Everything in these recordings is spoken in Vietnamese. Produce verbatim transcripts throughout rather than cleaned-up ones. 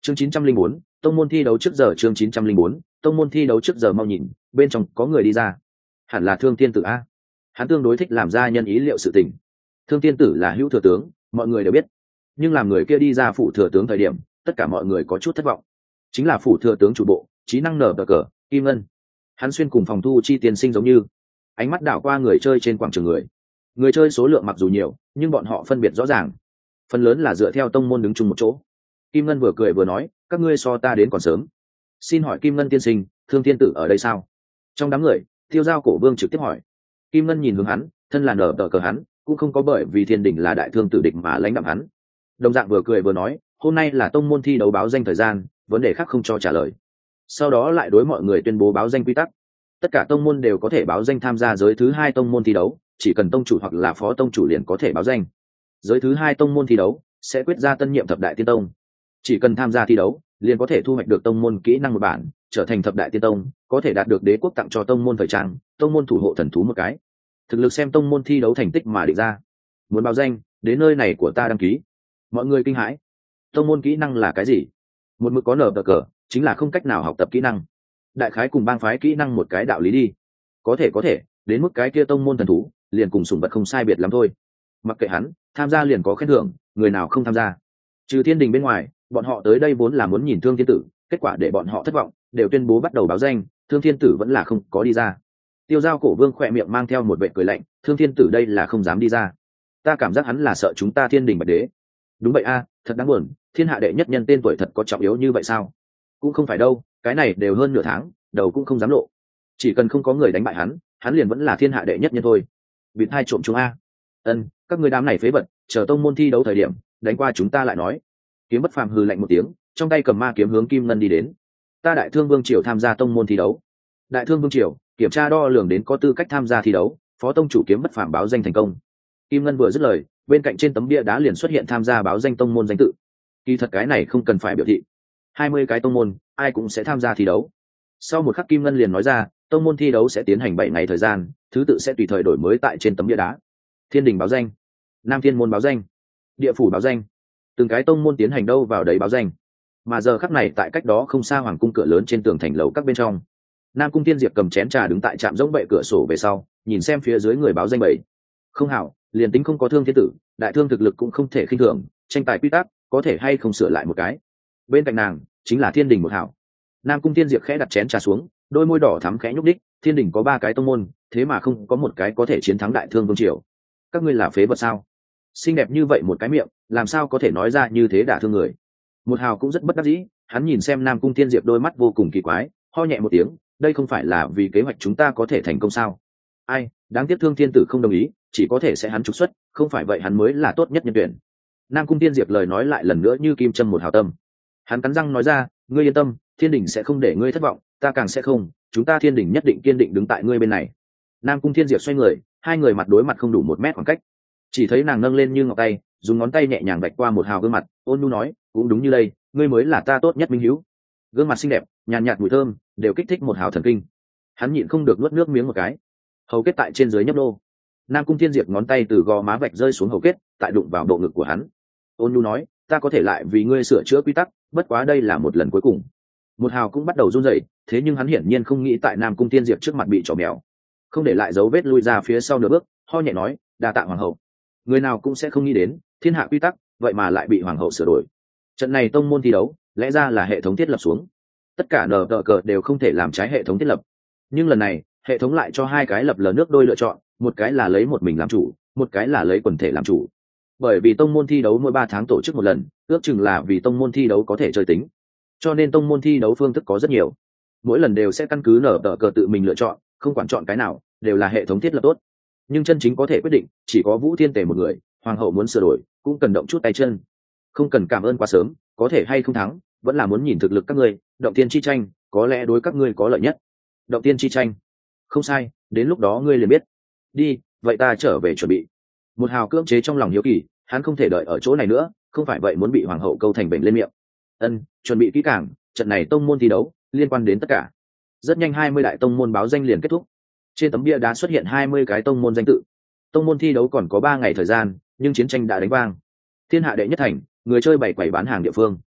chương chín trăm linh bốn tông môn thi đấu trước giờ chương chín trăm linh bốn tông môn thi đấu trước giờ mau nhìn bên trong có người đi ra, hẳn là Thương Thiên Tử a. Hắn tương đối thích làm ra nhân ý liệu sự tình. Thương Thiên Tử là hữu thừa tướng, mọi người đều biết, nhưng làm người kia đi ra phủ thừa tướng thời điểm tất cả mọi người có chút thất vọng. Chính là phủ thừa tướng chủ bộ trí năng nở bờ cờ Kim Ngân. Hắn xuyên cùng phòng thu chi tiên sinh giống như, ánh mắt đảo qua người chơi trên quảng trường. người người chơi số lượng mặc dù nhiều nhưng bọn họ phân biệt rõ ràng, phần lớn là dựa theo tông môn đứng chung một chỗ. Kim Ngân vừa cười vừa nói, các ngươi so ta đến còn sớm. Xin hỏi Kim Ngân tiên sinh, Thương Thiên Tử ở đây sao? Trong đám người, Tiêu Giao Cổ Vương trực tiếp hỏi. Kim Ngân nhìn hướng hắn, thân là nở tờ cờ hắn cũng không có bởi vì thiên đình là đại thương tử địch mà lãnh đạm hắn. Đồng dạng vừa cười vừa nói, hôm nay là tông môn thi đấu báo danh thời gian, vấn đề khác không cho trả lời. Sau đó lại đối mọi người tuyên bố báo danh quy tắc. Tất cả tông môn đều có thể báo danh tham gia giới thứ hai tông môn thi đấu, chỉ cần tông chủ hoặc là phó tông chủ liền có thể báo danh. Giới thứ hai tông môn thi đấu sẽ quyết ra tân nhiệm thập đại tiên tông. Chỉ cần tham gia thi đấu liền có thể thu hoạch được tông môn kỹ năng một bản, trở thành thập đại tiên tông, có thể đạt được đế quốc tặng cho tông môn thời trang, tông môn thủ hộ thần thú một cái. Thực lực xem tông môn thi đấu thành tích mà định ra. Muốn báo danh, đến nơi này của ta đăng ký. Mọi người kinh hãi. Tông môn kỹ năng là cái gì? Một mực có nở bờ cờ chính là không cách nào học tập kỹ năng. Đại khái cùng bang phái kỹ năng một cái đạo lý đi. Có thể có thể, đến mức cái kia tông môn thần thú, liền cùng sủng vật không sai biệt lắm thôi. Mặc kệ hắn, tham gia liền có khen thưởng, người nào không tham gia. Trừ thiên đình bên ngoài, bọn họ tới đây vốn là muốn nhìn Thương Thiên Tử, kết quả để bọn họ thất vọng, đều tuyên bố bắt đầu báo danh, Thương Thiên Tử vẫn là không có đi ra. Tiêu Giao Cổ Vương khỏe miệng mang theo một vẻ cười lạnh, Thương Thiên Tử đây là không dám đi ra. Ta cảm giác hắn là sợ chúng ta thiên đình bạch đế. Đúng vậy a, thật đáng buồn, thiên hạ đệ nhất nhân tên tuổi thật có trọng yếu như vậy sao? Cũng không phải đâu, cái này đều hơn nửa tháng, đầu cũng không dám lộ. Chỉ cần không có người đánh bại hắn, hắn liền vẫn là thiên hạ đệ nhất nhân thôi. Vịt hai trộm chúng a. Ân, các người đám này phế vật, chờ tông môn thi đấu thời điểm, đánh qua chúng ta lại nói. Kiếm Bất Phàm hừ lạnh một tiếng, trong tay cầm ma kiếm hướng Kim Ngân đi đến. Ta Đại Thương Vương triều tham gia tông môn thi đấu. Đại Thương Vương triều kiểm tra đo lường đến có tư cách tham gia thi đấu, phó tông chủ Kiếm Bất Phàm báo danh thành công. Kim Ngân vừa dứt lời, bên cạnh trên tấm bia đá liền xuất hiện tham gia báo danh tông môn danh tự. Kỳ thật cái này không cần phải biểu thị, hai mươi cái tông môn, ai cũng sẽ tham gia thi đấu. Sau một khắc Kim Ngân liền nói ra, tông môn thi đấu sẽ tiến hành bảy ngày thời gian, thứ tự sẽ tùy thời đổi mới tại trên tấm bia đá. Thiên đình báo danh, Nam Thiên môn báo danh, Địa phủ báo danh, từng cái tông môn tiến hành đâu vào đấy báo danh. Mà giờ khắc này tại cách đó không xa hoàng cung cửa lớn trên tường thành lầu các bên trong, Nam Cung Tiên Diệp cầm chén trà đứng tại trạm rỗng bệ cửa sổ về sau, nhìn xem phía dưới người báo danh bảy. Không hảo, liền tính không có Thương Thiên Tử, đại thương thực lực cũng không thể khinh thường, tranh tài quy tắc có thể hay không sửa lại một cái. Bên cạnh nàng chính là Thiên đình một hảo. Nam Cung Tiên Diệp khẽ đặt chén trà xuống, đôi môi đỏ thắm khẽ nhúc đích, Thiên đình có ba cái tông môn, thế mà không có một cái có thể chiến thắng Đại Thương Vương triều. Các ngươi là phế vật sao? Xinh đẹp như vậy một cái miệng, làm sao có thể nói ra như thế đả thương người? Một hào cũng rất bất đắc dĩ, hắn nhìn xem Nam Cung Tiên Diệp đôi mắt vô cùng kỳ quái, ho nhẹ một tiếng, đây không phải là vì kế hoạch chúng ta có thể thành công sao? Ai, đáng tiếc Thương Thiên Tử không đồng ý, chỉ có thể sẽ hắn trục xuất, không phải vậy hắn mới là tốt nhất nhân tuyển. Nam Cung Tiên Diệp lời nói lại lần nữa như kim châm một hào tâm. Hắn cắn răng nói ra, ngươi yên tâm, Thiên đình sẽ không để ngươi thất vọng, ta càng sẽ không, chúng ta Thiên đình nhất định kiên định đứng tại ngươi bên này. Nam Cung Thiên Diệp xoay người, hai người mặt đối mặt không đủ một mét khoảng cách, chỉ thấy nàng nâng lên như ngọc tay, dùng ngón tay nhẹ nhàng vạch qua một hào gương mặt, ôn nhu nói, cũng đúng như đây, ngươi mới là ta tốt nhất minh hữu. Gương mặt xinh đẹp, nhàn nhạt mùi thơm, đều kích thích một hào thần kinh. Hắn nhịn không được nuốt nước miếng một cái. Hầu kết tại trên dưới nhấp nô. Nam Cung Thiên Diệp ngón tay từ gò má vạch rơi xuống hầu kết, tại đụng vào bộ ngực của hắn. Ôn nhu nói, ta có thể lại vì ngươi sửa chữa quy tắc, bất quá đây là một lần cuối cùng. Một hào cũng bắt đầu run rẩy, thế nhưng hắn hiển nhiên không nghĩ tại Nam Cung Thiên Diệp trước mặt bị trò mèo, không để lại dấu vết lui ra phía sau nửa bước, ho nhẹ nói, đa tạ hoàng hậu. Người nào cũng sẽ không nghĩ đến, thiên hạ quy tắc, vậy mà lại bị hoàng hậu sửa đổi. Trận này tông môn thi đấu, lẽ ra là hệ thống thiết lập xuống, tất cả nờ tờ cờ đều không thể làm trái hệ thống thiết lập. Nhưng lần này, hệ thống lại cho hai cái lập lờ nước đôi lựa chọn, một cái là lấy một mình làm chủ, một cái là lấy quần thể làm chủ. Bởi vì tông môn thi đấu mỗi ba tháng tổ chức một lần, ước chừng là vì tông môn thi đấu có thể chơi tính, cho nên tông môn thi đấu phương thức có rất nhiều, mỗi lần đều sẽ căn cứ nở tờ cờ tự mình lựa chọn, không quản chọn cái nào đều là hệ thống thiết lập tốt. Nhưng chân chính có thể quyết định chỉ có Vũ Thiên Tề một người, hoàng hậu muốn sửa đổi cũng cần động chút tay chân. Không cần cảm ơn quá sớm, có thể hay không thắng vẫn là muốn nhìn thực lực các ngươi, động tiên chi tranh có lẽ đối các ngươi có lợi nhất. Động tiên chi tranh, không sai, đến lúc đó ngươi liền biết. Đi, vậy ta trở về chuẩn bị. Một hào cưỡng chế trong lòng hiếu kỳ, hắn không thể đợi ở chỗ này nữa, không phải vậy muốn bị hoàng hậu câu thành bệnh lên miệng. Ân, chuẩn bị kỹ càng, trận này tông môn thi đấu liên quan đến tất cả. Rất nhanh hai mươi đại tông môn báo danh liền kết thúc. Trên tấm bia đá xuất hiện hai mươi cái tông môn danh tự. Tông môn thi đấu còn có ba ngày thời gian, nhưng chiến tranh đã đánh vang. Thiên hạ đệ nhất thành, người chơi bày quầy bán hàng địa phương.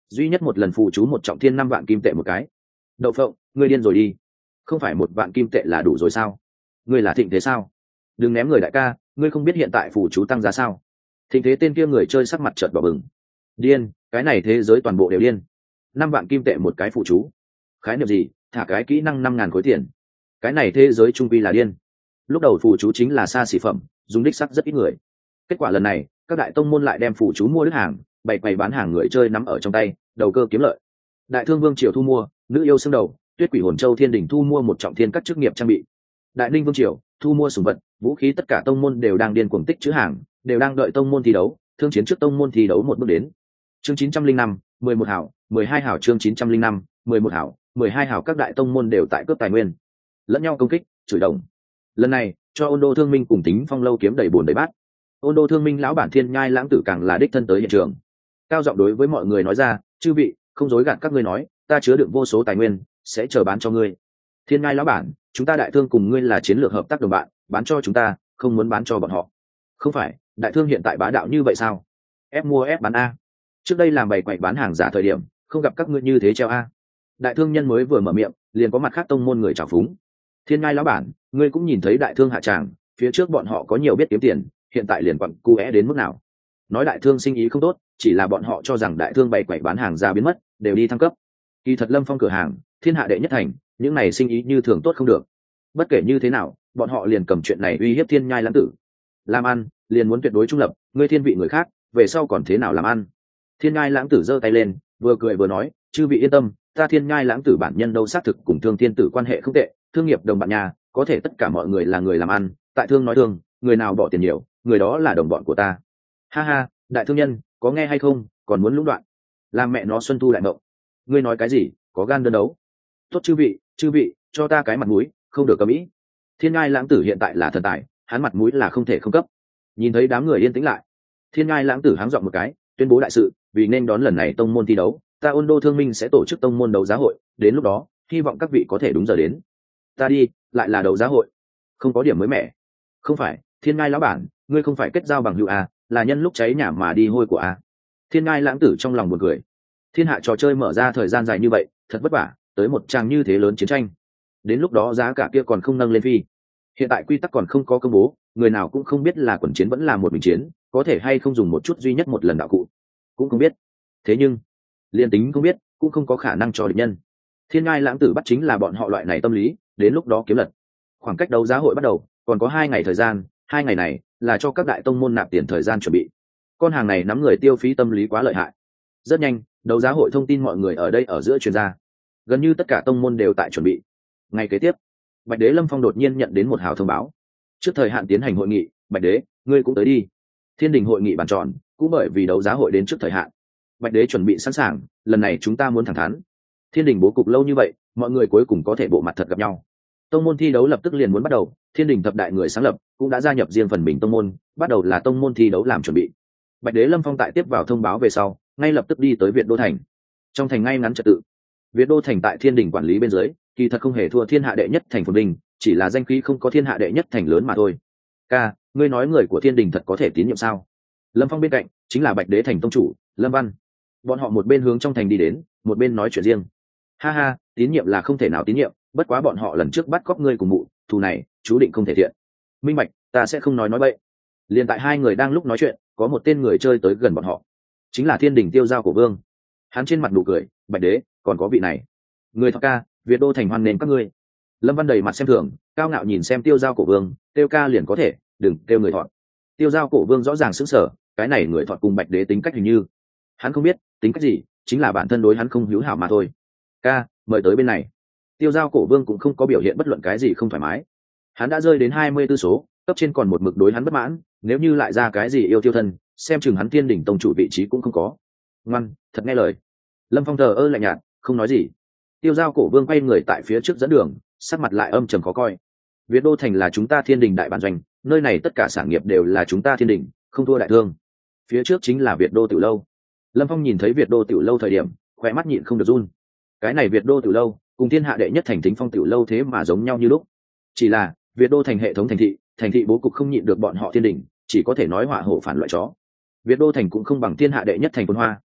duy nhất một lần phụ chú một trọng thiên năm vạn kim tệ một cái. Đậu phộng, ngươi điên rồi đi, không phải một vạn kim tệ là đủ rồi sao? Ngươi là thịnh thế sao? Đừng ném người đại ca, ngươi không biết hiện tại phụ chú tăng giá sao? Thịnh thế tên kia người chơi sắc mặt trợn đỏ bừng. Điên, cái này thế giới toàn bộ đều điên. Năm vạn kim tệ một cái phụ chú, khái niệm gì? Thả cái kỹ năng năm ngàn khối tiền, cái này thế giới trung quy là điên. Lúc đầu phụ chú chính là xa xỉ phẩm, dùng đích sắc rất ít người. Kết quả lần này các đại tông môn lại đem phụ chú mua đứt hàng, bày quầy bán hàng người chơi nắm ở trong tay, đầu cơ kiếm lợi. Đại thương vương triều thu mua nữ yêu xương đầu, tuyết quỷ hồn châu thiên đình thu mua một trọng thiên các chức nghiệp trang bị. Đại ninh vương triều thu mua sủng vật vũ khí, tất cả tông môn đều đang điên cuồng tích trữ hàng, đều đang đợi tông môn thi đấu, thương chiến trước tông môn thi đấu một bước đến. Chương chín trăm linh năm, mười một hảo, mười hai hảo. Chương chín trăm linh năm, mười một hảo, mười hai hảo. Các đại tông môn đều tại cướp tài nguyên, lẫn nhau công kích, chửi đồng. Lần này cho ôn đô thương minh cùng tính phong lâu kiếm đầy bùn đầy bát. Ôn đô thương minh lão bản thiên nhai lãng tử càng là đích thân tới hiện trường, cao giọng đối với mọi người nói ra: chư vị, không dối gạt các ngươi nói, ta chứa đựng vô số tài nguyên, sẽ chờ bán cho ngươi. Thiên nhai lão bản, chúng ta đại thương cùng ngươi là chiến lược hợp tác đồng bạn, bán cho chúng ta, không muốn bán cho bọn họ. Không phải, đại thương hiện tại bá đạo như vậy sao? Ép mua ép bán a. Trước đây làm bày quậy bán hàng giả thời điểm, không gặp các ngươi như thế treo a. Đại thương nhân mới vừa mở miệng, liền có mặt khác tông môn người trào phúng. Thiên nhai lão bản, ngươi cũng nhìn thấy đại thương hạ tràng, phía trước bọn họ có nhiều biết kiếm tiền, hiện tại liền quặng cu é đến mức nào. Nói đại thương sinh ý không tốt, chỉ là bọn họ cho rằng đại thương bày quậy bán hàng ra biến mất, đều đi thăng cấp. Kỳ thật Lâm Phong cửa hàng thiên hạ đệ nhất thành, những này sinh ý như thường tốt không được. Bất kể như thế nào, bọn họ liền cầm chuyện này uy hiếp thiên nhai lãng tử. Làm ăn liền muốn tuyệt đối trung lập, ngươi thiên vị người khác, về sau còn thế nào làm ăn? Thiên nhai lãng tử giơ tay lên, vừa cười vừa nói: chư vị yên tâm, ta thiên nhai lãng tử bản nhân đâu xác thực cùng thương thiên tử quan hệ không tệ, thương nghiệp đồng bạn nhà, có thể tất cả mọi người là người làm ăn, tại thương nói thương, người nào bỏ tiền nhiều, người đó là đồng bọn của ta. Ha ha, đại thương nhân, có nghe hay không, còn muốn lũng đoạn, làm mẹ nó xuân thu đại mộng. Ngươi nói cái gì, có gan đơn đấu? Tốt chư vị, chư vị, cho ta cái mặt mũi, không được cầm ý. Thiên ngai lãng tử hiện tại là thần tài, hắn mặt mũi là không thể không cấp. Nhìn thấy đám người yên tĩnh lại, thiên ngai lãng tử háng dọn một cái, tuyên bố đại sự: vì nên đón lần này tông môn thi đấu, ta ôn đô thương minh sẽ tổ chức tông môn đấu giá hội, đến lúc đó hy vọng các vị có thể đúng giờ đến. Ta đi, lại là đấu giá hội, không có điểm mới mẻ. Không phải, thiên ngai lão bản, ngươi không phải kết giao bằng hữu à, là nhân lúc cháy nhà mà đi hôi của à. Thiên ngai lãng tử trong lòng buồn cười. Thiên hạ trò chơi mở ra thời gian dài như vậy, thật vất vả tới một trang như thế lớn chiến tranh, đến lúc đó giá cả kia còn không nâng lên phi. Hiện tại quy tắc còn không có công bố, người nào cũng không biết là quần chiến vẫn là một mình chiến, có thể hay không dùng một chút duy nhất một lần đạo cụ cũng không biết. Thế nhưng liên tính không biết cũng không có khả năng cho địch nhân. Thiên ngai lãng tử bắt chính là bọn họ loại này tâm lý, đến lúc đó kiếm lật. Khoảng cách đấu giá hội bắt đầu còn có hai ngày thời gian, hai ngày này là cho các đại tông môn nạp tiền thời gian chuẩn bị. Con hàng này nắm người tiêu phí tâm lý quá lợi hại. Rất nhanh, đấu giá hội thông tin mọi người ở đây ở giữa truyền ra, gần như tất cả tông môn đều tại chuẩn bị. Ngày kế tiếp, Bạch Đế Lâm Phong đột nhiên nhận đến một hào thông báo: trước thời hạn tiến hành hội nghị, Bạch Đế, ngươi cũng tới đi. Thiên đình hội nghị bàn tròn, cũng bởi vì đấu giá hội đến trước thời hạn, Bạch Đế chuẩn bị sẵn sàng, lần này chúng ta muốn thẳng thắn. Thiên đình bố cục lâu như vậy, mọi người cuối cùng có thể bộ mặt thật gặp nhau. Tông môn thi đấu lập tức liền muốn bắt đầu, Thiên đình thập đại người sáng lập cũng đã gia nhập riêng phần mình tông môn, bắt đầu là tông môn thi đấu làm chuẩn bị. Bạch Đế Lâm Phong tại tiếp vào thông báo về sau, ngay lập tức đi tới Việt Đô thành. Trong thành ngay ngắn trật tự, Việt Đô thành tại Thiên đình quản lý bên dưới, kỳ thật không hề thua thiên hạ đệ nhất thành phồn vinh, chỉ là danh khí không có thiên hạ đệ nhất thành lớn mà thôi. Ca, ngươi nói người của Thiên đình thật có thể tín nhiệm sao? Lâm Phong bên cạnh chính là Bạch Đế thành tông chủ Lâm Văn, bọn họ một bên hướng trong thành đi đến, một bên nói chuyện riêng. Ha ha, tín nhiệm là không thể nào tín nhiệm, bất quá bọn họ lần trước bắt cóc ngươi cùng mụ, thù này chú định không thể thiện. Minh bạch, ta sẽ không nói nói bậy. Liền tại hai người đang lúc nói chuyện, có một tên người chơi tới gần bọn họ, chính là Thiên đình tiêu giao của vương. Hắn trên mặt nụ cười: Bạch Đế, còn có vị này người thọ ca, Việt Đô thành hoan nghênh các ngươi. Lâm Văn đầy mặt xem thường, cao ngạo nhìn xem tiêu giao cổ vương: tiêu ca liền có thể, đừng tiêu người thọ. Tiêu giao cổ vương rõ ràng sững sờ, cái này người thọ cùng Bạch Đế tính cách hình như hắn không biết tính cách gì, chính là bản thân đối hắn không hữu hảo mà thôi. Ca, mời tới bên này. Tiêu giao cổ vương cũng không có biểu hiện bất luận cái gì không thoải mái. Hắn đã rơi đến hai mươi tư số, cấp trên còn một mực đối hắn bất mãn, nếu như lại ra cái gì yêu tiêu thân, xem chừng hắn Thiên đỉnh tông chủ vị trí cũng không có. Ngoan, thật nghe lời. Lâm Phong thờ ơ lạnh nhạt, không nói gì. Tiêu giao cổ vương quay người tại phía trước dẫn đường, sắc mặt lại âm trầm khó coi. Việt Đô thành là chúng ta Thiên đình đại bản doanh, nơi này tất cả sản nghiệp đều là chúng ta Thiên đình, không thua đại thương. Phía trước chính là Việt Đô tiểu lâu. Lâm Phong nhìn thấy Việt Đô tiểu lâu thời điểm, khóe mắt nhịn không được run. Cái này Việt Đô tiểu lâu cùng thiên hạ đệ nhất thành Tính Phong tiểu lâu thế mà giống nhau như lúc, chỉ là Việt Đô thành hệ thống thành thị, thành thị bố cục không nhịn được bọn họ Thiên đình, chỉ có thể nói họa hổ phản loại chó. Việt Đô thành cũng không bằng thiên hạ đệ nhất thành Quân Hoa.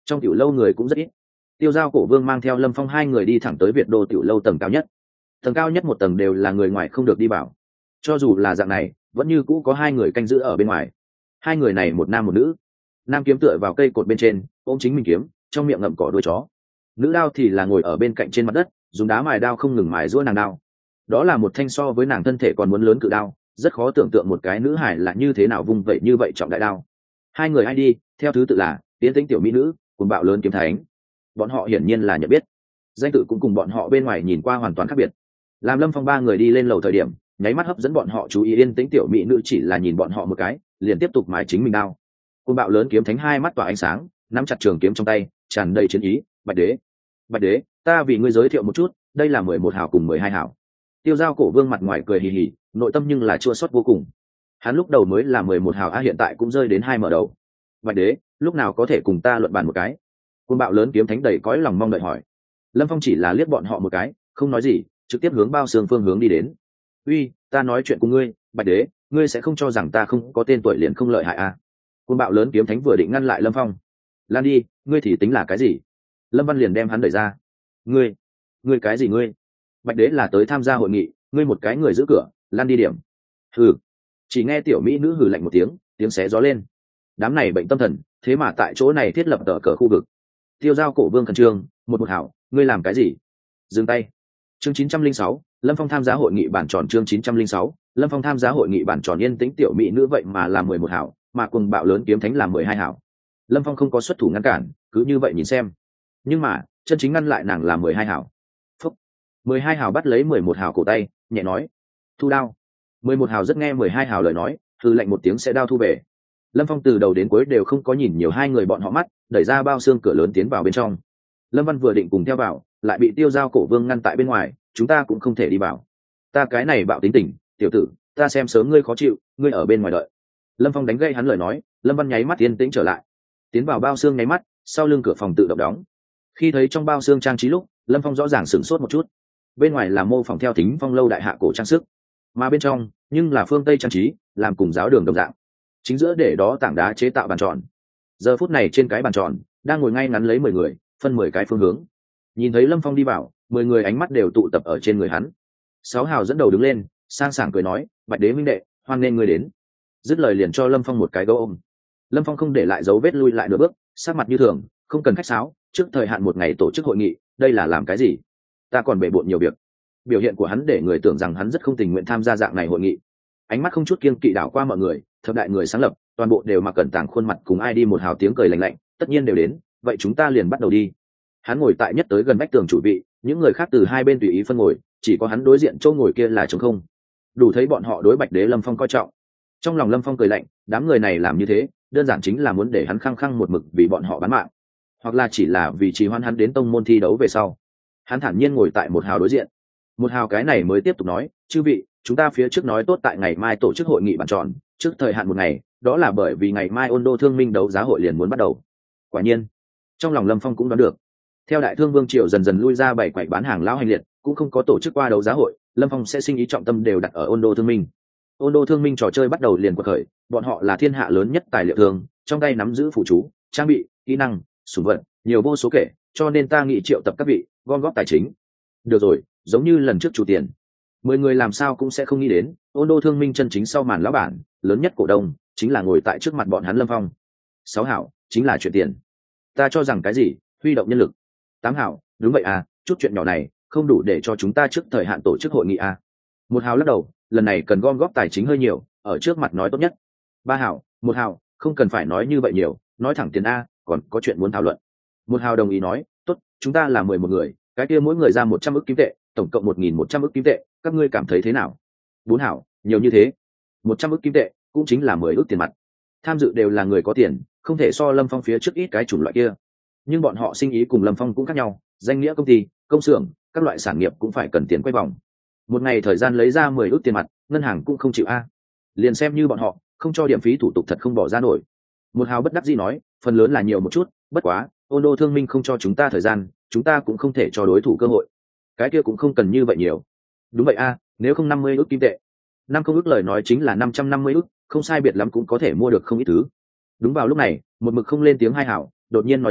trong tiểu lâu người cũng rất ít. Tiêu Giao Cổ Vương mang theo Lâm Phong hai người đi thẳng tới Việt Đô tiểu lâu tầng cao nhất. Tầng cao nhất một tầng đều là người ngoài không được đi vào. Cho dù là dạng này, vẫn như cũ có hai người canh giữ ở bên ngoài. Hai người này một nam một nữ. Nam kiếm tựa vào cây cột bên trên, ôm chính mình kiếm, trong miệng ngậm cỏ đuôi chó. Nữ đao thì là ngồi ở bên cạnh trên mặt đất, dùng đá mài đao không ngừng mài giũa nàng đao. Đó là một thanh so với nàng thân thể còn muốn lớn cự đao, rất khó tưởng tượng một cái nữ hải là như thế nào vung vậy như vậy trọng đại đao. Hai người ai đi, theo thứ tự là Tiến Tĩnh tiểu mỹ nữ, cùng Bạo Lớn kiếm thánh. Bọn họ hiển nhiên là nhận biết, danh tự cũng cùng bọn họ bên ngoài nhìn qua hoàn toàn khác biệt. Làm Lâm Phong ba người đi lên lầu thời điểm, nháy mắt hấp dẫn bọn họ chú ý. Yên Tĩnh tiểu mỹ nữ chỉ là nhìn bọn họ một cái, liền tiếp tục mài chính mình đao. Cùng Bạo Lớn kiếm thánh hai mắt tỏa ánh sáng, nắm chặt trường kiếm trong tay, tràn đầy chiến ý. Bạch đế, bạch đế, ta vì ngươi giới thiệu một chút, đây là mười một hào cùng mười hai hào. Tiêu Giao Cổ Vương mặt ngoài cười hì hì, nội tâm nhưng là chua xót vô cùng. Hắn lúc đầu mới là mười một hào a, hiện tại cũng rơi đến hai mở đầu. Bạch đế, lúc nào có thể cùng ta luận bàn một cái? Cùng Bạo Lớn kiếm thánh đầy cõi lòng mong đợi hỏi. Lâm Phong chỉ là liếc bọn họ một cái, không nói gì, trực tiếp hướng bao xương phương hướng đi đến. Uy, ta nói chuyện cùng ngươi, Bạch đế, ngươi sẽ không cho rằng ta không có tên tuổi liền không lợi hại à? Cùng Bạo Lớn kiếm thánh vừa định ngăn lại Lâm Phong. Lan đi, ngươi thì tính là cái gì? Lâm Văn liền đem hắn đẩy ra. Ngươi, ngươi cái gì ngươi? Bạch đế là tới tham gia hội nghị, ngươi một cái người giữ cửa, lan đi điểm. Hừ. Chỉ nghe tiểu mỹ nữ hừ lạnh một tiếng, tiếng xé gió lên. Đám này bệnh tâm thần, thế mà tại chỗ này thiết lập tờ cờ khu vực. Tiêu Giao Cổ Vương khẩn trương, một một hảo, ngươi làm cái gì? Dừng tay. Chương chín trăm linh sáu, Lâm Phong tham gia hội nghị bản tròn. Chương chín trăm linh sáu, Lâm Phong tham gia hội nghị bản tròn. Yên Tĩnh tiểu mỹ nữ vậy mà làm mười một hảo, mà Cùng Bạo Lớn kiếm thánh làm mười hai hảo. Lâm Phong không có xuất thủ ngăn cản, cứ như vậy nhìn xem. Nhưng mà, chân chính ngăn lại nàng là mười hai hảo. Phúc. mười hai hảo bắt lấy mười một hảo cổ tay, nhẹ nói: "Thu đao." mười một hảo rất nghe mười hai hảo lời nói, hừ lạnh một tiếng sẽ đao thu về. Lâm Phong từ đầu đến cuối đều không có nhìn nhiều hai người bọn họ mắt, đẩy ra bao xương cửa lớn tiến vào bên trong. Lâm Văn vừa định cùng theo vào, lại bị Tiêu Giao Cổ Vương ngăn tại bên ngoài, chúng ta cũng không thể đi vào. Ta cái này bạo tính tình, tiểu tử, ta xem sớm ngươi khó chịu, ngươi ở bên ngoài đợi. Lâm Phong đánh gây hắn lời nói, Lâm Văn nháy mắt yên tĩnh trở lại. Tiến vào bao xương nháy mắt, sau lưng cửa phòng tự động đóng. Khi thấy trong bao xương trang trí lúc, Lâm Phong rõ ràng sửng sốt một chút. Bên ngoài là mô phỏng theo Thính Phong lâu đại hạ cổ trang sức, mà bên trong nhưng là phương Tây trang trí, làm cùng giáo đường đồng dạng. Chính giữa để đó tảng đá chế tạo bàn tròn. Giờ phút này trên cái bàn tròn đang ngồi ngay ngắn lấy mười người, phân mười cái phương hướng. Nhìn thấy Lâm Phong đi vào, mười người ánh mắt đều tụ tập ở trên người hắn. Sáu hào dẫn đầu đứng lên, sang sảng cười nói: "Bạch đế minh đệ, hoan nghênh ngươi đến." Dứt lời liền cho Lâm Phong một cái gấu ôm. Lâm Phong không để lại dấu vết lui lại nửa bước, sát mặt như thường, không cần khách sáo, trước thời hạn một ngày tổ chức hội nghị, đây là làm cái gì? Ta còn bể bộn nhiều việc. Biểu hiện của hắn để người tưởng rằng hắn rất không tình nguyện tham gia dạng này hội nghị. Ánh mắt không chút kiêng kỵ đảo qua mọi người, thập đại người sáng lập, toàn bộ đều mặc cẩn tàng khuôn mặt cùng ai đi một hào tiếng cười lạnh lạnh, tất nhiên đều đến, vậy chúng ta liền bắt đầu đi. Hắn ngồi tại nhất tới gần vách tường chủ vị, những người khác từ hai bên tùy ý phân ngồi, chỉ có hắn đối diện chỗ ngồi kia là trống không. Đủ thấy bọn họ đối Bạch đế Lâm Phong coi trọng. Trong lòng Lâm Phong cười lạnh, đám người này làm như thế, đơn giản chính là muốn để hắn khăng khăng một mực vì bọn họ bán mạng, hoặc là chỉ là vì trì hoãn hắn đến tông môn thi đấu về sau. Hắn thản nhiên ngồi tại một hào đối diện. Một hào cái này mới tiếp tục nói: "Chư vị, chúng ta phía trước nói tốt tại ngày mai tổ chức hội nghị bàn tròn, trước thời hạn một ngày, đó là bởi vì ngày mai Ôn Đô Thương Minh đấu giá hội liền muốn bắt đầu." Quả nhiên, trong lòng Lâm Phong cũng đoán được. Theo Đại Thương Vương triều dần dần lui ra bảy quầy bán hàng lão hành liệt, cũng không có tổ chức qua đấu giá hội, Lâm Phong sẽ sinh ý trọng tâm đều đặt ở Ôn Đô Thương Minh. Ôn Đô Thương Minh trò chơi bắt đầu liền quật khởi, bọn họ là thiên hạ lớn nhất tài liệu thương, trong tay nắm giữ phụ chú, trang bị, kỹ năng, sủng vật, nhiều vô số kể, cho nên ta nghĩ triệu tập các vị, gom góp tài chính. Được rồi, giống như lần trước chủ tiền, mười người làm sao cũng sẽ không nghĩ đến, Ôn Đô Thương Minh chân chính sau màn lão bản, lớn nhất cổ đông, chính là ngồi tại trước mặt bọn hắn Lâm Phong. Sáu hảo, chính là chuyện tiền. Ta cho rằng cái gì, huy động nhân lực. Tám hảo, đúng vậy à, chút chuyện nhỏ này, không đủ để cho chúng ta trước thời hạn tổ chức hội nghị à. Một hảo lắc đầu, lần này cần gom góp tài chính hơi nhiều, ở trước mặt nói tốt nhất. Ba hảo, một hảo, không cần phải nói như vậy nhiều, nói thẳng tiền a, còn có chuyện muốn thảo luận. Một hảo đồng ý nói: "Tốt, chúng ta là mười một người, cái kia mỗi người ra một trăm ức kim tệ, tổng cộng một nghìn một trăm ức kim tệ, các ngươi cảm thấy thế nào?" Bốn hảo, nhiều như thế. Một trăm ức kim tệ, cũng chính là mười ức tiền mặt. Tham dự đều là người có tiền, không thể so Lâm Phong phía trước ít cái chủng loại kia. Nhưng bọn họ sinh ý cùng Lâm Phong cũng khác nhau, danh nghĩa công ty, công xưởng, các loại sản nghiệp cũng phải cần tiền quay vòng. Một ngày thời gian lấy ra mười ức tiền mặt, ngân hàng cũng không chịu a. Liền xem như bọn họ không cho điểm phí thủ tục thật không bỏ ra nổi. Một hào bất đắc dĩ nói: "Phần lớn là nhiều một chút, bất quá Ôn Đô Thương Minh không cho chúng ta thời gian, chúng ta cũng không thể cho đối thủ cơ hội. Cái kia cũng không cần như vậy nhiều." Đúng vậy a, nếu không năm mươi ức kim tệ, năm không ức lời nói chính là năm trăm năm mươi ức, không sai biệt lắm cũng có thể mua được không ít thứ. Đúng vào lúc này, một mực không lên tiếng hai hảo đột nhiên nói ra: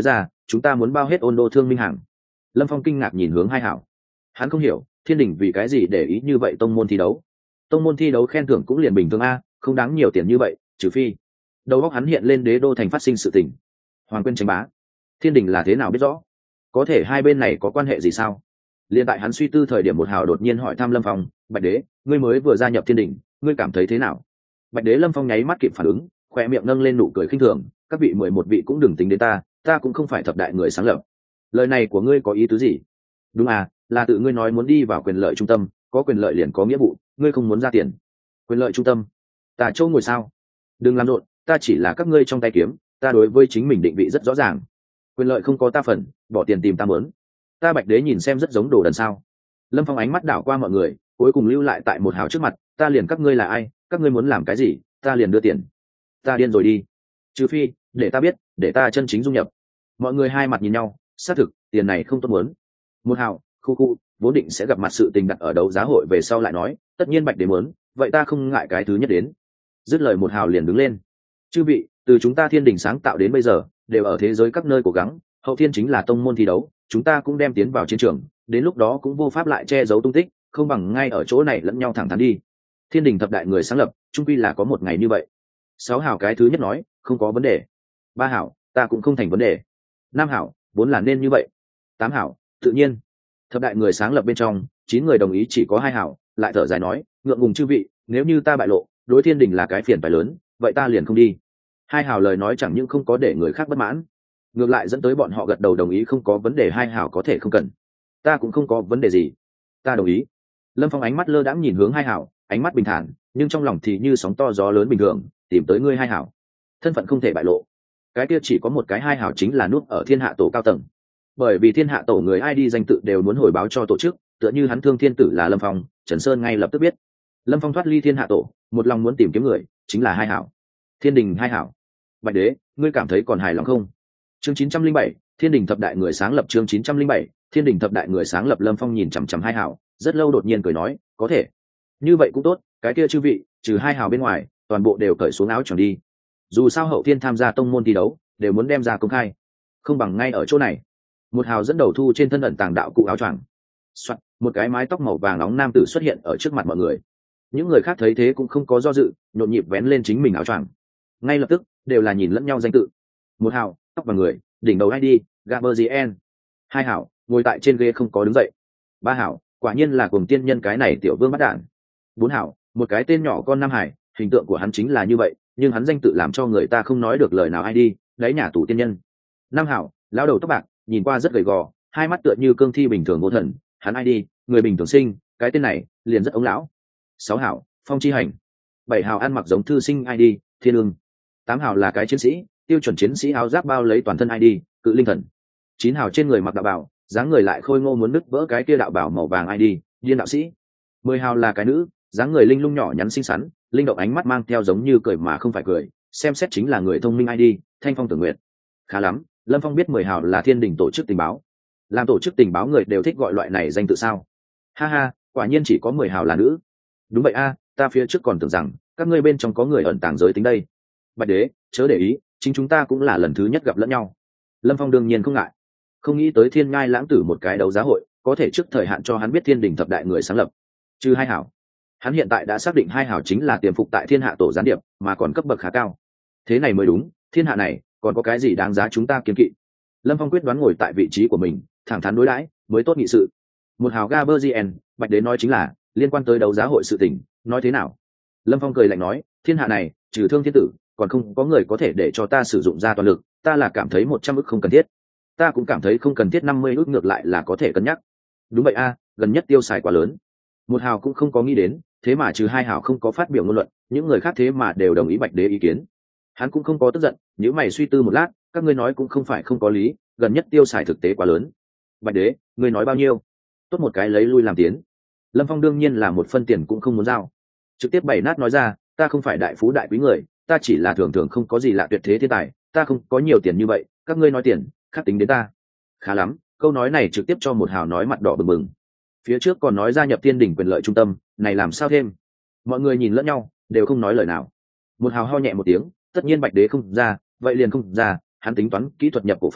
chúng ta muốn bao hết ôn đô thương minh hàng. Lâm Phong kinh ngạc nhìn hướng hai hảo, hắn không hiểu thiên đình vì cái gì để ý như vậy tông môn thi đấu. Tông môn thi đấu khen thưởng cũng liền bình thường a, không đáng nhiều tiền như vậy, trừ phi đầu óc hắn hiện lên đế đô thành phát sinh sự tình. Hoàng Quyên tranh bá, thiên đình là thế nào biết rõ, có thể hai bên này có quan hệ gì sao? Liên tại hắn suy tư thời điểm, một hào đột nhiên hỏi thăm Lâm Phong, Bạch Đế, ngươi mới vừa gia nhập thiên đình, ngươi cảm thấy thế nào? Bạch Đế Lâm Phong nháy mắt kịp phản ứng, khoe miệng nâng lên nụ cười khinh thường, các vị mười một vị cũng đừng tính đến ta, ta cũng không phải thập đại người sáng lập. Lời này của ngươi có ý tứ gì? Đúng à, là tự ngươi nói muốn đi vào quyền lợi trung tâm, có quyền lợi liền có nghĩa vụ, ngươi không muốn ra tiền. Quyền lợi trung tâm? Ta chỗ ngồi sao? Đừng làm rộn, ta chỉ là các ngươi trong tay kiếm, ta đối với chính mình định vị rất rõ ràng. Quyền lợi không có ta phần, bỏ tiền tìm ta muốn. Ta Bạch Đế nhìn xem rất giống đồ đần sao? Lâm Phong ánh mắt đảo qua mọi người, cuối cùng lưu lại tại một hào trước mặt, ta liền các ngươi là ai, các ngươi muốn làm cái gì, ta liền đưa tiền. Ta điên rồi đi. Trừ phi, để ta biết, để ta chân chính dung nhập. Mọi người hai mặt nhìn nhau, xác thực, tiền này không tốt muốn. Một hào, khu khu, vốn định sẽ gặp mặt sự tình đặt ở đấu giá hội về sau lại nói, tất nhiên Bạch Đế muốn, vậy ta không ngại cái thứ nhất đến. Dứt lời một hào liền đứng lên. Chư vị, từ chúng ta thiên đình sáng tạo đến bây giờ, đều ở thế giới các nơi cố gắng, hậu thiên chính là tông môn thi đấu, chúng ta cũng đem tiến vào chiến trường, đến lúc đó cũng vô pháp lại che giấu tung tích, không bằng ngay ở chỗ này lẫn nhau thẳng thắn đi. Thiên đình thập đại người sáng lập, chung quy là có một ngày như vậy. Sáu hảo cái thứ nhất nói, không có vấn đề. Ba hảo, ta cũng không thành vấn đề. Năm hảo, vốn là nên như vậy. Tám hảo, tự nhiên. Thập đại người sáng lập bên trong, chín người đồng ý chỉ có hai hảo, lại thở dài nói, ngượng ngùng chư vị, nếu như ta bại lộ, đối thiên đình là cái phiền phải lớn, vậy ta liền không đi. Hai hảo lời nói chẳng những không có để người khác bất mãn, ngược lại dẫn tới bọn họ gật đầu đồng ý không có vấn đề, hai hảo có thể không cần. Ta cũng không có vấn đề gì, ta đồng ý. Lâm Phong ánh mắt lơ đãng nhìn hướng hai hảo, ánh mắt bình thản, nhưng trong lòng thì như sóng to gió lớn bình thường, tìm tới ngươi hai hảo, thân phận không thể bại lộ. Cái kia chỉ có một cái hai hảo, chính là nút ở thiên hạ tổ cao tầng. Bởi vì thiên hạ tổ người ai đi danh tự đều muốn hồi báo cho tổ chức, tựa như hắn Thương Thiên Tử là Lâm Phong, Trần Sơn ngay lập tức biết. Lâm Phong thoát ly thiên hạ tổ, một lòng muốn tìm kiếm người, chính là hai hảo. Thiên đình hai hảo. Bạch Đế, ngươi cảm thấy còn hài lòng không? Chương chín trăm linh bảy, Thiên đình thập đại người sáng lập. Chương chín trăm linh bảy, Thiên đình thập đại người sáng lập. Lâm Phong nhìn chằm chằm hai hảo, rất lâu đột nhiên cười nói, có thể. Như vậy cũng tốt, cái kia chư vị, trừ hai hảo bên ngoài, toàn bộ đều cởi xuống áo choàng đi. Dù sao hậu thiên tham gia tông môn thi đấu, đều muốn đem ra công khai, không bằng ngay ở chỗ này. Một hào dẫn đầu thu trên thân ẩn tàng đạo cụ áo choàng. Soạn, một cái mái tóc màu vàng nóng nam tử xuất hiện ở trước mặt mọi người. Những người khác thấy thế cũng không có do dự, nhộn nhịp vén lên chính mình áo choàng. Ngay lập tức, đều là nhìn lẫn nhau danh tự. Một hào, tóc và người, đỉnh đầu i đê, Gaberzien. Hai hảo, ngồi tại trên ghế không có đứng dậy. Ba hảo, quả nhiên là cùng tiên nhân cái này tiểu vương bắt đản. Bốn hảo, một cái tên nhỏ con Nam Hải, hình tượng của hắn chính là như vậy, nhưng hắn danh tự làm cho người ta không nói được lời nào i đê, lấy nhà tù tiên nhân. Năm hảo, lão đầu tóc bạc, nhìn qua rất gầy gò, hai mắt tựa như cương thi bình thường vô thần, hắn i đê, người bình thường sinh, cái tên này liền rất ống lão. Sáu hảo, Phong Chi Hành. Bảy hảo, ăn mặc giống thư sinh i đê, Thiên Ưng. Tám hảo là cái chiến sĩ, tiêu chuẩn chiến sĩ áo giáp bao lấy toàn thân i đê, Cự Linh Thần. Chín hảo trên người mặc đạo bảo, dáng người lại khôi ngô muốn nứt vỡ cái kia đạo bảo màu vàng i đê, Điên Đạo Sĩ. Mười hảo là cái nữ, dáng người linh lung nhỏ nhắn xinh xắn, linh động ánh mắt mang theo giống như cười mà không phải cười, xem xét chính là người thông minh i đê, Thanh Phong Tưởng Nguyệt. Khá lắm, Lâm Phong biết mười hảo là thiên đình tổ chức tình báo. Làm tổ chức tình báo người đều thích gọi loại này danh tự sao? Ha ha, quả nhiên chỉ có mười hảo là nữ. Đúng vậy a, ta phía trước còn tưởng rằng các ngươi bên trong có người ẩn tàng giới tính đây. Bạch Đế, chớ để ý, chính chúng ta cũng là lần thứ nhất gặp lẫn nhau. Lâm Phong đương nhiên không ngại, không nghĩ tới thiên ngai lãng tử một cái đấu giá hội có thể trước thời hạn cho hắn biết thiên đình thập đại người sáng lập. Trừ hai hảo, hắn hiện tại đã xác định hai hảo chính là tiềm phục tại thiên hạ tổ gián điệp, mà còn cấp bậc khá cao. Thế này mới đúng, thiên hạ này còn có cái gì đáng giá chúng ta kiêng kỵ? Lâm Phong quyết đoán ngồi tại vị trí của mình, thẳng thắn đối đãi mới tốt nghị sự. Một hào Gaberzien, Bạch Đế nói chính là liên quan tới đấu giá hội sự tình, nói thế nào? Lâm Phong cười lạnh nói, thiên hạ này trừ Thương Thiên Tử, còn không có người có thể để cho ta sử dụng ra toàn lực, ta là cảm thấy một trăm ức không cần thiết. Ta cũng cảm thấy không cần thiết năm mươi ức ngược lại là có thể cân nhắc. Đúng vậy a, gần nhất tiêu xài quá lớn. Một hào cũng không có nghĩ đến, thế mà trừ hai hào không có phát biểu ngôn luận, những người khác thế mà đều đồng ý Bạch Đế ý kiến. Hắn cũng không có tức giận, nếu mày suy tư một lát, các ngươi nói cũng không phải không có lý, gần nhất tiêu xài thực tế quá lớn. Bạch Đế, ngươi nói bao nhiêu? Tốt một cái lấy lui làm tiến. Lâm Phong đương nhiên là một phân tiền cũng không muốn giao, trực tiếp bày nát nói ra, ta không phải đại phú đại quý người, ta chỉ là thường thường không có gì lạ tuyệt thế thiên tài, ta không có nhiều tiền như vậy, các ngươi nói tiền, khác tính đến ta. Khá lắm, câu nói này trực tiếp cho một hào nói mặt đỏ bừng bừng. Phía trước còn nói gia nhập thiên đình quyền lợi trung tâm, này làm sao thêm? Mọi người nhìn lẫn nhau, đều không nói lời nào. Một hào ho nhẹ một tiếng, tất nhiên Bạch Đế không ra, vậy liền không ra, hắn tính toán kỹ thuật nhập cổ phần,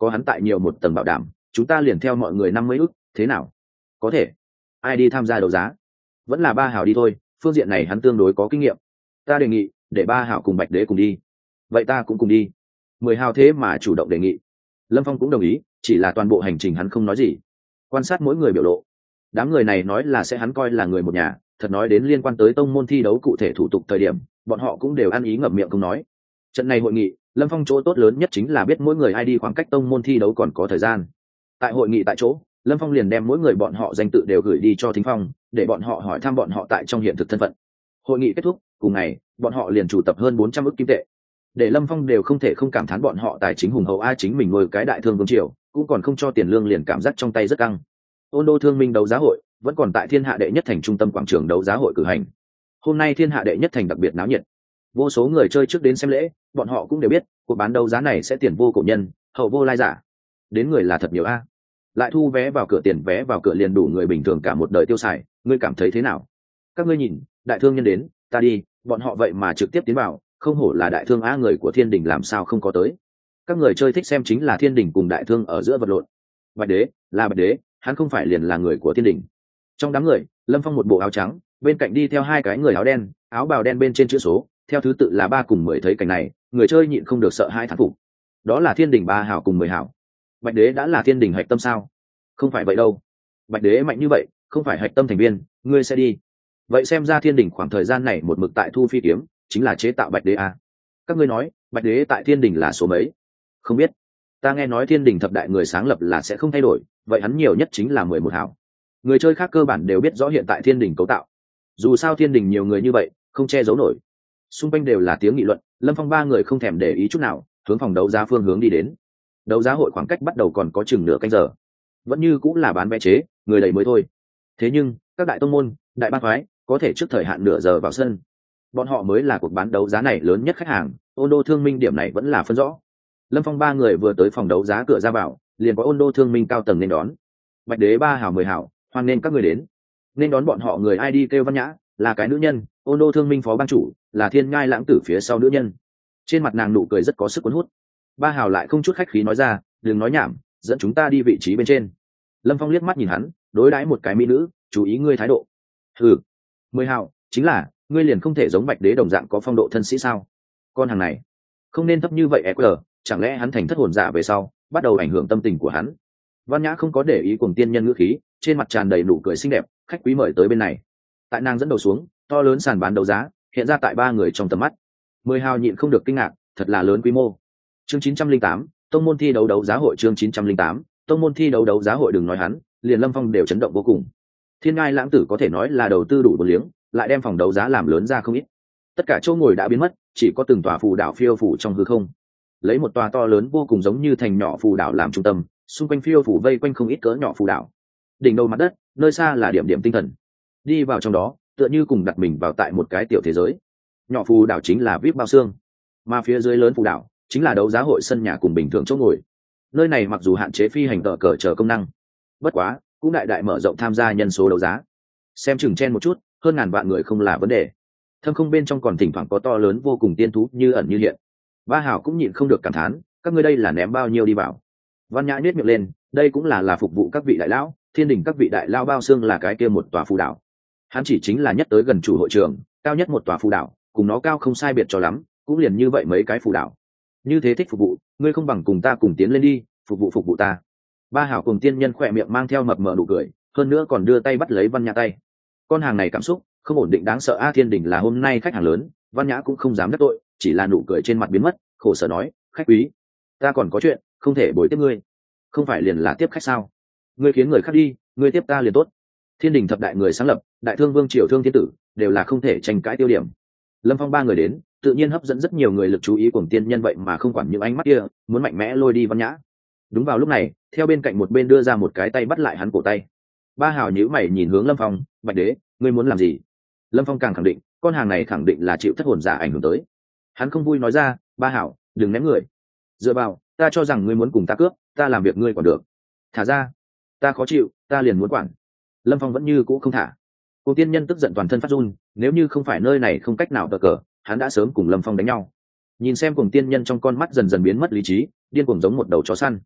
có hắn tại nhiều một tầng bảo đảm, chúng ta liền theo mọi người năm mươi ức, thế nào? Có thể. Ai đi tham gia đấu giá? Vẫn là Ba Hảo đi thôi, phương diện này hắn tương đối có kinh nghiệm. Ta đề nghị để Ba Hảo cùng Bạch Đế cùng đi. Vậy ta cũng cùng đi. Mười Hào thế mà chủ động đề nghị. Lâm Phong cũng đồng ý, chỉ là toàn bộ hành trình hắn không nói gì, quan sát mỗi người biểu lộ. Đám người này nói là sẽ hắn coi là người một nhà, thật nói đến liên quan tới tông môn thi đấu cụ thể thủ tục thời điểm, bọn họ cũng đều ăn ý ngậm miệng không nói. Trận này hội nghị, Lâm Phong chỗ tốt lớn nhất chính là biết mỗi người ai đi khoảng cách tông môn thi đấu còn có thời gian. Tại hội nghị tại chỗ, Lâm Phong liền đem mỗi người bọn họ danh tự đều gửi đi cho Thính Phong, để bọn họ hỏi thăm bọn họ tại trong hiện thực thân phận. Hội nghị kết thúc, cùng ngày, bọn họ liền chủ tập hơn bốn trăm ức kim tệ. Để Lâm Phong đều không thể không cảm thán bọn họ tài chính hùng hậu a, chính mình nuôi cái đại thương vương triều, cũng còn không cho tiền lương liền cảm giác trong tay rất căng. Ôn Đô Thương Minh đấu giá hội vẫn còn tại Thiên Hạ đệ nhất thành trung tâm quảng trường đấu giá hội cử hành. Hôm nay Thiên Hạ đệ nhất thành đặc biệt náo nhiệt, vô số người chơi trước đến xem lễ, bọn họ cũng đều biết cuộc bán đấu giá này sẽ tiền vô cổ nhân, hậu vô lai giả, đến người là thật nhiều a. Lại thu vé vào cửa, tiền vé vào cửa liền đủ người bình thường cả một đời tiêu xài, ngươi cảm thấy thế nào? Các ngươi nhìn, đại thương nhân đến, ta đi, bọn họ vậy mà trực tiếp tiến vào, không hổ là đại thương á, người của Thiên Đình làm sao không có tới? Các người chơi thích xem chính là Thiên Đình cùng đại thương ở giữa vật lộn. Bạch Đế là Bạch Đế, hắn không phải liền là người của Thiên Đình. Trong đám người, Lâm Phong một bộ áo trắng, bên cạnh đi theo hai cái người áo đen, áo bào đen bên trên chữ số theo thứ tự là ba cùng mười. Thấy cảnh này, người chơi nhịn không được sợ hai thán phục. Đó là Thiên Đình ba hảo cùng mười hảo. Bạch Đế đã là Thiên Đình hạch tâm sao? Không phải vậy đâu. Bạch Đế mạnh như vậy, không phải hạch tâm thành viên, ngươi sẽ đi. Vậy xem ra Thiên Đình khoảng thời gian này một mực tại thu phi kiếm, chính là chế tạo Bạch Đế à? Các ngươi nói, Bạch Đế tại Thiên Đình là số mấy? Không biết. Ta nghe nói Thiên Đình thập đại người sáng lập là sẽ không thay đổi, vậy hắn nhiều nhất chính là mười một hảo. Người chơi khác cơ bản đều biết rõ hiện tại Thiên Đình cấu tạo. Dù sao Thiên Đình nhiều người như vậy, không che giấu nổi. Xung quanh đều là tiếng nghị luận, Lâm Phong ba người không thèm để ý chút nào, hướng phòng đấu giá phương hướng đi đến. Đấu giá hội khoảng cách bắt đầu còn có chừng nửa canh giờ, vẫn như cũng là bán vé chế, người đầy mới thôi. Thế nhưng các đại tông môn, đại bang phái có thể trước thời hạn nửa giờ vào sân, bọn họ mới là cuộc bán đấu giá này lớn nhất khách hàng. Ôn Đô Thương Minh điểm này vẫn là phân rõ. Lâm Phong ba người vừa tới phòng đấu giá cửa ra vào, liền có Ôn Đô Thương Minh cao tầng nên đón. Bạch Đế ba hảo mười hảo, hoan nên các người đến. Nên đón bọn họ người ai đi kêu Văn Nhã, là cái nữ nhân. Ôn Đô Thương Minh phó ban chủ, là Thiên Ngai Lãng Tử phía sau nữ nhân. Trên mặt nàng nụ cười rất có sức cuốn hút. Ba hảo lại không chút khách khí nói ra, đừng nói nhảm, dẫn chúng ta đi vị trí bên trên. Lâm Phong liếc mắt nhìn hắn, đối đãi một cái mỹ nữ, chú ý ngươi thái độ. Ừ, mười hảo, chính là ngươi liền không thể giống Bạch Đế đồng dạng có phong độ thân sĩ sao? Con hàng này không nên thấp như vậy e quy, chẳng lẽ hắn thành thất hồn giả về sau bắt đầu ảnh hưởng tâm tình của hắn? Văn Nhã không có để ý cùng tiên nhân ngữ khí, trên mặt tràn đầy nụ cười xinh đẹp. Khách quý mời tới bên này. Tại nàng dẫn đầu xuống, to lớn sàn bán đấu giá hiện ra tại ba người trong tầm mắt. Mười hào nhịn không được kinh ngạc, thật là lớn quy mô. Chương chín trăm linh tám, tông môn thi đấu đấu giá hội. Chương chín trăm linh tám, tông môn thi đấu đấu giá hội. Đừng nói hắn, liền Lâm Phong đều chấn động vô cùng. Thiên Ngai Lãng Tử có thể nói là đầu tư đủ một liếng, lại đem phòng đấu giá làm lớn ra không ít. Tất cả chỗ ngồi đã biến mất, chỉ có từng tòa phù đảo phiêu phủ trong hư không. Lấy một tòa to lớn vô cùng giống như thành nhỏ phù đảo làm trung tâm, xung quanh phiêu phủ vây quanh không ít cỡ nhỏ phù đảo. Đỉnh đầu mặt đất, nơi xa là điểm điểm tinh thần. Đi vào trong đó, tựa như cùng đặt mình vào tại một cái tiểu thế giới. Nhỏ phù đảo chính là vê i pê bao xương, mà phía dưới lớn phù đảo chính là đấu giá hội sân nhà cùng bình thường chỗ ngồi. Nơi này mặc dù hạn chế phi hành tờ cờ chờ công năng, bất quá cũng đại đại mở rộng tham gia nhân số đấu giá. Xem chừng chen một chút, hơn ngàn vạn người không là vấn đề. Thâm không bên trong còn thỉnh thoảng có to lớn vô cùng tiên thú như ẩn như hiện. Ba hảo cũng nhịn không được cảm thán, các ngươi đây là ném bao nhiêu đi vào? Văn Nhã nhếch miệng lên, đây cũng là là phục vụ các vị đại lão, Thiên Đình các vị đại lao bao xương là cái kia một tòa phù đảo. Hắn chỉ chính là nhất tới gần chủ hội trường, cao nhất một tòa phù đảo, cùng nó cao không sai biệt cho lắm, cũng liền như vậy mấy cái phù đảo. Như thế thích phục vụ, ngươi không bằng cùng ta cùng tiến lên đi, phục vụ phục vụ ta. Ba hảo cùng tiên nhân khỏe miệng mang theo mập mờ nụ cười, hơn nữa còn đưa tay bắt lấy Văn Nhã tay. Con hàng này cảm xúc không ổn định đáng sợ a. Thiên Đình là hôm nay khách hàng lớn, Văn Nhã cũng không dám đắc tội, chỉ là nụ cười trên mặt biến mất, khổ sở nói, khách quý, ta còn có chuyện, không thể bồi tiếp ngươi. Không phải liền là tiếp khách sao? Ngươi khiến người khác đi, ngươi tiếp ta liền tốt. Thiên Đình thập đại người sáng lập, đại thương vương triều Thương Thiên Tử, đều là không thể tranh cãi tiêu điểm. Lâm Phong ba người đến, tự nhiên hấp dẫn rất nhiều người lực chú ý của tiên nhân, vậy mà không quản những ánh mắt kia, muốn mạnh mẽ lôi đi Văn Nhã. Đúng vào lúc này, theo bên cạnh một bên đưa ra một cái tay bắt lại hắn cổ tay. Ba hào nhíu mày nhìn hướng Lâm Phong, Bạch Đế, ngươi muốn làm gì? Lâm Phong càng khẳng định, con hàng này khẳng định là chịu thất hồn giả ảnh hưởng tới. Hắn không vui nói ra, ba hảo, đừng ném người. Dựa vào, ta cho rằng ngươi muốn cùng ta cướp, ta làm việc ngươi còn được. Thả ra, ta khó chịu, ta liền muốn quản. Lâm Phong vẫn như cũ không thả. Cô tiên nhân tức giận toàn thân phát run, nếu như không phải nơi này không cách nào tờ cờ, hắn đã sớm cùng Lâm Phong đánh nhau. Nhìn xem cùng tiên nhân trong con mắt dần dần biến mất lý trí, điên cuồng giống một đầu chó săn.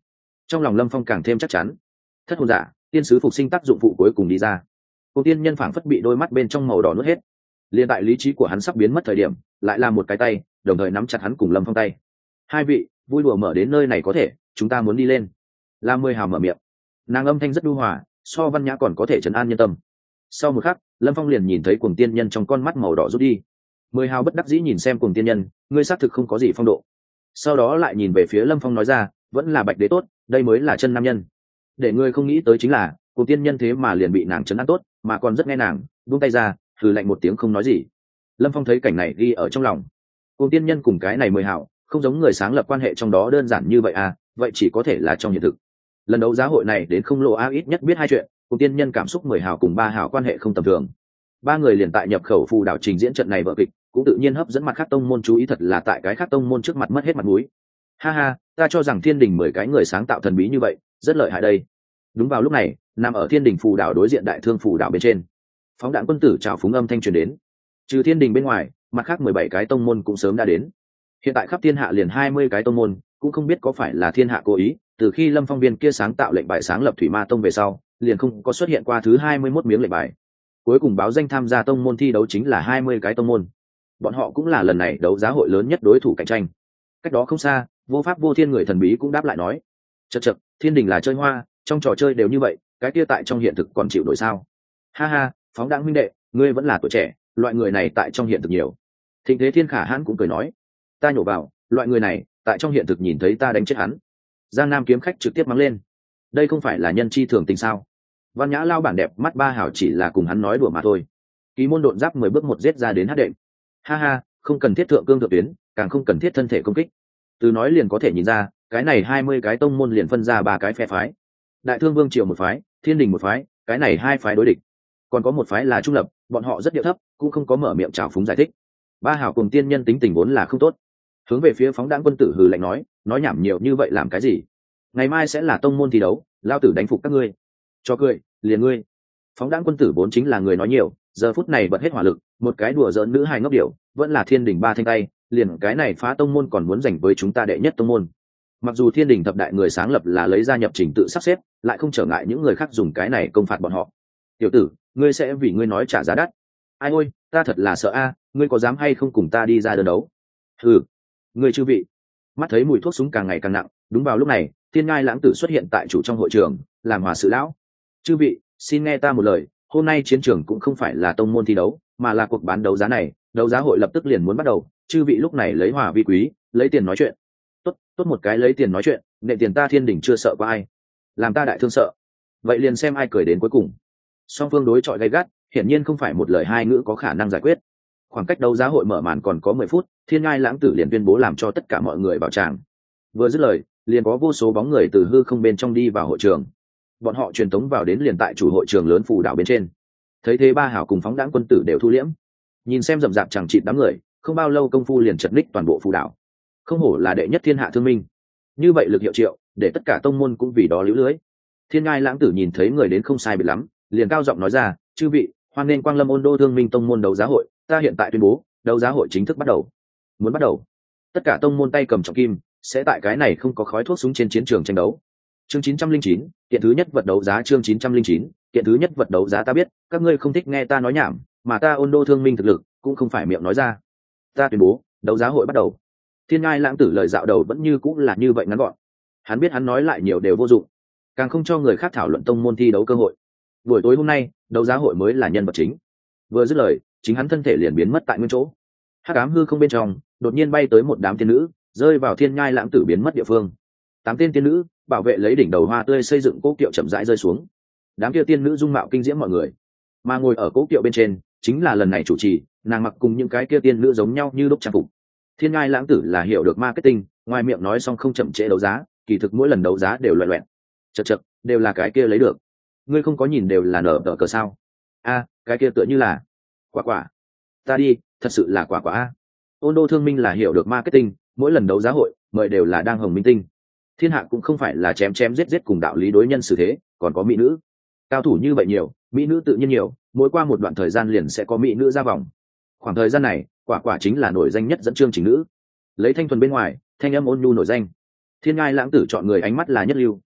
trong lòng Lâm Phong càng thêm chắc chắn. Thất hồn giả, tiên sứ phục sinh tác dụng phụ cuối cùng đi ra. Cùng tiên nhân phảng phất bị đôi mắt bên trong màu đỏ nuốt hết. Liên tại lý trí của hắn sắp biến mất thời điểm, lại là một cái tay, đồng thời nắm chặt hắn cùng Lâm Phong tay. Hai vị, vui đùa mở đến nơi này có thể, chúng ta muốn đi lên. La Mười Hào mở miệng, nàng âm thanh rất nhu hòa, so Văn Nhã còn có thể trấn an nhân tâm. Sau một khắc, Lâm Phong liền nhìn thấy Cuồng tiên nhân trong con mắt màu đỏ rút đi. Mười Hào bất đắc dĩ nhìn xem Cuồng tiên nhân, ngươi xác thực không có gì phong độ. Sau đó lại nhìn về phía Lâm Phong nói ra, vẫn là Bạch Đế tốt, đây mới là chân nam nhân. Để ngươi không nghĩ tới chính là, Cuồng tiên nhân thế mà liền bị nàng trấn an tốt, mà còn rất nghe nàng, buông tay ra, thử lạnh một tiếng không nói gì. Lâm Phong thấy cảnh này ghi ở trong lòng. Cuồng tiên nhân cùng cái này Mười Hào, không giống người sáng lập quan hệ trong đó đơn giản như vậy à, vậy chỉ có thể là trong hiện thực. Lần đấu giá hội này đến không lộ a ít nhất biết hai chuyện, cùng tiên nhân cảm xúc Mười Hào cùng Ba Hào quan hệ không tầm thường. Ba người liền tại nhập khẩu phù đảo trình diễn trận này vở kịch, cũng tự nhiên hấp dẫn mặt khác tông môn chú ý, thật là tại cái khác tông môn trước mặt mất hết mặt mũi. Ha ha, ta cho rằng Thiên Đình mười cái người sáng tạo thần bí như vậy, rất lợi hại đây. Đúng vào lúc này, nằm ở Thiên Đình phù đảo đối diện Đại Thương phù đảo bên trên, phóng đạn quân tử chào phúng âm thanh truyền đến. Trừ Thiên Đình bên ngoài, mặt khác mười bảy cái tông môn cũng sớm đã đến. Hiện tại khắp thiên hạ liền hai mươi cái tông môn, cũng không biết có phải là thiên hạ cố ý, từ khi Lâm Phong viên kia sáng tạo lệnh bài sáng lập Thủy Ma Tông về sau, liền không có xuất hiện qua thứ hai mươi mốt miếng lệnh bài. Cuối cùng báo danh tham gia tông môn thi đấu chính là hai mươi cái tông môn. Bọn họ cũng là lần này đấu giá hội lớn nhất đối thủ cạnh tranh. Cách đó không xa, Vô Pháp Vô Thiên người thần bí cũng đáp lại nói: "Chậc chậc, Thiên Đình là chơi hoa, trong trò chơi đều như vậy, cái kia tại trong hiện thực còn chịu nổi sao?" Ha ha, phóng đãng huynh đệ, ngươi vẫn là tuổi trẻ, loại người này tại trong hiện thực nhiều. Thịnh Thế Thiên Khả Hãn cũng cười nói: "Ta nhổ vào, loại người này, tại trong hiện thực nhìn thấy ta đánh chết hắn." Giang Nam kiếm khách trực tiếp mắng lên: "Đây không phải là nhân chi thường tình sao?" Văn Nhã lao bản đẹp mắt Ba Hảo chỉ là cùng hắn nói đùa mà thôi. Ký môn độn giáp mười bước một giết ra đến hát đệm. Ha ha, không cần thiết thượng cương thượng tuyến, càng không cần thiết thân thể công kích. Từ nói liền có thể nhìn ra, cái này hai mươi cái tông môn liền phân ra ba cái phe phái. Đại Thương Vương triều một phái, Thiên Đình một phái, cái này hai phái đối địch. Còn có một phái là trung lập, bọn họ rất điệu thấp, cũng không có mở miệng trào phúng giải thích. Ba Hảo cùng tiên nhân tính tình vốn là không tốt. Hướng về phía phóng đãng quân tử hừ lạnh nói, nói nhảm nhiều như vậy làm cái gì? Ngày mai sẽ là tông môn thi đấu, lao tử đánh phục các ngươi. Cho cười, liền ngươi. Phóng đãng quân tử vốn chính là người nói nhiều, giờ phút này bật hết hỏa lực, một cái đùa giỡn nữ hài ngốc điệu, vẫn là Thiên Đình ba thanh tay, liền cái này phá tông môn còn muốn giành với chúng ta đệ nhất tông môn. Mặc dù Thiên Đình thập đại người sáng lập là lấy ra nhập trình tự sắp xếp, lại không trở ngại những người khác dùng cái này công phạt bọn họ. Tiểu tử, ngươi sẽ vì ngươi nói trả giá đắt. Ai ôi, ta thật là sợ a, ngươi có dám hay không cùng ta đi ra đơn đấu? Ừ, ngươi chư vị. Mắt thấy mùi thuốc súng càng ngày càng nặng, đúng vào lúc này, Thiên Ngai Lãng Tử xuất hiện tại chủ trong hội trường, làm hòa sự lão. Chư vị, xin nghe ta một lời, hôm nay chiến trường cũng không phải là tông môn thi đấu, mà là cuộc bán đấu giá này, đấu giá hội lập tức liền muốn bắt đầu, chư vị lúc này lấy hòa vi quý, lấy tiền nói chuyện. Tốt, tốt một cái lấy tiền nói chuyện, nệ tiền ta Thiên Đình chưa sợ qua ai, làm ta đại thương sợ. Vậy liền xem ai cười đến cuối cùng. Song phương đối chọi gay gắt, hiển nhiên không phải một lời hai ngữ có khả năng giải quyết. Khoảng cách đấu giá hội mở màn còn có mười phút, Thiên Ngai Lãng Tử liền tuyên bố làm cho tất cả mọi người vào tràng. Vừa dứt lời, liền có vô số bóng người từ hư không bên trong đi vào hội trường. Bọn họ truyền tống vào đến liền tại chủ hội trường lớn phù đảo bên trên. Thấy thế Ba Hảo cùng phóng đãng quân tử đều thu liễm, nhìn xem rậm rạp chẳng chịt đám người, không bao lâu công phu liền chật ních toàn bộ phù đảo. Không hổ là đệ nhất thiên hạ thương minh, như vậy lực hiệu triệu, để tất cả tông môn cũng vì đó liễu lưới. Thiên Ngai Lãng Tử nhìn thấy người đến không sai biệt lắm, liền cao giọng nói ra, chư vị, hoan nên quang lâm Ôn Đô Thương Minh tông môn đấu giá hội, ta hiện tại tuyên bố, đấu giá hội chính thức bắt đầu. Muốn bắt đầu, tất cả tông môn tay cầm trọng kim, sẽ tại cái này không có khói thuốc súng trên chiến trường tranh đấu. Chương chín trăm linh chín, kiện thứ nhất vật đấu giá. Chương chín trăm linh chín, kiện thứ nhất vật đấu giá. Ta biết các ngươi không thích nghe ta nói nhảm, mà ta Ôn Đô Thương Minh thực lực cũng không phải miệng nói ra. Ta tuyên bố, đấu giá hội bắt đầu. Thiên Ngai Lãng Tử lời dạo đầu vẫn như cũng là như vậy ngắn gọn. Hắn biết hắn nói lại nhiều đều vô dụng, càng không cho người khác thảo luận tông môn thi đấu cơ hội. Buổi tối hôm nay, đấu giá hội mới là nhân vật chính. Vừa dứt lời, chính hắn thân thể liền biến mất tại nguyên chỗ. Hắc ám hư không bên trong, đột nhiên bay tới một đám tiên nữ, rơi vào Thiên Ngai Lãng Tử biến mất địa phương. Tám tên tiên nữ bảo vệ lấy đỉnh đầu hoa tươi xây dựng cố kiệu chậm rãi rơi xuống. Đám kia tiên nữ dung mạo kinh diễm mọi người, mà ngồi ở cố kiệu bên trên chính là lần này chủ trì, nàng mặc cùng những cái kia tiên nữ giống nhau như lúc trang phục. Thiên Ngai Lãng Tử là hiểu được marketing, ngoài miệng nói xong không chậm trễ đấu giá, kỳ thực mỗi lần đấu giá đều loẹt loẹt. Chậc chậc, đều là cái kia lấy được. Ngươi không có nhìn đều là nở tờ cờ sao? A, cái kia tựa như là quả quả. Ta đi, thật sự là quả quả a. Ôn Đô Thương Minh là hiểu được marketing, mỗi lần đấu giá hội mời đều là đang hồng minh tinh. Thiên hạ cũng không phải là chém chém giết giết cùng đạo lý đối nhân xử thế, còn có mỹ nữ. Cao thủ như vậy nhiều, mỹ nữ tự nhiên nhiều, mỗi qua một đoạn thời gian liền sẽ có mỹ nữ ra vòng. Khoảng thời gian này, quả quả chính là nổi danh nhất dẫn chương trình nữ. Lấy thanh thuần bên ngoài, thanh âm ôn nhu nổi danh. Thiên Ngai Lãng Tử chọn người ánh mắt là nhất lưu,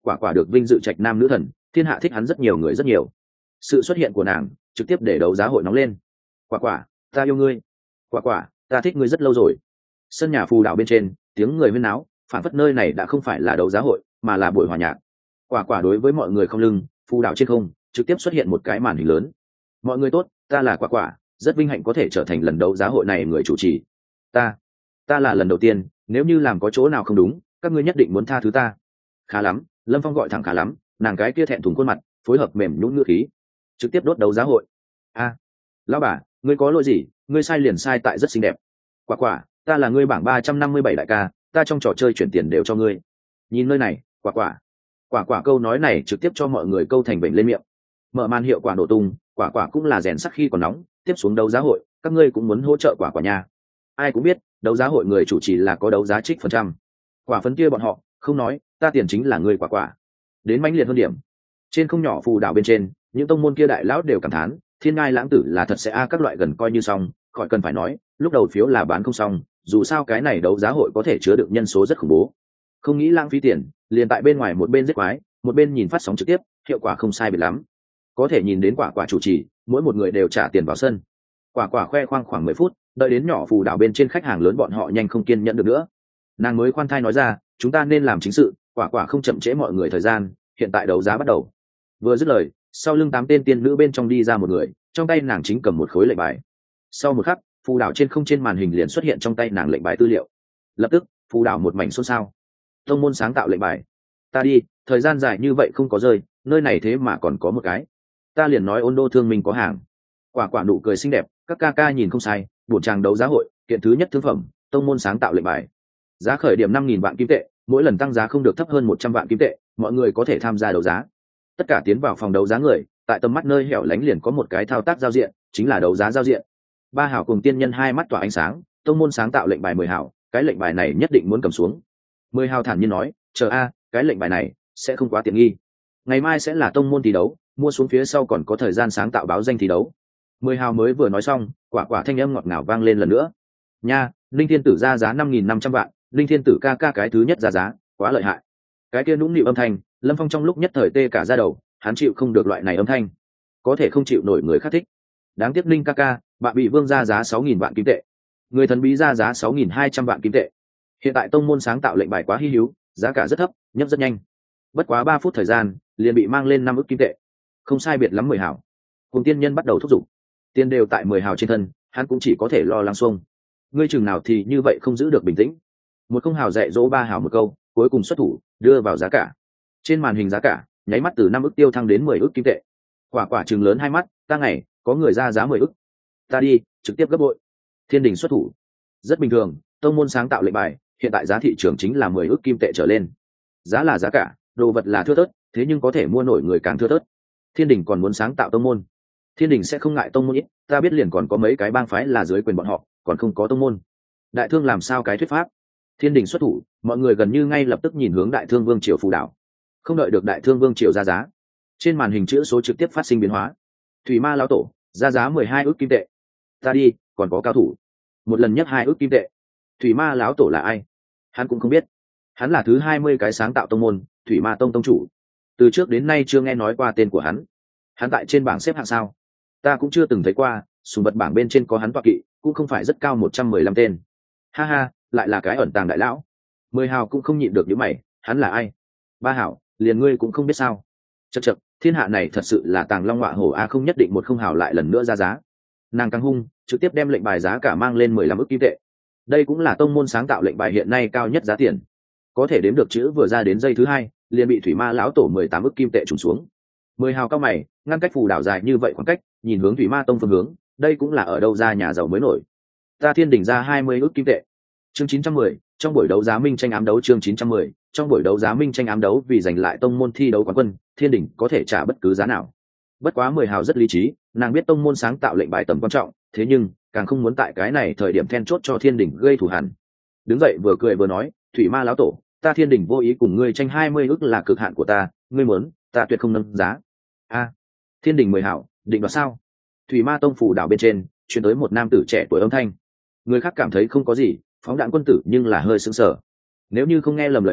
quả quả được vinh dự trạch nam nữ thần, thiên hạ thích hắn rất nhiều người rất nhiều. Sự xuất hiện của nàng trực tiếp để đấu giá hội nóng lên. Quả quả, ta yêu ngươi. Quả quả, ta thích ngươi rất lâu rồi. Sân nhà phù đảo bên trên, tiếng người huyên náo, phản phất nơi này đã không phải là đấu giá hội mà là buổi hòa nhạc. Quả quả đối với mọi người không lưng, phù đảo trên không trực tiếp xuất hiện một cái màn hình lớn. Mọi người tốt, ta là Quả quả, rất vinh hạnh có thể trở thành lần đấu giá hội này người chủ trì. Ta, ta là lần đầu tiên, nếu như làm có chỗ nào không đúng, các ngươi nhất định muốn tha thứ ta. Khá lắm, Lâm Phong gọi thẳng khá lắm, nàng cái kia thẹn thùng khuôn mặt, phối hợp mềm nhũn ngữ khí, trực tiếp đốt đấu giá hội. A, lão bà, ngươi có lỗi gì? Ngươi sai liền sai tại rất xinh đẹp. Quả quả, ta là ngươi bảng ba trăm năm mươi bảy đại ca, ta trong trò chơi chuyển tiền đều cho ngươi. Nhìn nơi này, quả quả. Quả quả câu nói này trực tiếp cho mọi người câu thành bệnh lên miệng. Mở màn hiệu quả nổ tung, quả quả cũng là rèn sắc khi còn nóng, tiếp xuống đấu giá hội, các ngươi cũng muốn hỗ trợ quả quả nha. Ai cũng biết, đấu giá hội người chủ trì là có đấu giá trích phần trăm. Quả phấn kia bọn họ, không nói, ta tiền chính là người quả quả. Đến mãnh liệt hơn điểm. Trên không nhỏ phù đảo bên trên, những tông môn kia đại lão đều cảm thán, thiên ngai lãng tử là thật sẽ a các loại gần coi như xong, khỏi cần phải nói, lúc đầu phiếu là bán không xong, dù sao cái này đấu giá hội có thể chứa được nhân số rất khủng bố. Không nghĩ lãng phí tiền, liền tại bên ngoài một bên giết quái, một bên nhìn phát sóng trực tiếp, hiệu quả không sai biệt lắm. Có thể nhìn đến quả quả chủ trì, mỗi một người đều trả tiền vào sân. Quả quả khoe khoang khoảng mười phút, đợi đến nhỏ phù đảo bên trên khách hàng lớn bọn họ nhanh không kiên nhẫn được nữa. Nàng mới khoan thai nói ra, chúng ta nên làm chính sự, quả quả không chậm trễ mọi người thời gian, hiện tại đấu giá bắt đầu. Vừa dứt lời, sau lưng tám tên tiên nữ bên trong đi ra một người, trong tay nàng chính cầm một khối lệnh bài. Sau một khắc, phù đảo trên không trên màn hình liền xuất hiện trong tay nàng lệnh bài tư liệu. Lập tức, phù đảo một mảnh xôn xao. Tông môn sáng tạo lệnh bài. Ta đi, thời gian dài như vậy không có rơi, nơi này thế mà còn có một cái. Ta liền nói Ôn Đô Thương Minh có hàng. Quả quả nụ cười xinh đẹp, các ca ca nhìn không sai, buổi tràng đấu giá hội, kiện thứ nhất thương phẩm, tông môn sáng tạo lệnh bài. Giá khởi điểm năm nghìn vạn kim tệ, mỗi lần tăng giá không được thấp hơn một trăm vạn kim tệ, mọi người có thể tham gia đấu giá. Tất cả tiến vào phòng đấu giá người, tại tầm mắt nơi hẻo lánh liền có một cái thao tác giao diện, chính là đấu giá giao diện. Ba hảo cùng tiên nhân hai mắt tỏa ánh sáng, tông môn sáng tạo lệnh bài mười hảo, cái lệnh bài này nhất định muốn cầm xuống. Mười hảo thản nhiên nói, chờ a, cái lệnh bài này sẽ không quá tiện nghi. Ngày mai sẽ là tông môn thi đấu, mua xuống phía sau còn có thời gian sáng tạo báo danh thi đấu. Mười hào mới vừa nói xong, quả quả thanh âm ngọt ngào vang lên lần nữa. Nha, linh thiên tử ra giá năm nghìn năm trăm vạn, linh thiên tử ca ca cái thứ nhất ra giá, quá lợi hại. Cái kia nũng nịu âm thanh, Lâm Phong trong lúc nhất thời tê cả da đầu, hắn chịu không được loại này âm thanh, có thể không chịu nổi người khác thích. Đáng tiếc linh ca ca, bạn bị vương ra giá sáu nghìn vạn kim tệ, người thần bí ra giá sáu nghìn hai trăm vạn kim tệ. Hiện tại tông môn sáng tạo lệnh bài quá hi hữu, giá cả rất thấp, nhấp rất nhanh. Bất quá ba phút thời gian, liền bị mang lên năm ức kim tệ. Không sai biệt lắm mười hào. Cùng tiên nhân bắt đầu thúc giục. Tiền đều tại mười hào trên thân, hắn cũng chỉ có thể lo lắng xuông. Ngươi chừng nào thì như vậy không giữ được bình tĩnh. Một không hào dạy dỗ ba hào một câu, cuối cùng xuất thủ, đưa vào giá cả. Trên màn hình giá cả, nháy mắt từ năm ức tiêu thăng đến mười ức kim tệ. Quả quả trừng lớn hai mắt, ta ngày, có người ra giá mười ức. Ta đi, trực tiếp gấp bội. Thiên đình xuất thủ. Rất bình thường, tông môn sáng tạo lệnh bài, hiện tại giá thị trường chính là mười ức kim tệ trở lên. Giá là giá cả, đồ vật là thưa thớt, thế nhưng có thể mua nổi người càng thưa thớt. Thiên đình còn muốn sáng tạo tông môn. Thiên đình sẽ không ngại tông môn ít, ta biết liền còn có mấy cái bang phái là dưới quyền bọn họ, còn không có tông môn. Đại thương làm sao cái thuyết pháp? Thiên đình xuất thủ, mọi người gần như ngay lập tức nhìn hướng đại thương vương triều phù đảo. Không đợi được đại thương vương triều ra giá, trên màn hình chữ số trực tiếp phát sinh biến hóa. Thủy ma lão tổ ra giá mười hai ức kim tệ. Ta đi, còn có cao thủ, một lần nhất hai ức kim tệ. Thủy ma lão tổ là ai? Hắn cũng không biết. Hắn là thứ hai mươi cái sáng tạo tông môn, Thủy ma tông tông chủ. Từ trước đến nay chưa nghe nói qua tên của hắn. Hắn tại trên bảng xếp hạng sao? Ta cũng chưa từng thấy qua, sùng vật bảng bên trên có hắn toa kỵ, cũng không phải rất cao một trăm mười lăm tên. Ha ha, lại là cái ẩn tàng đại lão. Mười hào cũng không nhịn được những mày, hắn là ai? Ba hảo, liền ngươi cũng không biết sao? Chậc chậc, thiên hạ này thật sự là tàng long ngọa hổ a, không nhất định một không hào lại lần nữa ra giá. Nàng càng hung, trực tiếp đem lệnh bài giá cả mang lên mười lăm ức kim tệ. Đây cũng là tông môn sáng tạo lệnh bài hiện nay cao nhất giá tiền. Có thể đếm được chữ vừa ra đến giây thứ hai, liền bị thủy ma lão tổ mười tám ức kim tệ trùng xuống. Mười hào cao mày, ngăn cách phù đảo dài như vậy khoảng cách, nhìn hướng thủy ma tông phương hướng, đây cũng là ở đâu ra nhà giàu mới nổi. Ta thiên đỉnh ra hai mươi ức kim tệ. Chương chín trăm mười, trong buổi đấu giá minh tranh ám đấu. Chương chín trăm mười, trong buổi đấu giá minh tranh ám đấu, vì giành lại tông môn thi đấu quán quân, thiên đỉnh có thể trả bất cứ giá nào. Bất quá mười hào rất lý trí, nàng biết tông môn sáng tạo lệnh bài tầm quan trọng, thế nhưng càng không muốn tại cái này thời điểm then chốt cho thiên đỉnh gây thù hằn. Đứng dậy vừa cười vừa nói, thủy ma lão tổ, ta thiên đỉnh vô ý cùng ngươi tranh hai mươi ức là cực hạn của ta, ngươi muốn, ta tuyệt không nâng giá. A, thiên đỉnh mười hảo, định đoạt sao? Thủy ma tông phủ đảo bên trên chuyển tới một nam tử trẻ tuổi âm thanh. Người khác cảm thấy không có gì, phóng đạn quân tử nhưng là hơi sững sờ. Nếu như không nghe lầm lời nói,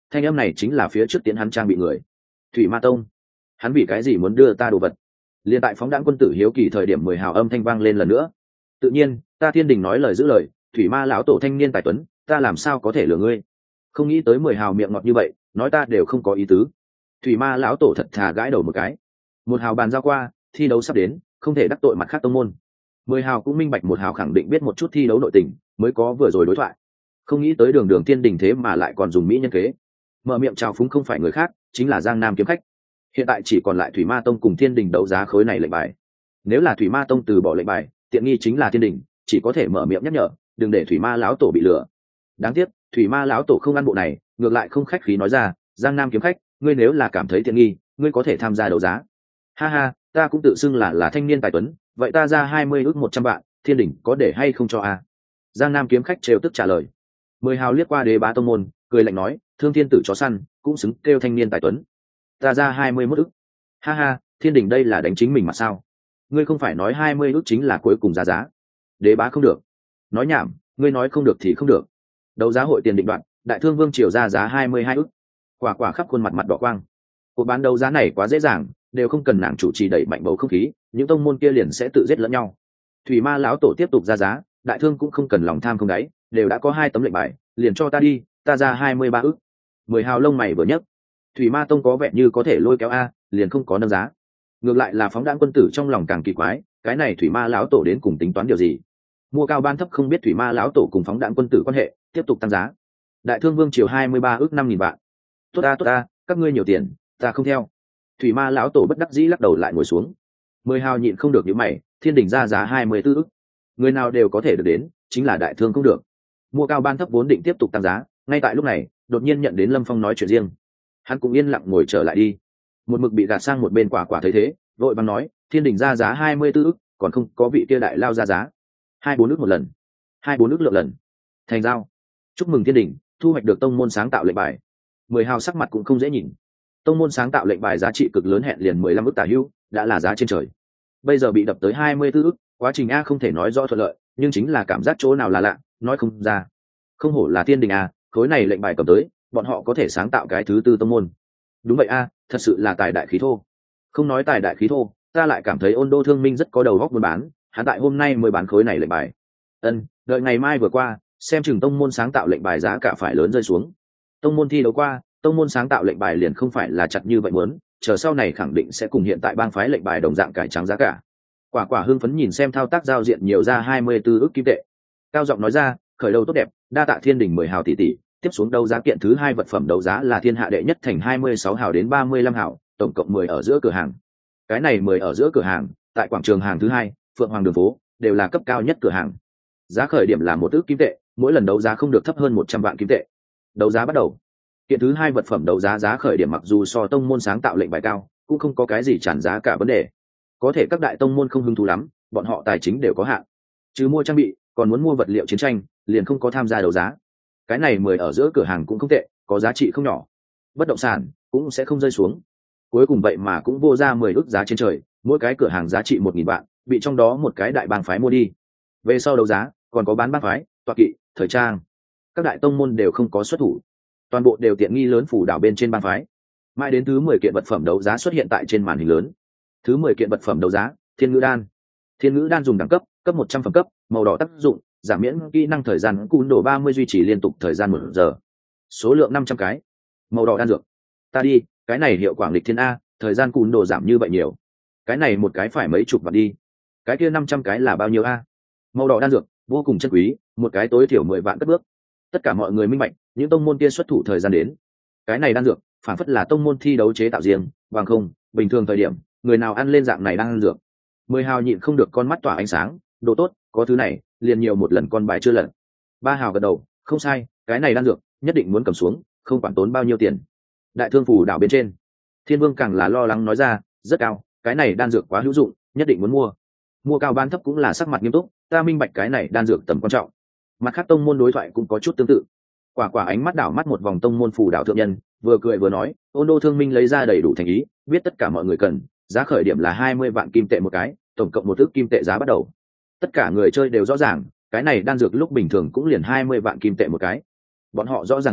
thanh âm này chính là phía trước tiến hắn trang bị người. Thủy Ma Tông, hắn vì cái gì muốn đưa ta đồ vật? Liên tại phóng đãng quân tử hiếu kỳ thời điểm, mười hào âm thanh vang lên lần nữa. Tự nhiên, ta Thiên Đình nói lời giữ lời, Thủy Ma lão tổ thanh niên tài tuấn, ta làm sao có thể lừa ngươi? Không nghĩ tới mười hào miệng ngọt như vậy, nói ta đều không có ý tứ. Thủy Ma lão tổ thật thà gãi đầu một cái. Một hào bàn giao qua, thi đấu sắp đến, không thể đắc tội mặt khác tông môn. Mười hào cũng minh bạch một hào khẳng định biết một chút thi đấu nội tình, mới có vừa rồi đối thoại. Không nghĩ tới đường đường Thiên Đình thế mà lại còn dùng mỹ nhân kế. Mở miệng chào phúng không phải người khác, chính là Giang Nam kiếm khách. Hiện tại chỉ còn lại Thủy Ma Tông cùng Thiên Đình đấu giá khối này lệnh bài. Nếu là Thủy Ma Tông từ bỏ lệnh bài, tiện nghi chính là Thiên Đình, chỉ có thể mở miệng nhắc nhở, đừng để Thủy Ma lão tổ bị lừa. Đáng tiếc, Thủy Ma lão tổ không ăn bộ này, ngược lại không khách khí nói ra, Giang Nam kiếm khách, ngươi nếu là cảm thấy tiện nghi, ngươi có thể tham gia đấu giá. Ha ha, ta cũng tự xưng là là thanh niên tài tuấn, vậy ta ra hai mươi ước một trăm vạn, Thiên Đình có để hay không cho a? Giang Nam kiếm khách trêu tức trả lời. Mười hào liếc qua Đế Bá tông môn, cười lạnh nói, thương thiên tử chó săn, cũng xứng kêu thanh niên tài tuấn. Ta ra hai mươi mốt ước. Ha ha, Thiên Đình đây là đánh chính mình mà sao? Ngươi không phải nói hai mươi ước chính là cuối cùng giá giá? Đế Bá không được. Nói nhảm, ngươi nói không được thì không được. Đấu giá hội tiền định đoạn, Đại Thương Vương triều ra giá hai mươi hai ước. Quả quả khắp khuôn mặt mặt đỏ quang. Cuộc bán đấu giá này quá dễ dàng, đều không cần nàng chủ trì đẩy mạnh bầu không khí, những tông môn kia liền sẽ tự giết lẫn nhau. Thủy Ma lão tổ tiếp tục ra giá, Đại Thương cũng không cần lòng tham không đáy, đều đã có hai tấm lệnh bài, liền cho ta đi, ta ra hai mươi ba ước. Mười hào lông mày vừa nhấc. Thủy Ma Tông có vẻ như có thể lôi kéo a, liền không có nâng giá. Ngược lại là phóng đãng quân tử trong lòng càng kỳ quái, cái này Thủy Ma lão tổ đến cùng tính toán điều gì? Mua cao ban thấp không biết Thủy Ma lão tổ cùng phóng đãng quân tử quan hệ, tiếp tục tăng giá. Đại Thương Vương triều hai mươi ba ước năm nghìn vạn. Tốt a tốt a, các ngươi nhiều tiền, ta không theo. Thủy Ma lão tổ bất đắc dĩ lắc đầu lại ngồi xuống. Mười hào nhịn không được nhíu mày, Thiên Đình ra giá hai mươi tư ước. Người nào đều có thể được đến, chính là Đại Thương không được. Mua cao ban thấp vốn định tiếp tục tăng giá, ngay tại lúc này, đột nhiên nhận đến Lâm Phong nói chuyện riêng. Hắn cũng yên lặng ngồi trở lại đi. Một mực bị gạt sang một bên quả quả thấy thế, vội vàng nói, Thiên Đình ra giá hai mươi tư ước, còn không có vị kia đại lao ra giá. Hai bốn ước một lần, hai bốn ước lượng lần. Thành giao. Chúc mừng Thiên Đình, thu hoạch được tông môn sáng tạo lệnh bài. Mười hào sắc mặt cũng không dễ nhìn. Tông môn sáng tạo lệnh bài giá trị cực lớn hẹn liền mười lăm ước tả hữu, đã là giá trên trời. Bây giờ bị đập tới hai mươi tư ước, quá trình a không thể nói rõ thuận lợi, nhưng chính là cảm giác chỗ nào là lạ, nói không ra. Không hổ là Thiên Đình a, khối này lệnh bài cầm tới, bọn họ có thể sáng tạo cái thứ tư tông môn. Đúng vậy a, thật sự là tài đại khí thô. Không nói tài đại khí thô, ta lại cảm thấy Ôn Đô Thương Minh rất có đầu óc buôn bán, hắn tại hôm nay mới bán khối này lệnh bài. Ân, đợi ngày mai vừa qua, xem chừng tông môn sáng tạo lệnh bài giá cả phải lớn rơi xuống. Tông môn thi đấu qua, tông môn sáng tạo lệnh bài liền không phải là chặt như vậy muốn, chờ sau này khẳng định sẽ cùng hiện tại bang phái lệnh bài đồng dạng cải trắng giá cả. Quả quả hưng phấn nhìn xem thao tác giao diện nhiều ra hai mươi tư ức kim tệ. Cao giọng nói ra, khởi đầu tốt đẹp, đa tạ Thiên Đình mười hào tỷ tỷ, tiếp xuống đấu giá kiện thứ hai vật phẩm đấu giá là thiên hạ đệ nhất thành hai mươi sáu hào đến ba mươi lăm hào, tổng cộng mười ở giữa cửa hàng. Cái này mười ở giữa cửa hàng, tại quảng trường hàng thứ hai, Phượng Hoàng đường phố, đều là cấp cao nhất cửa hàng. Giá khởi điểm là một ức kim tệ, mỗi lần đấu giá không được thấp hơn một trăm vạn kim tệ. Đấu giá bắt đầu. Kiện thứ hai vật phẩm đấu giá giá khởi điểm mặc dù so tông môn sáng tạo lệnh bài cao, cũng không có cái gì tràn giá cả vấn đề. Có thể các đại tông môn không hứng thú lắm, bọn họ tài chính đều có hạn. Chứ mua trang bị, còn muốn mua vật liệu chiến tranh, liền không có tham gia đấu giá. Cái này mười ở giữa cửa hàng cũng không tệ, có giá trị không nhỏ. Bất động sản cũng sẽ không rơi xuống. Cuối cùng vậy mà cũng vô ra mười ức giá trên trời, mỗi cái cửa hàng giá trị một nghìn vạn, bị trong đó một cái đại bang phái mua đi. Về sau đấu giá, còn có bán bang phái, tọa kỵ, thời trang. Các đại tông môn đều không có xuất thủ, toàn bộ đều tiện nghi lớn phủ đảo bên trên bang phái. Mãi đến thứ mười kiện vật phẩm đấu giá xuất hiện tại trên màn hình lớn. Thứ mười kiện vật phẩm đấu giá, Thiên Ngữ đan. Thiên Ngữ đan dùng đẳng cấp, cấp một trăm phẩm cấp, màu đỏ tác dụng, giảm miễn kỹ năng thời gian cún đồ ba mươi duy trì liên tục thời gian một giờ. Số lượng năm trăm cái. Màu đỏ đan dược. Ta đi, cái này hiệu quả nghịch thiên a, thời gian cún đồ giảm như vậy nhiều. Cái này một cái phải mấy chục vạn đi. Cái kia năm trăm cái là bao nhiêu a? Màu đỏ đan dược, vô cùng chân quý, một cái tối thiểu mười vạn cất bước. Tất cả mọi người minh bạch, những tông môn kia xuất thủ thời gian đến. Cái này đan dược, phản phất là tông môn thi đấu chế tạo riêng, bằng không, bình thường thời điểm, người nào ăn lên dạng này đan dược. Mười hào nhịn không được con mắt tỏa ánh sáng, đồ tốt, có thứ này, liền nhiều một lần con bài chưa lật. Ba hào gật đầu, không sai, cái này đan dược, nhất định muốn cầm xuống, không quản tốn bao nhiêu tiền. Đại Thương phủ đảo bên trên, Thiên Vương càng là lo lắng nói ra, rất cao, cái này đan dược quá hữu dụng, nhất định muốn mua. Mua cao ban thấp cũng là sắc mặt nghiêm túc, ta minh bạch cái này đan dược tầm quan trọng. Mặt khác tông môn đối thoại cũng có chút tương tự. Quả quả ánh mắt đảo mắt một vòng tông môn phủ đảo thượng nhân, vừa cười vừa nói, Ôn Đô Thương Minh lấy ra đầy đủ thành ý, biết tất cả mọi người cần, giá khởi điểm là hai mươi vạn kim tệ một cái, tổng cộng một ức kim tệ giá bắt đầu. Tất cả người chơi đều rõ ràng, cái này đan dược lúc bình thường cũng liền hai mươi vạn kim tệ một cái. Bọn họ rõ ràng hơn,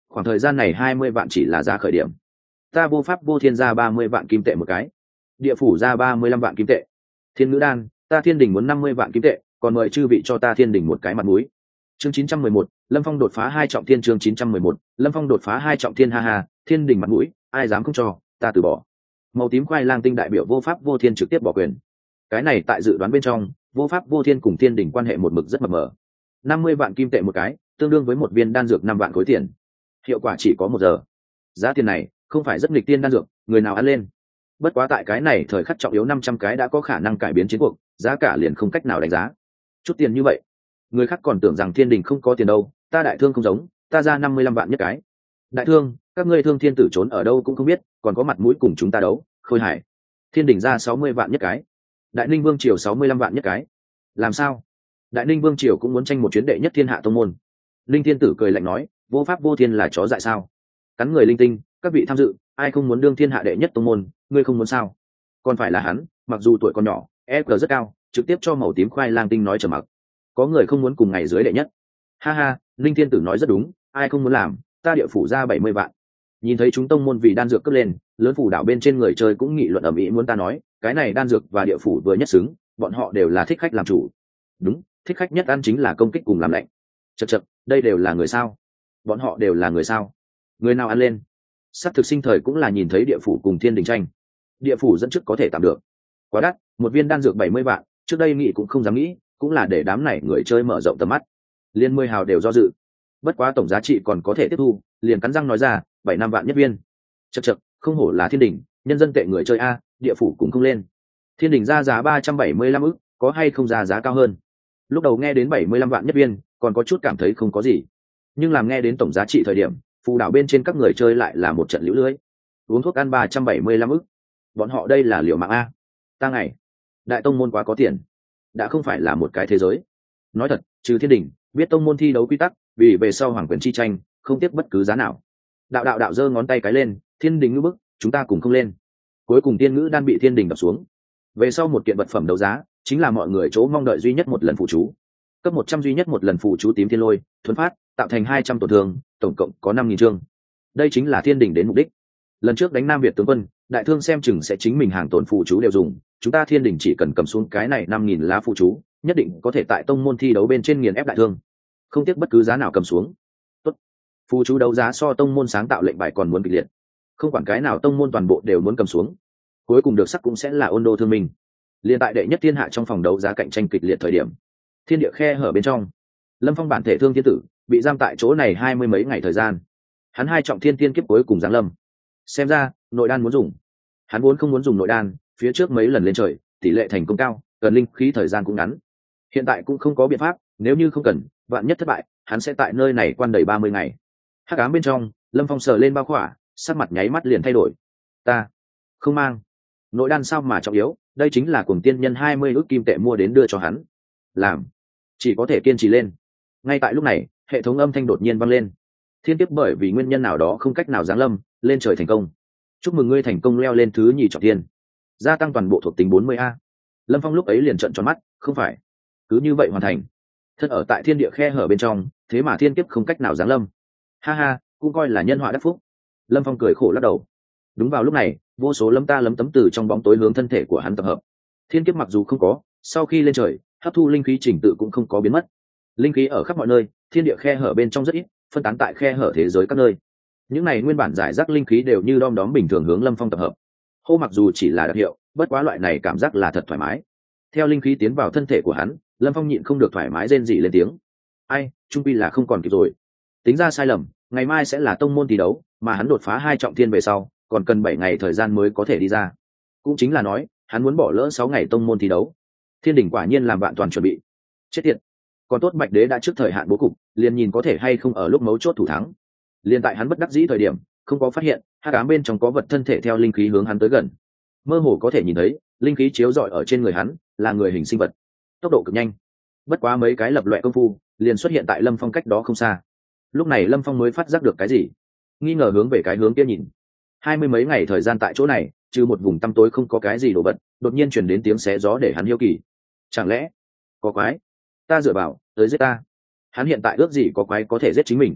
khoảng thời gian này hai mươi vạn chỉ là giá khởi điểm. Ta vô pháp vô thiên ra ba mươi vạn kim tệ một cái, địa phủ ra ba mươi lăm vạn kim tệ, thiên ngữ đan ta thiên đình muốn năm mươi vạn kim tệ, còn mời chư vị cho ta thiên đình một cái mặt mũi. Chương chín trăm mười một, Lâm Phong đột phá hai trọng thiên. Chương chín trăm mười một, Lâm Phong đột phá hai trọng thiên. Ha ha, thiên đình mặt mũi ai dám không cho, ta từ bỏ. Màu tím khoai lang tinh đại biểu vô pháp vô thiên trực tiếp bỏ quyền. Cái này tại dự đoán bên trong, vô pháp vô thiên cùng thiên đình quan hệ một mực rất mập mờ. Năm mươi vạn kim tệ một cái, tương đương với một viên đan dược năm vạn khối tiền. Hiệu quả chỉ có một giờ. Giá tiền này không phải rất nghịch tiên đan dược, người nào ăn lên. Bất quá tại cái này thời khắc trọng yếu năm trăm cái đã có khả năng cải biến chiến cuộc, giá cả liền không cách nào đánh giá. Chút tiền như vậy, người khác còn tưởng rằng thiên đình không có tiền đâu, ta đại thương không giống, ta ra năm mươi lăm vạn nhất cái. Đại thương, các ngươi thương thiên tử trốn ở đâu cũng không biết, còn có mặt mũi cùng chúng ta đấu, khôi hài. Thiên đình ra sáu mươi vạn nhất cái, đại ninh vương triều sáu mươi lăm vạn nhất cái. Làm sao? Đại ninh vương triều cũng muốn tranh một chuyến đệ nhất thiên hạ tông môn. Linh thiên tử cười lạnh nói, vô pháp vô thiên là chó dại sao? Cắn người linh tinh, các vị tham dự, ai không muốn đương thiên hạ đệ nhất tông môn, ngươi không muốn sao? Còn phải là hắn, mặc dù tuổi còn nhỏ, e q rất cao, trực tiếp cho màu tím khoai lang tinh nói trở mặc. Có người không muốn cùng ngày dưới đệ nhất. Ha ha, linh thiên tử nói rất đúng, ai không muốn làm, ta địa phủ ra bảy mươi vạn. Nhìn thấy chúng tông môn vì đan dược cấp lên, lớn phủ đảo bên trên người chơi cũng nghị luận ầm ĩ muốn ta nói, cái này đan dược và địa phủ vừa nhất xứng, bọn họ đều là thích khách làm chủ. Đúng, thích khách nhất ăn chính là công kích cùng làm lạnh. Chậc chậc, đây đều là người sao? Bọn họ đều là người sao? Người nào ăn lên? Sắp thực sinh thời cũng là nhìn thấy địa phủ cùng thiên đình tranh. Địa phủ dẫn trước có thể tạm được. Quá đắt, một viên đan dược bảy mươi vạn, trước đây nghĩ cũng không dám nghĩ, cũng là để đám này người chơi mở rộng tầm mắt. Liên mười hào đều do dự. Bất quá tổng giá trị còn có thể tiếp thu, liền cắn răng nói ra, bảy năm vạn nhất viên. Chậc chậc, không hổ là thiên đình, nhân dân tệ người chơi a, địa phủ cũng không lên. Thiên đình ra giá ba trăm bảy mươi lăm ức, có hay không ra giá cao hơn? Lúc đầu nghe đến bảy mươi lăm vạn nhất viên, còn có chút cảm thấy không có gì. Nhưng làm nghe đến tổng giá trị thời điểm, phù đảo bên trên các người chơi lại là một trận lũ lưới. Uống thuốc ăn ba trăm bảy mươi lăm ức. Bọn họ đây là liều mạng a. Ta ngày, đại tông môn quá có tiền, đã không phải là một cái thế giới. Nói thật, trừ thiên đình, biết tông môn thi đấu quy tắc, vì về sau hoàng quyền chi tranh, không tiếc bất cứ giá nào. Đạo đạo đạo giơ ngón tay cái lên, thiên đình ngữ bức, chúng ta cùng không lên. Cuối cùng tiên ngữ đan bị thiên đình đập xuống. Về sau một kiện vật phẩm đấu giá, chính là mọi người chỗ mong đợi duy nhất một lần phụ chú. Cấp một trăm duy nhất một lần phụ chú tím thiên lôi, thuần phát, tạo thành hai trăm tổn thương, tổng cộng có năm nghìn chương. Đây chính là thiên đình đến mục đích. Lần trước đánh Nam Việt tướng quân, đại thương xem chừng sẽ chính mình hàng tổn phụ chú đều dùng, chúng ta thiên đình chỉ cần cầm xuống cái này năm nghìn lá phụ chú, nhất định có thể tại tông môn thi đấu bên trên nghiền ép đại thương. Không tiếc bất cứ giá nào cầm xuống. Tốt. Phụ chú đấu giá so tông môn sáng tạo lệnh bài còn muốn kịch liệt. Không quản cái nào tông môn toàn bộ đều muốn cầm xuống. Cuối cùng được sắc cũng sẽ là Ôn Đô Thương Minh. Liên tại đệ nhất thiên hạ trong phòng đấu giá cạnh tranh kịch liệt thời điểm, thiên địa khe hở bên trong, Lâm Phong bản thể Thương Thiên Tử bị giam tại chỗ này hai mươi mấy ngày thời gian. Hắn hai trọng thiên tiên kiếp cuối cùng giáng lâm. Xem ra nội đan muốn dùng. Hắn vốn không muốn dùng nội đan, phía trước mấy lần lên trời, tỷ lệ thành công cao, cần linh khí thời gian cũng ngắn. Hiện tại cũng không có biện pháp, nếu như không cần, vạn nhất thất bại, hắn sẽ tại nơi này quan đầy ba mươi ngày. Hắc ám bên trong, Lâm Phong sờ lên bao khỏa, sắc mặt nháy mắt liền thay đổi. Ta không mang nội đan sao mà trọng yếu, đây chính là cuồng tiên nhân hai mươi ước kim tệ mua đến đưa cho hắn. Làm, chỉ có thể kiên trì lên. Ngay tại lúc này, hệ thống âm thanh đột nhiên vang lên. Thiên kiếp bởi vì nguyên nhân nào đó không cách nào giáng lâm, lên trời thành công. Chúc mừng ngươi thành công leo lên thứ nhì trọng thiên, gia tăng toàn bộ thuộc tính bốn mươi a. Lâm Phong lúc ấy liền trợn tròn mắt, không phải cứ như vậy hoàn thành? Thân ở tại thiên địa khe hở bên trong, thế mà thiên kiếp không cách nào giáng lâm. Ha ha, cũng coi là nhân họa đắc phúc. Lâm Phong cười khổ lắc đầu. Đúng vào lúc này, vô số lấm ta lấm tấm từ trong bóng tối hướng thân thể của hắn tập hợp. Thiên kiếp mặc dù không có, sau khi lên trời, hấp thu linh khí trình tự cũng không có biến mất. Linh khí ở khắp mọi nơi, thiên địa khe hở bên trong rất ít, phân tán tại khe hở thế giới các nơi. Những này nguyên bản giải rác linh khí đều như đom đóm bình thường hướng Lâm Phong tập hợp. Hô mặc dù chỉ là đặc hiệu, bất quá loại này cảm giác là thật thoải mái. Theo linh khí tiến vào thân thể của hắn, Lâm Phong nhịn không được thoải mái rên rỉ lên tiếng. Ai, trung quy là không còn kịp rồi. Tính ra sai lầm, ngày mai sẽ là tông môn thi đấu, mà hắn đột phá hai trọng thiên về sau, còn cần bảy ngày thời gian mới có thể đi ra. Cũng chính là nói, hắn muốn bỏ lỡ sáu ngày tông môn thi đấu. Thiên đỉnh quả nhiên làm vạn toàn chuẩn bị. Chết tiệt. Còn tốt Bạch Đế đã trước thời hạn bố cục, liền nhìn có thể hay không ở lúc mấu chốt thủ thắng. Liên tại hắn bất đắc dĩ thời điểm, không có phát hiện, hắc ám bên trong có vật thân thể theo linh khí hướng hắn tới gần. Mơ hồ có thể nhìn thấy, linh khí chiếu rọi ở trên người hắn, là người hình sinh vật. Tốc độ cực nhanh. Bất quá mấy cái lập loè công phu, liền xuất hiện tại Lâm Phong cách đó không xa. Lúc này Lâm Phong mới phát giác được cái gì, nghi ngờ hướng về cái hướng kia nhìn. Hai mươi mấy ngày thời gian tại chỗ này, trừ một vùng tăm tối không có cái gì đồ vật, đột nhiên truyền đến tiếng xé gió để hắn hiếu kỳ. Chẳng lẽ có quái? Ta dựa vào, tới giết ta. Hắn hiện tại ước gì có quái có thể giết chính mình.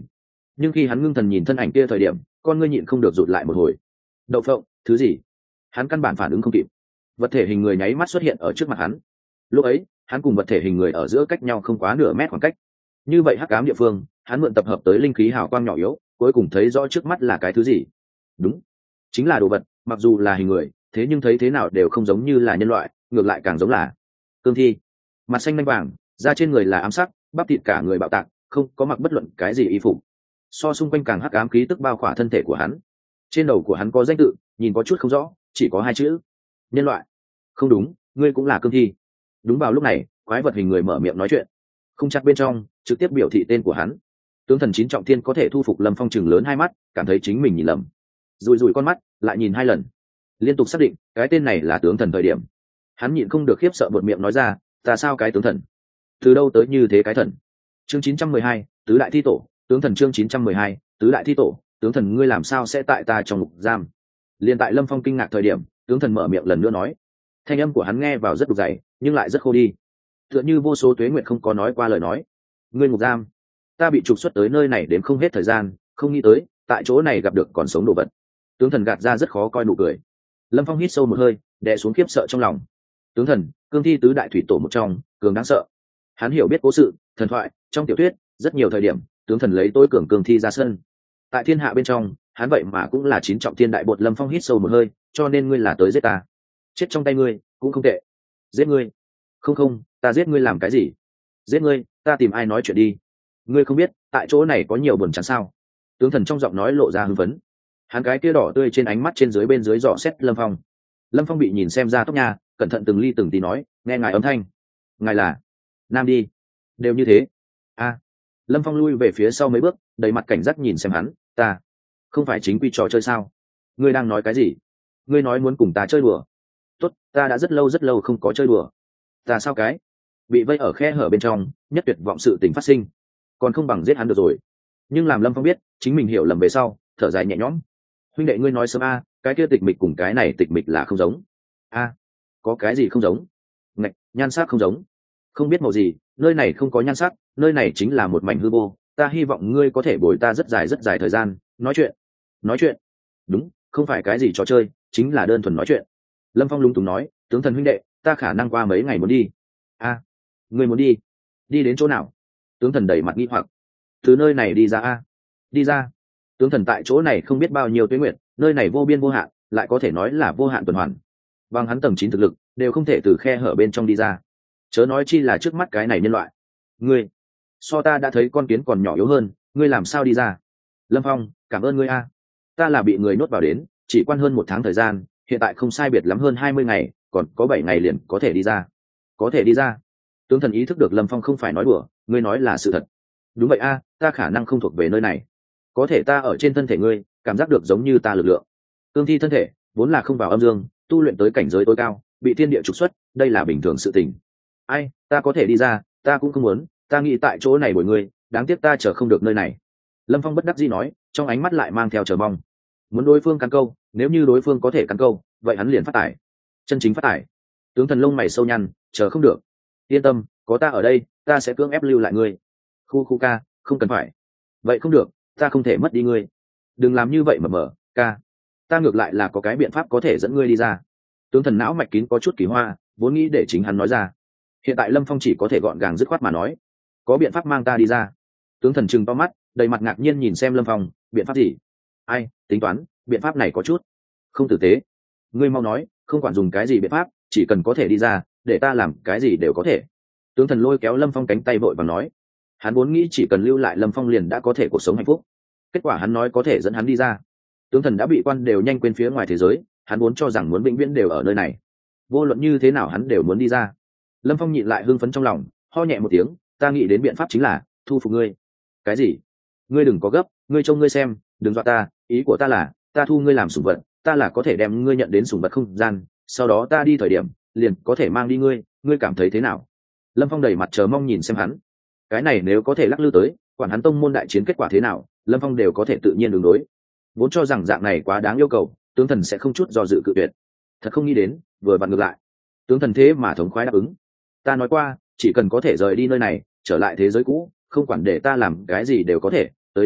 nhưng khi hắn ngưng thần nhìn thân ảnh kia thời điểm, con ngươi nhịn không được rụt lại một hồi. Đậu phộng, thứ gì? Hắn căn bản phản ứng không kịp. Vật thể hình người nháy mắt xuất hiện ở trước mặt hắn. Lúc ấy, hắn cùng vật thể hình người ở giữa cách nhau không quá nửa mét khoảng cách. Như vậy hắc ám địa phương, hắn mượn tập hợp tới linh khí hào quang nhỏ yếu, cuối cùng thấy rõ trước mắt là cái thứ gì. Đúng, chính là đồ vật, mặc dù là hình người, thế nhưng thấy thế nào đều không giống như là nhân loại, ngược lại càng giống là cương thi. Mặt xanh lanh vàng, da trên người là ám sắc, bắp thịt cả người bạo tạc, không có mặc bất luận cái gì y phục. So xung quanh càng hắc ám khí tức bao khỏa thân thể của hắn. Trên đầu của hắn có danh tự, nhìn có chút không rõ, chỉ có hai chữ: nhân loại. Không đúng, ngươi cũng là cương thi. Đúng vào lúc này, quái vật hình người mở miệng nói chuyện. Không chắc bên trong trực tiếp biểu thị tên của hắn. Tướng thần chín trọng thiên có thể thu phục Lâm Phong chừng lớn hai mắt, cảm thấy chính mình nhìn lầm, rùi rùi con mắt lại nhìn hai lần, liên tục xác định cái tên này là tướng thần thời điểm, hắn nhịn không được khiếp sợ buột miệng nói ra: ta sao cái tướng thần? Từ đâu tới như thế cái thần? Chương chín trăm mười hai, tứ đại thi tổ. Tướng thần. Chương chín trăm mười hai, tứ đại thi tổ. Tướng thần, ngươi làm sao sẽ tại ta trong ngục giam? Liên tại Lâm Phong kinh ngạc thời điểm, tướng thần mở miệng lần nữa nói. Thanh âm của hắn nghe vào rất đục dày, nhưng lại rất khô đi, tựa như vô số tuế nguyện không có nói qua lời nói. Ngươi ngục giam? Ta bị trục xuất tới nơi này đến không hết thời gian, không nghĩ tới tại chỗ này gặp được còn sống đồ vật. Tướng thần gạt ra rất khó coi nụ cười. Lâm Phong hít sâu một hơi, đè xuống khiếp sợ trong lòng. Tướng thần, cương thi tứ đại thủy tổ một trong, cường đáng sợ. Hắn hiểu biết cố sự, thần thoại, trong tiểu thuyết, rất nhiều thời điểm tướng thần lấy tối cường cương thi ra sân. Tại thiên hạ bên trong, hắn vậy mà cũng là chín trọng thiên đại bột. Lâm Phong hít sâu một hơi, cho nên ngươi là tới giết ta? Chết trong tay ngươi cũng không tệ. Giết ngươi? Không không, ta giết ngươi làm cái gì? Giết ngươi, ta tìm ai nói chuyện đi. Ngươi không biết tại chỗ này có nhiều buồn chán sao? Tướng thần trong giọng nói lộ ra hưng phấn. Hắn cái kia đỏ tươi trên ánh mắt trên dưới bên dưới dò xét Lâm Phong. Lâm Phong bị nhìn xem ra tóc nha, cẩn thận từng ly từng tí nói: nghe ngài âm thanh, ngài là nam đi. Đều như thế. A. Lâm Phong lui về phía sau mấy bước, đầy mặt cảnh giác nhìn xem hắn. Ta không phải chính quy trò chơi sao? Ngươi đang nói cái gì? Ngươi nói muốn cùng ta chơi đùa? Tốt, ta đã rất lâu rất lâu không có chơi đùa. Ta sao cái bị vây ở khe hở bên trong, nhất tuyệt vọng sự tình phát sinh, còn không bằng giết hắn được rồi. Nhưng làm Lâm Phong biết chính mình hiểu lầm về sau, thở dài nhẹ nhõm. Huynh đệ, ngươi nói sớm a, cái kia tịch mịch cùng cái này tịch mịch là không giống. A, có cái gì không giống? Ngạch, nhan sắc không giống. Không biết màu gì, nơi này không có nhan sắc, nơi này chính là một mảnh hư vô. Ta hy vọng ngươi có thể bồi ta rất dài rất dài thời gian, nói chuyện. Nói chuyện? Đúng, không phải cái gì trò chơi, chính là đơn thuần nói chuyện. Lâm Phong lúng túng nói: tướng thần huynh đệ, ta khả năng qua mấy ngày muốn đi. A, ngươi muốn đi? Đi đến chỗ nào? Tướng thần đẩy mặt nghi hoặc. Từ nơi này đi ra a. Đi ra? Tướng thần tại chỗ này không biết bao nhiêu tuế nguyệt, nơi này vô biên vô hạn, lại có thể nói là vô hạn tuần hoàn. Bằng hắn tầng chín thực lực, đều không thể từ khe hở bên trong đi ra, chớ nói chi là trước mắt cái này nhân loại. Ngươi so ta đã thấy con kiến còn nhỏ yếu hơn, ngươi làm sao đi ra? Lâm Phong, cảm ơn ngươi a. Ta là bị người nhốt vào đến, chỉ quan hơn một tháng thời gian, hiện tại không sai biệt lắm hơn hai mươi ngày, còn có bảy ngày liền có thể đi ra. Có thể đi ra? Tướng thần ý thức được Lâm Phong không phải nói đùa, ngươi nói là sự thật. Đúng vậy a, ta khả năng không thuộc về nơi này, có thể ta ở trên thân thể ngươi cảm giác được giống như ta lực lượng. Cương thi thân thể vốn là không vào âm dương, tu luyện tới cảnh giới tối cao, bị thiên địa trục xuất, đây là bình thường sự tình. Ai, ta có thể đi ra, ta cũng không muốn, ta nghĩ tại chỗ này bồi ngươi, đáng tiếc ta chờ không được nơi này. Lâm Phong bất đắc dĩ nói, trong ánh mắt lại mang theo chờ mong. Muốn đối phương cắn câu, nếu như đối phương có thể cắn câu, vậy hắn liền phát tải, chân chính phát tải. Tướng thần lông mày sâu nhăn, chờ không được. Yên tâm, có ta ở đây, ta sẽ cưỡng ép lưu lại ngươi. Khu khu ca, không cần phải. Vậy không được, ta không thể mất đi ngươi. Đừng làm như vậy mà mở, ca. Ta ngược lại là có cái biện pháp có thể dẫn ngươi đi ra. Tướng thần não mạch kín có chút kỳ hoa, vốn nghĩ để chính hắn nói ra. Hiện tại Lâm Phong chỉ có thể gọn gàng dứt khoát mà nói, có biện pháp mang ta đi ra. Tướng thần trừng to mắt, đầy mặt ngạc nhiên nhìn xem Lâm Phong. Biện pháp gì? Ai, tính toán, biện pháp này có chút không tử tế. Ngươi mau nói, không quản dùng cái gì biện pháp, chỉ cần có thể đi ra, để ta làm cái gì đều có thể. Tướng thần lôi kéo Lâm Phong cánh tay vội vàng nói. Hắn vốn nghĩ chỉ cần lưu lại Lâm Phong liền đã có thể cuộc sống hạnh phúc, kết quả hắn nói có thể dẫn hắn đi ra. Tướng thần đã bị quan đều nhanh quên phía ngoài thế giới, hắn vốn cho rằng muốn vĩnh viễn đều ở nơi này, vô luận như thế nào hắn đều muốn đi ra. Lâm Phong nhịn lại hưng phấn trong lòng, ho nhẹ một tiếng, ta nghĩ đến biện pháp chính là thu phục ngươi. Cái gì? Ngươi đừng có gấp, ngươi trông ngươi xem, đừng dọa ta, ý của ta là ta thu ngươi làm sủng vật, ta là có thể đem ngươi nhận đến sủng vật không gian, sau đó ta đi thời điểm liền có thể mang đi ngươi, ngươi cảm thấy thế nào? Lâm Phong đầy mặt chờ mong nhìn xem hắn. Cái này nếu có thể lắc lư tới, quản hắn tông môn đại chiến kết quả thế nào, Lâm Phong đều có thể tự nhiên đường đối. Vốn cho rằng dạng này quá đáng yêu cầu, tướng thần sẽ không chút do dự cự tuyệt. Thật không nghĩ đến, vừa vặn ngược lại. Tướng thần thế mà thống khoái đáp ứng. Ta nói qua, chỉ cần có thể rời đi nơi này, trở lại thế giới cũ, không quản để ta làm cái gì đều có thể, tới đi,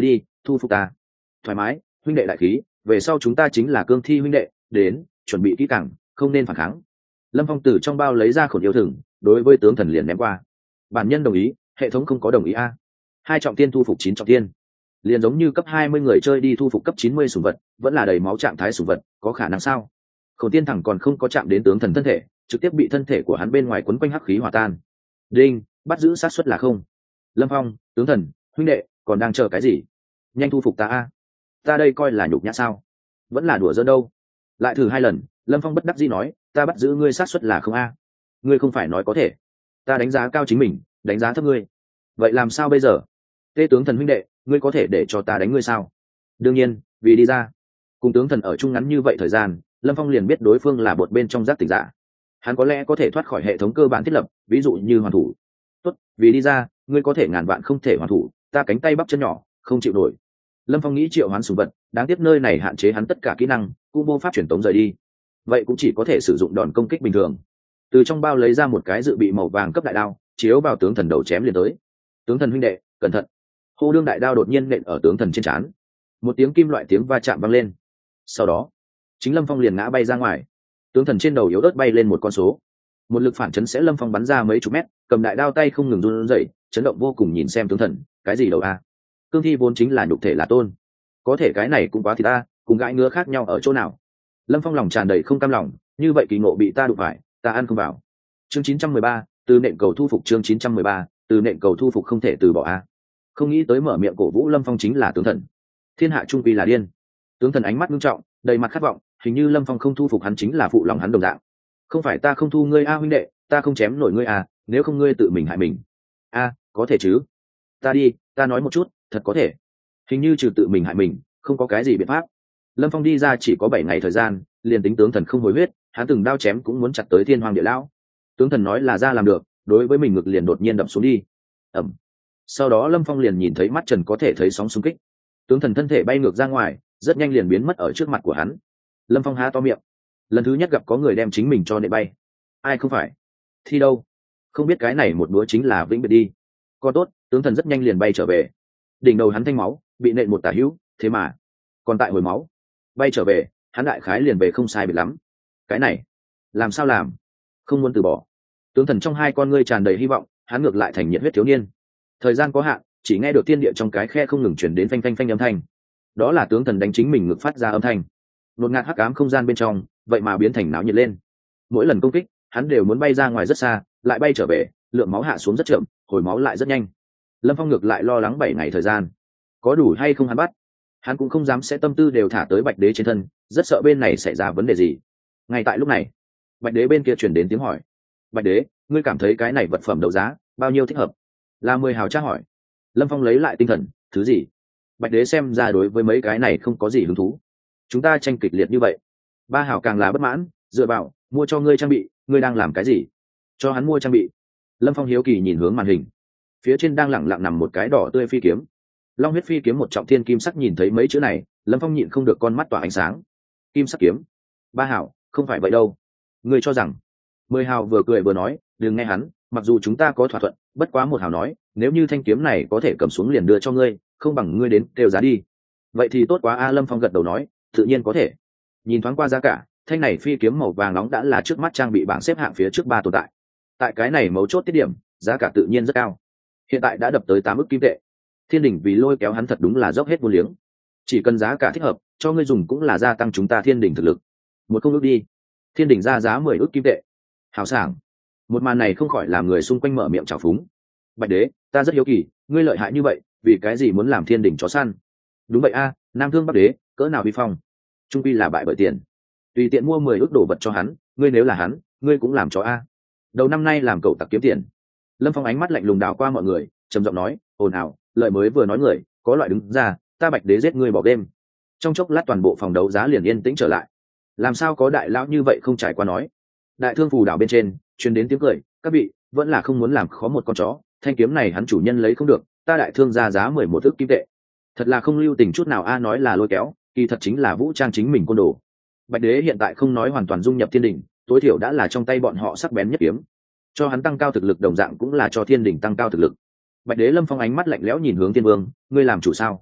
thu phục ta. Thoải mái, huynh đệ đại khí, về sau chúng ta chính là cương thi huynh đệ, đến chuẩn bị kỹ càng, không nên phản kháng. Lâm Phong từ trong bao lấy ra khổn yêu thừng, đối với tướng thần liền ném qua. Bản nhân đồng ý, hệ thống không có đồng ý a. Hai trọng tiên thu phục chín trọng tiên, liền giống như cấp hai mươi người chơi đi thu phục cấp chín mươi sủng vật, vẫn là đầy máu trạng thái sủng vật, có khả năng sao? Khổn tiên thẳng còn không có chạm đến tướng thần thân thể, trực tiếp bị thân thể của hắn bên ngoài quấn quanh hắc khí hòa tan. Đinh, bắt giữ sát suất là không. Lâm Phong, tướng thần, huynh đệ, còn đang chờ cái gì? Nhanh thu phục ta a. Ta đây coi là nhục nhã sao? Vẫn là đùa giỡn đâu. Lại thử hai lần, Lâm Phong bất đắc dĩ nói, ta bắt giữ ngươi sát suất là không a. Ngươi không phải nói có thể. Ta đánh giá cao chính mình, đánh giá thấp ngươi. Vậy làm sao bây giờ? Tê tướng thần huynh đệ, ngươi có thể để cho ta đánh ngươi sao? Đương nhiên, vì đi ra. Cùng tướng thần ở chung ngắn như vậy thời gian, Lâm Phong liền biết đối phương là bột bên trong giác tỉnh giả. Hắn có lẽ có thể thoát khỏi hệ thống cơ bản thiết lập, ví dụ như hoàn thủ. Tốt, vì đi ra, ngươi có thể ngàn vạn không thể hoàn thủ, ta cánh tay bắp chân nhỏ, không chịu nổi. Lâm Phong nghĩ triệu hoán sủng vật, đáng tiếc nơi này hạn chế hắn tất cả kỹ năng, cũng vô pháp truyền tống rời đi. Vậy cũng chỉ có thể sử dụng đòn công kích bình thường. Từ trong bao lấy ra một cái dự bị màu vàng cấp đại đao, chiếu vào tướng thần đầu chém liền tới. Tướng thần huynh đệ, cẩn thận. Hô đương đại đao đột nhiên nện ở tướng thần trên trán. Một tiếng kim loại tiếng va chạm vang lên. Sau đó, chính Lâm Phong liền ngã bay ra ngoài. Tướng thần trên đầu yếu ớt bay lên một con số. Một lực phản chấn sẽ Lâm Phong bắn ra mấy chục mét, cầm đại đao tay không ngừng run rẩy, chấn động vô cùng nhìn xem tướng thần, cái gì đầu a? Cương thi vốn chính là nhục thể là tôn, có thể cái này cũng quá thì ta, cùng gãi ngứa khác nhau ở chỗ nào? Lâm Phong lòng tràn đầy không cam lòng, như vậy kỳ ngộ bị ta đụng phải, ta ăn không vào. Chương chín trăm mười ba, từ nện cầu thu phục chương chín trăm mười ba, từ nện cầu thu phục không thể từ bỏ a. Không nghĩ tới mở miệng cổ vũ Lâm Phong chính là tướng thần. Thiên hạ trung quy là điên. Tướng thần ánh mắt nghiêm trọng, đầy mặt khát vọng, hình như Lâm Phong không thu phục hắn chính là phụ lòng hắn đồng dạng. Không phải ta không thu ngươi a huynh đệ, ta không chém nổi ngươi à, nếu không ngươi tự mình hại mình. A, có thể chứ? Ta đi, ta nói một chút, thật có thể. Hình như trừ tự mình hại mình, không có cái gì biện pháp. Lâm Phong đi ra chỉ có bảy ngày thời gian, liền tính tướng thần không hồi huyết, hắn từng đao chém cũng muốn chặt tới thiên hoàng địa lão. Tướng thần nói là ra làm được, đối với mình ngực liền đột nhiên đập xuống đi. Ẩm. Sau đó Lâm Phong liền nhìn thấy mắt trần có thể thấy sóng xung kích. Tướng thần thân thể bay ngược ra ngoài, rất nhanh liền biến mất ở trước mặt của hắn. Lâm Phong há to miệng. Lần thứ nhất gặp có người đem chính mình cho nện bay. Ai không phải? Thi đâu? Không biết cái này một đũa chính là vĩnh biệt đi. Còn tốt, tướng thần rất nhanh liền bay trở về. Đỉnh đầu hắn thanh máu, bị nện một tả hữu, thế mà còn tại hồi máu, bay trở về, hắn đại khái liền về không sai biệt lắm. Cái này, làm sao làm? Không muốn từ bỏ. Tướng thần trong hai con ngươi tràn đầy hy vọng, hắn ngược lại thành nhiệt huyết thiếu niên. Thời gian có hạn, chỉ nghe được thiên địa trong cái khe không ngừng chuyển đến phanh phanh phanh âm thanh. Đó là tướng thần đánh chính mình ngực phát ra âm thanh. Nột ngạt hắc ám không gian bên trong, vậy mà biến thành náo nhiệt lên. Mỗi lần công kích, hắn đều muốn bay ra ngoài rất xa, lại bay trở về, lượng máu hạ xuống rất chậm, hồi máu lại rất nhanh. Lâm Phong ngược lại lo lắng bảy ngày thời gian, có đủ hay không hắn bắt. Hắn cũng không dám sẽ tâm tư đều thả tới Bạch Đế trên thân, rất sợ bên này xảy ra vấn đề gì. Ngay tại lúc này, Bạch Đế bên kia truyền đến tiếng hỏi. Bạch Đế, ngươi cảm thấy cái này vật phẩm đấu giá bao nhiêu thích hợp? Là mười hào tra hỏi. Lâm Phong lấy lại tinh thần, thứ gì? Bạch Đế xem ra đối với mấy cái này không có gì hứng thú. Chúng ta tranh kịch liệt như vậy, ba hào càng là bất mãn, dựa vào mua cho ngươi trang bị, ngươi đang làm cái gì? Cho hắn mua trang bị. Lâm Phong hiếu kỳ nhìn hướng màn hình, phía trên đang lẳng lặng nằm một cái đỏ tươi phi kiếm, long huyết phi kiếm một trọng thiên kim sắc. Nhìn thấy mấy chữ này, Lâm Phong nhịn không được con mắt tỏa ánh sáng. Kim sắc kiếm, ba hào, không phải vậy đâu. Ngươi cho rằng? Mười hào vừa cười vừa nói, đừng nghe hắn, mặc dù chúng ta có thỏa thuận, bất quá một hào nói, nếu như thanh kiếm này có thể cầm xuống liền đưa cho ngươi, không bằng ngươi đến kêu giá đi. Vậy thì tốt quá a. Lâm Phong gật đầu nói, tự nhiên có thể. Nhìn thoáng qua giá cả, thanh này phi kiếm màu vàng nóng đã là trước mắt trang bị bảng xếp hạng phía trước ba tồn tại. Tại cái này mấu chốt tiết điểm, giá cả tự nhiên rất cao, hiện tại đã đập tới tám ức kim tệ. Thiên đình vì lôi kéo hắn thật đúng là dốc hết vô liếng, chỉ cần giá cả thích hợp cho ngươi dùng cũng là gia tăng chúng ta thiên đình thực lực. Một không ước đi. Thiên đình ra giá mười ức kim tệ, hào sảng. Một màn này không khỏi làm người xung quanh mở miệng trào phúng. Bạch Đế, ta rất hiếu kỳ, ngươi lợi hại như vậy, vì cái gì muốn làm thiên đình chó săn? Đúng vậy a, nam thương bắc đế cỡ nào vi phong, trung quy là bại bởi tiền. Tùy tiện mua mười ức đồ vật cho hắn, ngươi nếu là hắn, ngươi cũng làm chó a. Đầu năm nay làm cậu tặc kiếm tiền. Lâm Phong ánh mắt lạnh lùng đảo qua mọi người, trầm giọng nói, ồn ào, lợi mới vừa nói người, có loại đứng ra, ta Bạch Đế giết ngươi bỏ game. Trong chốc lát toàn bộ phòng đấu giá liền yên tĩnh trở lại. Làm sao có đại lão như vậy không trải qua nói. Đại thương phù đảo bên trên truyền đến tiếng cười, các vị vẫn là không muốn làm khó một con chó, thanh kiếm này hắn chủ nhân lấy không được, ta đại thương ra giá mười một ức kim tệ. Thật là không lưu tình chút nào a. Nói là lôi kéo, kỳ thật chính là vũ trang chính mình côn đồ. Bạch Đế hiện tại không nói hoàn toàn dung nhập thiên đình, tối thiểu đã là trong tay bọn họ sắc bén nhất kiếm, cho hắn tăng cao thực lực đồng dạng cũng là cho thiên đình tăng cao thực lực. Bạch Đế Lâm Phong ánh mắt lạnh lẽo nhìn hướng Thiên Vương, ngươi làm chủ sao?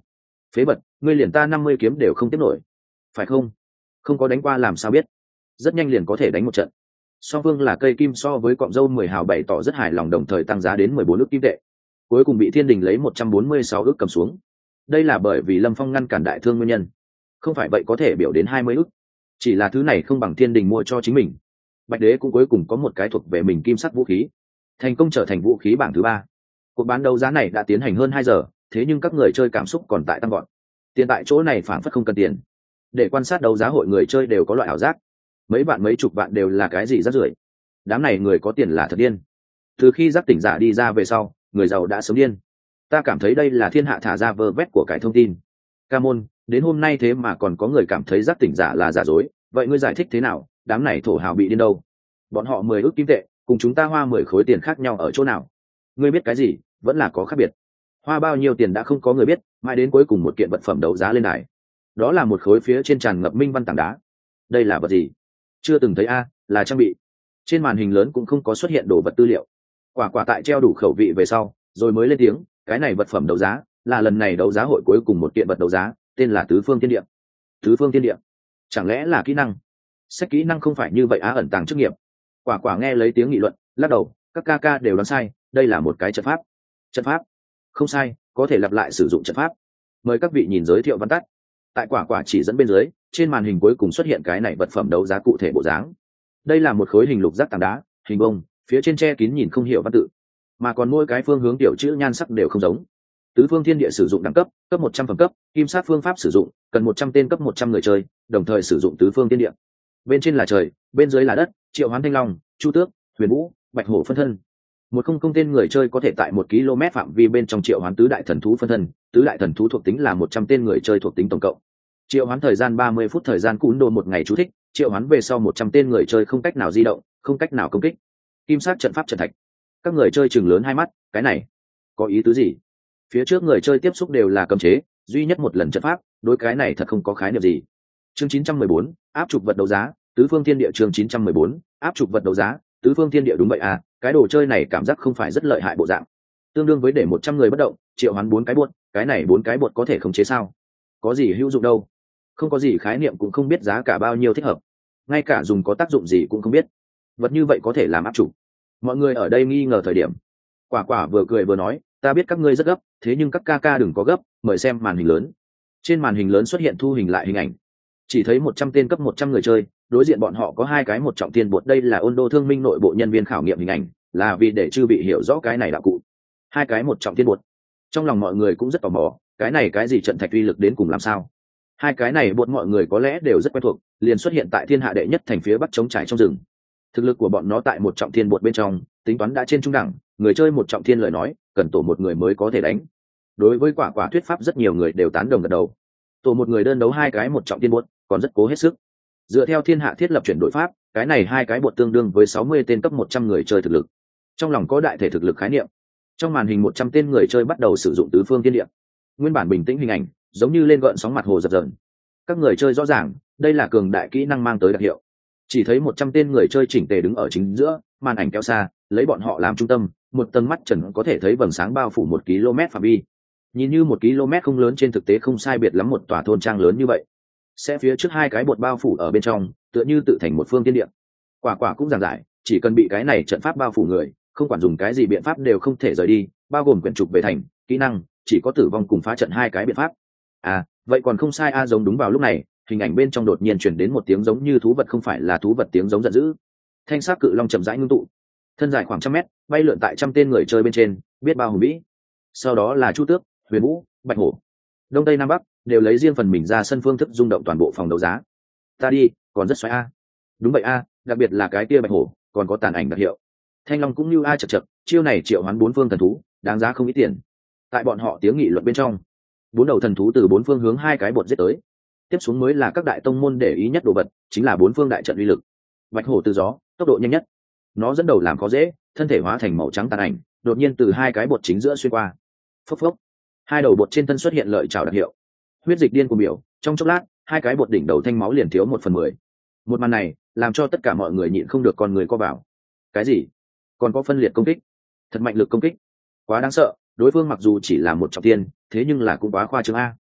phế vật, ngươi liền ta năm mươi kiếm đều không tiếp nổi phải không? Không có đánh qua làm sao biết, rất nhanh liền có thể đánh một trận. Song phương là cây kim so với cọng dâu mười hào bày tỏ rất hài lòng, đồng thời tăng giá đến mười bốn ức kim tệ, cuối cùng bị Thiên Đình lấy một trăm bốn mươi sáu ức cầm xuống. Đây là bởi vì Lâm Phong ngăn cản đại thương nguyên nhân, không phải vậy có thể biểu đến hai mươi ức, chỉ là thứ này không bằng Thiên Đình mua cho chính mình. Bạch Đế cũng cuối cùng có một cái thuộc về mình kim sắc vũ khí, thành công trở thành vũ khí bảng thứ ba. Cuộc bán đấu giá này đã tiến hành hơn hai giờ, thế nhưng các người chơi cảm xúc còn tại tăng gọn. Tiền tại chỗ này phản phất không cần tiền. Để quan sát đấu giá hội, người chơi đều có loại ảo giác, mấy bạn mấy chục bạn đều là cái gì rác rưởi. Đám này người có tiền là thật điên. Từ khi giác tỉnh giả đi ra về sau, người giàu đã sớm điên. Ta cảm thấy đây là thiên hạ thả ra vơ vét của cải thông tin. Ca môn, đến hôm nay thế mà còn có người cảm thấy giác tỉnh giả là giả dối, vậy ngươi giải thích thế nào? Đám này thổ hào bị điên đâu? Bọn họ mười ước kim tệ, cùng chúng ta hoa mười khối tiền khác nhau ở chỗ nào? Ngươi biết cái gì? Vẫn là có khác biệt. Hoa bao nhiêu tiền đã không có người biết, mãi đến cuối cùng một kiện vật phẩm đấu giá lên đài. Đó là một khối phía trên tràn ngập minh văn tảng đá. Đây là vật gì? Chưa từng thấy a, là trang bị. Trên màn hình lớn cũng không có xuất hiện đồ vật tư liệu. Quả quả tại treo đủ khẩu vị về sau, rồi mới lên tiếng, cái này vật phẩm đấu giá là lần này đấu giá hội cuối cùng một kiện vật đấu giá, tên là Tứ Phương Thiên Địa. Tứ Phương Thiên Địa, chẳng lẽ là kỹ năng? Sách kỹ năng không phải như vậy á, ẩn tàng chức nghiệp. Quả quả nghe lấy tiếng nghị luận, lắc đầu, các ca ca đều đoán sai, đây là một cái trận pháp. Trận pháp? Không sai, có thể lặp lại sử dụng trận pháp. Mời các vị nhìn giới thiệu văn tắt. Tại quả quả chỉ dẫn bên dưới, trên màn hình cuối cùng xuất hiện cái này vật phẩm đấu giá cụ thể bộ dáng. Đây là một khối hình lục giác tảng đá, hình bông, phía trên che kín nhìn không hiểu văn tự, mà còn mỗi cái phương hướng tiểu chữ nhan sắc đều không giống. Tứ Phương Thiên Địa sử dụng đẳng cấp, cấp một trăm phẩm cấp, kim sát phương pháp sử dụng, cần một trăm tên cấp một trăm người chơi, đồng thời sử dụng Tứ Phương Thiên Địa. Bên trên là trời, bên dưới là đất, triệu hoán thanh long, chu tước, huyền vũ, bạch hổ phân thân. Một không không tên người chơi có thể tại một km phạm vi bên trong triệu hoán tứ đại thần thú phân thân, tứ đại thần thú thuộc tính là một trăm tên người chơi thuộc tính tổng cộng. Triệu hoán thời gian ba mươi phút, thời gian cún đồ một ngày chú thích, triệu hoán về sau một trăm tên người chơi không cách nào di động, không cách nào công kích. Kim sát trận pháp trận thạch. Các người chơi chừng lớn hai mắt, cái này có ý tứ gì? Phía trước người chơi tiếp xúc đều là cấm chế, duy nhất một lần trận pháp, đối cái này thật không có khái niệm gì. Chương chín trăm mười bốn, áp trục vật đấu giá, Tứ Phương Thiên Địa. Chương chín trăm mười bốn, áp trục vật đấu giá, Tứ Phương Thiên Địa. Đúng vậy à, cái đồ chơi này cảm giác không phải rất lợi hại bộ dạng. Tương đương với để một trăm người bất động, triệu hoán bốn cái buột, cái này bốn cái buột có thể khống chế sao? Có gì hữu dụng đâu? Không có gì khái niệm, cũng không biết giá cả bao nhiêu thích hợp, ngay cả dùng có tác dụng gì cũng không biết. Vật như vậy có thể làm áp trục? Mọi người ở đây nghi ngờ thời điểm, quả quả vừa cười vừa nói, ta biết các ngươi rất gấp, thế nhưng các ca ca đừng có gấp, mời xem màn hình lớn. Trên màn hình lớn xuất hiện thu hình lại hình ảnh, chỉ thấy một trăm tên cấp một trăm người chơi, đối diện bọn họ có hai cái một trọng thiên bột. Đây là Ôn Đô Thương Minh nội bộ nhân viên khảo nghiệm hình ảnh, là vì để chư bị hiểu rõ cái này đạo cụ. Hai cái một trọng thiên bột, trong lòng mọi người cũng rất tò mò, cái này cái gì trận thạch uy lực đến cùng làm sao? Hai cái này bột mọi người có lẽ đều rất quen thuộc, liền xuất hiện tại thiên hạ đệ nhất thành phía bắc trống trải trong rừng. Thực lực của bọn nó tại một trọng thiên bột bên trong, tính toán đã trên trung đẳng, người chơi một trọng thiên lời nói, cần tổ một người mới có thể đánh. Đối với quả quả thuyết pháp, rất nhiều người đều tán đồng gật đầu. Tổ một người đơn đấu hai cái một trọng thiên bột, còn rất cố hết sức. Dựa theo thiên hạ thiết lập chuyển đổi pháp, cái này hai cái bột tương đương với sáu mươi tên cấp một trăm người chơi thực lực. Trong lòng có đại thể thực lực khái niệm. Trong màn hình một trăm tên người chơi bắt đầu sử dụng Tứ Phương Thiên Địa. Nguyên bản bình tĩnh hình ảnh, giống như lên gợn sóng mặt hồ dập dờn. Các người chơi rõ ràng, đây là cường đại kỹ năng mang tới đặc hiệu. Chỉ thấy một trăm tên người chơi chỉnh tề đứng ở chính giữa, màn ảnh kéo xa, lấy bọn họ làm trung tâm, một tầng mắt trần có thể thấy vầng sáng bao phủ một km phạm vi. Nhìn như một km không lớn, trên thực tế không sai biệt lắm một tòa thôn trang lớn như vậy. Sẽ phía trước hai cái bột bao phủ ở bên trong, tựa như tự thành một phương tiên địa. Quả quả cũng giảng giải, chỉ cần bị cái này trận pháp bao phủ người, không quản dùng cái gì biện pháp đều không thể rời đi, bao gồm quyển trục về thành, kỹ năng, chỉ có tử vong cùng phá trận hai cái biện pháp. À, vậy còn không sai a. Giống đúng vào lúc này, hình ảnh bên trong đột nhiên chuyển đến một tiếng giống như thú vật không phải là thú vật tiếng giống giận dữ. Thanh sắc cự long chậm rãi ngưng tụ, thân dài khoảng trăm mét, bay lượn tại trăm tên người chơi bên trên, biết bao hùng vĩ. Sau đó là chu tước, huyền vũ, bạch hổ, đông tây nam bắc đều lấy riêng phần mình ra sân phương thức rung động toàn bộ phòng đấu giá. Ta đi, còn rất xoáy a. Đúng vậy a, đặc biệt là cái kia bạch hổ, còn có tàn ảnh đặc hiệu. Thanh long cũng như a chật chật, chiêu này triệu hoán bốn phương thần thú, đáng giá không ít tiền. Tại bọn họ tiếng nghị luận bên trong, bốn đầu thần thú từ bốn phương hướng hai cái bột giết tới. Tiếp xuống mới là các đại tông môn để ý nhất đồ vật, chính là bốn phương đại trận uy lực. Bạch hổ từ gió, tốc độ nhanh nhất, nó dẫn đầu làm khó dễ, thân thể hóa thành màu trắng tàn ảnh, đột nhiên từ hai cái bột chính giữa xuyên qua. Phốc phốc, hai đầu bột trên thân xuất hiện lợi trảo đặc hiệu, huyết dịch điên cuồng biểu, trong chốc lát hai cái bột đỉnh đầu thanh máu liền thiếu một phần mười. Một màn này làm cho tất cả mọi người nhịn không được con người co vào. Cái gì? Còn có phân liệt công kích, thật mạnh lực công kích, quá đáng sợ. Đối phương mặc dù chỉ là một trọng thiên, thế nhưng là cũng quá khoa trương a.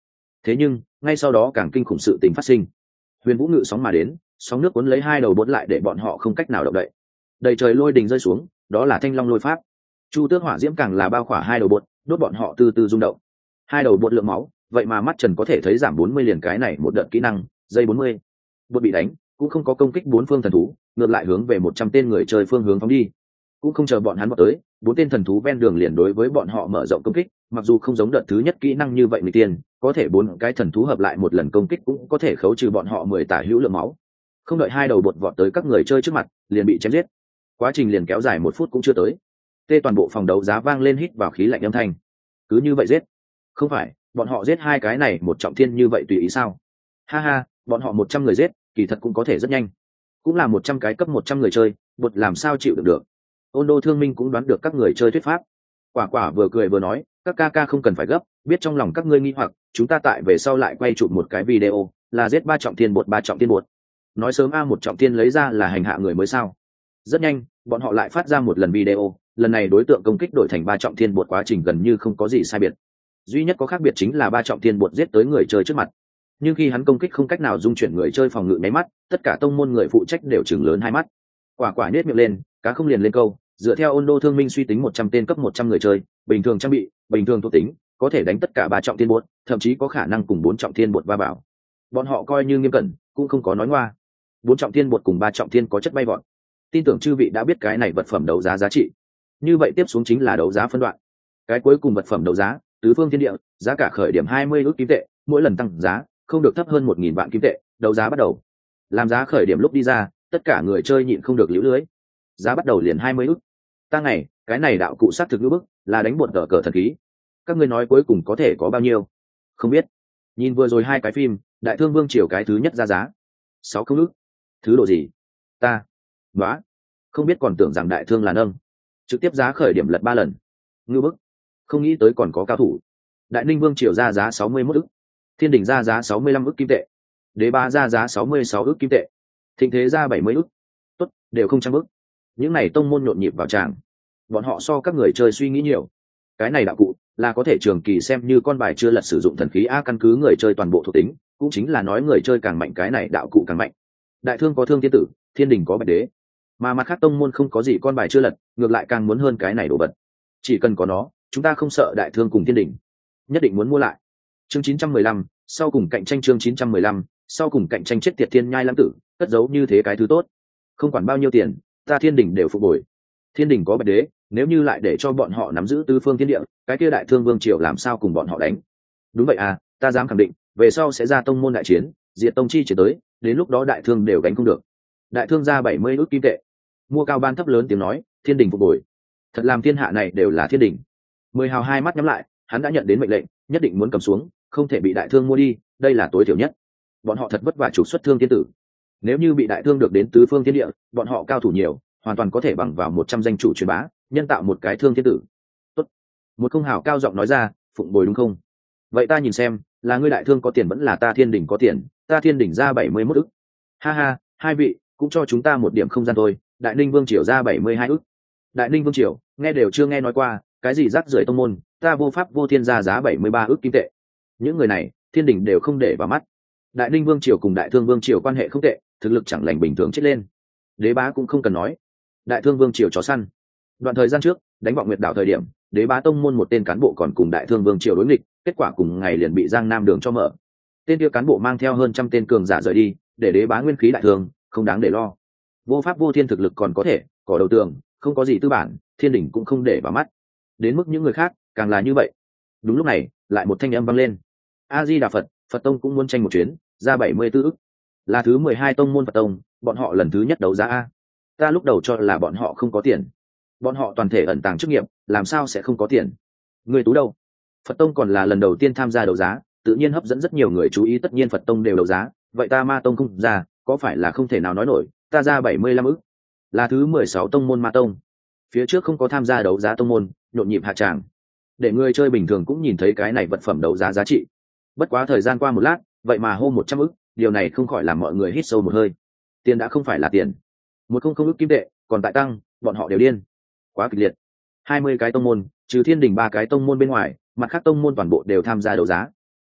Thế nhưng ngay sau đó càng kinh khủng sự tình phát sinh. Huyền Vũ ngự sóng mà đến, sóng nước cuốn lấy hai đầu bột lại để bọn họ không cách nào động đậy. Đầy trời lôi đình rơi xuống, đó là Thanh Long lôi pháp. Chu Tước hỏa diễm càng là bao khỏa hai đầu bột, đốt bọn họ từ từ rung động. Hai đầu bột lượng máu, vậy mà mắt trần có thể thấy giảm bốn mươi liền cái này một đợt kỹ năng, dây bốn mươi. Bột bị đánh, cũng không có công kích bốn phương thần thú, ngược lại hướng về một trăm tên người chơi phương hướng phóng đi. Cũng không chờ bọn hắn vọt tới, bốn tên thần thú ven đường liền đối với bọn họ mở rộng công kích, mặc dù không giống đợt thứ nhất kỹ năng như vậy người tiên, có thể bốn cái thần thú hợp lại một lần công kích cũng có thể khấu trừ bọn họ mười tả hữu lượng máu. Không đợi hai đầu bột vọt tới các người chơi trước mặt, liền bị chém giết. Quá trình liền kéo dài một phút cũng chưa tới. Tê toàn bộ phòng đấu giá vang lên hít vào khí lạnh âm thanh. Cứ như vậy giết? Không phải, bọn họ giết hai cái này một trọng thiên như vậy tùy ý sao? Ha ha, bọn họ một trăm người giết, kỳ thật cũng có thể rất nhanh. Cũng là một trăm cái cấp một trăm người chơi, bột làm sao chịu được được. Ôn Đô Thương Minh cũng đoán được các người chơi thuyết pháp. Quả Quả vừa cười vừa nói, các ca ca không cần phải gấp, biết trong lòng các ngươi nghi hoặc, chúng ta tại về sau lại quay chụp một cái video, là giết ba trọng thiên bột ba trọng thiên bột. Nói sớm a một trọng thiên lấy ra là hành hạ người mới sao? Rất nhanh, bọn họ lại phát ra một lần video, lần này đối tượng công kích đổi thành ba trọng thiên bột, quá trình gần như không có gì sai biệt. Duy nhất có khác biệt chính là ba trọng thiên bột giết tới người chơi trước mặt. Nhưng khi hắn công kích không cách nào dung chuyển người chơi phòng ngự nháy mắt, tất cả tông môn người phụ trách đều chừng lớn hai mắt. Quả Quả nhếch miệng lên, cá không liền lên câu, dựa theo Ôn Đô Thương Minh suy tính một trăm tên cấp một trăm người chơi, bình thường trang bị, bình thường thuộc tính, có thể đánh tất cả ba trọng thiên bột, thậm chí có khả năng cùng bốn trọng thiên bột va bảo. Bọn họ coi như nghiêm cẩn, cũng không có nói ngoa. Bốn trọng thiên bột cùng ba trọng thiên có chất bay vọt. Tin tưởng chư vị đã biết cái này vật phẩm đấu giá giá trị. Như vậy tiếp xuống chính là đấu giá phân đoạn. Cái cuối cùng vật phẩm đấu giá, tứ phương thiên địa, giá cả khởi điểm hai mươi ức kim tệ, mỗi lần tăng giá không được thấp hơn một nghìn vạn kim tệ. Đấu giá bắt đầu. Làm giá khởi điểm lúc đi ra, tất cả người chơi nhịn không được liễu lưới. Giá bắt đầu liền hai mươi ức. Ta ngày, cái này đạo cụ sát thực lưu bức, là đánh bột cờ cờ thần khí. Các ngươi nói cuối cùng có thể có bao nhiêu? Không biết. Nhìn vừa rồi hai cái phim, Đại Thương Vương Triều cái thứ nhất ra giá sáu không ức. Thứ độ gì? Ta nói, không biết còn tưởng rằng Đại Thương là nâng. Trực tiếp giá khởi điểm lật ba lần. Ngư bức. Không nghĩ tới còn có cao thủ. Đại Ninh Vương Triều ra giá sáu mươi mốt ức. Thiên Đình ra giá sáu mươi lăm ức kim tệ. Đế Ba ra giá sáu mươi sáu ức kim tệ. Thịnh Thế ra bảy mươi ức. Tốt, đều không trăm ức. Những này tông môn nhộn nhịp vào tràng. Bọn họ so các người chơi suy nghĩ nhiều. Cái này đạo cụ là có thể trường kỳ xem như con bài chưa lật sử dụng thần khí a, căn cứ người chơi toàn bộ thuộc tính, cũng chính là nói người chơi càng mạnh cái này đạo cụ càng mạnh. Đại Thương có Thương Thiên Tử, Thiên Đình có Bạch Đế, mà mặt khác tông môn không có gì con bài chưa lật, ngược lại càng muốn hơn cái này đồ vật. Chỉ cần có nó, chúng ta không sợ Đại Thương cùng Thiên Đình, nhất định muốn mua lại. Chương chín trăm mười lăm, sau cùng cạnh tranh. Chương chín trăm mười lăm, sau cùng cạnh tranh. Chết tiệt Thiên Nhai Lãng Tử, cất giấu như thế cái thứ tốt, không quản bao nhiêu tiền, ta Thiên Đình đều phục hồi. Thiên Đình có Bạch Đế, nếu như lại để cho bọn họ nắm giữ tứ phương thiên địa, cái kia Đại Thương Vương Triều làm sao cùng bọn họ đánh? Đúng vậy à, ta dám khẳng định, về sau sẽ ra tông môn đại chiến, diệt tông chi chiến tới, đến lúc đó Đại Thương đều đánh không được. Đại Thương ra bảy mươi ức kim tệ, mua cao ban thấp lớn tiếng nói, Thiên Đình phục hồi. Thật làm thiên hạ này đều là Thiên Đình. Mười hào hai mắt nhắm lại, hắn đã nhận đến mệnh lệnh, nhất định muốn cầm xuống, không thể bị Đại Thương mua đi, đây là tối thiểu nhất. Bọn họ thật vất vả trục xuất Thương Thiên Tử, nếu như bị Đại Thương được đến tứ phương thiên địa, bọn họ cao thủ nhiều, hoàn toàn có thể bằng vào một trăm danh chủ truyền bá, nhân tạo một cái Thương Thiên Tử. Tốt. Một không hào cao giọng nói ra, phụng bồi đúng không? Vậy ta nhìn xem, là ngươi Đại Thương có tiền vẫn là ta Thiên Đình có tiền, ta Thiên Đình ra bảy mươi mốt ức. Ha ha, hai vị cũng cho chúng ta một điểm không gian thôi. Đại Ninh Vương Triều ra bảy mươi hai ức. Đại Ninh Vương Triều, nghe đều chưa nghe nói qua, cái gì rác rưởi tông môn, ta Vô Pháp Vô Thiên ra giá bảy mươi ba ức kim tệ. Những người này, Thiên Đình đều không để vào mắt. Đại Ninh Vương Triều cùng Đại Thương Vương Triều quan hệ không tệ, thực lực chẳng lành bình thường chết lên. Đế Bá cũng không cần nói. Đại Thương Vương Triều chó săn. Đoạn thời gian trước, đánh Vọng Nguyệt Đảo thời điểm, Đế Bá tông môn một tên cán bộ còn cùng Đại Thương Vương Triều đối nghịch, kết quả cùng ngày liền bị Giang Nam Đường cho mở. Tên kia cán bộ mang theo hơn trăm tên cường giả rời đi, để Đế Bá nguyên khí đại thương, không đáng để lo. Vô Pháp Vô Thiên thực lực còn có thể, cỏ đầu tường, không có gì tư bản, Thiên Đình cũng không để vào mắt. Đến mức những người khác, càng là như vậy. Đúng lúc này, lại một thanh âm vang lên. A Di Đà Phật, Phật tông cũng muốn tranh một chuyến, ra bảy mươi tư ức. Là thứ mười hai tông môn Phật tông, bọn họ lần thứ nhất đấu giá a. Ta lúc đầu cho là bọn họ không có tiền. Bọn họ toàn thể ẩn tàng chức nghiệp, làm sao sẽ không có tiền? Người tú đâu? Phật tông còn là lần đầu tiên tham gia đấu giá, tự nhiên hấp dẫn rất nhiều người chú ý, tất nhiên Phật tông đều đấu giá, vậy ta Ma tông không ra, có phải là không thể nào nói nổi, ta ra bảy mươi lăm ức. Là thứ mười sáu tông môn Ma tông. Phía trước không có tham gia đấu giá tông môn, nhộn nhịp hạ tràng. Để người chơi bình thường cũng nhìn thấy cái này vật phẩm đấu giá giá trị. Bất quá thời gian qua một lát, vậy mà hô một trăm ức, điều này không khỏi làm mọi người hít sâu một hơi. Tiền đã không phải là tiền, một không không ức kim tệ, còn tại tăng, bọn họ đều điên. Quá kịch liệt. Hai mươi cái tông môn, trừ Thiên Đình ba cái tông môn bên ngoài, mặt khác tông môn toàn bộ đều tham gia đấu giá.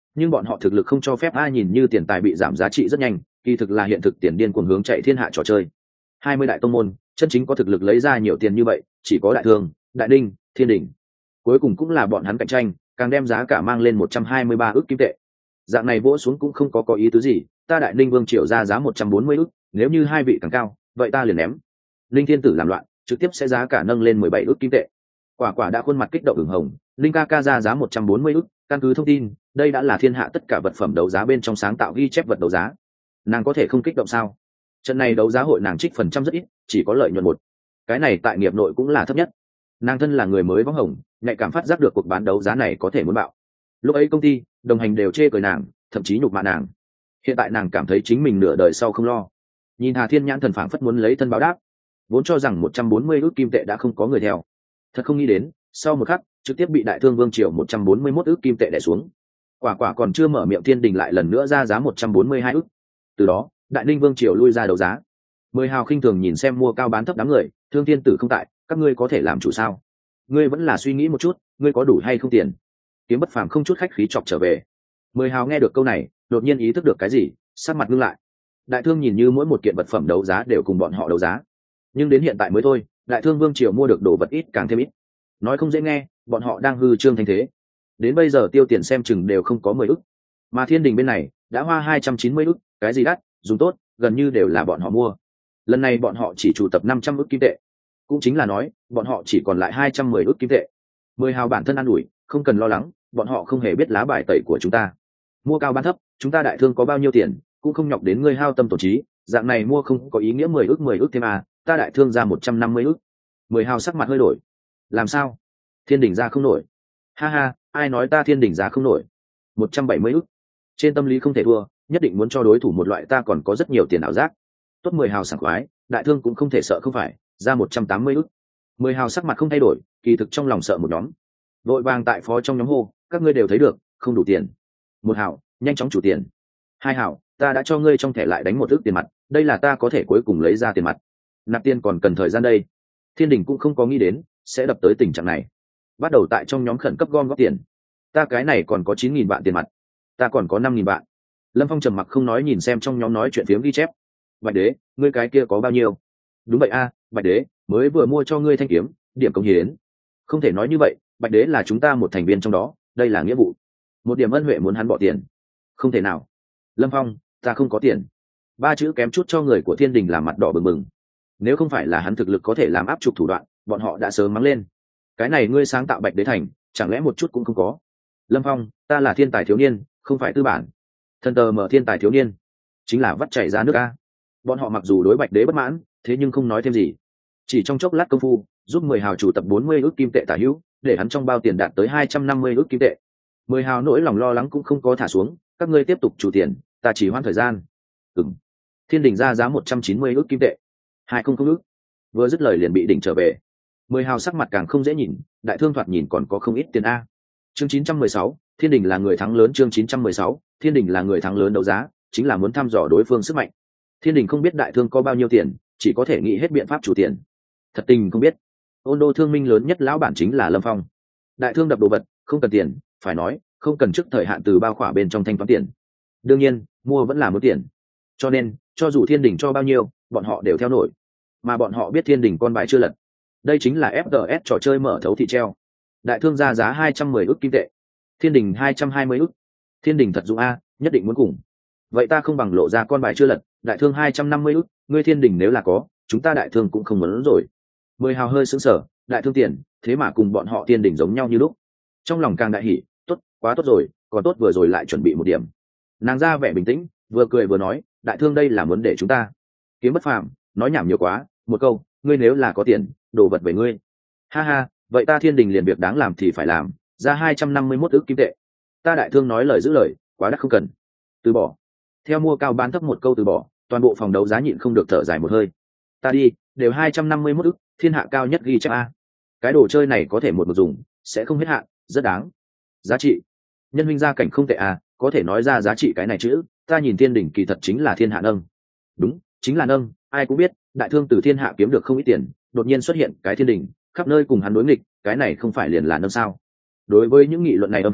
nhưng bọn họ thực lực không cho phép ai nhìn như tiền tài bị giảm giá trị rất nhanh, kỳ thực là hiện thực tiền điên cuồng hướng chạy thiên hạ trò chơi. Hai mươi đại tông môn chân chính có thực lực lấy ra nhiều tiền như vậy chỉ có đại thương, đại đinh, thiên đình. Cuối cùng cũng là bọn hắn cạnh tranh, càng đem giá cả mang lên một trăm hai mươi ba ức kim tệ. Dạng này vỗ xuống cũng không có có ý tứ gì, ta đại ninh vương triều ra giá một trăm bốn mươi ức, nếu như hai vị càng cao vậy ta liền ném. Linh thiên tử làm loạn trực tiếp sẽ giá cả nâng lên mười bảy ức kim tệ. Quả quả đã khuôn mặt kích động ửng hồng. Linh ca ca ra giá một trăm bốn mươi ức, căn cứ thông tin đây đã là thiên hạ tất cả vật phẩm đấu giá bên trong sáng tạo ghi chép vật đấu giá, nàng có thể không kích động sao? Trận này đấu giá hội nàng trích phần trăm rất ít, chỉ có lợi nhuận một, cái này tại nghiệp nội cũng là thấp nhất. Nàng thân là người mới võng hồng, nhạy cảm phát giác được cuộc bán đấu giá này có thể muốn bạo. Lúc ấy công ty đồng hành đều chê cười nàng, thậm chí nhục mạ nàng. Hiện tại nàng cảm thấy chính mình nửa đời sau không lo. Nhìn Hà Thiên nhãn thần phảng phất muốn lấy thân báo đáp, vốn cho rằng một trăm bốn mươi ức kim tệ đã không có người theo, thật không nghĩ đến sau một khắc trực tiếp bị đại thương vương triều một trăm bốn mươi mốt ức kim tệ đè xuống. Quả quả còn chưa mở miệng, thiên đình lại lần nữa ra giá một trăm bốn mươi hai ức. Từ đó đại ninh vương triều lui ra đấu giá. Mười hào khinh thường nhìn xem mua cao bán thấp đám người, thương thiên tử không tại, các ngươi có thể làm chủ sao? Ngươi vẫn là suy nghĩ một chút, ngươi có đủ hay không tiền? Kiếm Bất Phàm không chút khách khí chọc trở về. Mười hào nghe được câu này đột nhiên ý thức được cái gì, sắc mặt ngưng lại. Đại thương nhìn như mỗi một kiện vật phẩm đấu giá đều cùng bọn họ đấu giá, nhưng đến hiện tại mới thôi, đại thương vương triều mua được đồ vật ít càng thêm ít. Nói không dễ nghe, bọn họ đang hư trương thanh thế. Đến bây giờ tiêu tiền xem chừng đều không có mười ức, mà thiên đình bên này đã hoa hai trăm chín mươi ức, cái gì đắt dùng tốt gần như đều là bọn họ mua. Lần này bọn họ chỉ chủ tập năm trăm ức kim tệ, cũng chính là nói bọn họ chỉ còn lại hai trăm mười ức kim tệ. Mười hào bản thân an ủi, không cần lo lắng, bọn họ không hề biết lá bài tẩy của chúng ta. Mua cao bán thấp, chúng ta đại thương có bao nhiêu tiền cũng không nhọc đến ngươi hao tâm tổn trí, dạng này mua không có ý nghĩa. Mười ức mười ức thêm à, ta đại thương ra một trăm năm mươi ức. Mười hào sắc mặt hơi đổi. Làm sao? Thiên đình ra không nổi? Ha ha, ai nói ta thiên đình ra không nổi? Một trăm bảy mươi ức. Trên tâm lý không thể thua, nhất định muốn cho đối thủ một loại ta còn có rất nhiều tiền ảo giác. Tốt. Mười hào sảng khoái, đại thương cũng không thể sợ không phải, ra một trăm tám mươi ức. Mười hào sắc mặt không thay đổi, kỳ thực trong lòng sợ một nhóm. Vội vàng tại phó trong nhóm hô, các ngươi đều thấy được, không đủ tiền. Một hào, nhanh chóng chủ tiền. Hai hào, ta đã cho ngươi trong thẻ lại đánh một ức tiền mặt, đây là ta có thể cuối cùng lấy ra tiền mặt. Nạp tiền còn cần thời gian đây. Thiên đình cũng không có nghĩ đến sẽ đập tới tình trạng này, bắt đầu tại trong nhóm khẩn cấp gom góp tiền. Ta cái này còn có chín nghìn vạn tiền mặt, ta còn có năm nghìn vạn. Lâm Phong trầm mặc không nói, nhìn xem trong nhóm nói chuyện phiếm ghi chép. Bạch đế, ngươi cái kia có bao nhiêu? Đúng vậy a, Bạch đế mới vừa mua cho ngươi thanh kiếm, điểm công hiến. Không thể nói như vậy, Bạch đế là chúng ta một thành viên trong đó, đây là nghĩa vụ. Một điểm ân huệ muốn hắn bỏ tiền, không thể nào. Lâm Phong, ta không có tiền. Ba chữ kém chút cho người của thiên đình làm mặt đỏ bừng bừng. Nếu không phải là hắn thực lực có thể làm áp trục thủ đoạn, bọn họ đã sớm mắng lên. Cái này ngươi sáng tạo Bạch đế thành, chẳng lẽ một chút cũng không có? Lâm Phong, ta là thiên tài thiếu niên, không phải tư bản. Thần tờ mở thiên tài thiếu niên chính là vắt chảy ra nước a. Bọn họ mặc dù đối Bạch đế bất mãn, thế nhưng không nói thêm gì. Chỉ trong chốc lát công phu, giúp mười hào chủ tập bốn mươi ức kim tệ tả hữu, để hắn trong bao tiền đạt tới hai trăm năm mươi ức kim tệ. Mười hào nỗi lòng lo lắng cũng không có thả xuống, các ngươi tiếp tục chủ tiền, ta chỉ hoãn thời gian. Ừm. Thiên đình ra giá một trăm chín mươi ức kim tệ. Hai không không ức. Vừa dứt lời liền bị đỉnh trở về. Mười hào sắc mặt càng không dễ nhìn, đại thương thoạt nhìn còn có không ít tiền a. Chương chín trăm mười sáu, thiên đình là người thắng lớn. Chương chín trăm mười sáu, thiên đình là người thắng lớn. Đấu giá chính là muốn thăm dò đối phương sức mạnh. Thiên đình không biết đại thương có bao nhiêu tiền, chỉ có thể nghĩ hết biện pháp chủ tiền. Thật tình không biết, Ôn Đô thương minh lớn nhất lão bản chính là Lâm Phong. Đại thương đập đồ vật không cần tiền, phải nói không cần trước thời hạn từ bao khỏa bên trong thanh toán tiền. Đương nhiên mua vẫn là muốn tiền, cho nên cho dù thiên đình cho bao nhiêu bọn họ đều theo nổi. Mà bọn họ biết thiên đình con bài chưa lật, đây chính là ép tê ét trò chơi mở thấu thị treo. Đại thương ra giá hai trăm mười ức kim tệ, thiên đình hai trăm hai mươi ức. Thiên đình thật dụng a, nhất định muốn cùng. Vậy ta không bằng lộ ra con bài chưa lật, đại thương hai trăm năm mươi ức, ngươi thiên đình nếu là có, chúng ta đại thương cũng không muốn rồi. Mười hào hơi sững sờ, đại thương tiền thế mà cùng bọn họ thiên đình giống nhau như lúc. Trong lòng càng đại hỉ, tốt, quá tốt rồi, còn tốt vừa rồi lại chuẩn bị một điểm. Nàng ra vẻ bình tĩnh, vừa cười vừa nói, đại thương đây là muốn để chúng ta. Kiếm Bất Phàm nói nhảm nhiều quá, một câu, ngươi nếu là có tiền, đồ vật về ngươi. Ha ha, vậy ta thiên đình liền việc đáng làm thì phải làm, ra hai trăm năm mươi mốt ức kim tệ. Ta đại thương nói lời giữ lời, quá đắt không cần. Từ bỏ. Theo mua cao bán thấp một câu từ bỏ, toàn bộ phòng đấu giá nhịn không được thở dài một hơi. Ta đi, đều hai trăm năm mươi mốt ức, thiên hạ cao nhất ghi chép a. Cái đồ chơi này có thể một một dùng, sẽ không hết hạn, rất đáng. Giá trị. Nhân minh gia cảnh không tệ a, có thể nói ra giá trị cái này chữ, ta nhìn thiên đình kỳ thật chính là thiên hạ nâng. Đúng, chính là nâng, ai cũng biết, đại thương từ thiên hạ kiếm được không ít tiền, đột nhiên xuất hiện cái thiên đình, khắp nơi cùng hắn đối nghịch, cái này không phải liền là nâng sao? Đối với những nghị luận này âm thanh,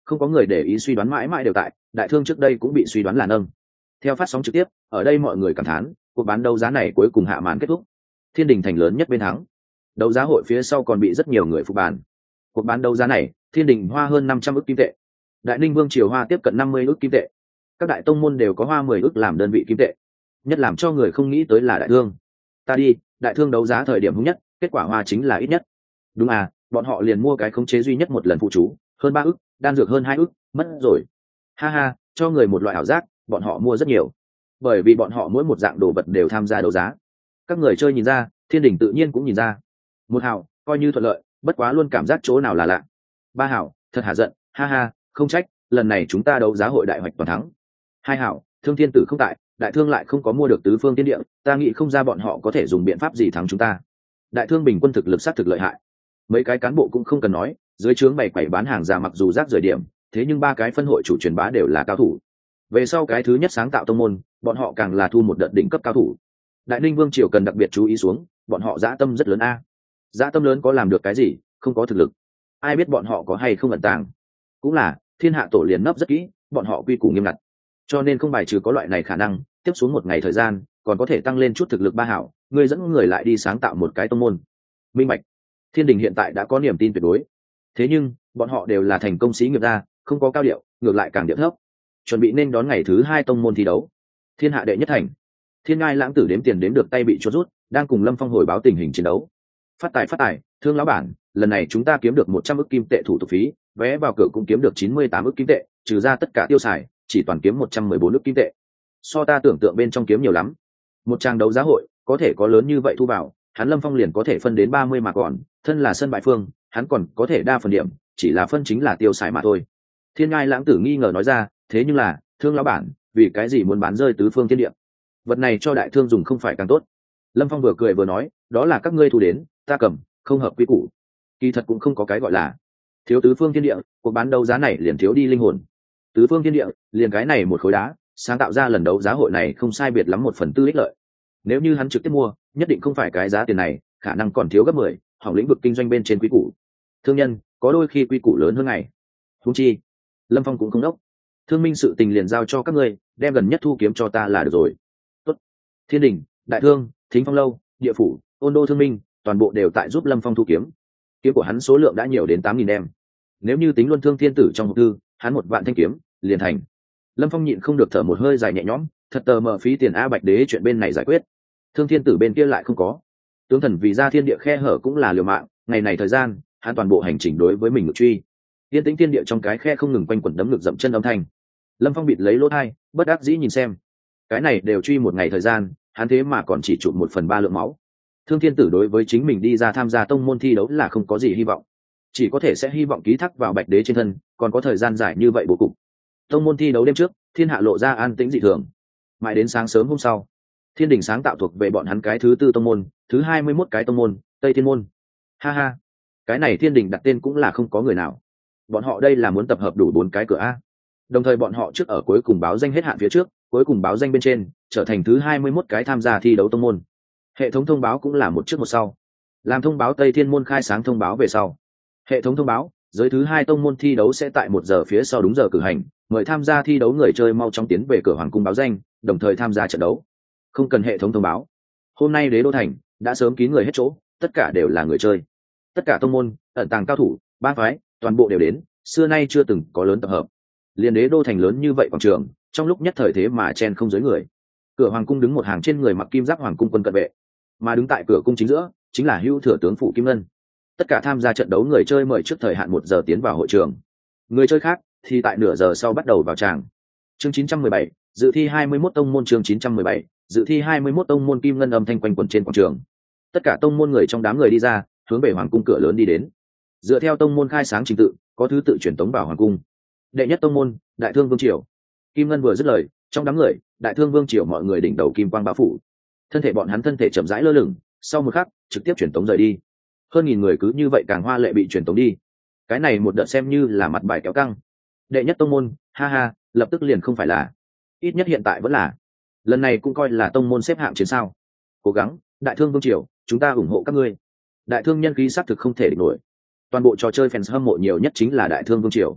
không có người để ý suy đoán mãi mãi đều tại, đại thương trước đây cũng bị suy đoán là nâng. Theo phát sóng trực tiếp, ở đây mọi người cảm thán, cuộc bán đấu giá này cuối cùng hạ màn kết thúc. Thiên Đình thành lớn nhất bên thắng. Đấu giá hội phía sau còn bị rất nhiều người phục bàn. Cuộc bán đấu giá này, Thiên Đình hoa hơn năm trăm ức kim tệ. Đại Ninh Vương triều hoa tiếp cận năm mươi ức kim tệ. Các đại tông môn đều có hoa mười ức làm đơn vị kim tệ. Nhất làm cho người không nghĩ tới là đại thương. Ta đi, đại thương đấu giá thời điểm hung nhất, kết quả hoa chính là ít nhất. Đúng à, bọn họ liền mua cái khống chế duy nhất một lần phụ chú, hơn ba ức, đan dược hơn hai ức, mất rồi. Ha ha, cho người một loại ảo giác, bọn họ mua rất nhiều. Bởi vì bọn họ mỗi một dạng đồ vật đều tham gia đấu giá. Các người chơi nhìn ra, Thiên Đình tự nhiên cũng nhìn ra. Một hảo, coi như thuận lợi, bất quá luôn cảm giác chỗ nào là lạ. Ba hảo, thật hả giận, ha ha, không trách, lần này chúng ta đấu giá hội đại hoạch toàn thắng. Hai hảo, Thương Thiên Tử không tại, đại thương lại không có mua được tứ phương tiên địa, ta nghĩ không ra bọn họ có thể dùng biện pháp gì thắng chúng ta. Đại thương bình quân thực lực sát thực lợi hại. Mấy cái cán bộ cũng không cần nói, dưới trướng bày quẩy bán hàng già mặc dù rác rời điểm, thế nhưng ba cái phân hội chủ truyền bá đều là cao thủ. Về sau cái thứ nhất sáng tạo tông môn, bọn họ càng là thu một đợt đỉnh cấp cao thủ. Đại Ninh Vương triều cần đặc biệt chú ý xuống, bọn họ dã tâm rất lớn a. Dã tâm lớn có làm được cái gì, không có thực lực. Ai biết bọn họ có hay không ẩn tàng. Cũng là, thiên hạ tổ liền nấp rất kỹ, bọn họ quy củ nghiêm ngặt. Cho nên không bài trừ có loại này khả năng, tiếp xuống một ngày thời gian, còn có thể tăng lên chút thực lực ba hảo, người dẫn người lại đi sáng tạo một cái tông môn. Minh bạch. Thiên Đình hiện tại đã có niềm tin tuyệt đối. Thế nhưng, bọn họ đều là thành công sĩ nghiệp gia, không có cao điệu, ngược lại càng điệu thấp. Chuẩn bị nên đón ngày thứ hai tông môn thi đấu. Thiên hạ đệ nhất thành. Thiên Ngai lãng tử đếm tiền đếm được tay bị chốt rút, đang cùng Lâm Phong hồi báo tình hình chiến đấu. Phát tài phát tài, Thương lão bản, lần này chúng ta kiếm được một trăm ức kim tệ thủ tục phí, vé vào cửa cũng kiếm được chín mươi tám ức kim tệ, trừ ra tất cả tiêu xài, chỉ toàn kiếm một trăm mười bốn ức kim tệ. So ta tưởng tượng bên trong kiếm nhiều lắm. Một trang đấu giá hội, có thể có lớn như vậy thu vào, hắn Lâm Phong liền có thể phân đến ba mươi mà còn, thân là sân bại phương, hắn còn có thể đa phần điểm, chỉ là phân chính là tiêu xài mà thôi. Thiên Ngai lãng tử nghi ngờ nói ra, thế nhưng là, Thương lão bản, vì cái gì muốn bán rơi tứ phương thiên địa? Vật này cho đại thương dùng không phải càng tốt. Lâm Phong vừa cười vừa nói, đó là các ngươi thu đến, ta cầm, không hợp quy củ. Kỳ thật cũng không có cái gọi là thiếu tứ phương thiên địa, cuộc bán đấu giá này liền thiếu đi linh hồn. Tứ phương thiên địa, liền cái này một khối đá, sáng tạo ra lần đấu giá hội này không sai biệt lắm một phần tư ích lợi. Nếu như hắn trực tiếp mua, nhất định không phải cái giá tiền này, khả năng còn thiếu gấp mười, hỏng lĩnh vực kinh doanh bên trên quy củ. Thương nhân, có đôi khi quy củ lớn hơn ngày. Huống chi, Lâm Phong cũng không đốc. Thương minh sự tình liền giao cho các ngươi, đem gần nhất thu kiếm cho ta là được rồi. Tốt. Thiên Đình, Đại Thương, Thính Phong lâu, Địa phủ, Ôn đô Thương minh, toàn bộ đều tại giúp Lâm Phong thu kiếm. Kiếm của hắn số lượng đã nhiều đến tám nghìn đem. Nếu như tính luân thương thiên tử trong hộp thư, hắn một vạn thanh kiếm, liền thành. Lâm Phong nhịn không được thở một hơi dài nhẹ nhõm, thật tờ mờ phí tiền a Bạch Đế chuyện bên này giải quyết. Thương thiên tử bên kia lại không có. Tướng thần vì ra thiên địa khe hở cũng là liều mạng, ngày này thời gian, hắn toàn bộ hành trình đối với mình ngự truy. Tiên tĩnh thiên địa trong cái khe không ngừng quanh quẩn đấm ngực dậm chân âm thanh. Lâm Phong bịt lấy lỗ tai, bất đắc dĩ nhìn xem. Cái này đều truy một ngày thời gian, hắn thế mà còn chỉ chụp một phần ba lượng máu. Thương thiên tử đối với chính mình đi ra tham gia tông môn thi đấu là không có gì hy vọng, chỉ có thể sẽ hy vọng ký thác vào Bạch Đế trên thân, còn có thời gian dài như vậy bố cục. Tông môn thi đấu đêm trước, thiên hạ lộ ra an tĩnh dị thường. Mãi đến sáng sớm hôm sau, Thiên Đình sáng tạo thuộc về bọn hắn cái thứ tư tông môn, thứ hai mươi mốt cái tông môn, Tây Thiên môn. Ha ha, cái này Thiên Đình đặt tên cũng là không có người nào. Bọn họ đây là muốn tập hợp đủ bốn cái cửa a. Đồng thời bọn họ trước ở cuối cùng báo danh hết hạn phía trước, cuối cùng báo danh bên trên, trở thành thứ hai mươi mốt cái tham gia thi đấu tông môn. Hệ thống thông báo cũng là một trước một sau. Làm thông báo Tây Thiên môn khai sáng thông báo về sau. Hệ thống thông báo, giới thứ hai tông môn thi đấu sẽ tại một giờ phía sau đúng giờ cử hành, mời tham gia thi đấu người chơi mau chóng tiến về cửa hoàng cung báo danh, đồng thời tham gia trận đấu. Không cần hệ thống thông báo. Hôm nay Đế Đô thành đã sớm kín người hết chỗ, tất cả đều là người chơi. Tất cả tông môn, ẩn tàng cao thủ, ba phái, toàn bộ đều đến, xưa nay chưa từng có lớn tập hợp. Liên Đế Đô thành lớn như vậy quảng trường, trong lúc nhất thời thế mà chen không dưới người. Cửa hoàng cung đứng một hàng trên người mặc kim giáp hoàng cung quân cận vệ, mà đứng tại cửa cung chính giữa chính là Hưu thừa tướng Phủ Kim Ngân. Tất cả tham gia trận đấu người chơi mời trước thời hạn một giờ tiến vào hội trường, người chơi khác thì tại nửa giờ sau bắt đầu vào tràng. Chương chín trăm mười bảy, dự thi hai mươi mốt tông môn. Chương chín trăm mười bảy, dự thi hai mươi mốt tông môn. Kim Ngân âm thanh quanh quẩn trên quảng trường. Tất cả tông môn người trong đám người đi ra, hướng về hoàng cung cửa lớn đi đến. Dựa theo tông môn khai sáng trình tự, có thứ tự truyền tống vào hoàng cung. Đệ nhất tông môn, Đại Thương Vương triều. Kim Ngân vừa dứt lời, trong đám người, Đại Thương Vương triều mọi người đỉnh đầu kim quang bao phủ. Thân thể bọn hắn thân thể chậm rãi lơ lửng, sau một khắc, trực tiếp truyền tống rời đi. Hơn nghìn người cứ như vậy càng hoa lệ bị truyền tống đi. Cái này một đợt xem như là mặt bài kéo căng. Đệ nhất tông môn, ha ha, lập tức liền không phải là, ít nhất hiện tại vẫn là. Lần này cũng coi là tông môn xếp hạng chiến sao. Cố gắng, Đại Thương Vương triều, chúng ta ủng hộ các ngươi. Đại Thương nhân khí xác thực không thể địch nổi. Toàn bộ trò chơi fans hâm mộ nhiều nhất chính là Đại Thương Vương triều.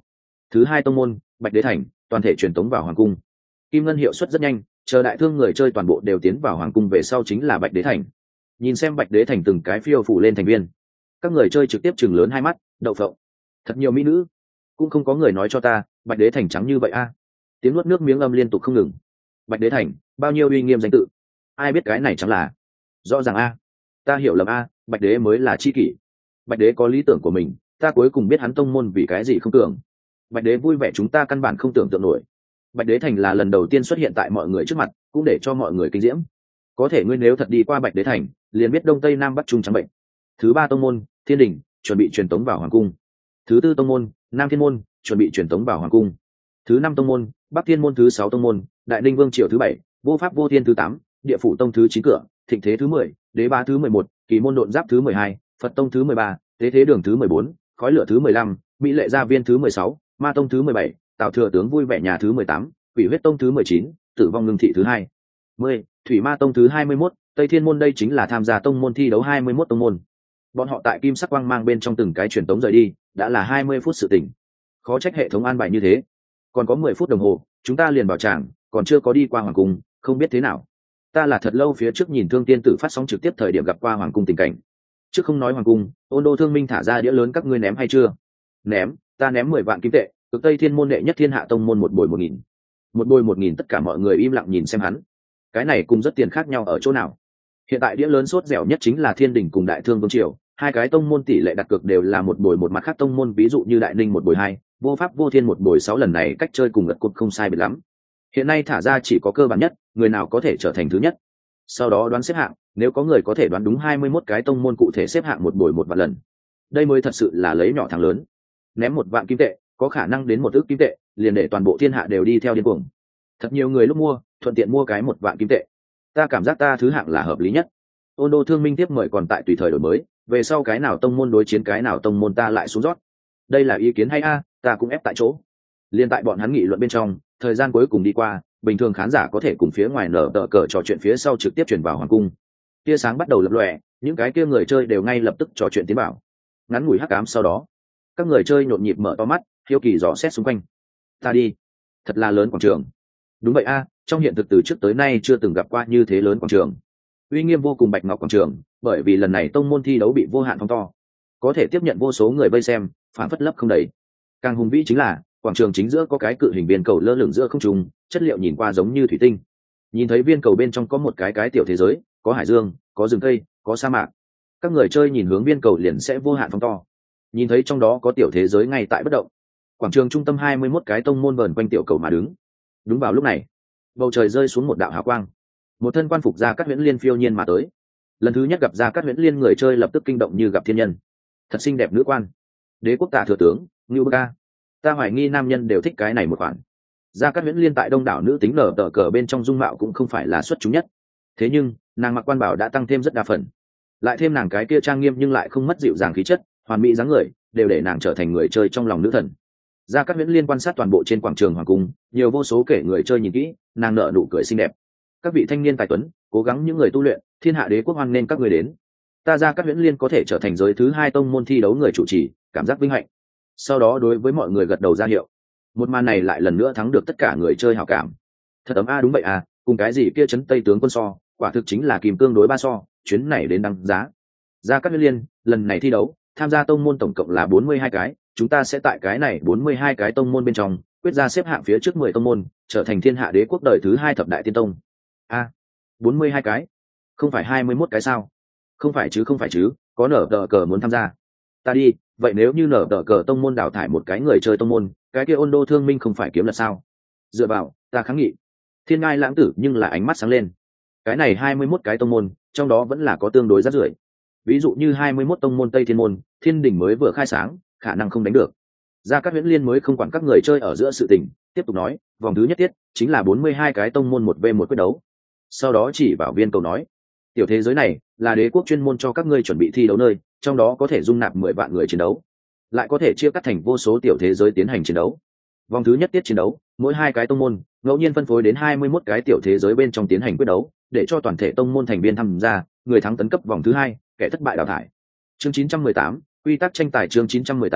Thứ hai tông môn Bạch Đế Thành, toàn thể truyền tống vào hoàng cung. Kim ngân hiệu suất rất nhanh, chờ đại thương người chơi toàn bộ đều tiến vào hoàng cung về sau chính là Bạch Đế Thành. Nhìn xem Bạch Đế Thành từng cái phiêu phủ lên thành viên, các người chơi trực tiếp chừng lớn hai mắt, đậu phộng. Thật nhiều mỹ nữ, cũng không có người nói cho ta Bạch Đế Thành trắng như vậy a. Tiếng nuốt nước miếng âm liên tục không ngừng. Bạch Đế Thành, bao nhiêu uy nghiêm danh tự, ai biết cái này chẳng là rõ ràng a. Ta hiểu lầm a, Bạch Đế mới là chi kỷ. Bạch Đế có lý tưởng của mình, ta cuối cùng biết hắn tông môn vì cái gì không tưởng. Bạch Đế vui vẻ chúng ta căn bản không tưởng tượng nổi. Bạch Đế Thành là lần đầu tiên xuất hiện tại mọi người trước mặt, cũng để cho mọi người kinh diễm. Có thể ngươi nếu thật đi qua Bạch Đế Thành, liền biết đông tây nam bắc trung trắng bệnh. Thứ ba tông môn Thiên Đình, chuẩn bị truyền tống vào hoàng cung. Thứ tư tông môn Nam Thiên môn, chuẩn bị truyền tống vào hoàng cung. Thứ năm tông môn Bắc Thiên môn. Thứ sáu tông môn Đại Ninh Vương Triều thứ bảy, Vô Pháp Vô Thiên thứ tám, Địa Phủ Tông thứ chín cửa, Thịnh Thế thứ mười, Đế Bá thứ mười một, Kỳ Môn Độn Giáp thứ mười hai, Phật Tông thứ mười ba, Tế Thế Đường thứ mười bốn, Khói Lửa thứ mười lăm, Mỹ Lệ Gia Viên thứ mười sáu, Ma Tông thứ mười bảy, Tào Thừa Tướng Vui Vẻ Nhà thứ mười tám, Quỷ Huyết Tông thứ mười chín, Tử Vong Ngưng Thị thứ hai mươi, Thủy Ma Tông thứ hai mươi mốt, Tây Thiên môn. Đây chính là tham gia tông môn thi đấu hai mươi mốt tông môn. Bọn họ tại kim sắc quang mang bên trong từng cái truyền tống rời đi, đã là hai mươi phút sự tỉnh. Khó trách hệ thống an bài như thế. Còn có mười phút đồng hồ, chúng ta liền vào tràng, còn chưa có đi qua hoàng cung, không biết thế nào. Ta là thật lâu phía trước nhìn Thương Tiên Tử phát sóng trực tiếp thời điểm gặp qua hoàng cung tình cảnh. Trước không nói hoàng cung, Ôn Đô Thương Minh thả ra đĩa lớn các ngươi ném hay chưa? Ném, ta ném mười vạn kim tệ, cực Tây Thiên môn đệ nhất thiên hạ tông môn một bồi một nghìn. Một bồi một nghìn tất cả mọi người im lặng nhìn xem hắn. Cái này cùng rất tiền khác nhau ở chỗ nào? Hiện tại đĩa lớn sốt dẻo nhất chính là Thiên Đình cùng Đại Thương Vương Triều, hai cái tông môn tỷ lệ đặt cược đều là một bồi một, mặt khác tông môn ví dụ như Đại Ninh một bồi hai, Vô Pháp Vô Thiên một bồi sáu, lần này cách chơi cùng gật cột không sai biệt lắm. Hiện nay thả ra chỉ có cơ bản nhất, người nào có thể trở thành thứ nhất. Sau đó đoán xếp hạng, nếu có người có thể đoán đúng hai mươi mốt cái tông môn cụ thể xếp hạng một bồi một vạn lần. Đây mới thật sự là lấy nhỏ thắng lớn. Ném một vạn kim tệ, có khả năng đến một ức kim tệ, liền để toàn bộ thiên hạ đều đi theo điên cuồng. Thật nhiều người lúc mua, thuận tiện mua cái một vạn kim tệ. Ta cảm giác ta thứ hạng là hợp lý nhất. Ôn Đô Thương Minh tiếp mời còn tại tùy thời đổi mới, về sau cái nào tông môn đối chiến cái nào tông môn ta lại xuống rót. Đây là ý kiến hay a, ta cũng ép tại chỗ. Liên tại bọn hắn nghị luận bên trong, thời gian cuối cùng đi qua, bình thường khán giả có thể cùng phía ngoài nở tờ cờ trò chuyện phía sau trực tiếp chuyển vào hoàng cung. Tia sáng bắt đầu lập lòe, những cái kia người chơi đều ngay lập tức trò chuyện tiến vào. Ngắn ngủi hắc ám sau đó, các người chơi nhộn nhịp mở to mắt, hiếu kỳ dò xét xung quanh. Ta đi, thật là lớn quảng trường. Đúng vậy a, trong hiện thực từ trước tới nay chưa từng gặp qua như thế lớn quảng trường. Uy nghiêm vô cùng Bạch Ngọc quảng trường, bởi vì lần này tông môn thi đấu bị vô hạn phóng to, có thể tiếp nhận vô số người vây xem, phản phất lấp không đầy. Càng hùng vĩ chính là quảng trường chính giữa có cái cự hình viên cầu lơ lửng giữa không trung, chất liệu nhìn qua giống như thủy tinh. Nhìn thấy viên cầu bên trong có một cái cái tiểu thế giới, có hải dương, có rừng cây, có sa mạc. Các người chơi nhìn hướng viên cầu liền sẽ vô hạn phóng to. Nhìn thấy trong đó có tiểu thế giới ngay tại bất động. Quảng trường trung tâm hai mươi mốt cái tông môn vờn quanh tiểu cầu mà đứng. Đúng vào lúc này, bầu trời rơi xuống một đạo hào quang. Một thân quan phục Gia Cát Huyễn Liên phiêu nhiên mà tới. Lần thứ nhất gặp Gia Cát Huyễn Liên, người chơi lập tức kinh động như gặp thiên nhân. Thật xinh đẹp nữ quan. Đế quốc Tạ Thừa Tướng, Ngưu Bơ Ca. Ta hoài nghi nam nhân đều thích cái này một khoản. Gia Cát Huyễn Liên tại đông đảo nữ tính nở tờ cờ bên trong dung mạo cũng không phải là xuất chúng nhất. Thế nhưng, nàng mặc quan bảo đã tăng thêm rất đa phần. Lại thêm nàng cái kia trang nghiêm nhưng lại không mất dịu dàng khí chất, hoàn mỹ dáng người, đều để nàng trở thành người chơi trong lòng nữ thần. Gia Cát Huyễn Liên quan sát toàn bộ trên quảng trường hoàng cung, nhiều vô số kể người chơi nhìn kỹ, nàng nở nụ cười xinh đẹp. Các vị thanh niên tài tuấn, cố gắng những người tu luyện, thiên hạ đế quốc hoan nên các người đến. Ta Gia Cát Huyễn Liên có thể trở thành giới thứ hai tông môn thi đấu người chủ trì, cảm giác vinh hạnh. Sau đó đối với mọi người gật đầu ra hiệu. Một màn này lại lần nữa thắng được tất cả người chơi hảo cảm. Thật ấm a, đúng vậy à, cùng cái gì kia chấn Tây tướng quân so, quả thực chính là kìm tương đối ba so, chuyến này đến đăng giá. Gia Cát Huyễn Liên, lần này thi đấu, tham gia tông môn tổng cộng là bốn mươi hai cái, chúng ta sẽ tại cái này bốn mươi hai cái tông môn bên trong, quyết ra xếp hạng phía trước mười tông môn, trở thành thiên hạ đế quốc đời thứ hai thập đại tiên tông. A, à, bốn mươi hai cái, không phải hai mươi mốt cái sao? Không phải chứ, không phải chứ, có nở tờ cờ muốn tham gia. Ta đi, vậy nếu như nở tờ cờ tông môn đào thải một cái người chơi tông môn, cái kia Ôn Đô Thương Minh không phải kiếm là sao? Dựa vào, ta kháng nghị. Thiên Ngai Lãng Tử nhưng là ánh mắt sáng lên. Cái này hai mươi mốt cái tông môn, trong đó vẫn là có tương đối rác rưởi. Ví dụ như hai mươi mốt tông môn Tây Thiên môn, Thiên Đình mới vừa khai sáng, khả năng không đánh được. Gia Cát Huyễn Liên mới không quản các người chơi ở giữa sự tình, tiếp tục nói, vòng thứ nhất tiết chính là bốn mươi hai cái tông môn một v một quyết đấu. Sau đó chỉ vào viên cầu nói, tiểu thế giới này là đế quốc chuyên môn cho các ngươi chuẩn bị thi đấu nơi, trong đó có thể dung nạp mười vạn người chiến đấu, lại có thể chia cắt thành vô số tiểu thế giới tiến hành chiến đấu. Vòng thứ nhất tiết chiến đấu, mỗi hai cái tông môn ngẫu nhiên phân phối đến hai mươi mốt cái tiểu thế giới bên trong tiến hành quyết đấu, để cho toàn thể tông môn thành viên tham gia, người thắng tấn cấp vòng thứ hai, kẻ thất bại đào thải. Chương chín trăm mười tám, quy tắc tranh tài. Chương chín trăm mười tám,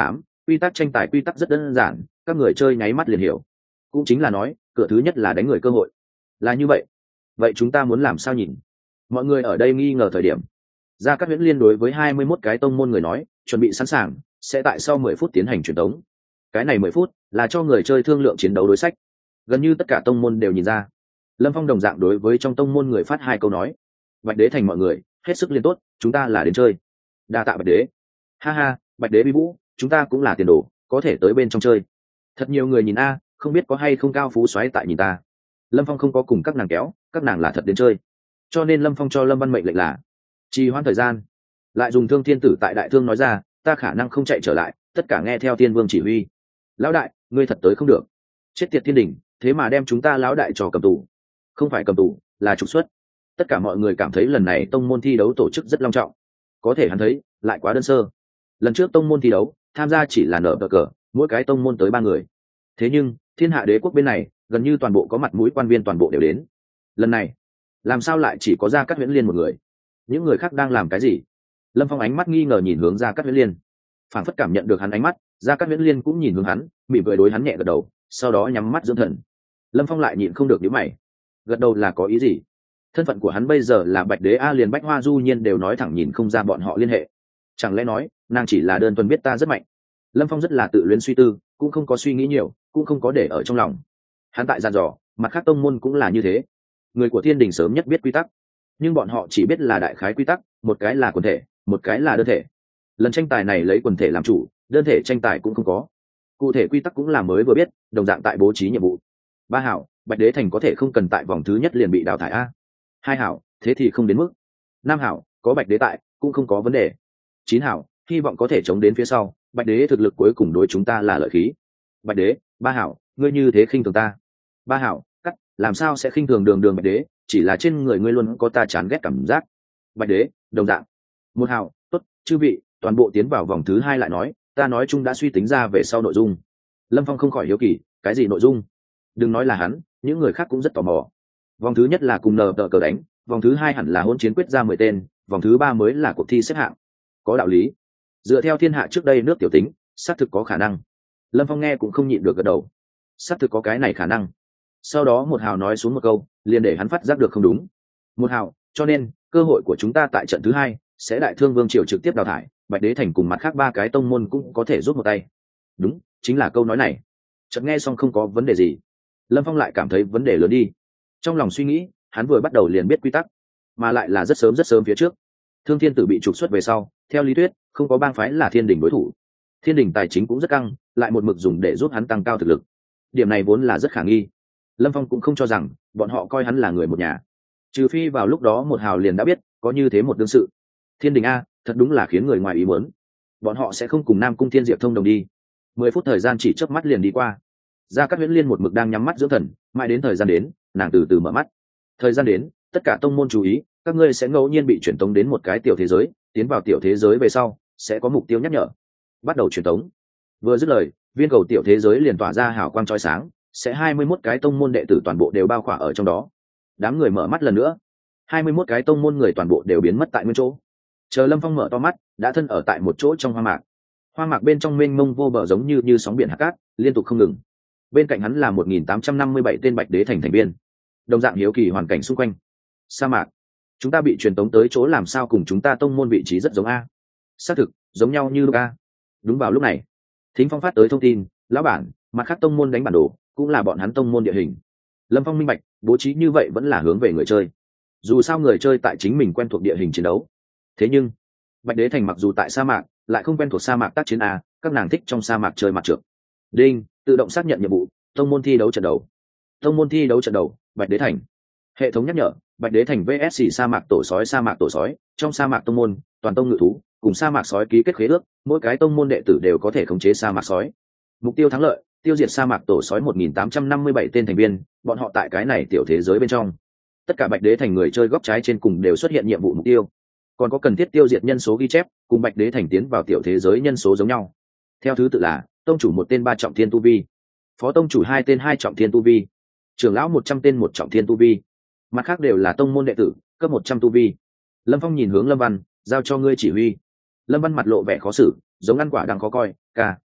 quy tắc tranh tài quy tắc rất đơn giản, các người chơi nháy mắt liền hiểu. Cũng chính là nói cửa thứ nhất là đánh người cơ hội. Là như vậy. Vậy chúng ta muốn làm sao nhìn? Mọi người ở đây nghi ngờ thời điểm, Gia Cát Huyễn Liên đối với hai mươi mốt cái tông môn người nói, chuẩn bị sẵn sàng, sẽ tại sau mười phút tiến hành truyền tống. Cái này mười phút là cho người chơi thương lượng chiến đấu đối sách. Gần như tất cả tông môn đều nhìn ra. Lâm Phong đồng dạng đối với trong tông môn người phát hai câu nói. Bạch Đế thành mọi người, hết sức liên tốt, chúng ta là đến chơi. Đa tạ Bạch Đế. Ha ha, Bạch Đế bi vũ, chúng ta cũng là tiền đồ, có thể tới bên trong chơi. Thật nhiều người nhìn a, không biết có hay không cao phú xoáy tại nhìn ta. Lâm Phong không có cùng các nàng kéo, các nàng là thật đến chơi. Cho nên Lâm Phong cho Lâm Văn mệnh lệnh là trì hoãn thời gian, lại dùng Thương Thiên Tử tại đại thương nói ra, ta khả năng không chạy trở lại, tất cả nghe theo Tiên Vương chỉ huy. Lão đại, ngươi thật tới không được. Chết tiệt thiên đình, thế mà đem chúng ta lão đại trò cầm tù. Không phải cầm tù, là trục xuất. Tất cả mọi người cảm thấy lần này tông môn thi đấu tổ chức rất long trọng. Có thể hắn thấy, lại quá đơn sơ. Lần trước tông môn thi đấu, tham gia chỉ là nở cờ, mỗi cái tông môn tới ba người. Thế nhưng, Thiên Hạ Đế quốc bên này, gần như toàn bộ có mặt mũi quan viên toàn bộ đều đến. Lần này, làm sao lại chỉ có Gia Cát Huyễn Liên một người? Những người khác đang làm cái gì? Lâm Phong ánh mắt nghi ngờ nhìn hướng Gia Cát Huyễn Liên, phảng phất cảm nhận được hắn ánh mắt, Gia Cát Huyễn Liên cũng nhìn hướng hắn, mỉm cười đối hắn nhẹ gật đầu, sau đó nhắm mắt dưỡng thần. Lâm Phong lại nhịn không được nhíu mày, gật đầu là có ý gì? Thân phận của hắn bây giờ là Bạch Đế a, liền Bách Hoa Du Nhiên đều nói thẳng nhìn không ra bọn họ liên hệ. Chẳng lẽ nói, nàng chỉ là đơn thuần biết ta rất mạnh? Lâm Phong rất là tự luyến suy tư, cũng không có suy nghĩ nhiều, cũng không có để ở trong lòng. Hắn tại dặn dò, mặt khác tông môn cũng là như thế. Người của Thiên Đình sớm nhất biết quy tắc, nhưng bọn họ chỉ biết là đại khái quy tắc, một cái là quần thể, một cái là đơn thể. Lần tranh tài này lấy quần thể làm chủ, đơn thể tranh tài cũng không có. Cụ thể quy tắc cũng là mới vừa biết, đồng dạng tại bố trí nhiệm vụ. Ba hảo, Bạch Đế thành có thể không cần tại vòng thứ nhất liền bị đào thải a. Hai hảo, thế thì không đến mức. Năm hảo, có Bạch Đế tại, cũng không có vấn đề. Chín hảo, hy vọng có thể chống đến phía sau, Bạch Đế thực lực cuối cùng đối chúng ta là lợi khí. Bạch Đế, ba hảo, ngươi như thế khinh thường ta. Ba hảo, cắt, làm sao sẽ khinh thường đường đường Bạch Đế, chỉ là trên người ngươi luôn có ta chán ghét cảm giác. Bạch Đế, đồng dạng. Một hảo, tốt, chư vị, toàn bộ tiến vào vòng thứ hai lại nói, ta nói chung đã suy tính ra về sau nội dung. Lâm Phong không khỏi hiếu kỳ, cái gì nội dung? Đừng nói là hắn, những người khác cũng rất tò mò. Vòng thứ nhất là cùng nờ tờ cờ đánh, vòng thứ hai hẳn là hôn chiến quyết ra mười tên, vòng thứ ba mới là cuộc thi xếp hạng. Có đạo lý. Dựa theo thiên hạ trước đây nước tiểu tính, xác thực có khả năng. Lâm Phong nghe cũng không nhịn được gật đầu. Xác thực có cái này khả năng. Sau đó một hào nói xuống một câu, liền để hắn phát giác được không đúng. Một hào, cho nên cơ hội của chúng ta tại trận thứ hai sẽ đại thương vương triều trực tiếp đào thải, Bạch Đế thành cùng mặt khác ba cái tông môn cũng có thể rút một tay. Đúng, chính là câu nói này. Chợt nghe xong không có vấn đề gì, Lâm Phong lại cảm thấy vấn đề lớn đi. Trong lòng suy nghĩ, hắn vừa bắt đầu liền biết quy tắc, mà lại là rất sớm rất sớm phía trước. Thương Thiên Tử bị trục xuất về sau, theo lý thuyết không có bang phái là Thiên Đình đối thủ. Thiên Đình tài chính cũng rất căng, lại một mực dùng để giúp hắn tăng cao thực lực. Điểm này vốn là rất khả nghi. Lâm Phong cũng không cho rằng bọn họ coi hắn là người một nhà, trừ phi vào lúc đó một hào liền đã biết có như thế một đương sự. Thiên Đình a, thật đúng là khiến người ngoài ý muốn. Bọn họ sẽ không cùng Nam Cung Thiên Diệp thông đồng đi. Mười phút thời gian chỉ chớp mắt liền đi qua. Gia Cát Huyễn Liên một mực đang nhắm mắt dưỡng thần, mãi đến thời gian đến, nàng từ từ mở mắt. Thời gian đến, tất cả tông môn chú ý, các ngươi sẽ ngẫu nhiên bị chuyển tống đến một cái tiểu thế giới, tiến vào tiểu thế giới về sau, sẽ có mục tiêu nhắc nhở. Bắt đầu chuyển tống. Vừa dứt lời, viên cầu tiểu thế giới liền tỏa ra hào quang chói sáng, sẽ hai mươi mốt cái tông môn đệ tử toàn bộ đều bao khỏa ở trong đó. Đám người mở mắt lần nữa, hai mươi mốt cái tông môn người toàn bộ đều biến mất tại nguyên chỗ. Chờ Lâm Phong mở to mắt, đã thân ở tại một chỗ trong hoang mạc. Hoang mạc bên trong mênh mông vô bờ giống như như sóng biển hạt cát, liên tục không ngừng. Bên cạnh hắn là một nghìn tám trăm năm mươi bảy tên Bạch Đế thành thành viên, đồng dạng hiếu kỳ hoàn cảnh xung quanh. Sa mạc, chúng ta bị truyền tống tới chỗ làm sao cùng chúng ta tông môn vị trí rất giống a? Xác thực, giống nhau như lúc a. Đúng vào lúc này, Thính Phong phát tới thông tin, lão bản, mặt khác tông môn đánh bản đồ, cũng là bọn hắn tông môn địa hình. Lâm Phong minh bạch, bố trí như vậy vẫn là hướng về người chơi. Dù sao người chơi tại chính mình quen thuộc địa hình chiến đấu. Thế nhưng, Bạch Đế thành mặc dù tại sa mạc, lại không quen thuộc sa mạc tác chiến a, các nàng thích trong sa mạc chơi mặt trượt. Đinh, tự động xác nhận nhiệm vụ, tông môn thi đấu trận đầu. Tông môn thi đấu trận đầu, Bạch Đế thành. Hệ thống nhắc nhở, Bạch Đế thành vs xì sa mạc tổ sói sa mạc tổ sói, trong sa mạc tông môn, toàn tông ngự thú, cùng sa mạc sói ký kết khế ước, mỗi cái tông môn đệ tử đều có thể khống chế sa mạc sói. Mục tiêu thắng lợi, tiêu diệt sa mạc tổ sói một nghìn tám trăm năm mươi bảy tên thành viên, bọn họ tại cái này tiểu thế giới bên trong. Tất cả Bạch Đế thành người chơi góc trái trên cùng đều xuất hiện nhiệm vụ mục tiêu. Còn có cần thiết tiêu diệt nhân số ghi chép, cùng Bạch Đế thành tiến vào tiểu thế giới nhân số giống nhau. Theo thứ tự là, tông chủ một tên ba trọng thiên tu vi, phó tông chủ hai tên hai trọng thiên tu vi, trưởng lão một trăm tên một trọng thiên tu vi. Mặt khác đều là tông môn đệ tử, cấp một trăm tu vi. Lâm Phong nhìn hướng Lâm Văn, giao cho ngươi chỉ huy. Lâm Văn mặt lộ vẻ khó xử, giống ăn quả đang khó coi, ca.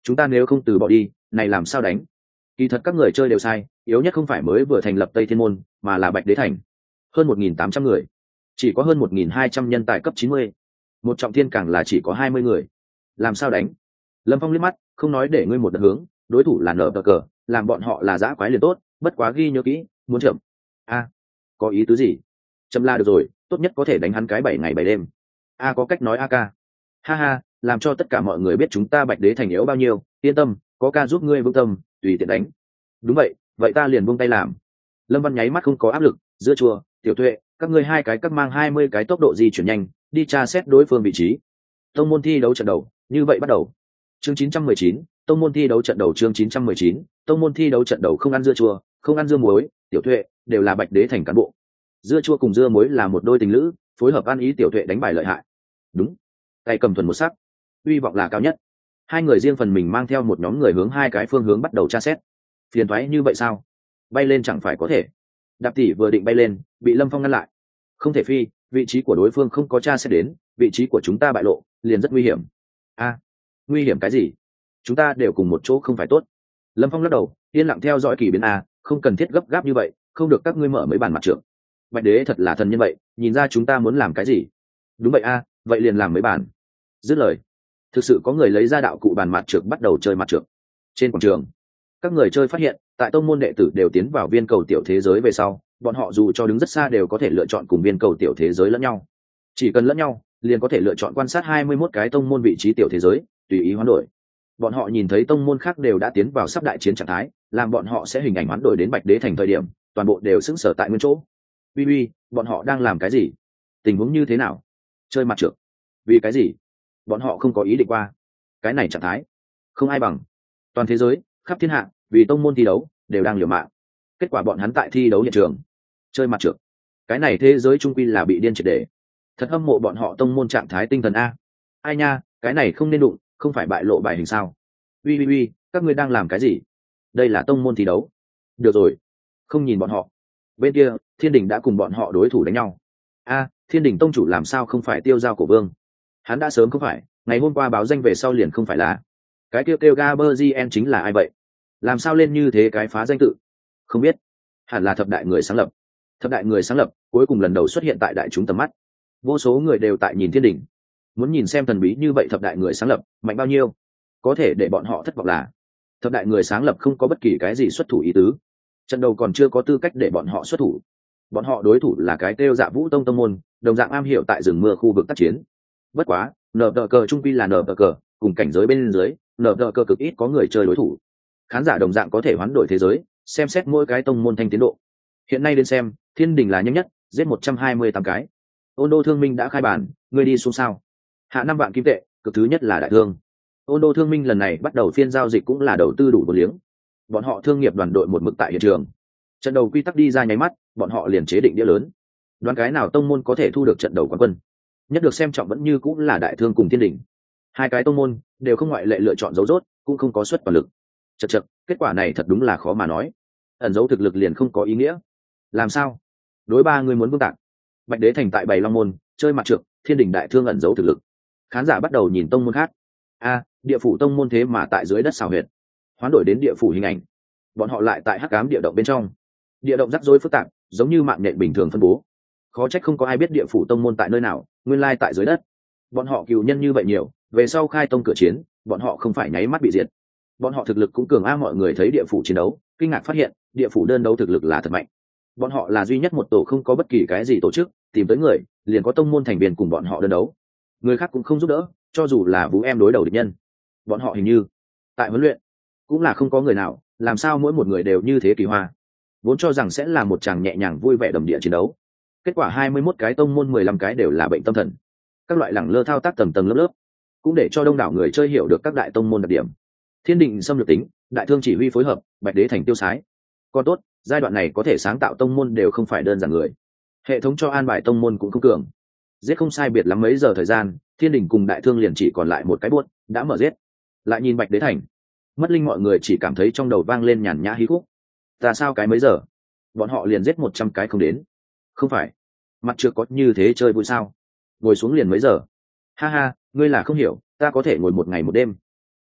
chúng ta nếu không từ bỏ đi này làm sao đánh? Kỳ thật các người chơi đều sai, yếu nhất không phải mới vừa thành lập Tây Thiên môn mà là Bạch Đế thành. Hơn một nghìn tám trăm người, chỉ có hơn một nghìn hai trăm nhân tài cấp chín mươi, một trọng thiên càng là chỉ có hai mươi người, làm sao đánh? Lâm Phong liếc mắt, không nói để ngươi một đợt hướng, đối thủ là nở cờ cờ, làm bọn họ là dã quái liền tốt, bất quá ghi nhớ kỹ, muốn chậm. A, có ý tứ gì? Chậm là được rồi, tốt nhất có thể đánh hắn cái bảy ngày bảy đêm. A có cách nói a ca. Ha ha, làm cho tất cả mọi người biết chúng ta Bạch Đế thành yếu bao nhiêu, yên tâm, có ca giúp ngươi vững tâm, tùy tiện đánh. Đúng vậy, vậy ta liền buông tay làm. Lâm Văn nháy mắt không có áp lực, dưa chua, Tiểu Tuệ, các ngươi hai cái các mang hai mươi cái tốc độ di chuyển nhanh, đi tra xét đối phương vị trí. Tông môn thi đấu trận đầu, như vậy bắt đầu. Chương chín trăm mười chín, tông môn thi đấu trận đầu chương chín trăm mười chín, tông môn thi đấu trận đầu không ăn dưa chua, không ăn dưa muối, Tiểu Tuệ đều là Bạch Đế thành cán bộ. Dưa chua cùng dưa muối là một đôi tình lữ, phối hợp ăn ý Tiểu Tuệ đánh bài lợi hại. Đúng, tay cầm thuần một sắc, uy vọng là cao nhất. Hai người riêng phần mình mang theo một nhóm người hướng hai cái phương hướng bắt đầu tra xét. Phiền toái như vậy sao? Bay lên chẳng phải có thể. Đạp tỷ vừa định bay lên, bị Lâm Phong ngăn lại. Không thể phi, vị trí của đối phương không có tra xét đến, vị trí của chúng ta bại lộ, liền rất nguy hiểm. A, nguy hiểm cái gì? Chúng ta đều cùng một chỗ không phải tốt. Lâm Phong lắc đầu, yên lặng theo dõi kỳ biến a, không cần thiết gấp gáp như vậy, không được các ngươi mở mấy bàn mặt trượng. Bạch Đế thật là thần nhân vậy, nhìn ra chúng ta muốn làm cái gì. Đúng vậy a, vậy liền làm mấy bàn. Dứt lời, thực sự có người lấy ra đạo cụ bàn mặt trượng bắt đầu chơi mặt trượng. Trên quảng trường, các người chơi phát hiện, tại tông môn đệ tử đều tiến vào viên cầu tiểu thế giới về sau, bọn họ dù cho đứng rất xa đều có thể lựa chọn cùng viên cầu tiểu thế giới lẫn nhau. Chỉ cần lẫn nhau, liền có thể lựa chọn quan sát hai mươi mốt cái tông môn vị trí tiểu thế giới, tùy ý hoán đổi. Bọn họ nhìn thấy tông môn khác đều đã tiến vào sắp đại chiến trạng thái, làm bọn họ sẽ hình ảnh hoán đổi đến Bạch Đế thành thời điểm, toàn bộ đều sững sờ tại nguyên chỗ. Uy uy, bọn họ đang làm cái gì? Tình huống như thế nào? Chơi mặt trược? Vì cái gì? Bọn họ không có ý định qua. Cái này trạng thái, không ai bằng. Toàn thế giới, khắp thiên hạ, vì tông môn thi đấu, đều đang liều mạng. Kết quả bọn hắn tại thi đấu hiện trường, chơi mặt trược. Cái này thế giới trung quy là bị điên triệt để. Thật hâm mộ bọn họ tông môn trạng thái tinh thần a. Ai nha, cái này không nên đụng, không phải bại lộ bài hình sao? Uy uy uy, các ngươi đang làm cái gì? Đây là tông môn thi đấu. Được rồi, không nhìn bọn họ. Bên kia, Thiên Đình đã cùng bọn họ đối thủ đánh nhau. A, Thiên Đình tông chủ làm sao không phải Tiêu Giao Cổ Vương? Hắn đã sớm không phải, ngày hôm qua báo danh về sau liền không phải là. Cái kêu kêu Gaberzien chính là ai vậy? Làm sao lên như thế cái phá danh tự? Không biết, hẳn là thập đại người sáng lập. Thập đại người sáng lập cuối cùng lần đầu xuất hiện tại đại chúng tầm mắt. Vô số người đều tại nhìn Thiên Đình, muốn nhìn xem thần bí như vậy thập đại người sáng lập mạnh bao nhiêu. Có thể để bọn họ thất vọng là thập đại người sáng lập không có bất kỳ cái gì xuất thủ ý tứ, trận đầu còn chưa có tư cách để bọn họ xuất thủ. Bọn họ đối thủ là cái kêu Dạ Vũ Tông tông môn, đồng dạng am hiểu tại rừng mưa khu vực tác chiến. Bất quá nở tờ cờ trung quy là nở tờ cờ, cùng cảnh giới bên dưới nở tờ cờ cực ít có người chơi đối thủ. Khán giả đồng dạng có thể hoán đổi thế giới, xem xét mỗi cái tông môn thanh tiến độ. Hiện nay đến xem, Thiên Đình là nhanh nhất, giết một trăm hai mươi tám cái. Ôn Đô Thương Minh đã khai bản, người đi xuống sao? Hạ năm vạn kim tệ, cực thứ nhất là đại thương. Ôn Đô Thương Minh lần này bắt đầu phiên giao dịch cũng là đầu tư đủ một liếng. Bọn họ thương nghiệp đoàn đội một mực tại hiện trường. Trận đầu quy tắc đi ra nháy mắt, bọn họ liền chế định đĩa lớn. Đoán cái nào tông môn có thể thu được trận đầu quán quân? Nhất được xem trọng vẫn như cũng là đại thương cùng Thiên Đình. Hai cái tông môn đều không ngoại lệ lựa chọn dấu rốt, cũng không có suất toàn lực. Chật chật, kết quả này thật đúng là khó mà nói. Ẩn dấu thực lực liền không có ý nghĩa. Làm sao? Đối ba người muốn vương tạc. Bạch Đế thành tại Bày Long môn, chơi mặt trược, Thiên Đình đại thương ẩn dấu thực lực. Khán giả bắt đầu nhìn tông môn khác. A, địa phủ tông môn thế mà tại dưới đất xào huyệt. Hoán đổi đến địa phủ hình ảnh. Bọn họ lại tại hắc ám địa động bên trong. Địa động rắc rối phức tạp, giống như mạng nhện bình thường phân bố. Khó trách không có ai biết địa phủ tông môn tại nơi nào, nguyên lai tại dưới đất. Bọn họ cừu nhân như vậy nhiều, về sau khai tông cửa chiến, bọn họ không phải nháy mắt bị diệt. Bọn họ thực lực cũng cường a, mọi người thấy địa phủ chiến đấu, kinh ngạc phát hiện, địa phủ đơn đấu thực lực là thật mạnh. Bọn họ là duy nhất một tổ không có bất kỳ cái gì tổ chức, tìm tới người, liền có tông môn thành viên cùng bọn họ đơn đấu. Người khác cũng không giúp đỡ, cho dù là Vũ Em đối đầu địch nhân. Bọn họ hình như tại huấn luyện, cũng là không có người nào, làm sao mỗi một người đều như thế kỳ hoa. Vốn cho rằng sẽ là một chàng nhẹ nhàng vui vẻ đầm địa chiến đấu. Kết quả hai mươi mốt cái tông môn mười lăm cái đều là bệnh tâm thần. Các loại lẳng lơ thao tác tầng tầng lớp lớp, cũng để cho đông đảo người chơi hiểu được các đại tông môn đặc điểm. Thiên Đình xâm lược tính, đại thương chỉ huy phối hợp, Bạch Đế thành tiêu sái. Còn tốt, giai đoạn này có thể sáng tạo tông môn đều không phải đơn giản người. Hệ thống cho an bài tông môn cũng không cường. Giết không sai biệt lắm mấy giờ thời gian, Thiên Đình cùng đại thương liền chỉ còn lại một cái buốt, đã mở giết. Lại nhìn Bạch Đế thành, mất linh mọi người chỉ cảm thấy trong đầu vang lên nhàn nhã hí khúc. Ta sao cái mấy giờ, bọn họ liền giết một trăm cái không đến. Không phải, mặt chưa có như thế chơi vui sao? Ngồi xuống liền mấy giờ. Ha ha, ngươi là không hiểu, ta có thể ngồi một ngày một đêm. Ai,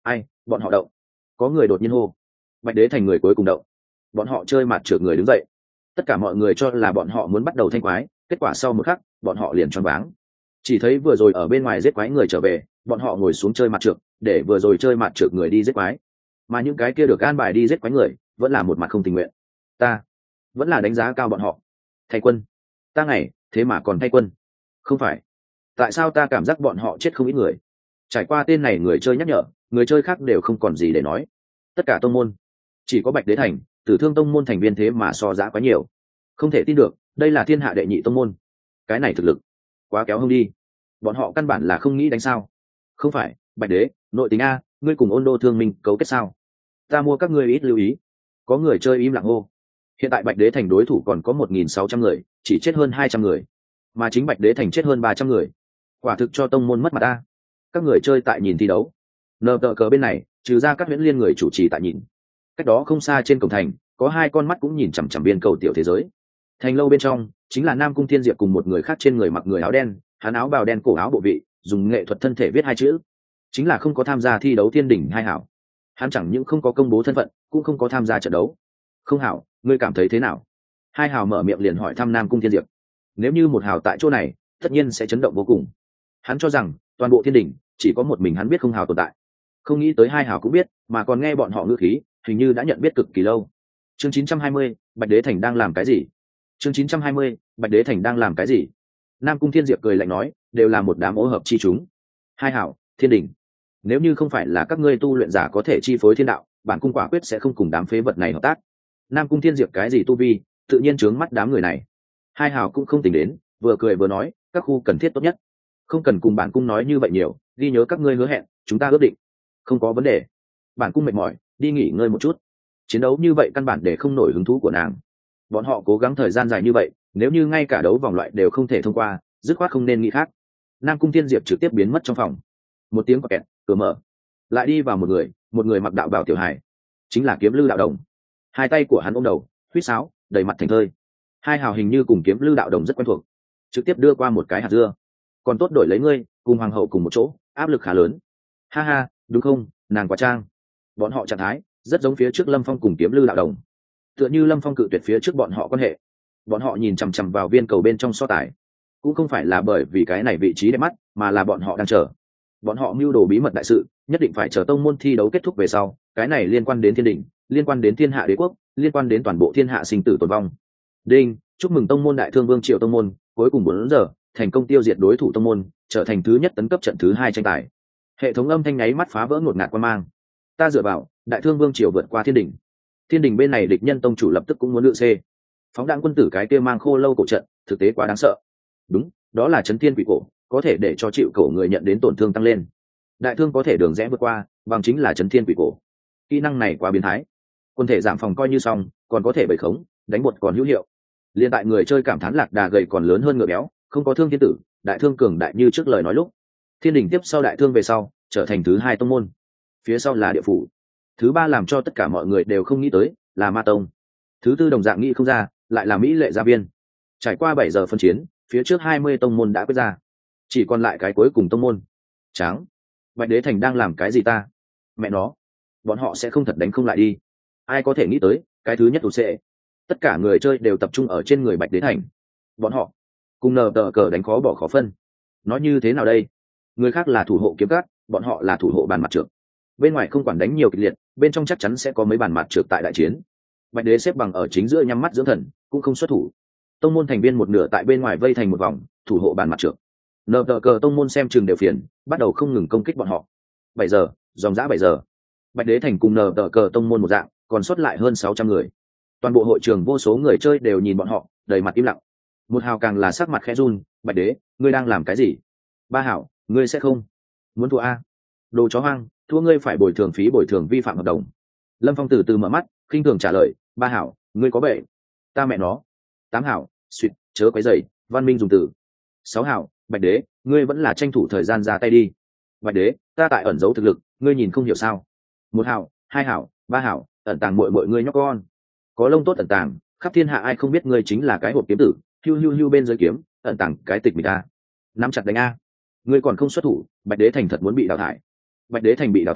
bọn họ động. Có người đột nhiên hô. Bạch đế thành người cuối cùng động. Bọn họ chơi mặt trượt người đứng dậy. Tất cả mọi người cho là bọn họ muốn bắt đầu thanh quái, kết quả sau một khắc bọn họ liền choáng váng. Chỉ thấy vừa rồi ở bên ngoài giết quái người trở về, bọn họ ngồi xuống chơi mặt trượt, để vừa rồi chơi mặt trượt người đi giết quái, mà những cái kia được an bài đi giết quái người vẫn là một mặt không tình nguyện. Ta vẫn là đánh giá cao bọn họ. Thay quân. Ta ngày thế mà còn thay quân. Không phải, tại sao ta cảm giác bọn họ chết không ít người? Trải qua tên này người chơi nhắc nhở, người chơi khác đều không còn gì để nói. Tất cả tông môn, chỉ có Bạch Đế Thành, Tử Thương tông môn thành viên thế mà so giá quá nhiều. Không thể tin được, đây là thiên hạ đệ nhị tông môn. Cái này thực lực quá kéo hông đi. Bọn họ căn bản là không nghĩ đánh sao? Không phải, Bạch Đế, nội tính a, ngươi cùng Ôn Đô Thương Minh cấu kết sao? Ta mua các ngươi ít lưu ý. Có người chơi im lặng hô. Hiện tại Bạch Đế Thành đối thủ còn có một nghìn sáu trăm người, chỉ chết hơn hai trăm người, mà chính Bạch Đế Thành chết hơn ba trăm người. Quả thực cho tông môn mất mặt ta. Các người chơi tại nhìn thi đấu. Nờ tờ cờ bên này, trừ ra các huyễn liên người chủ trì tại nhìn. Cách đó không xa trên cổng thành, có hai con mắt cũng nhìn chằm chằm biên cầu tiểu thế giới. Thành lâu bên trong, chính là Nam Cung Thiên Diệp cùng một người khác trên người mặc người áo đen, hắn áo bào đen cổ áo bộ vị, dùng nghệ thuật thân thể viết hai chữ, chính là không có tham gia thi đấu thiên đỉnh hai hảo. Hắn chẳng những không có công bố thân phận, cũng không có tham gia trận đấu. Không hảo, ngươi cảm thấy thế nào? Hai hảo mở miệng liền hỏi thăm Nam Cung Thiên Diệp. Nếu như một hảo tại chỗ này, tất nhiên sẽ chấn động vô cùng. Hắn cho rằng toàn bộ thiên đỉnh chỉ có một mình hắn biết không hảo tồn tại. Không nghĩ tới hai hảo cũng biết, mà còn nghe bọn họ ngữ khí, hình như đã nhận biết cực kỳ lâu. Chương chín trăm hai mươi, Bạch Đế Thành đang làm cái gì? Chương chín trăm hai mươi, Bạch Đế Thành đang làm cái gì? Nam Cung Thiên Diệp cười lạnh nói, đều là một đám ô hợp chi chúng. Hai hảo, thiên đỉnh. Nếu như không phải là các ngươi tu luyện giả có thể chi phối thiên đạo, bản cung quả quyết sẽ không cùng đám phế vật này hợp tác. Nam Cung Thiên Diệp cái gì tu vi, tự nhiên trướng mắt đám người này. Hai hảo cũng không tỉnh đến, vừa cười vừa nói, các khu cần thiết tốt nhất, không cần cùng bản cung nói như vậy nhiều, ghi nhớ các ngươi hứa hẹn, chúng ta ước định. Không có vấn đề. Bản cung mệt mỏi, đi nghỉ ngơi một chút. Chiến đấu như vậy căn bản để không nổi hứng thú của nàng. Bọn họ cố gắng thời gian dài như vậy, nếu như ngay cả đấu vòng loại đều không thể thông qua, dứt khoát không nên nghĩ khác. Nam Cung Thiên Diệp trực tiếp biến mất trong phòng. Một tiếng quạt kẹt, cửa mở, lại đi vào một người, một người mặc đạo bào tiểu hài, chính là Kiếm Lư đạo đồng. Hai tay của hắn ôm đầu, huýt sáo, đầy mặt thành thơi. Hai hào hình như cùng Kiếm Lư đạo đồng rất quen thuộc, trực tiếp đưa qua một cái hạt dưa. Còn tốt đổi lấy ngươi, cùng hoàng hậu cùng một chỗ, áp lực khá lớn. Ha ha, đúng không, nàng quá trang. Bọn họ trạng thái rất giống phía trước Lâm Phong cùng Kiếm Lư đạo đồng, tựa như Lâm Phong cự tuyệt phía trước bọn họ quan hệ. Bọn họ nhìn chằm chằm vào viên cầu bên trong so tài, cũng không phải là bởi vì cái này vị trí đẹp mắt, mà là bọn họ đang chờ. Bọn họ mưu đồ bí mật đại sự, nhất định phải chờ tông môn thi đấu kết thúc về sau. Cái này liên quan đến thiên đình, liên quan đến thiên hạ đế quốc, liên quan đến toàn bộ thiên hạ sinh tử tồn vong. Đinh, chúc mừng tông môn Đại Thương Vương Triều tông môn, cuối cùng bốn giờ thành công tiêu diệt đối thủ tông môn, trở thành thứ nhất tấn cấp trận thứ hai tranh tài. Hệ thống âm thanh nháy mắt phá vỡ ngột ngạt quan mang. Ta dựa vào, Đại Thương Vương Triều vượt qua thiên đình. Thiên đình bên này địch nhân tông chủ lập tức cũng muốn lựa c phóng đạn quân tử cái kia mang khô lâu cổ trận, thực tế quá đáng sợ. Đúng, đó là chấn thiên quỷ cổ, có thể để cho chịu cổ người nhận đến tổn thương tăng lên. Đại thương có thể đường rẽ vượt qua, bằng chính là chấn thiên quỷ cổ. Kỹ năng này quá biến thái. Quân thể giảm phòng coi như xong, còn có thể bẩy khống, đánh bột còn hữu hiệu. Liên tại người chơi cảm thán lạc đà gầy còn lớn hơn ngựa béo, không có thương thiên tử, đại thương cường đại như trước lời nói lúc. Thiên đình tiếp sau đại thương về sau, trở thành thứ hai tông môn. Phía sau là địa phủ. Thứ ba làm cho tất cả mọi người đều không nghĩ tới, là ma tông. Thứ tư đồng dạng nghĩ không ra, lại là Mỹ Lệ Gia Viên. Trải qua bảy giờ phân chiến, phía trước hai mươi tông môn đã quyết ra, chỉ còn lại cái cuối cùng tông môn. Tráng, Bạch Đế Thành đang làm cái gì ta? Mẹ nó, bọn họ sẽ không thật đánh không lại đi. Ai có thể nghĩ tới, cái thứ nhất tụt sẽ. Tất cả người chơi đều tập trung ở trên người Bạch Đế Thành. Bọn họ cùng nờ tờ cờ đánh khó bỏ khó phân. Nói như thế nào đây? Người khác là thủ hộ kiếm cát, bọn họ là thủ hộ bàn mặt trược. Bên ngoài không quản đánh nhiều kịch liệt, bên trong chắc chắn sẽ có mấy bàn mặt trược tại đại chiến. Bạch Đế xếp bằng ở chính giữa nhắm mắt dưỡng thần, cũng không xuất thủ. Tông môn thành viên một nửa tại bên ngoài vây thành một vòng, thủ hộ bàn mặt trược. Nờ tờ cờ tông môn xem chừng đều phiền, bắt đầu không ngừng công kích bọn họ. Bảy giờ, dòng dã bảy giờ. Bạch Đế Thành cùng nờ tờ cờ tông môn một dạng, còn sót lại hơn sáu trăm người. Toàn bộ hội trường vô số người chơi đều nhìn bọn họ, đầy mặt im lặng. Một hào càng là sắc mặt khẽ run, Bạch Đế, ngươi đang làm cái gì? Ba hảo, ngươi sẽ không muốn thua a? Đồ chó hoang, thua ngươi phải bồi thường phí bồi thường vi phạm hợp đồng. Lâm Phong từ từ mở mắt, khinh thường trả lời, ba hảo, ngươi có bệ. Ta mẹ nó. Tám hảo, suýt, chớ quấy rầy, văn minh dùng từ. Sáu hảo, Bạch Đế, ngươi vẫn là tranh thủ thời gian ra tay đi. Bạch Đế, ta tại ẩn giấu thực lực, ngươi nhìn không hiểu sao? Một hảo, hai hảo, ba hảo, ẩn tàng mọi mọi ngươi nhóc con. Có lông tốt ẩn tàng, khắp thiên hạ ai không biết ngươi chính là cái hộp kiếm tử, hưu hưu hưu bên dưới kiếm, ẩn tàng cái tịch mình ta. Nắm chặt đánh a. Ngươi còn không xuất thủ, Bạch Đế Thành thật muốn bị đào thải. Bạch Đế Thành bị đào thải,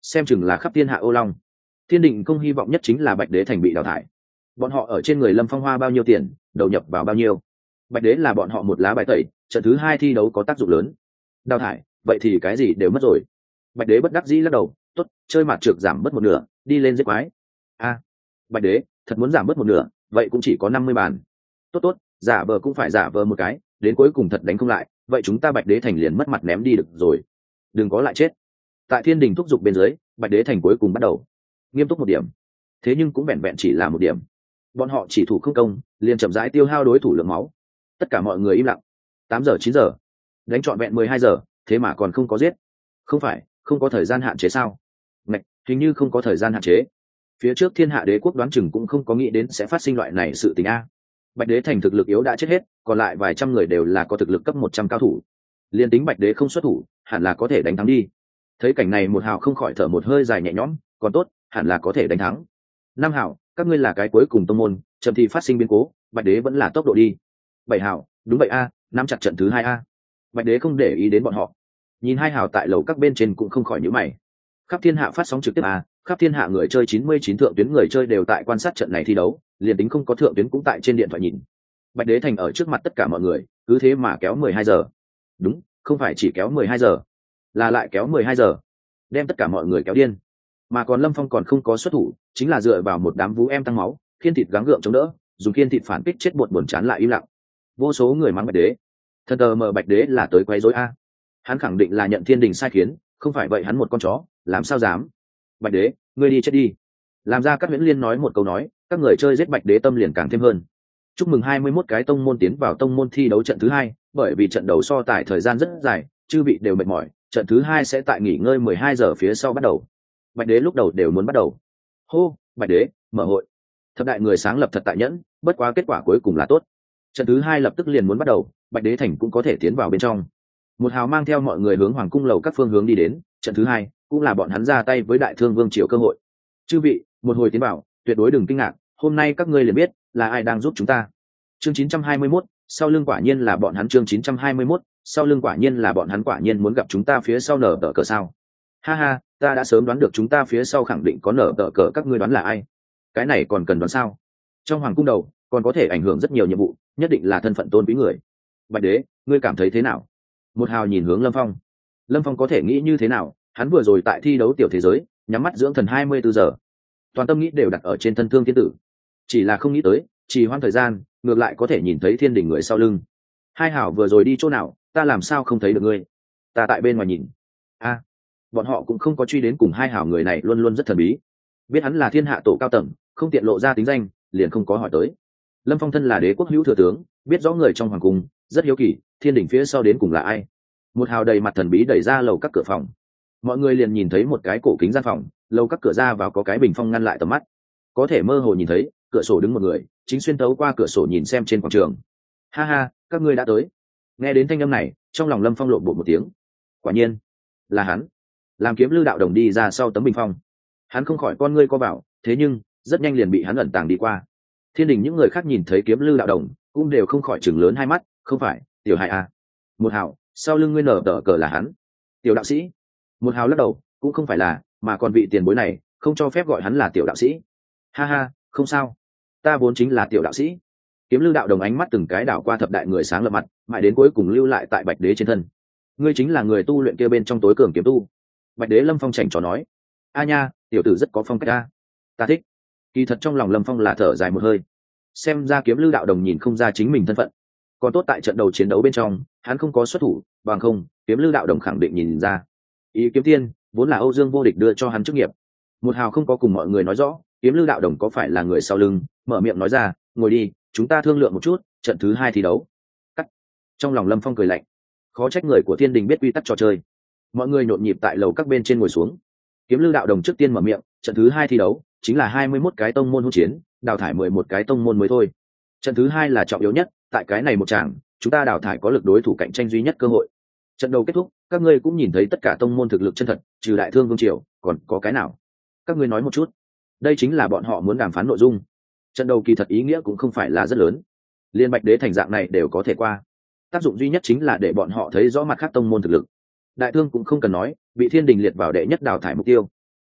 xem chừng là khắp thiên hạ ô long. Thiên Đình không hy vọng nhất chính là Bạch Đế thành bị đào thải. Bọn họ ở trên người Lâm Phong hoa bao nhiêu tiền, đầu nhập vào bao nhiêu. Bạch Đế là bọn họ một lá bài tẩy, trận thứ hai thi đấu có tác dụng lớn. Đào thải, vậy thì cái gì đều mất rồi. Bạch Đế bất đắc dĩ lắc đầu, tốt, chơi mặt trược giảm bớt một nửa, đi lên giết quái. A, Bạch Đế, thật muốn giảm bớt một nửa, vậy cũng chỉ có năm mươi bàn. Tốt tốt, giả vờ cũng phải giả vờ một cái, đến cuối cùng thật đánh không lại, vậy chúng ta Bạch Đế thành liền mất mặt ném đi được rồi. Đừng có lại chết. Tại Thiên Đình thúc giục bên dưới, Bạch Đế thành cuối cùng bắt đầu nghiêm túc một điểm, thế nhưng cũng vẹn vẹn chỉ là một điểm. Bọn họ chỉ thủ không công, liền chậm rãi tiêu hao đối thủ lượng máu. Tất cả mọi người im lặng. Tám giờ chín giờ, đánh trọn vẹn mười hai giờ, thế mà còn không có giết. Không phải không có thời gian hạn chế sao? Ngạch, hình như không có thời gian hạn chế. Phía trước Thiên Hạ Đế quốc đoán chừng cũng không có nghĩ đến sẽ phát sinh loại này sự tình a. Bạch Đế thành thực lực yếu đã chết hết, còn lại vài trăm người đều là có thực lực cấp một trăm cao thủ. Liên tính Bạch Đế không xuất thủ, hẳn là có thể đánh thắng đi. Thấy cảnh này một hào không khỏi thở một hơi dài nhẹ nhõm, còn tốt, hẳn là có thể đánh thắng. Năm hào, các ngươi là cái cuối cùng tông môn, chậm thì phát sinh biến cố, Bạch Đế vẫn là tốc độ đi. Bảy hào, đúng vậy a, nắm chặt trận thứ hai a. Bạch Đế không để ý đến bọn họ, nhìn hai hào tại lầu các bên trên cũng không khỏi nhíu mày. Khắp thiên hạ phát sóng trực tiếp a, khắp thiên hạ người chơi chín mươi chín thượng tuyến người chơi đều tại quan sát trận này thi đấu, liền tính không có thượng tuyến cũng tại trên điện thoại nhìn. Bạch Đế thành ở trước mặt tất cả mọi người, cứ thế mà kéo mười hai giờ. Đúng, không phải chỉ kéo mười hai giờ, là lại kéo mười hai giờ, đem tất cả mọi người kéo điên. Mà còn Lâm Phong còn không có xuất thủ, chính là dựa vào một đám vú em tăng máu, khiên thịt gắng gượng chống đỡ, dùng khiên thịt phản kích chết buồn buồn chán lại im lặng. Vô số người mắng Bạch Đế, thật tờ mờ Bạch Đế là tới quấy rối a. Hắn khẳng định là nhận Thiên Đình sai khiến, không phải vậy hắn một con chó, làm sao dám. Bạch Đế, ngươi đi chết đi. Làm ra các Huyễn Liên nói một câu nói, các người chơi giết Bạch Đế tâm liền càng thêm hơn. Chúc mừng hai mươi mốt cái tông môn tiến vào tông môn thi đấu trận thứ hai, bởi vì trận đầu so tài thời gian rất dài, chư vị đều mệt mỏi, trận thứ hai sẽ tại nghỉ ngơi mười hai giờ phía sau bắt đầu. Bạch Đế lúc đầu đều muốn bắt đầu. Hô, Bạch Đế, mở hội. Thập đại người sáng lập thật tại nhẫn, bất quá kết quả cuối cùng là tốt. Trận thứ hai lập tức liền muốn bắt đầu, Bạch Đế thành cũng có thể tiến vào bên trong. Một hào mang theo mọi người hướng hoàng cung lầu các phương hướng đi đến, trận thứ hai cũng là bọn hắn ra tay với Đại Thương Vương triều cơ hội. Chư vị, một hồi tiến vào, tuyệt đối đừng kinh ngạc, hôm nay các ngươi liền biết là ai đang giúp chúng ta. Chương chín trăm hai mươi mốt, sau lưng quả nhiên là bọn hắn. Chương chín trăm hai mươi mốt, sau lưng quả nhiên là bọn hắn, quả nhiên muốn gặp chúng ta phía sau nở tờ cờ sao? Ha ha, ta đã sớm đoán được chúng ta phía sau khẳng định có nở tờ cờ, các ngươi đoán là ai? Cái này còn cần đoán sao? Trong hoàng cung đầu còn có thể ảnh hưởng rất nhiều nhiệm vụ, nhất định là thân phận tôn quý người. Bạch Đế, ngươi cảm thấy thế nào? Một hào nhìn hướng Lâm Phong. Lâm Phong có thể nghĩ như thế nào? Hắn vừa rồi tại thi đấu tiểu thế giới, nhắm mắt dưỡng thần hai mươi bốn giờ, toàn tâm nghĩ đều đặt ở trên thân Thương Thiên Tử, chỉ là không nghĩ tới trì hoãn thời gian, ngược lại có thể nhìn thấy Thiên Đình người sau lưng. Hai hảo vừa rồi đi chỗ nào, ta làm sao không thấy được ngươi? Ta tại bên ngoài nhìn. A, bọn họ cũng không có truy đến cùng hai hảo, người này luôn luôn rất thần bí. Biết hắn là thiên hạ tổ cao tầng, không tiện lộ ra tính danh, liền không có hỏi tới. Lâm Phong thân là đế quốc hữu thừa tướng, biết rõ người trong hoàng cung, rất hiếu kỳ, Thiên Đình phía sau đến cùng là ai. Một hào đầy mặt thần bí đẩy ra lầu các cửa phòng, mọi người liền nhìn thấy một cái cổ kính gian phòng, lầu các cửa ra vào có cái bình phong ngăn lại tầm mắt, có thể mơ hồ nhìn thấy cửa sổ đứng một người, chính xuyên tấu qua cửa sổ nhìn xem trên quảng trường. Ha ha, các ngươi đã tới. Nghe đến thanh âm này, trong lòng Lâm Phong lộn bột một tiếng. Quả nhiên là hắn. Làm Kiếm Lư đạo đồng đi ra sau tấm bình phong, hắn không khỏi con ngươi co vào, thế nhưng rất nhanh liền bị hắn ẩn tàng đi qua. Thiên Đình những người khác nhìn thấy Kiếm Lư đạo đồng cũng đều không khỏi chừng lớn hai mắt. Không phải tiểu hài à? Một hào, sau lưng ngươi nở tờ cờ là hắn? Tiểu đạo sĩ. Một hào lắc đầu, cũng không phải là, mà còn vị tiền bối này không cho phép gọi hắn là tiểu đạo sĩ. Ha ha, không sao, ta vốn chính là tiểu đạo sĩ. Kiếm Lư đạo đồng ánh mắt từng cái đảo qua thập đại người sáng lập mặt, mãi đến cuối cùng lưu lại tại Bạch Đế trên thân. Ngươi chính là người tu luyện kia bên trong tối cường kiếm tu. Bạch Đế Lâm Phong chảnh trò nói. A nha, tiểu tử rất có phong cách a, ta thích. Kỳ thật trong lòng Lâm Phong là thở dài một hơi, xem ra Kiếm Lư đạo đồng nhìn không ra chính mình thân phận. Còn tốt tại trận đầu chiến đấu bên trong hắn không có xuất thủ, bằng không Kiếm Lư đạo đồng khẳng định nhìn ra. Ý Kiếm Tiên vốn là Âu Dương Vô Địch đưa cho hắn chức nghiệp. Một hào không có cùng mọi người nói rõ Kiếm Lư đạo đồng có phải là người sau lưng, mở miệng nói ra, ngồi đi, chúng ta thương lượng một chút, trận thứ hai thi đấu. Cắt. Trong lòng Lâm Phong cười lạnh, khó trách người của Thiên Đình biết quy tắc trò chơi. Mọi người nhộn nhịp tại lầu các bên trên ngồi xuống. Kiếm Lư đạo đồng trước tiên mở miệng, trận thứ hai thi đấu chính là hai mươi mốt cái tông môn hỗn chiến, đào thải mười một cái tông môn mới thôi. Trận thứ hai là trọng yếu nhất, tại cái này một tràng, chúng ta đào thải có lực đối thủ cạnh tranh duy nhất cơ hội. Trận đầu kết thúc, các ngươi cũng nhìn thấy tất cả tông môn thực lực chân thật, trừ Đại Thương Vương triều, còn có cái nào? Các ngươi nói một chút. Đây chính là bọn họ muốn đàm phán nội dung. Trận đầu kỳ thật ý nghĩa cũng không phải là rất lớn, liên Bạch Đế thành dạng này đều có thể qua. Tác dụng duy nhất chính là để bọn họ thấy rõ mặt khác tông môn thực lực. Đại Thương cũng không cần nói, bị Thiên Đình liệt vào đệ nhất đào thải mục tiêu.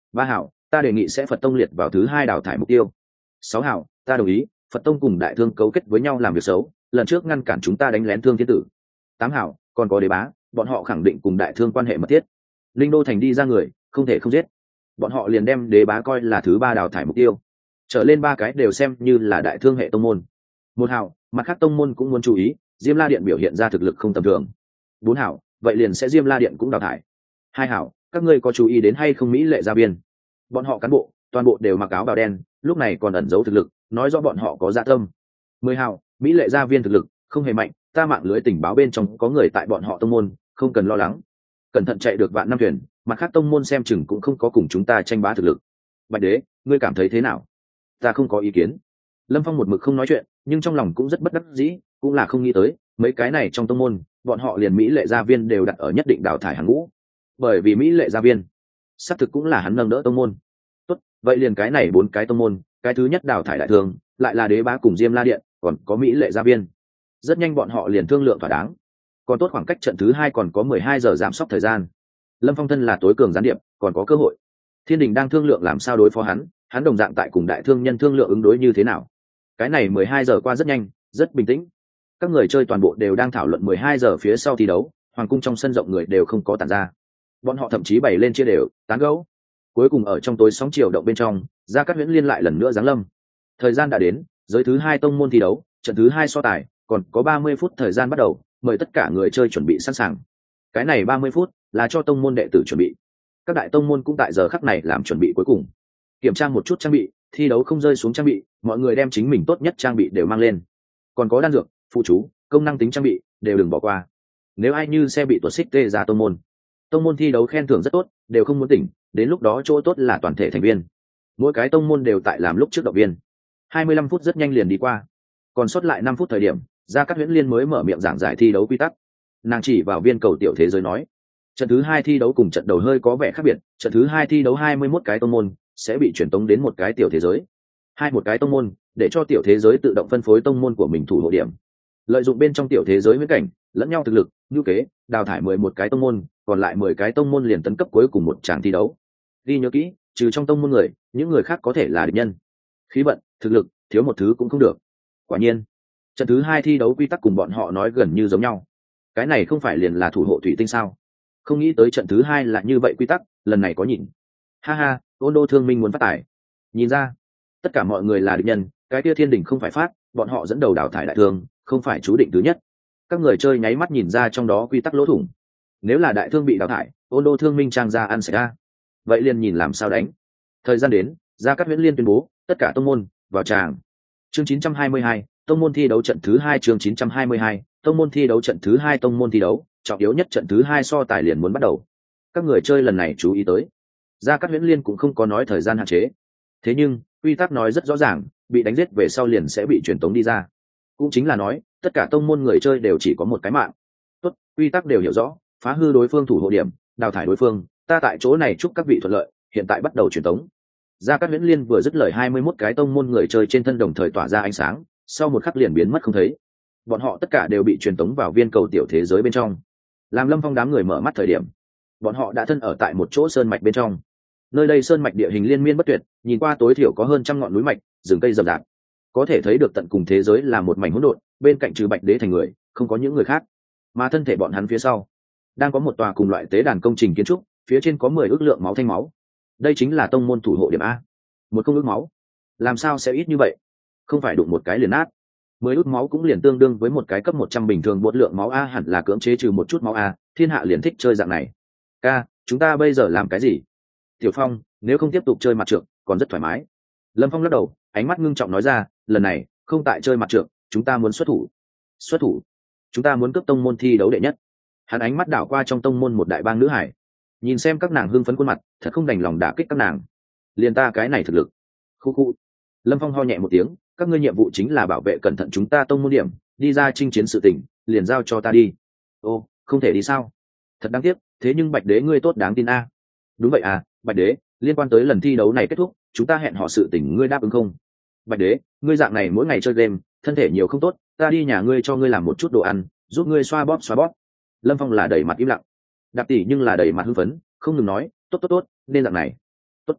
ba hảo, ta đề nghị sẽ Phật tông liệt vào thứ hai đào thải mục tiêu. Sáu hảo, ta đồng ý, Phật tông cùng đại thương cấu kết với nhau làm việc xấu, lần trước ngăn cản chúng ta đánh lén Thương Thiên Tử. Tám hảo, còn có Đế Bá, bọn họ khẳng định cùng đại thương quan hệ mật thiết. Linh Đô thành đi ra người, không thể không giết. Bọn họ liền đem Đế Bá coi là thứ ba đào thải mục tiêu. Trở lên ba cái đều xem như là đại thương hệ tông môn. Một hảo, mặt khác tông môn cũng muốn chú ý, Diêm La Điện biểu hiện ra thực lực không tầm thường. Bốn hảo, vậy liền sẽ Diêm La Điện cũng đào thải. Hai hảo, các ngươi có chú ý đến hay không Mỹ Lệ Gia Viên? Bọn họ cán bộ, toàn bộ đều mặc áo bào đen, lúc này còn ẩn giấu thực lực, nói rõ bọn họ có dạ tâm. Mười hảo, Mỹ Lệ Gia Viên thực lực không hề mạnh, ta mạng lưới tình báo bên trong có người tại bọn họ tông môn, không cần lo lắng. Cẩn thận chạy được vạn năm thuyền, mặt khác tông môn xem chừng cũng không có cùng chúng ta tranh bá thực lực. Bạch Đế, ngươi cảm thấy thế nào? Ta không có ý kiến. Lâm Phong một mực không nói chuyện, nhưng trong lòng cũng rất bất đắc dĩ, cũng là không nghĩ tới mấy cái này trong tông môn, bọn họ liền Mỹ Lệ Gia Viên đều đặt ở nhất định đào thải hàng ngũ. Bởi vì Mỹ Lệ Gia Viên xác thực cũng là hắn nâng đỡ tông môn. Tốt, vậy liền cái này bốn cái tông môn, cái thứ nhất đào thải đại thương, lại là Đế Bá cùng Diêm La Điện, còn có Mỹ Lệ Gia Viên. Rất nhanh bọn họ liền thương lượng thỏa đáng. Còn tốt khoảng cách trận thứ hai còn có mười hai giờ giảm sốc thời gian. Lâm Phong thân là tối cường gián điệp, còn có cơ hội. Thiên Đình đang thương lượng làm sao đối phó hắn, hắn đồng dạng tại cùng đại thương nhân thương lượng ứng đối như thế nào. Cái này mười hai giờ qua rất nhanh, rất bình tĩnh. Các người chơi toàn bộ đều đang thảo luận mười hai giờ phía sau thi đấu, hoàng cung trong sân rộng người đều không có tản ra. Bọn họ thậm chí bày lên chia đều, tán gẫu. Cuối cùng ở trong tối sóng chiều động bên trong, Gia Cát Huyễn Liên lại lần nữa giáng lâm. Thời gian đã đến, giới thứ hai tông môn thi đấu, trận thứ hai so tài, còn có ba mươi phút thời gian bắt đầu, mời tất cả người chơi chuẩn bị sẵn sàng. Cái này ba mươi phút là cho tông môn đệ tử chuẩn bị. Các đại tông môn cũng tại giờ khắc này làm chuẩn bị cuối cùng. Kiểm tra một chút trang bị, thi đấu không rơi xuống trang bị, mọi người đem chính mình tốt nhất trang bị đều mang lên. Còn có đan dược, phụ chú, công năng tính trang bị, đều đừng bỏ qua. Nếu ai như xe bị tuột xích tê ra tông môn, tông môn thi đấu khen thưởng rất tốt, đều không muốn tỉnh, đến lúc đó chỗ tốt là toàn thể thành viên. Mỗi cái tông môn đều tại làm lúc trước động viên. hai mươi lăm phút rất nhanh liền đi qua. Còn sót lại năm phút thời điểm, Gia Cát Huyễn Liên mới mở miệng giảng giải thi đấu quy tắc. Nàng chỉ vào viên cầu tiểu thế giới nói, trận thứ hai thi đấu cùng trận đầu hơi có vẻ khác biệt, trận thứ hai thi đấu hai mươi mốt cái tông môn sẽ bị chuyển tống đến một cái tiểu thế giới. Hai một cái tông môn, để cho tiểu thế giới tự động phân phối tông môn của mình thủ hộ điểm. Lợi dụng bên trong tiểu thế giới huyễn cảnh, lẫn nhau thực lực, như kế, đào thải mười một cái tông môn, còn lại mười cái tông môn liền tấn cấp cuối cùng một tràng thi đấu. Ghi nhớ kỹ, trừ trong tông môn người, những người khác có thể là địch nhân. Khí vận, thực lực, thiếu một thứ cũng không được. Quả nhiên, trận thứ hai thi đấu quy tắc cùng bọn họ nói gần như giống nhau. Cái này không phải liền là thủ hộ thủy tinh sao? Không nghĩ tới trận thứ hai là như vậy quy tắc, lần này có nhìn. Ha ha, Ôn Đô Thương Minh muốn phát tài. Nhìn ra, tất cả mọi người là địch nhân, cái kia Thiên Đình không phải phát, bọn họ dẫn đầu đào thải đại thương, không phải chú định thứ nhất. Các người chơi nháy mắt nhìn ra trong đó quy tắc lỗ thủng. Nếu là đại thương bị đào thải, Ôn Đô Thương Minh trang ra ăn sạch ra. Vậy liền nhìn làm sao đánh. Thời gian đến, Gia Cát Huyễn Liên tuyên bố, tất cả tông môn vào tràng. Chương chín trăm hai mươi hai, tông môn thi đấu trận thứ hai. Chương chín trăm hai mươi hai, tông môn thi đấu trận thứ hai. Tông môn thi đấu, trọng yếu nhất trận thứ hai so tài liền muốn bắt đầu. Các người chơi lần này chú ý tới, Gia Cát Huyễn Liên cũng không có nói thời gian hạn chế. Thế nhưng, quy tắc nói rất rõ ràng, bị đánh giết về sau liền sẽ bị truyền tống đi ra. Cũng chính là nói, tất cả tông môn người chơi đều chỉ có một cái mạng. Tốt, quy tắc đều hiểu rõ, phá hư đối phương thủ hộ điểm, đào thải đối phương, ta tại chỗ này chúc các vị thuận lợi, hiện tại bắt đầu truyền tống. Gia Cát Huyễn Liên vừa dứt lời, hai mươi mốt cái tông môn người chơi trên thân đồng thời tỏa ra ánh sáng, sau một khắc liền biến mất không thấy. Bọn họ tất cả đều bị truyền tống vào viên cầu tiểu thế giới bên trong. Làm Lâm Phong đám người mở mắt thời điểm, bọn họ đã thân ở tại một chỗ sơn mạch bên trong. Nơi đây sơn mạch địa hình liên miên bất tuyệt, nhìn qua tối thiểu có hơn trăm ngọn núi mạch, rừng cây rậm rạp. Có thể thấy được tận cùng thế giới là một mảnh hỗn độn, bên cạnh trừ Bạch Đế thành người, không có những người khác. Mà thân thể bọn hắn phía sau, đang có một tòa cùng loại tế đàn công trình kiến trúc, phía trên có mười ước lượng máu thanh máu. Đây chính là tông môn thủ hộ điểm a. Một công ước máu, làm sao sẽ ít như vậy? Không phải đụng một cái liền nát. Mười ước máu cũng liền tương đương với một cái cấp một trăm bình thường, bột lượng máu a hẳn là cưỡng chế trừ một chút máu a, thiên hạ liền thích chơi dạng này. Ca, chúng ta bây giờ làm cái gì? Tiểu Phong, nếu không tiếp tục chơi mặt trượt, còn rất thoải mái. Lâm Phong lắc đầu, ánh mắt ngưng trọng nói ra, lần này không tại chơi mặt trượt, chúng ta muốn xuất thủ. Xuất thủ? Chúng ta muốn cướp tông môn thi đấu đệ nhất. Hắn ánh mắt đảo qua trong tông môn một đại bang nữ hải, nhìn xem các nàng hưng phấn khuôn mặt, thật không đành lòng đả kích các nàng. Liền ta cái này thực lực. Khu khu. Lâm Phong ho nhẹ một tiếng, các ngươi nhiệm vụ chính là bảo vệ cẩn thận chúng ta tông môn điểm, đi ra chinh chiến sự tình, liền giao cho ta đi. Ô, không thể đi sao? Thật đáng tiếc, thế nhưng Bạch Đế ngươi tốt đáng tin a. Đúng vậy à, Bạch Đế, liên quan tới lần thi đấu này kết thúc, chúng ta hẹn họ sự tình, ngươi đáp ứng không? Bạch Đế, ngươi dạng này mỗi ngày chơi game, thân thể nhiều không tốt, ta đi nhà ngươi cho ngươi làm một chút đồ ăn, giúp ngươi xoa bóp xoa bóp. Lâm Phong là đầy mặt im lặng. Đạp tỷ nhưng là đầy mặt hưng phấn, không ngừng nói, tốt tốt tốt, nên dạng này. Tốt.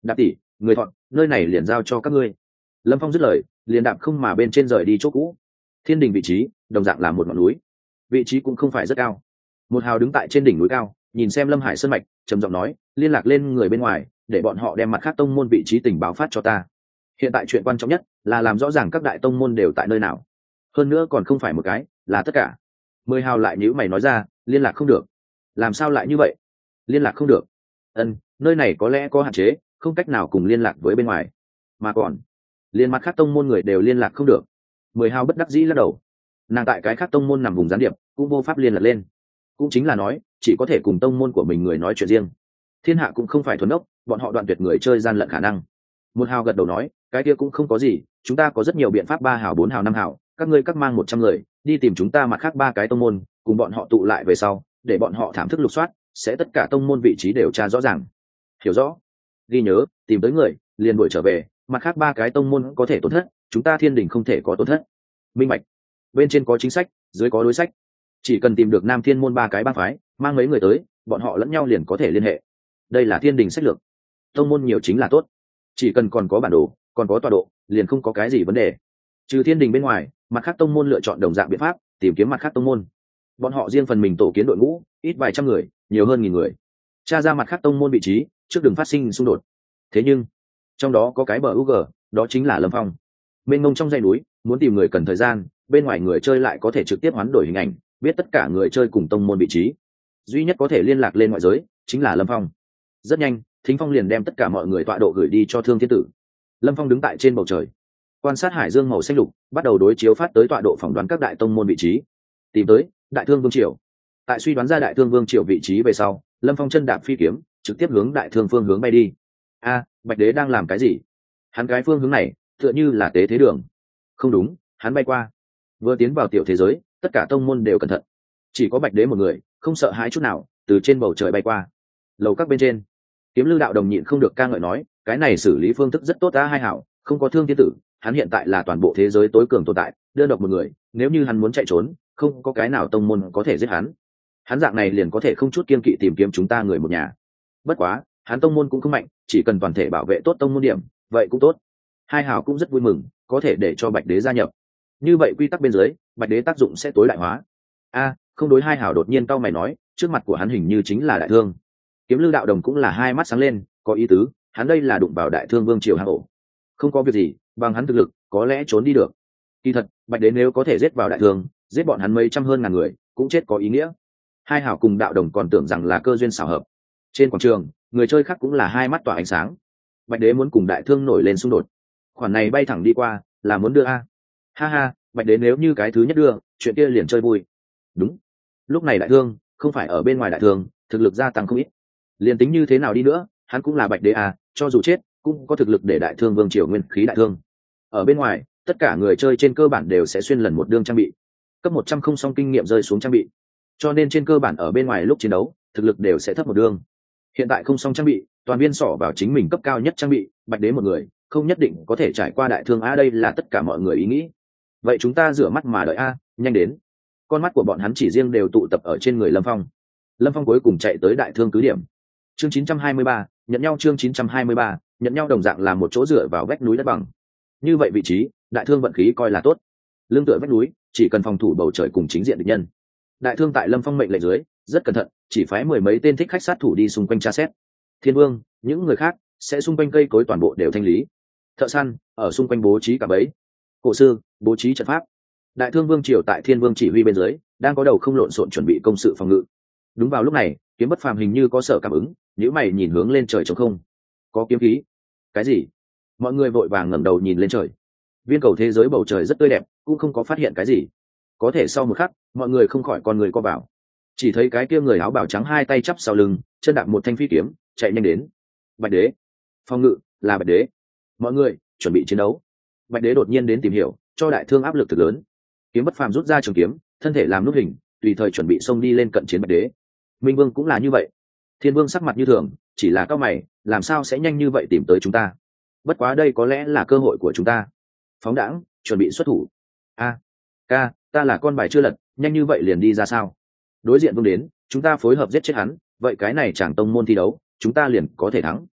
Đạp tỷ, người thọn, nơi này liền giao cho các ngươi. Lâm Phong dứt lời, liền đạp không mà bên trên rời đi chỗ cũ. Thiên đình vị trí đồng dạng là một ngọn núi, vị trí cũng không phải rất cao. Một hào đứng tại trên đỉnh núi cao, nhìn xem Lâm Hải sơn mạch, trầm giọng nói, liên lạc lên người bên ngoài, để bọn họ đem mặt khác tông môn vị trí tình báo phát cho ta. Hiện tại chuyện quan trọng nhất là làm rõ ràng các đại tông môn đều tại nơi nào, hơn nữa còn không phải một cái, là tất cả. Mười hào lại nhữ mày nói ra, liên lạc không được. Làm sao lại như vậy? Liên lạc không được? Ân, nơi này có lẽ có hạn chế, không cách nào cùng liên lạc với bên ngoài, mà còn liên mặt khác tông môn người đều liên lạc không được. Mười hào bất đắc dĩ lắc đầu, nàng tại cái khác tông môn nằm vùng gián điệp, cũng vô pháp liên lạc lên, cũng chính là nói chỉ có thể cùng tông môn của mình người nói chuyện riêng. Thiên hạ cũng không phải thuần ốc, bọn họ đoạn tuyệt người chơi gian lận khả năng. Một hào gật đầu nói, cái kia cũng không có gì, chúng ta có rất nhiều biện pháp. Ba hào, bốn hào, năm hào, các ngươi các mang một trăm người đi tìm chúng ta mặt khác ba cái tông môn, cùng bọn họ tụ lại về sau, để bọn họ thảm thức lục soát, sẽ tất cả tông môn vị trí đều tra rõ ràng. Hiểu rõ. Ghi nhớ, tìm tới người liền đuổi trở về, mặt khác ba cái tông môn có thể tổn thất, chúng ta Thiên Đình không thể có tổn thất. Minh bạch. Bên trên có chính sách, dưới có đối sách, chỉ cần tìm được Nam Thiên môn ba cái bang phái, mang mấy người tới, bọn họ lẫn nhau liền có thể liên hệ. Đây là Thiên Đình sách lược. Tông môn nhiều chính là tốt, chỉ cần còn có bản đồ, còn có tọa độ, liền không có cái gì vấn đề. Trừ Thiên Đình bên ngoài, mặt khác tông môn lựa chọn đồng dạng biện pháp, tìm kiếm mặt khác tông môn. Bọn họ riêng phần mình tổ kiến đội ngũ, ít vài trăm người, nhiều hơn nghìn người, tra ra mặt khác tông môn vị trí, trước đừng phát sinh xung đột. Thế nhưng trong đó có cái bờ u gờ, đó chính là Lâm Phong. Bên ngông trong dãy núi, muốn tìm người cần thời gian, bên ngoài người chơi lại có thể trực tiếp hoán đổi hình ảnh, biết tất cả người chơi cùng tông môn vị trí. Duy nhất có thể liên lạc lên ngoại giới chính là Lâm Phong. Rất nhanh, Thính Phong liền đem tất cả mọi người tọa độ gửi đi cho Thương Thiên Tử. Lâm Phong đứng tại trên bầu trời, quan sát hải dương màu xanh lục, bắt đầu đối chiếu phát tới tọa độ phỏng đoán các đại tông môn vị trí. Tìm tới Đại Thương Vương Triều. Tại suy đoán ra Đại Thương Vương Triều vị trí về sau, Lâm Phong chân đạp phi kiếm, trực tiếp hướng Đại Thương phương hướng bay đi. A, Bạch Đế đang làm cái gì? Hắn cái phương hướng này tựa như là tế thế đường. Không đúng, hắn bay qua. Vừa tiến vào tiểu thế giới, tất cả tông môn đều cẩn thận, chỉ có Bạch Đế một người không sợ hãi chút nào, từ trên bầu trời bay qua. Lầu các bên trên, Kiếm Lư đạo đồng nhịn không được ca ngợi nói, cái này xử lý phương thức rất tốt đã. Hai hảo, không có Thương Thiên Tử, hắn hiện tại là toàn bộ thế giới tối cường tồn tại, đơn độc một người, nếu như hắn muốn chạy trốn, không có cái nào tông môn có thể giết hắn. Hắn dạng này liền có thể không chút kiên kỵ tìm kiếm chúng ta người một nhà. Bất quá, hắn tông môn cũng không mạnh, chỉ cần toàn thể bảo vệ tốt tông môn điểm, vậy cũng tốt. Hai hảo cũng rất vui mừng, có thể để cho Bạch Đế gia nhập. Như vậy quy tắc bên dưới, Bạch Đế tác dụng sẽ tối đại hóa. A, không đối. Hai hảo đột nhiên cau mày nói, trước mặt của hắn hình như chính là Đại Thương. Kiếm Lư đạo đồng cũng là hai mắt sáng lên, có ý tứ, hắn đây là đụng vào Đại Thương Vương Triều hang ổ. Không có việc gì, bằng hắn thực lực, có lẽ trốn đi được. Kỳ thật, Bạch Đế nếu có thể giết vào Đại Thương, giết bọn hắn mấy trăm hơn ngàn người, cũng chết có ý nghĩa. Hai hảo cùng đạo đồng còn tưởng rằng là cơ duyên xảo hợp. Trên quảng trường, người chơi khác cũng là hai mắt tỏa ánh sáng. Bạch Đế muốn cùng Đại Thương nổi lên xung đột, khoản này bay thẳng đi qua, là muốn đưa a. Ha ha, Bạch Đế nếu như cái thứ nhất đưa, chuyện kia liền chơi vui. Đúng, lúc này Đại Thương không phải ở bên ngoài Đại Thương, thực lực gia tăng không ít. Liền tính như thế nào đi nữa, hắn cũng là Bạch Đế à, cho dù chết cũng có thực lực để Đại Thương Vương Triều nguyên khí đại thương. Ở bên ngoài, tất cả người chơi trên cơ bản đều sẽ xuyên lần một đương trang bị, cấp một trăm không song kinh nghiệm rơi xuống trang bị, cho nên trên cơ bản ở bên ngoài lúc chiến đấu thực lực đều sẽ thấp một đương. Hiện tại không song trang bị, toàn viên xỏ vào chính mình cấp cao nhất trang bị, Bạch Đế một người không nhất định có thể trải qua Đại Thương a. Đây là tất cả mọi người ý nghĩ. Vậy chúng ta rửa mắt mà đợi a, nhanh đến. Con mắt của bọn hắn chỉ riêng đều tụ tập ở trên người Lâm Phong. Lâm Phong cuối cùng chạy tới Đại Thương cứ điểm. Chương chín trăm hai mươi ba, nhận nhau. Chương chín trăm hai mươi ba, nhận nhau. Đồng dạng là một chỗ dựa vào vách núi đất bằng. Như vậy vị trí, Đại Thương vận khí coi là tốt. Lưng tựa vách núi, chỉ cần phòng thủ bầu trời cùng chính diện địch nhân. Đại Thương tại Lâm Phong mệnh lệnh dưới, rất cẩn thận, chỉ phái mười mấy tên thích khách sát thủ đi xung quanh tra xét. Thiên Vương, những người khác sẽ xung quanh cây cối toàn bộ đều thanh lý. Thợ săn ở xung quanh bố trí cả bẫy. Cổ sư bố trí trận pháp. Đại Thương Vương triều tại Thiên Vương chỉ huy bên dưới, đang có đầu không lộn xộn chuẩn bị công sự phòng ngự. Đúng vào lúc này, Kiếm Bất Phàm hình như có sở cảm ứng, nhíu mày nhìn hướng lên trời trống không. Có kiếm khí. Cái gì? Mọi người vội vàng ngẩng đầu nhìn lên trời. Viên cầu thế giới bầu trời rất tươi đẹp, cũng không có phát hiện cái gì. Có thể sau một khắc, mọi người không khỏi con người co vào. Chỉ thấy cái kia người áo bào trắng hai tay chắp sau lưng, chân đạp một thanh phi kiếm, chạy nhanh đến. Bạch Đế. Phòng ngự là Bạch Đế. Mọi người chuẩn bị chiến đấu. Bạch Đế đột nhiên đến tìm hiểu, cho Đại Thương áp lực thực lớn. Kiếm Bất Phàm rút ra trường kiếm, thân thể làm nút hình, tùy thời chuẩn bị xông đi lên cận chiến Bạch Đế. Minh Vương cũng là như vậy. Thiên Vương sắc mặt như thường, chỉ là cao mày, làm sao sẽ nhanh như vậy tìm tới chúng ta? Bất quá đây có lẽ là cơ hội của chúng ta. Phóng đãng, chuẩn bị xuất thủ. A, ca, ta là con bài chưa lật, nhanh như vậy liền đi ra sao? Đối diện Vương đến, chúng ta phối hợp giết chết hắn, vậy cái này chẳng tông môn thi đấu, chúng ta liền có thể thắng.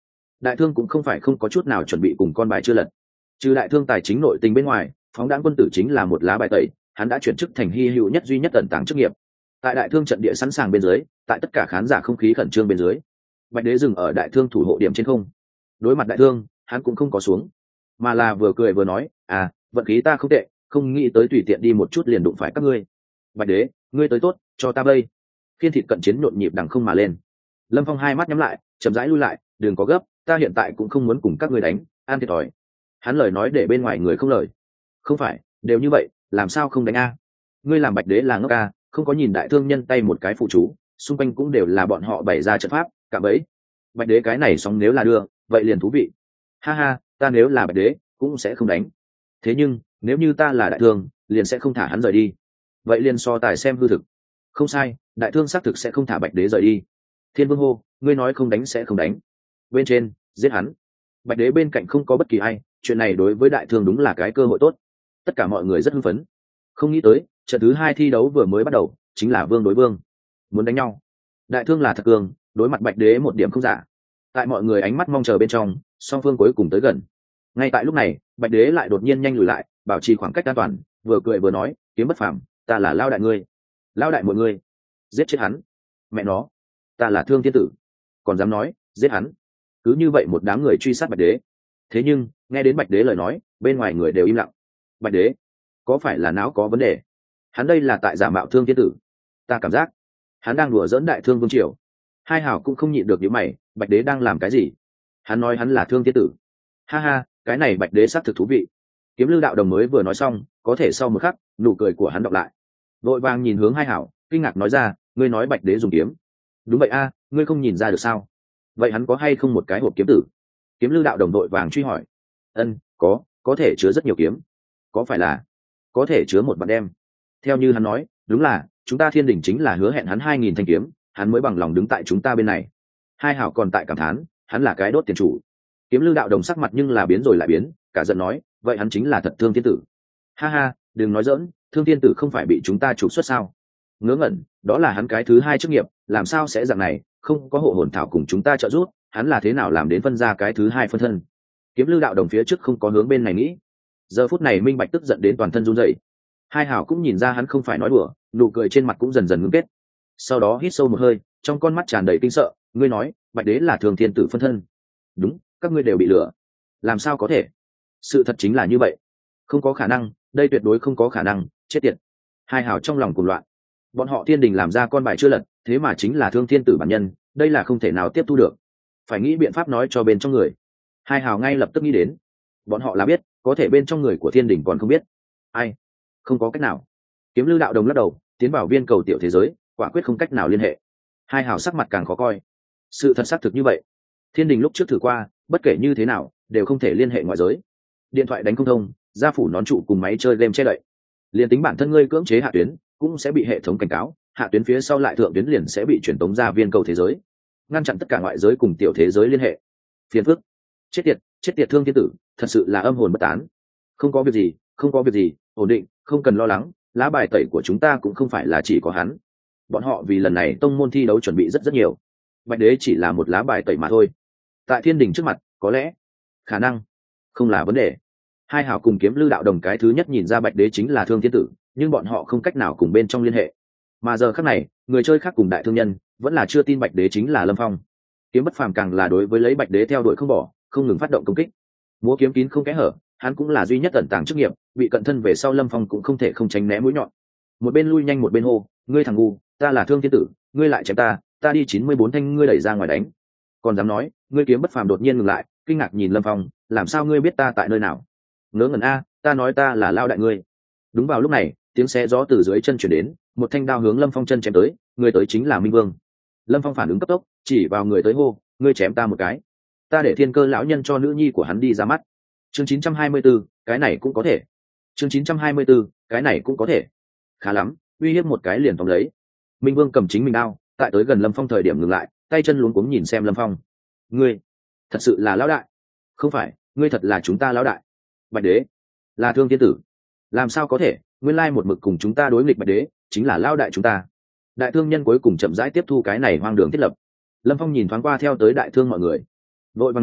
đại thương cũng không phải không có chút nào chuẩn bị cùng con bài chưa lật. Trừ đại thương tài chính nội tình bên ngoài, phóng đãng quân tử chính là một lá bài tẩy, hắn đã chuyển chức thành hy hữu nhất duy nhất tận tàng chức nghiệp. Tại đại thương trận địa sẵn sàng bên dưới, tại tất cả khán giả không khí khẩn trương bên dưới, bạch đế dừng ở đại thương thủ hộ điểm trên không. Đối mặt đại thương, hắn cũng không có xuống, mà là vừa cười vừa nói, à, vận khí ta không tệ, không nghĩ tới tùy tiện đi một chút liền đụng phải các ngươi. Bạch đế, ngươi tới tốt, cho ta bây. Khiên thịt cận chiến nhộn nhịp đằng không mà lên. Lâm Phong hai mắt nhắm lại, chậm rãi lui lại, đừng có gấp, ta hiện tại cũng không muốn cùng các ngươi đánh, an thiệt thòi. Hắn lời nói để bên ngoài người không lời. Không phải, đều như vậy, làm sao không đánh a? Ngươi làm bạch đế là ngốc a, không có nhìn đại thương nhân tay một cái phụ chú, xung quanh cũng đều là bọn họ bày ra trận pháp, cả bấy. Bạch đế cái này sóng nếu là đưa, vậy liền thú vị. Ha ha, ta nếu là bạch đế, cũng sẽ không đánh. Thế nhưng, nếu như ta là đại thương, liền sẽ không thả hắn rời đi. Vậy liền so tài xem hư thực. Không sai, đại thương xác thực sẽ không thả bạch đế rời đi. Thiên Vương hô, ngươi nói không đánh sẽ không đánh. Bên trên, giết hắn. Bạch đế bên cạnh không có bất kỳ ai, chuyện này đối với đại thương đúng là cái cơ hội tốt. Tất cả mọi người rất hưng phấn. Không nghĩ tới, trận thứ hai thi đấu vừa mới bắt đầu, chính là vương đối vương. Muốn đánh nhau. Đại thương là thật cường, đối mặt bạch đế một điểm không giả. Tại mọi người ánh mắt mong chờ bên trong, song phương cuối cùng tới gần. Ngay tại lúc này, bạch đế lại đột nhiên nhanh lùi lại, bảo trì khoảng cách an toàn, vừa cười vừa nói, kiếm bất phàm, ta là lao đại ngươi. Lao đại mọi người, giết chết hắn. Mẹ nó, ta là Thương Thiên Tử, còn dám nói giết hắn. Cứ như vậy một đám người truy sát bạch đế. Thế nhưng nghe đến bạch đế lời nói, bên ngoài người đều im lặng. Bạch đế có phải là não có vấn đề? Hắn đây là tại giả mạo Thương Thiên Tử. Ta cảm giác hắn đang đùa dỡn đại thương vương triều. Hai hảo cũng không nhịn được những mày, bạch đế đang làm cái gì? Hắn nói hắn là Thương Thiên Tử. Ha ha, cái này bạch đế xác thực thú vị. Kiếm Lư đạo đồng mới vừa nói xong, có thể sau một khắc nụ cười của hắn đọc lại. Vội vàng nhìn hướng hai hảo, kinh ngạc nói ra, ngươi nói bạch đế dùng kiếm? Đúng vậy a, ngươi không nhìn ra được sao? Vậy hắn có hay không một cái hộp kiếm tử? Kiếm Lư đạo đồng đội vàng truy hỏi. Ân, có, có thể chứa rất nhiều kiếm. Có phải là có thể chứa một vạn đem? Theo như hắn nói, đúng là chúng ta Thiên Đình chính là hứa hẹn hắn hai nghìn thanh kiếm, hắn mới bằng lòng đứng tại chúng ta bên này. Hai hảo còn tại cảm thán, hắn là cái đốt tiền chủ. Kiếm Lư đạo đồng sắc mặt nhưng là biến rồi lại biến, cả giận nói, vậy hắn chính là thật Thương Thiên Tử. Ha ha, đừng nói dỡn, Thương Thiên Tử không phải bị chúng ta trục xuất sao? Ngớ ngẩn, đó là hắn cái thứ hai chức nghiệp, làm sao sẽ dạng này, không có hộ hồn thảo cùng chúng ta trợ giúp, hắn là thế nào làm đến phân ra cái thứ hai phân thân? Kiếm Lư đạo đồng phía trước không có hướng bên này nghĩ, giờ phút này minh bạch tức giận đến toàn thân run rẩy. Hai hảo cũng nhìn ra hắn không phải nói đùa, nụ cười trên mặt cũng dần dần ngưng kết. Sau đó hít sâu một hơi, trong con mắt tràn đầy kinh sợ, ngươi nói bạch đế là Thương Thiên Tử phân thân? Đúng, các ngươi đều bị lừa. Làm sao có thể? Sự thật chính là như vậy. Không có khả năng, đây tuyệt đối không có khả năng, chết tiệt. Hai hảo trong lòng cuồng loạn. Bọn họ Thiên Đình làm ra con bài chưa lật, thế mà chính là Thương Thiên Tử bản nhân, đây là không thể nào tiếp thu được. Phải nghĩ biện pháp nói cho bên trong người. Hai hào ngay lập tức nghĩ đến, bọn họ là biết, có thể bên trong người của Thiên Đình còn không biết. Ai? Không có cách nào. Kiếm Lư đạo đồng lắc đầu, tiến vào viên cầu tiểu thế giới, quả quyết không cách nào liên hệ. Hai hào sắc mặt càng khó coi. Sự thật xác thực như vậy. Thiên Đình lúc trước thử qua, bất kể như thế nào, đều không thể liên hệ ngoại giới. Điện thoại đánh không thông, gia phủ nón trụ cùng máy chơi game che đậy. Liên tính bản thân ngươi cưỡng chế hạ tuyến, cũng sẽ bị hệ thống cảnh cáo, hạ tuyến phía sau lại thượng tuyến liền sẽ bị chuyển tống ra viên cầu thế giới, ngăn chặn tất cả ngoại giới cùng tiểu thế giới liên hệ. Phiền phức. Chết tiệt, chết tiệt Thương Thiên Tử, thật sự là âm hồn bất tán. Không có việc gì, không có việc gì, ổn định, không cần lo lắng, lá bài tẩy của chúng ta cũng không phải là chỉ có hắn. Bọn họ vì lần này tông môn thi đấu chuẩn bị rất rất nhiều. Bạch đế chỉ là một lá bài tẩy mà thôi. Tại Thiên Đình trước mặt, có lẽ, khả năng, không là vấn đề. Hai hảo cùng Kiếm Lư đạo đồng cái thứ nhất nhìn ra bạch đế chính là Thương Thiên Tử, nhưng bọn họ không cách nào cùng bên trong liên hệ. Mà giờ khắc này, người chơi khác cùng đại thương nhân vẫn là chưa tin bạch đế chính là Lâm Phong. Kiếm Bất Phàm càng là đối với lấy bạch đế theo đuổi không bỏ, không ngừng phát động công kích. Múa kiếm kín không kẽ hở, hắn cũng là duy nhất tận tàng chức nghiệp, bị cận thân về sau Lâm Phong cũng không thể không tránh né mũi nhọn. Một bên lui nhanh một bên hô, ngươi thằng ngu, ta là Thương Thiên Tử, ngươi lại chém ta, ta đi chín mươi bốn thanh ngươi đẩy ra ngoài đánh. Còn dám nói, ngươi Kiếm Bất Phàm đột nhiên ngừng lại, kinh ngạc nhìn Lâm Phong, làm sao ngươi biết ta tại nơi nào? Ngớ ngẩn a, ta nói ta là lao đại ngươi. Đúng vào lúc này, tiếng xé gió từ dưới chân chuyển đến, một thanh đao hướng Lâm Phong chân chém tới, người tới chính là Minh Vương. Lâm Phong phản ứng cấp tốc, chỉ vào người tới hô, ngươi chém ta một cái, ta để Thiên Cơ lão nhân cho nữ nhi của hắn đi ra mắt. Chương chín trăm hai mươi 4, cái này cũng có thể. Chương chín trăm hai mươi 4, cái này cũng có thể. Khá lắm, uy hiếp một cái liền tóm lấy. Minh Vương cầm chính mình đao, tại tới gần Lâm Phong thời điểm ngừng lại, tay chân luống cuống nhìn xem Lâm Phong. Ngươi, thật sự là lão đại? Không phải, ngươi thật là chúng ta lão đại. Bạch đế là Thương Thiên Tử? Làm sao có thể, nguyên lai một mực cùng chúng ta đối nghịch bạch đế chính là lao đại chúng ta. Đại thương nhân cuối cùng chậm rãi tiếp thu cái này hoang đường thiết lập. Lâm Phong nhìn thoáng qua theo tới đại thương mọi người, vội vàng nói,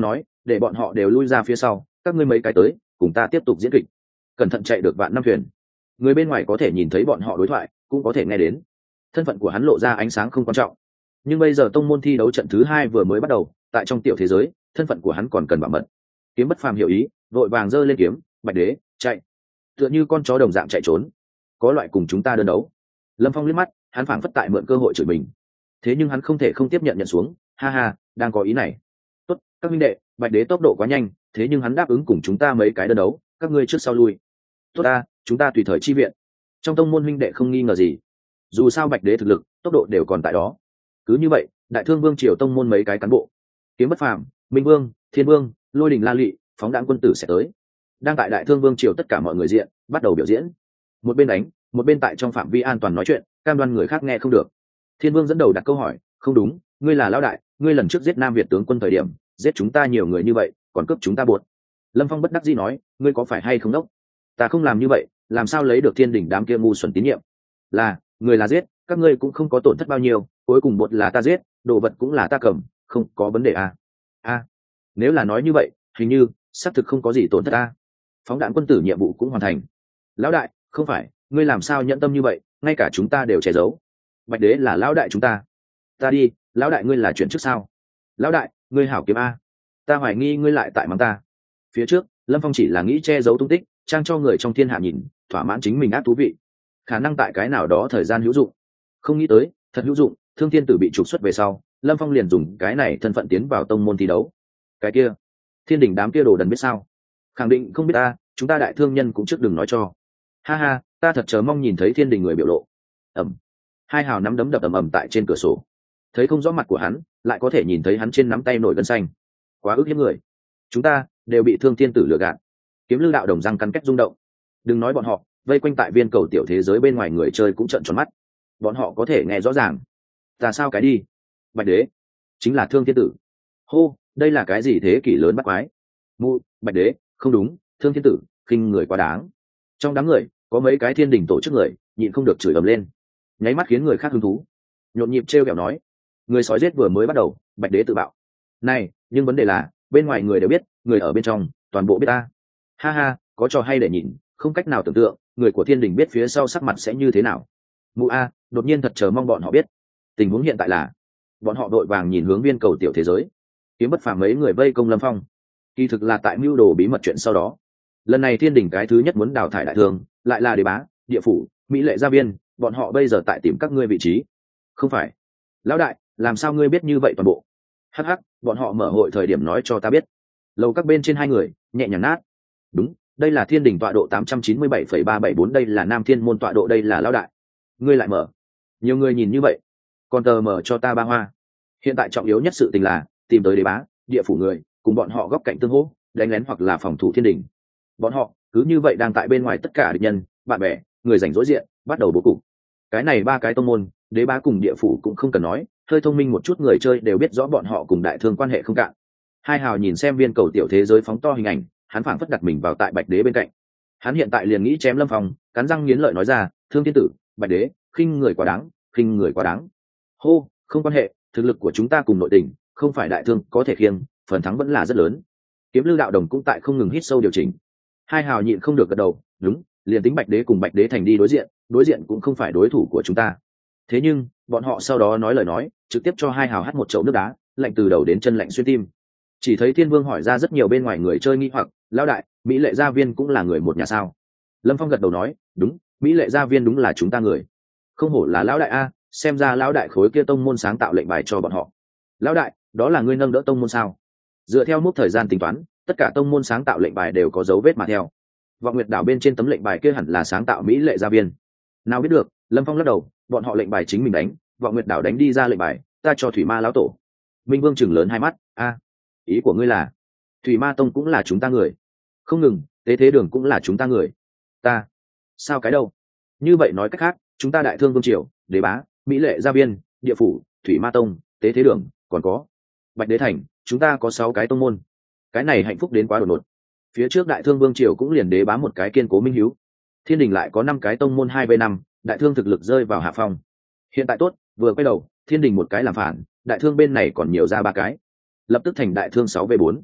để bọn họ đều lui ra phía sau, các ngươi mấy cái tới cùng ta tiếp tục diễn kịch, cẩn thận chạy được vạn năm thuyền. Người bên ngoài có thể nhìn thấy bọn họ đối thoại, cũng có thể nghe đến. Thân phận của hắn lộ ra ánh sáng không quan trọng, nhưng bây giờ tông môn thi đấu trận thứ hai vừa mới bắt đầu, tại trong tiểu thế giới thân phận của hắn còn cần bảo mật. Kiếm Bất Phàm hiểu ý, vội vàng giơ lên kiếm. Bạch đế chạy, tựa như con chó đồng dạng chạy trốn, có loại cùng chúng ta đơn đấu. Lâm Phong liếc mắt, hắn phảng phất tại mượn cơ hội chửi mình, thế nhưng hắn không thể không tiếp nhận nhận xuống. Ha ha, đang có ý này. Tốt, các minh đệ, Bạch đế tốc độ quá nhanh, thế nhưng hắn đáp ứng cùng chúng ta mấy cái đơn đấu, các ngươi trước sau lui. Tốt ta, chúng ta tùy thời chi viện. Trong tông môn huynh đệ không nghi ngờ gì, dù sao Bạch đế thực lực, tốc độ đều còn tại đó. Cứ như vậy, Đại Thương Vương triều tông môn mấy cái cán bộ, Kiếm Bất Phàm, Minh Vương, Thiên Vương, Lôi Đình La Lị, Phóng Đãng quân tử sẽ tới. Đang tại Đại Thương Vương triều tất cả mọi người diện, bắt đầu biểu diễn. Một bên đánh, một bên tại trong phạm vi an toàn nói chuyện, cam đoan người khác nghe không được. Thiên Vương dẫn đầu đặt câu hỏi, không đúng, ngươi là lão đại, ngươi lần trước giết Nam Việt tướng quân thời điểm, giết chúng ta nhiều người như vậy, còn cướp chúng ta buột. Lâm Phong bất đắc dĩ nói, ngươi có phải hay không đốc? Ta không làm như vậy, làm sao lấy được thiên đỉnh đám kia ngu xuẩn tín nhiệm? Là, người là giết, các ngươi cũng không có tổn thất bao nhiêu, cuối cùng bột là ta giết, đồ vật cũng là ta cầm, không có vấn đề à? A, nếu là nói như vậy, hình như xác thực không có gì tổn thất ta. Phóng Đãng quân tử nhiệm vụ cũng hoàn thành. Lão đại, không phải, ngươi làm sao nhẫn tâm như vậy, ngay cả chúng ta đều che giấu. Bạch đế là lão đại chúng ta. Ta đi, lão đại ngươi là chuyện trước sao? Lão đại, ngươi hảo kiếm a. Ta hoài nghi ngươi lại tại mắng ta. Phía trước, Lâm Phong chỉ là nghĩ che giấu tung tích, trang cho người trong thiên hạ nhìn, thỏa mãn chính mình ác thú vị. Khả năng tại cái nào đó thời gian hữu dụng. Không nghĩ tới, thật hữu dụng, Thương Thiên Tử bị trục xuất về sau, Lâm Phong liền dùng cái này thân phận tiến vào tông môn thi đấu. Cái kia, thiên đỉnh đám kia đồ đần biết sao? Khẳng định không biết ta, chúng ta đại thương nhân cũng trước đừng nói cho. Ha ha, ta thật chờ mong nhìn thấy thiên đình người biểu lộ. Ẩm. Hai hào nắm đấm đập ầm ầm tại trên cửa sổ. Thấy không rõ mặt của hắn, lại có thể nhìn thấy hắn trên nắm tay nổi gân xanh. Quá ức hiếp người. Chúng ta đều bị Thương Thiên Tử lừa gạt. Kiếm Lư đạo đồng răng cắn kết rung động. Đừng nói bọn họ, vây quanh tại viên cầu tiểu thế giới bên ngoài người chơi cũng trợn tròn mắt. Bọn họ có thể nghe rõ ràng. Ta sao cái đi? Bạch đế chính là Thương Thiên Tử. Hô, đây là cái gì thế kỷ lớn bắt quái? Mụ, Bạch đế, không đúng, Thương Thiên Tử, khinh người quá đáng. Trong đám người, có mấy cái thiên đình tổ chức người, nhịn không được chửi ầm lên, nháy mắt khiến người khác hứng thú. Nhộn nhịp trêu ghẹo nói, người sói giết vừa mới bắt đầu, Bạch đế tự bạo. Này, nhưng vấn đề là, bên ngoài người đều biết, người ở bên trong, toàn bộ biết ta. Ha ha, có trò hay để nhìn, không cách nào tưởng tượng, người của thiên đình biết phía sau sắc mặt sẽ như thế nào. Mụ a, đột nhiên thật chờ mong bọn họ biết. Tình huống hiện tại là, bọn họ đội vàng nhìn hướng viên cầu tiểu thế giới. Kiếm Bất Phàm mấy người vây công Lâm Phong, kỳ thực là tại mưu đồ bí mật chuyện sau đó. Lần này thiên đình cái thứ nhất muốn đào thải đại thương, lại là đế bá, địa phủ, mỹ lệ gia viên, bọn họ bây giờ tại tìm các ngươi vị trí. Không phải, lão đại, làm sao ngươi biết như vậy toàn bộ? Hắc hắc, bọn họ mở hội thời điểm nói cho ta biết. Lầu các bên trên hai người nhẹ nhàng nát. Đúng, đây là thiên đình tọa độ tám trăm chín mươi bảy phẩy ba bảy bốn, đây là nam thiên môn tọa độ, đây là lão đại. Ngươi lại mở. Nhiều người nhìn như vậy, còn tờ mở cho ta ba hoa. Hiện tại trọng yếu nhất sự tình là tìm tới đế bá, địa phủ người, cùng bọn họ góc cạnh tương hỗ, đánh lén hoặc là phòng thủ thiên đình. Bọn họ cứ như vậy đang tại bên ngoài tất cả địch nhân, bạn bè, người rảnh rỗi diện, bắt đầu bố cục. Cái này ba cái tông môn, đế bá cùng địa phủ cũng không cần nói, hơi thông minh một chút người chơi đều biết rõ bọn họ cùng đại thương quan hệ không cạn. Hai hào nhìn xem viên cầu tiểu thế giới phóng to hình ảnh, hắn phảng phất đặt mình vào tại Bạch đế bên cạnh. Hắn hiện tại liền nghĩ chém Lâm Phong, cắn răng nghiến lợi nói ra, Thương Thiên Tử, Bạch đế, khinh người quá đáng, khinh người quá đáng. Hô, không quan hệ, thực lực của chúng ta cùng nội tình, không phải đại thương có thể khiêng, phần thắng vẫn là rất lớn. Kiếm Lư đạo đồng cũng tại không ngừng hít sâu điều chỉnh. Hai hào nhịn không được gật đầu, đúng, liền tính Bạch đế cùng Bạch đế thành đi đối diện, đối diện cũng không phải đối thủ của chúng ta. Thế nhưng, bọn họ sau đó nói lời nói, trực tiếp cho hai hào hắt một chậu nước đá, lạnh từ đầu đến chân, lạnh xuyên tim. Chỉ thấy Thiên Vương hỏi ra rất nhiều bên ngoài người chơi nghi hoặc, lão đại, mỹ lệ gia viên cũng là người một nhà sao? Lâm Phong gật đầu nói, đúng, mỹ lệ gia viên đúng là chúng ta người. Không hổ là lão đại a, xem ra lão đại khối kia tông môn sáng tạo lệnh bài cho bọn họ. Lão đại, đó là ngươi nâng đỡ tông môn sao? Dựa theo mốc thời gian tính toán, tất cả tông môn sáng tạo lệnh bài đều có dấu vết mà theo. Vọng Nguyệt đảo bên trên tấm lệnh bài kia hẳn là sáng tạo mỹ lệ gia viên. Nào biết được, Lâm Phong lắc đầu, bọn họ lệnh bài chính mình đánh, Vọng Nguyệt đảo đánh đi ra lệnh bài, ta cho Thủy Ma lão tổ. Minh Vương chừng lớn hai mắt, a, ý của ngươi là Thủy Ma tông cũng là chúng ta người? Không ngừng, Tế Thế Đường cũng là chúng ta người. Ta, sao cái đâu? Như vậy nói cách khác, chúng ta đại thương vương triều, đế bá, mỹ lệ gia viên, địa phủ, Thủy Ma tông, Tế Thế Đường, còn có Bạch đế thành, chúng ta có sáu cái tông môn. Cái này hạnh phúc đến quá đột ngột. Phía trước đại thương vương triều cũng liền đế bá một cái kiên cố minh hiếu, thiên đình lại có năm cái tông môn hai v năm, đại thương thực lực rơi vào hạ phong. Hiện tại tốt, vừa quay đầu, thiên đình một cái làm phản, đại thương bên này còn nhiều ra ba cái, lập tức thành đại thương sáu v bốn.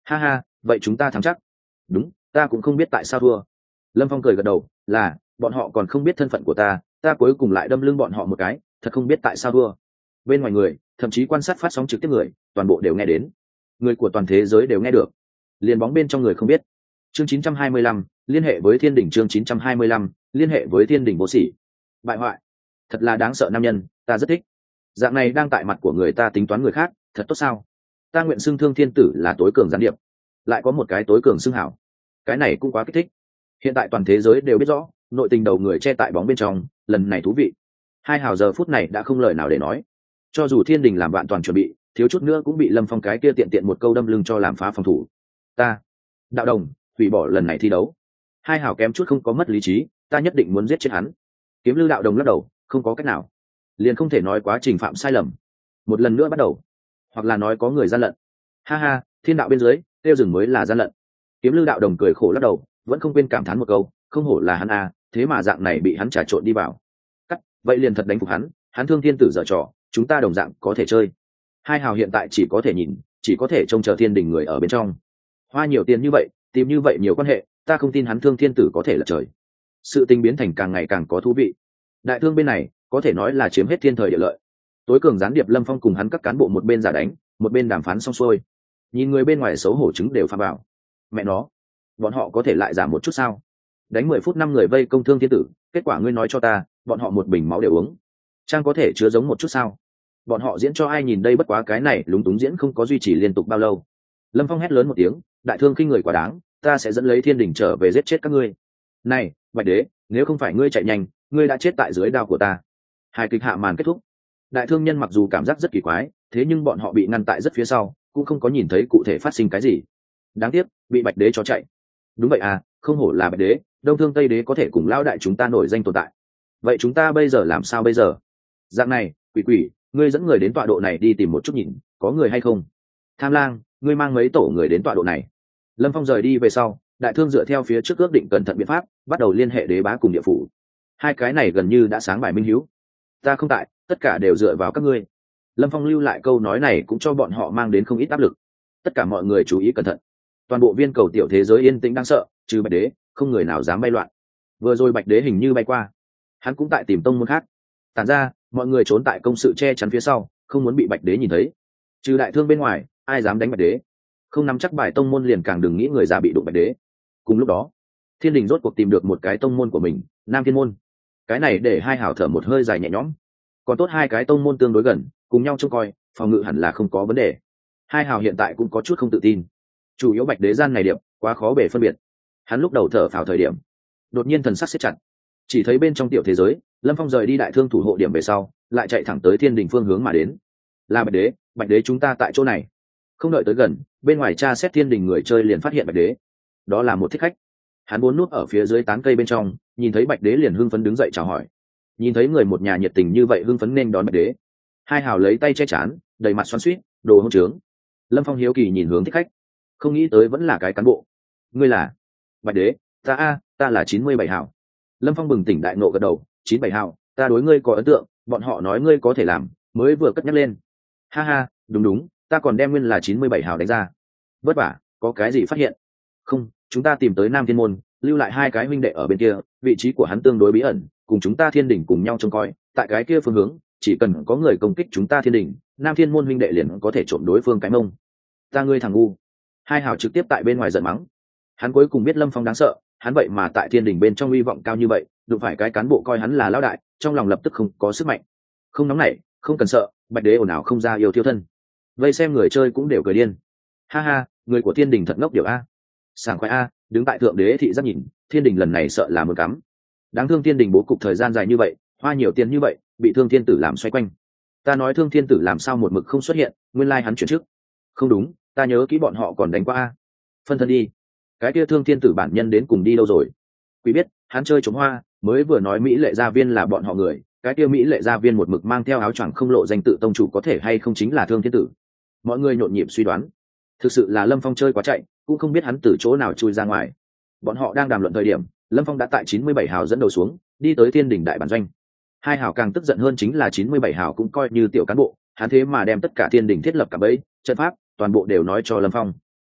Ha ha, vậy chúng ta thắng chắc. Đúng, ta cũng không biết tại sao thua. Lâm Phong cười gật đầu, là bọn họ còn không biết thân phận của ta, ta cuối cùng lại đâm lưng bọn họ một cái, thật không biết tại sao thua. Bên ngoài người, thậm chí quan sát phát sóng trực tiếp người, toàn bộ đều nghe đến. Người của toàn thế giới đều nghe được. Liền bóng bên trong người không biết. Chương chín trăm hai mươi lăm, liên hệ với Thiên Đỉnh. Chương chín trăm hai mươi lăm, liên hệ với Thiên Đỉnh vô sỉ. Bại hoại, thật là đáng sợ nam nhân, ta rất thích. Dạng này đang tại mặt của người ta tính toán người khác, thật tốt sao? Ta nguyện xưng Thương Thiên Tử là tối cường gián điệp, lại có một cái tối cường xưng hảo, cái này cũng quá kích thích. Hiện tại toàn thế giới đều biết rõ, nội tình đầu người che tại bóng bên trong, lần này thú vị. Hai hào giờ phút này đã không lời nào để nói. Cho dù Thiên Đình làm bạn toàn chuẩn bị, thiếu chút nữa cũng bị Lâm Phong cái kia tiện tiện một câu đâm lưng cho làm phá phòng thủ. Ta, Đạo Đồng, hủy bỏ lần này thi đấu. Hai hào kém chút không có mất lý trí, ta nhất định muốn giết chết hắn. Kiếm Lư Đạo Đồng lắc đầu, không có cách nào, liền không thể nói quá trình phạm sai lầm. Một lần nữa bắt đầu, hoặc là nói có người gian lận. Ha ha, thiên đạo bên dưới, tiêu rừng mới là gian lận. Kiếm Lư Đạo Đồng cười khổ lắc đầu, vẫn không quên cảm thán một câu, không hổ là hắn a, thế mà dạng này bị hắn trà trộn đi vào. Cắt, vậy liền thật đánh phục hắn, hắn Thương Thiên Tử dở trò, chúng ta đồng dạng có thể chơi. Hai hào hiện tại chỉ có thể nhìn, chỉ có thể trông chờ Thiên Đình người ở bên trong. Hoa nhiều tiền như vậy, tìm như vậy nhiều quan hệ, ta không tin hắn Thương Thiên Tử có thể lật trời. Sự tình biến thành càng ngày càng có thú vị. Đại thương bên này có thể nói là chiếm hết thiên thời địa lợi. Tối cường gián điệp Lâm Phong cùng hắn các cán bộ một bên giả đánh, một bên đàm phán xong xuôi. Nhìn người bên ngoài xấu hổ chứng đều pha bảo, mẹ nó, bọn họ có thể lại giảm một chút sao? Đánh mười phút năm người vây công Thương Thiên Tử, kết quả ngươi nói cho ta, bọn họ một bình máu đều uống, trang có thể chứa giống một chút sao? Bọn họ diễn cho ai nhìn đây, bất quá cái này lúng túng diễn không có duy trì liên tục bao lâu. Lâm Phong hét lớn một tiếng, đại thương khinh người quá đáng, ta sẽ dẫn lấy Thiên Đình trở về giết chết các ngươi. Này, Bạch Đế, nếu không phải ngươi chạy nhanh, ngươi đã chết tại dưới đao của ta. Hài kịch hạ màn kết thúc. Đại thương nhân mặc dù cảm giác rất kỳ quái, thế nhưng bọn họ bị ngăn tại rất phía sau, cũng không có nhìn thấy cụ thể phát sinh cái gì. Đáng tiếc, bị Bạch Đế cho chạy. Đúng vậy à, không hổ là Bạch Đế, Đông Thương Tây Đế có thể cùng lao đại chúng ta nổi danh tồn tại. Vậy chúng ta bây giờ làm sao bây giờ? Dạng này, quỷ quỷ, ngươi dẫn người đến tọa độ này đi tìm một chút nhìn, có người hay không? Tham Lang, ngươi mang mấy tổ người đến tọa độ này. Lâm Phong rời đi về sau, đại thương dựa theo phía trước ước định cẩn thận biện pháp, bắt đầu liên hệ đế bá cùng địa phủ. Hai cái này gần như đã sáng bài minh hiếu. Ta không tại, tất cả đều dựa vào các ngươi. Lâm Phong lưu lại câu nói này cũng cho bọn họ mang đến không ít áp lực. Tất cả mọi người chú ý cẩn thận. Toàn bộ viên cầu tiểu thế giới yên tĩnh đang sợ, trừ Bạch Đế, không người nào dám bay loạn. Vừa rồi Bạch Đế hình như bay qua, hắn cũng tại tìm tông môn khác. Tản ra, mọi người trốn tại công sự che chắn phía sau, không muốn bị Bạch Đế nhìn thấy. Trừ đại thương bên ngoài, ai dám đánh Bạch Đế? Không nắm chắc bài tông môn liền càng đừng nghĩ người già bị đụng Bạch Đế. Cùng lúc đó, Thiên Đình rốt cuộc tìm được một cái tông môn của mình, Nam Thiên môn. Cái này để hai hảo thở một hơi dài nhẹ nhõm. Còn tốt hai cái tông môn tương đối gần, cùng nhau trông coi, phòng ngự hẳn là không có vấn đề. Hai hào hiện tại cũng có chút không tự tin. Chủ yếu Bạch Đế gian này điệp quá khó bề phân biệt. Hắn lúc đầu thở phào thời điểm, đột nhiên thần sắc siết chặt, chỉ thấy bên trong tiểu thế giới, Lâm Phong rời đi đại thương thủ hộ điểm về sau, lại chạy thẳng tới Thiên Đình phương hướng mà đến. Là Bạch Đế, Bạch Đế chúng ta tại chỗ này. Không đợi tới gần, bên ngoài tra xét Thiên Đình người chơi liền phát hiện Bạch Đế. Đó là một thích khách. Hắn bốn núp ở phía dưới tán cây bên trong, nhìn thấy Bạch Đế liền hưng phấn đứng dậy chào hỏi. Nhìn thấy người một nhà nhiệt tình như vậy hưng phấn nên đón Bạch Đế. Hai hào lấy tay che chán, đầy mặt xoắn xuýt, đồ hỗn trướng. Lâm Phong hiếu kỳ nhìn hướng thích khách, không nghĩ tới vẫn là cái cán bộ. Ngươi là? Bạch Đế, ta a, ta là chín mươi bảy hào. Lâm Phong bừng tỉnh đại nộ gật đầu, chín bảy hào, ta đối ngươi có ấn tượng, bọn họ nói ngươi có thể làm, mới vừa cất nhắc lên. Ha ha, đúng đúng, ta còn đem nguyên là chín mươi bảy hào đánh ra. Vất vả, có cái gì phát hiện? Không, chúng ta tìm tới Nam Thiên môn, lưu lại hai cái huynh đệ ở bên kia, vị trí của hắn tương đối bí ẩn, cùng chúng ta Thiên Đình cùng nhau trông coi, tại cái kia phương hướng, chỉ cần có người công kích chúng ta Thiên Đình, Nam Thiên môn huynh đệ liền có thể trộm đối phương cái mông. Ta ngươi thằng ngu. Hai hào trực tiếp tại bên ngoài giận mắng. Hắn cuối cùng biết Lâm Phong đáng sợ, hắn vậy mà tại Thiên Đình bên trong uy vọng cao như vậy, đụng phải cái cán bộ coi hắn là lão đại, trong lòng lập tức không có sức mạnh. Không nóng nảy, không cần sợ, Bạch Đế ồn ào không ra yêu thiêu thân. Vây xem người chơi cũng đều cười điên. Ha ha, người của Thiên Đình thật ngốc điều a. Sảng khoái a, đứng tại thượng đế thị giác nhìn, Thiên Đình lần này sợ là một cắm. Đáng thương Thiên Đình bố cục thời gian dài như vậy, hoa nhiều tiền như vậy, bị Thương Thiên Tử làm xoay quanh. Ta nói Thương Thiên Tử làm sao một mực không xuất hiện, nguyên lai hắn chuyển trước. Không đúng, ta nhớ kỹ bọn họ còn đánh qua a. Phân thân đi. Cái kia Thương Thiên Tử bản nhân đến cùng đi đâu rồi? Quý biết, hắn chơi trống hoa, mới vừa nói Mỹ Lệ Gia Viên là bọn họ người, cái kia Mỹ Lệ Gia Viên một mực mang theo áo choàng không lộ danh tự tông chủ có thể hay không chính là Thương Thiên Tử. Mọi người nhộn nhịp suy đoán. Thực sự là Lâm Phong chơi quá chạy, cũng không biết hắn từ chỗ nào chui ra ngoài. Bọn họ đang đàm luận thời điểm, Lâm Phong đã tại chín mươi bảy hào dẫn đầu xuống, đi tới Thiên Đình đại bản doanh. Hai hào càng tức giận hơn chính là chín mươi bảy hào cũng coi như tiểu cán bộ, hắn thế mà đem tất cả Thiên Đình thiết lập cả bẫy, trận pháp, toàn bộ đều nói cho Lâm Phong.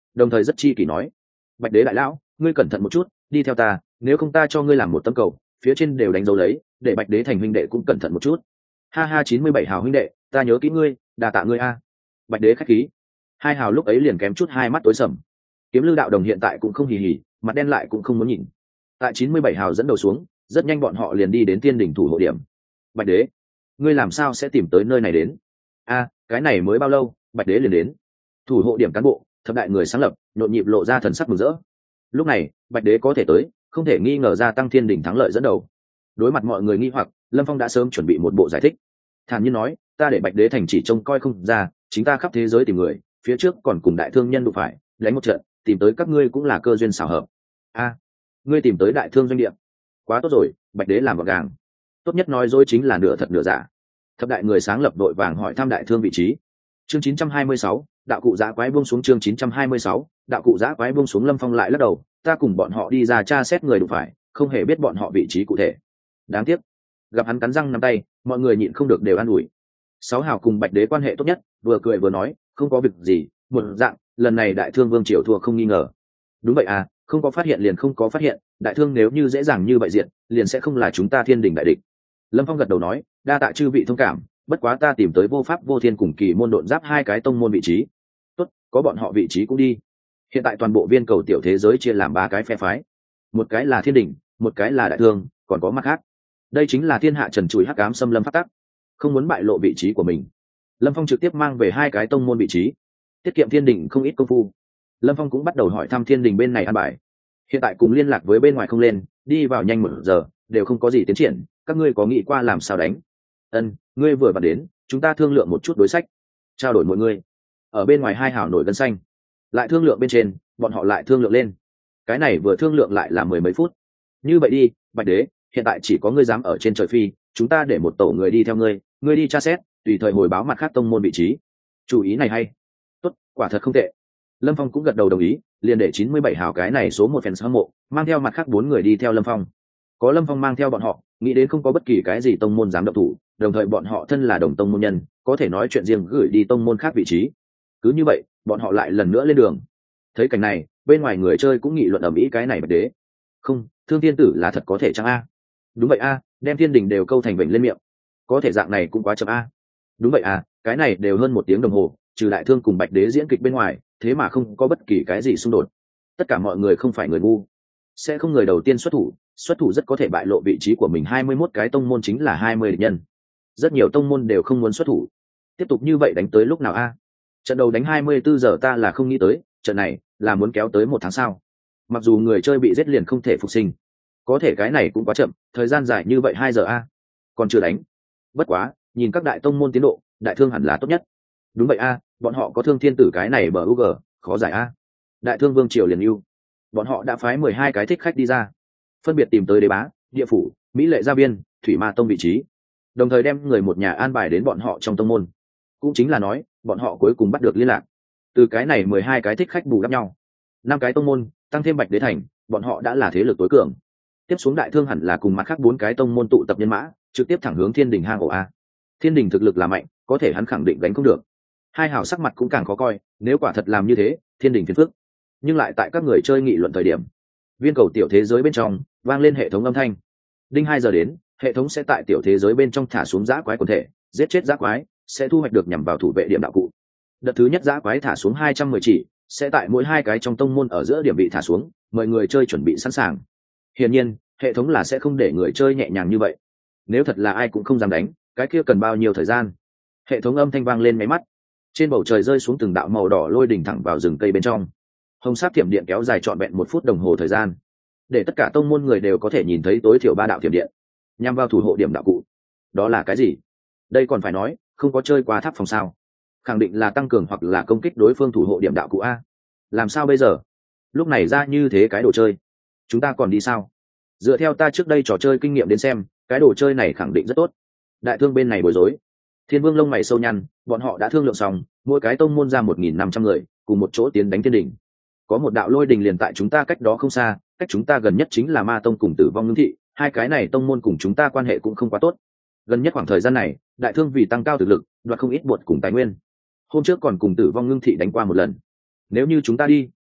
đồng thời rất chi kỷ nói: Bạch đế đại lão, ngươi cẩn thận một chút, đi theo ta, nếu không ta cho ngươi làm một tấm cầu, phía trên đều đánh dấu lấy, để Bạch đế thành huynh đệ cũng cẩn thận một chút. Ha ha, chín mươi bảy hào huynh đệ, ta nhớ kỹ ngươi, đà tạ ngươi a. Bạch đế khách khí. Hai hào lúc ấy liền kém chút hai mắt tối sầm. Kiếm Lư đạo đồng hiện tại cũng không hì hì, mặt đen lại cũng không muốn nhìn. Tại chín mươi bảy hào dẫn đầu xuống, rất nhanh bọn họ liền đi đến tiên đỉnh thủ hộ điểm. Bạch đế, ngươi làm sao sẽ tìm tới nơi này đến? A, cái này mới bao lâu, Bạch đế liền đến. Thủ hộ điểm cán bộ, thập đại người sáng lập, nhộn nhịp lộ ra thần sắc mừng rỡ. Lúc này, Bạch đế có thể tới, không thể nghi ngờ gia tăng thiên đỉnh thắng lợi dẫn đầu. Đối mặt mọi người nghi hoặc, Lâm Phong đã sớm chuẩn bị một bộ giải thích. Thản nhiên nói: ta để Bạch đế thành chỉ trông coi không ra, chính ta khắp thế giới tìm người, phía trước còn cùng đại thương nhân đụng phải, đánh một trận, tìm tới các ngươi cũng là cơ duyên xảo hợp. A, ngươi tìm tới đại thương doanh địa, quá tốt rồi. Bạch đế làm gọn gàng, tốt nhất nói dối chính là nửa thật nửa giả. Thập đại người sáng lập đội vàng hỏi thăm đại thương vị trí. Chương chín trăm hai mươi sáu, đạo cụ giã quái buông xuống. Chương chín trăm hai mươi sáu, đạo cụ giã quái buông xuống. Lâm Phong lại lắc đầu: ta cùng bọn họ đi ra tra xét người đụng phải, không hề biết bọn họ vị trí cụ thể. Đáng tiếc. Gặp hắn cắn răng nắm tay, mọi người nhịn không được đều an ủi. Sáu hào cùng Bạch đế quan hệ tốt nhất, vừa cười vừa nói: không có việc gì, một dạng, lần này đại thương vương triều thua không nghi ngờ. Đúng vậy à, không có phát hiện liền không có phát hiện, đại thương nếu như dễ dàng như vậy diện, liền sẽ không là chúng ta thiên đình đại địch. Lâm Phong gật đầu nói: đa tạ chư vị thông cảm, bất quá ta tìm tới vô pháp vô thiên cùng kỳ môn độn giáp hai cái tông môn vị trí. Tốt, có bọn họ vị trí cũng đi. Hiện tại toàn bộ viên cầu tiểu thế giới chia làm ba cái phe phái, một cái là thiên đình, một cái là đại thương, còn có mặt khác. Đây chính là thiên hạ trần trụi hắc ám xâm lâm phát tắc, không muốn bại lộ vị trí của mình. Lâm Phong trực tiếp mang về hai cái tông môn vị trí, tiết kiệm thiên đình không ít công phu. Lâm Phong cũng bắt đầu hỏi thăm thiên đình bên này an bài. Hiện tại cùng liên lạc với bên ngoài không lên, đi vào nhanh một giờ đều không có gì tiến triển, các ngươi có nghĩ qua làm sao đánh? Ân, ngươi vừa vào đến, chúng ta thương lượng một chút đối sách, trao đổi mọi người. Ở bên ngoài hai hào nổi gân xanh, lại thương lượng bên trên, bọn họ lại thương lượng lên. Cái này vừa thương lượng lại là mười mấy phút. Như vậy đi, Bạch đế, hiện tại chỉ có ngươi dám ở trên trời phi, chúng ta để một tổ người đi theo ngươi, ngươi đi tra xét, tùy thời hồi báo mặt khác tông môn vị trí. Chủ ý này hay. Tốt, quả thật không tệ. Lâm Phong cũng gật đầu đồng ý, liền để chín mươi bảy hào cái này số một fans hâm mộ, mang theo mặt khác bốn người đi theo Lâm Phong. Có Lâm Phong mang theo bọn họ, nghĩ đến không có bất kỳ cái gì tông môn dám động thủ, đồng thời bọn họ thân là đồng tông môn nhân, có thể nói chuyện riêng gửi đi tông môn khác vị trí. Cứ như vậy, bọn họ lại lần nữa lên đường. Thấy cảnh này, bên ngoài người chơi cũng nghị luận ầm ĩ cái này Bạch đế. Không, Thương Thiên Tử là thật có thể chăng a? Đúng vậy a, đem thiên đình đều câu thành vịnh lên miệng. Có thể dạng này cũng quá chậm a. Đúng vậy à, cái này đều hơn một tiếng đồng hồ, trừ đại thương cùng Bạch đế diễn kịch bên ngoài, thế mà không có bất kỳ cái gì xung đột. Tất cả mọi người không phải người ngu, sẽ không người đầu tiên xuất thủ, xuất thủ rất có thể bại lộ vị trí của mình. Hai mươi mốt cái tông môn chính là hai mươi địch nhân, rất nhiều tông môn đều không muốn xuất thủ. Tiếp tục như vậy đánh tới lúc nào a? Trận đầu đánh hai mươi bốn giờ ta là không nghĩ tới, trận này là muốn kéo tới một tháng sau. Mặc dù người chơi bị giết liền không thể phục sinh, có thể cái này cũng quá chậm, thời gian dài như vậy hai giờ a, còn chưa đánh. Bất quá, nhìn các đại tông môn tiến độ, đại thương hẳn là tốt nhất. Đúng vậy a, bọn họ có Thương Thiên Tử cái này bờ u g, khó giải a. Đại thương vương triều liền ưu, bọn họ đã phái mười hai cái thích khách đi ra, phân biệt tìm tới đế bá, địa phủ, mỹ lệ gia viên, thủy ma tông vị trí, đồng thời đem người một nhà an bài đến bọn họ trong tông môn. Cũng chính là nói, bọn họ cuối cùng bắt được liên lạc. Từ cái này mười hai cái thích khách bù đắp nhau, năm cái tông môn tăng thêm Bạch đế thành, bọn họ đã là thế lực tối cường. Tiếp xuống đại thương hẳn là cùng mặt khác bốn cái tông môn tụ tập nhân mã, trực tiếp thẳng hướng thiên đình hang ổ a. Thiên đình thực lực là mạnh, có thể hắn khẳng định đánh không được. Hai hào sắc mặt cũng càng khó coi, nếu quả thật làm như thế, thiên đình phiền phức. Nhưng lại tại các người chơi nghị luận thời điểm, viên cầu tiểu thế giới bên trong vang lên hệ thống âm thanh. Đinh hai giờ đến, hệ thống sẽ tại tiểu thế giới bên trong thả xuống dã quái quần thể, giết chết dã quái sẽ thu hoạch được nhằm vào thủ vệ điểm đạo cụ. Đợt thứ nhất dã quái thả xuống hai trăm mười chỉ, sẽ tại mỗi hai cái trong tông môn ở giữa điểm bị thả xuống, mời người chơi chuẩn bị sẵn sàng. Hiển nhiên, hệ thống là sẽ không để người chơi nhẹ nhàng như vậy. Nếu thật là ai cũng không dám đánh, cái kia cần bao nhiêu thời gian? Hệ thống âm thanh vang lên máy mắt, trên bầu trời rơi xuống từng đạo màu đỏ lôi đỉnh thẳng vào rừng cây bên trong. Hồng sắc thiểm điện kéo dài trọn vẹn một phút đồng hồ thời gian, để tất cả tông môn người đều có thể nhìn thấy tối thiểu ba đạo thiểm điện nhằm vào thủ hộ điểm đạo cụ. Đó là cái gì? Đây còn phải nói, không có chơi qua tháp phòng sao? Khẳng định là tăng cường hoặc là công kích đối phương thủ hộ điểm đạo cụ a. Làm sao bây giờ? Lúc này ra như thế cái đồ chơi, chúng ta còn đi sao? Dựa theo ta trước đây trò chơi kinh nghiệm đến xem, cái đồ chơi này khẳng định rất tốt. Đại thương bên này bối rối. Thiên Vương lông mày sâu nhăn, bọn họ đã thương lượng xong, mỗi cái tông môn ra một nghìn năm trăm người, cùng một chỗ tiến đánh thiên đỉnh. Có một đạo lôi đình liền tại chúng ta cách đó không xa, cách chúng ta gần nhất chính là Ma tông cùng Tử vong ngưng thị, hai cái này tông môn cùng chúng ta quan hệ cũng không quá tốt. Gần nhất khoảng thời gian này, đại thương vì tăng cao thực lực, đoạt không ít bột cùng tài nguyên. Hôm trước còn cùng Tử vong ngưng thị đánh qua một lần. Nếu như chúng ta đi,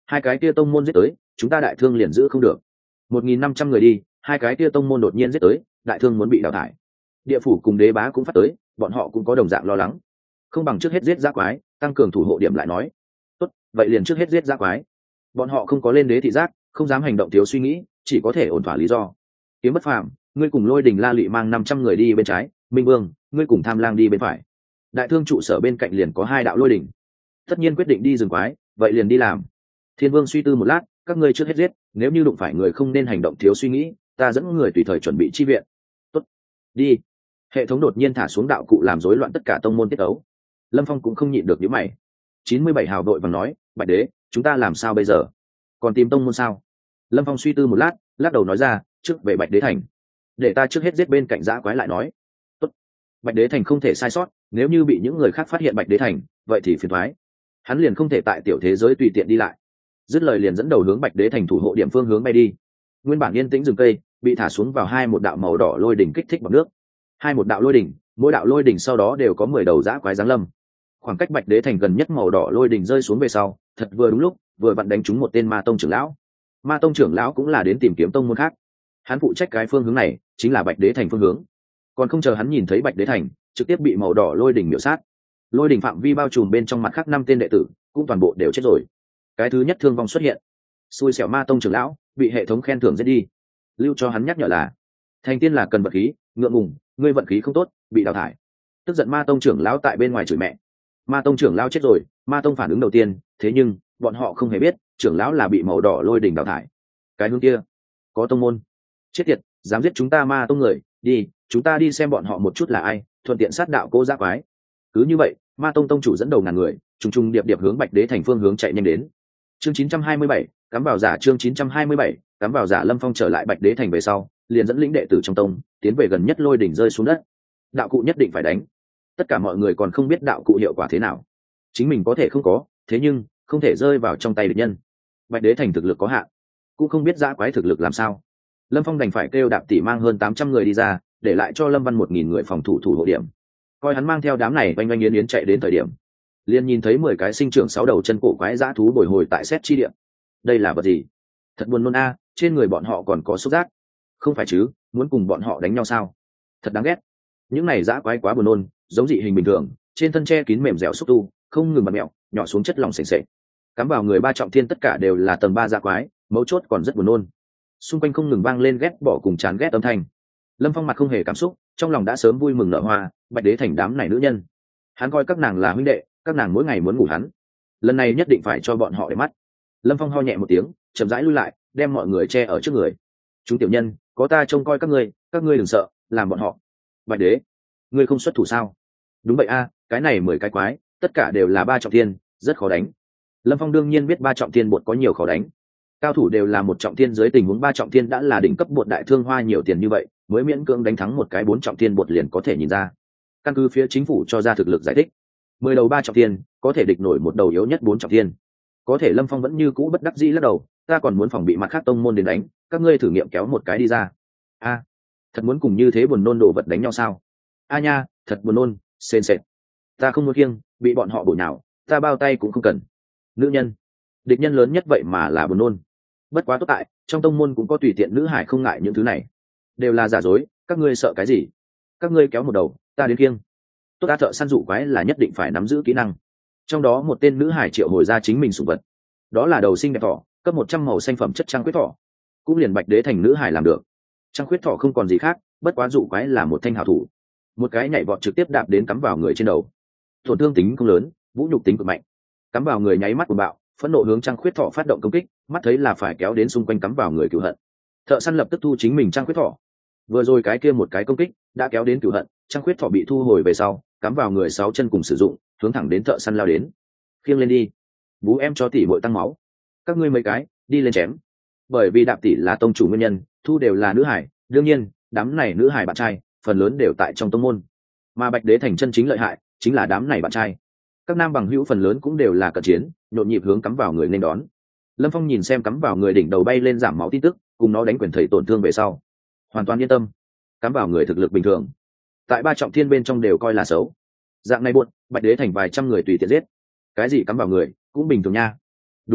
hai cái kia tông môn giết tới chúng ta đại thương liền giữ không được. Một nghìn năm trăm người đi, hai cái kia tông môn đột nhiên giết tới, đại thương muốn bị đào thải. Địa phủ cùng đế bá cũng phát tới, bọn họ cũng có đồng dạng lo lắng. Không bằng trước hết giết dã quái, tăng cường thủ hộ điểm lại nói. Tốt, vậy liền trước hết giết dã quái. Bọn họ không có lên đế thị giác, không dám hành động thiếu suy nghĩ, chỉ có thể ổn thỏa lý do. Kiếm Bất Phàm, ngươi cùng Lôi Đình La Lụy mang năm trăm người đi bên trái, Minh Vương, ngươi cùng Tham Lang đi bên phải. Đại thương trụ sở bên cạnh liền có hai đạo lôi đỉnh. Tất nhiên quyết định đi rừng quái, vậy liền đi làm. Thiên Vương suy tư một lát, các ngươi trước hết giết, nếu như đụng phải người không nên hành động thiếu suy nghĩ, ta dẫn người tùy thời chuẩn bị chi viện. Tốt, đi. Hệ thống đột nhiên thả xuống đạo cụ làm rối loạn tất cả tông môn tiết ấu. Lâm Phong cũng không nhịn được nhíu mày. chín mươi bảy hào đội vàng nói, Bạch Đế, chúng ta làm sao bây giờ? Còn tìm tông môn sao? Lâm Phong suy tư một lát, lắc đầu nói ra, trước về Bạch Đế thành, để ta trước hết giết bên cạnh dã quái lại nói. Tốt. Bạch Đế thành không thể sai sót, nếu như bị những người khác phát hiện Bạch Đế thành, vậy thì phiền toái. Hắn liền không thể tại tiểu thế giới tùy tiện đi lại. Dứt lời liền dẫn đầu hướng Bạch Đế thành thủ hộ điểm phương hướng bay đi. Nguyên bản yên tĩnh rừng cây bị thả xuống vào hai một đạo màu đỏ lôi đỉnh kích thích bằng nước. Hai một đạo lôi đỉnh, mỗi đạo lôi đỉnh sau đó đều có mười đầu dã quái giáng lâm. Khoảng cách Bạch Đế thành gần nhất màu đỏ lôi đỉnh rơi xuống về sau, thật vừa đúng lúc, vừa vặn đánh trúng một tên ma tông trưởng lão. Ma tông trưởng lão cũng là đến tìm kiếm tông môn khác. Hắn phụ trách cái phương hướng này, chính là Bạch Đế thành phương hướng. Còn không chờ hắn nhìn thấy Bạch Đế thành, trực tiếp bị màu đỏ lôi đỉnh miểu sát. Lôi đỉnh phạm vi bao trùm bên trong mặt khác năm tên đệ tử, cũng toàn bộ đều chết rồi. Cái thứ nhất thương vong xuất hiện, xui xẻo ma tông trưởng lão bị hệ thống khen thưởng giết đi. Lưu cho hắn nhắc nhở là, thành tiên là cần vận khí, ngượng ngùng, ngươi vận khí không tốt, bị đào thải. Tức giận ma tông trưởng lão tại bên ngoài chửi mẹ. Ma tông trưởng lão chết rồi, ma tông phản ứng đầu tiên, thế nhưng bọn họ không hề biết trưởng lão là bị màu đỏ lôi đỉnh đào thải. Cái hướng kia có tông môn, chết tiệt, dám giết chúng ta ma tông người, đi, chúng ta đi xem bọn họ một chút là ai, thuận tiện sát đạo cô giác quái. Cứ như vậy, ma tông tông chủ dẫn đầu ngàn người trùng trùng điệp điệp hướng Bạch Đế thành phương hướng chạy nhanh đến. Chương chín trăm hai mươi bảy, cắm vào giả. Chương chín trăm hai mươi bảy, cắm vào giả. Lâm Phong trở lại Bạch Đế thành về sau, liền dẫn lĩnh đệ tử trong tông tiến về gần nhất lôi đỉnh rơi xuống đất. Đạo cụ nhất định phải đánh. Tất cả mọi người còn không biết đạo cụ hiệu quả thế nào, chính mình có thể không có, thế nhưng không thể rơi vào trong tay địch nhân. Bạch Đế thành thực lực có hạn, cũng không biết dã quái thực lực làm sao. Lâm Phong đành phải kêu Đạp Tỷ mang hơn tám trăm người đi ra, để lại cho Lâm Văn một nghìn người phòng thủ thủ hộ điểm. Coi hắn mang theo đám này oanh oanh yến yến chạy đến thời điểm, liền nhìn thấy mười cái sinh trưởng sáu đầu chân cổ quái dã thú bồi hồi tại xét chi điểm. Đây là vật gì? Thật buồn nôn a, trên người bọn họ còn có xúc giác. Không phải chứ, muốn cùng bọn họ đánh nhau sao? Thật đáng ghét. Những này dã quái quá buồn nôn, giống dị hình bình thường, trên thân che kín mềm dẻo xúc tu, không ngừng bật mẹo, nhỏ xuống chất lỏng sền sệt. Cắm vào người ba trọng thiên tất cả đều là tầng ba dã quái, mấu chốt còn rất buồn nôn. Xung quanh không ngừng vang lên ghét bỏ cùng chán ghét âm thanh. Lâm Phong mặt không hề cảm xúc, trong lòng đã sớm vui mừng nở hoa. Bạch Đế thành đám này nữ nhân, hắn coi các nàng là huynh đệ, các nàng mỗi ngày muốn ngủ hắn, lần này nhất định phải cho bọn họ để mắt. Lâm Phong ho nhẹ một tiếng, chậm rãi lui lại, đem mọi người che ở trước người. Chúng tiểu nhân, có ta trông coi các ngươi, các ngươi đừng sợ, làm bọn họ. Bạch Đế, ngươi không xuất thủ sao? Đúng vậy a, cái này mười cái quái, tất cả đều là ba trọng thiên, rất khó đánh. Lâm Phong đương nhiên biết ba trọng thiên bột có nhiều khó đánh. Cao thủ đều là một trọng thiên, dưới tình huống ba trọng thiên đã là đỉnh cấp bột, đại thương hoa nhiều tiền như vậy mới miễn cưỡng đánh thắng một cái bốn trọng thiên bột liền có thể nhìn ra. Căn cứ phía chính phủ cho ra thực lực giải thích, mười đầu ba trọng thiên có thể địch nổi một đầu yếu nhất bốn trọng thiên. Có thể Lâm Phong vẫn như cũ bất đắc dĩ lắc đầu, ta còn muốn phòng bị mặt khác tông môn đến đánh, các ngươi thử nghiệm kéo một cái đi ra. A, thật muốn cùng như thế buồn nôn đồ vật đánh nhau sao? A nha, thật buồn nôn, sền sệt. Ta không muốn kiêng, bị bọn họ bổ nhào, ta bao tay cũng không cần. Nữ nhân, địch nhân lớn nhất vậy mà là buồn nôn. Bất quá tốt tại trong tông môn cũng có tùy tiện nữ hải không ngại những thứ này, đều là giả dối, các ngươi sợ cái gì? Các ngươi kéo một đầu, ta đến kiêng. Tốt, ta thợ săn dụ quái là nhất định phải nắm giữ kỹ năng. Trong đó một tên nữ hải triệu hồi ra chính mình sủng vật, đó là đầu sinh đẹp thỏ, cấp một trăm màu xanh phẩm chất trăng khuyết thỏ, cũng liền Bạch Đế thành nữ hải làm được. Trăng khuyết thỏ không còn gì khác, bất quá dụ quái là một thanh hảo thủ, một cái nhảy vọt trực tiếp đạp đến cắm vào người trên đầu, tổn thương tính không lớn, vũ nhục tính cực mạnh. Cắm vào người nháy mắt của bạo, phẫn nộ hướng trăng khuyết thỏ phát động công kích, mắt thấy là phải kéo đến xung quanh cắm vào người cửu hận. Thợ săn lập tức thu chính mình trăng khuyết thỏ. Vừa rồi cái kia một cái công kích đã kéo đến cửu hận, trăng khuyết thỏ bị thu hồi về sau, cắm vào người sáu chân cùng sử dụng, hướng thẳng đến thợ săn lao đến. Khiêng lên đi, bú em cho tỷ muội tăng máu. Các ngươi mấy cái đi lên chém. Bởi vì Đạp Tỷ là tông chủ nguyên nhân, thu đều là nữ hải, đương nhiên đám này nữ hải bạn trai phần lớn đều tại trong tông môn, mà Bạch Đế thành chân chính lợi hại chính là đám này bạn trai. Các nam bằng hữu phần lớn cũng đều là cận chiến, nhộn nhịp hướng cắm vào người nên đón. Lâm Phong nhìn xem cắm vào người đỉnh đầu bay lên giảm máu tin tức, cùng nó đánh quyền thầy tổn thương về sau, hoàn toàn yên tâm. Cắm vào người thực lực bình thường, tại ba trọng thiên bên trong đều coi là xấu. Dạng này buồn, Bạch Đế thành vài trăm người tùy tiện giết. Cái gì cắm vào người cũng bình thường nha. Đúng a,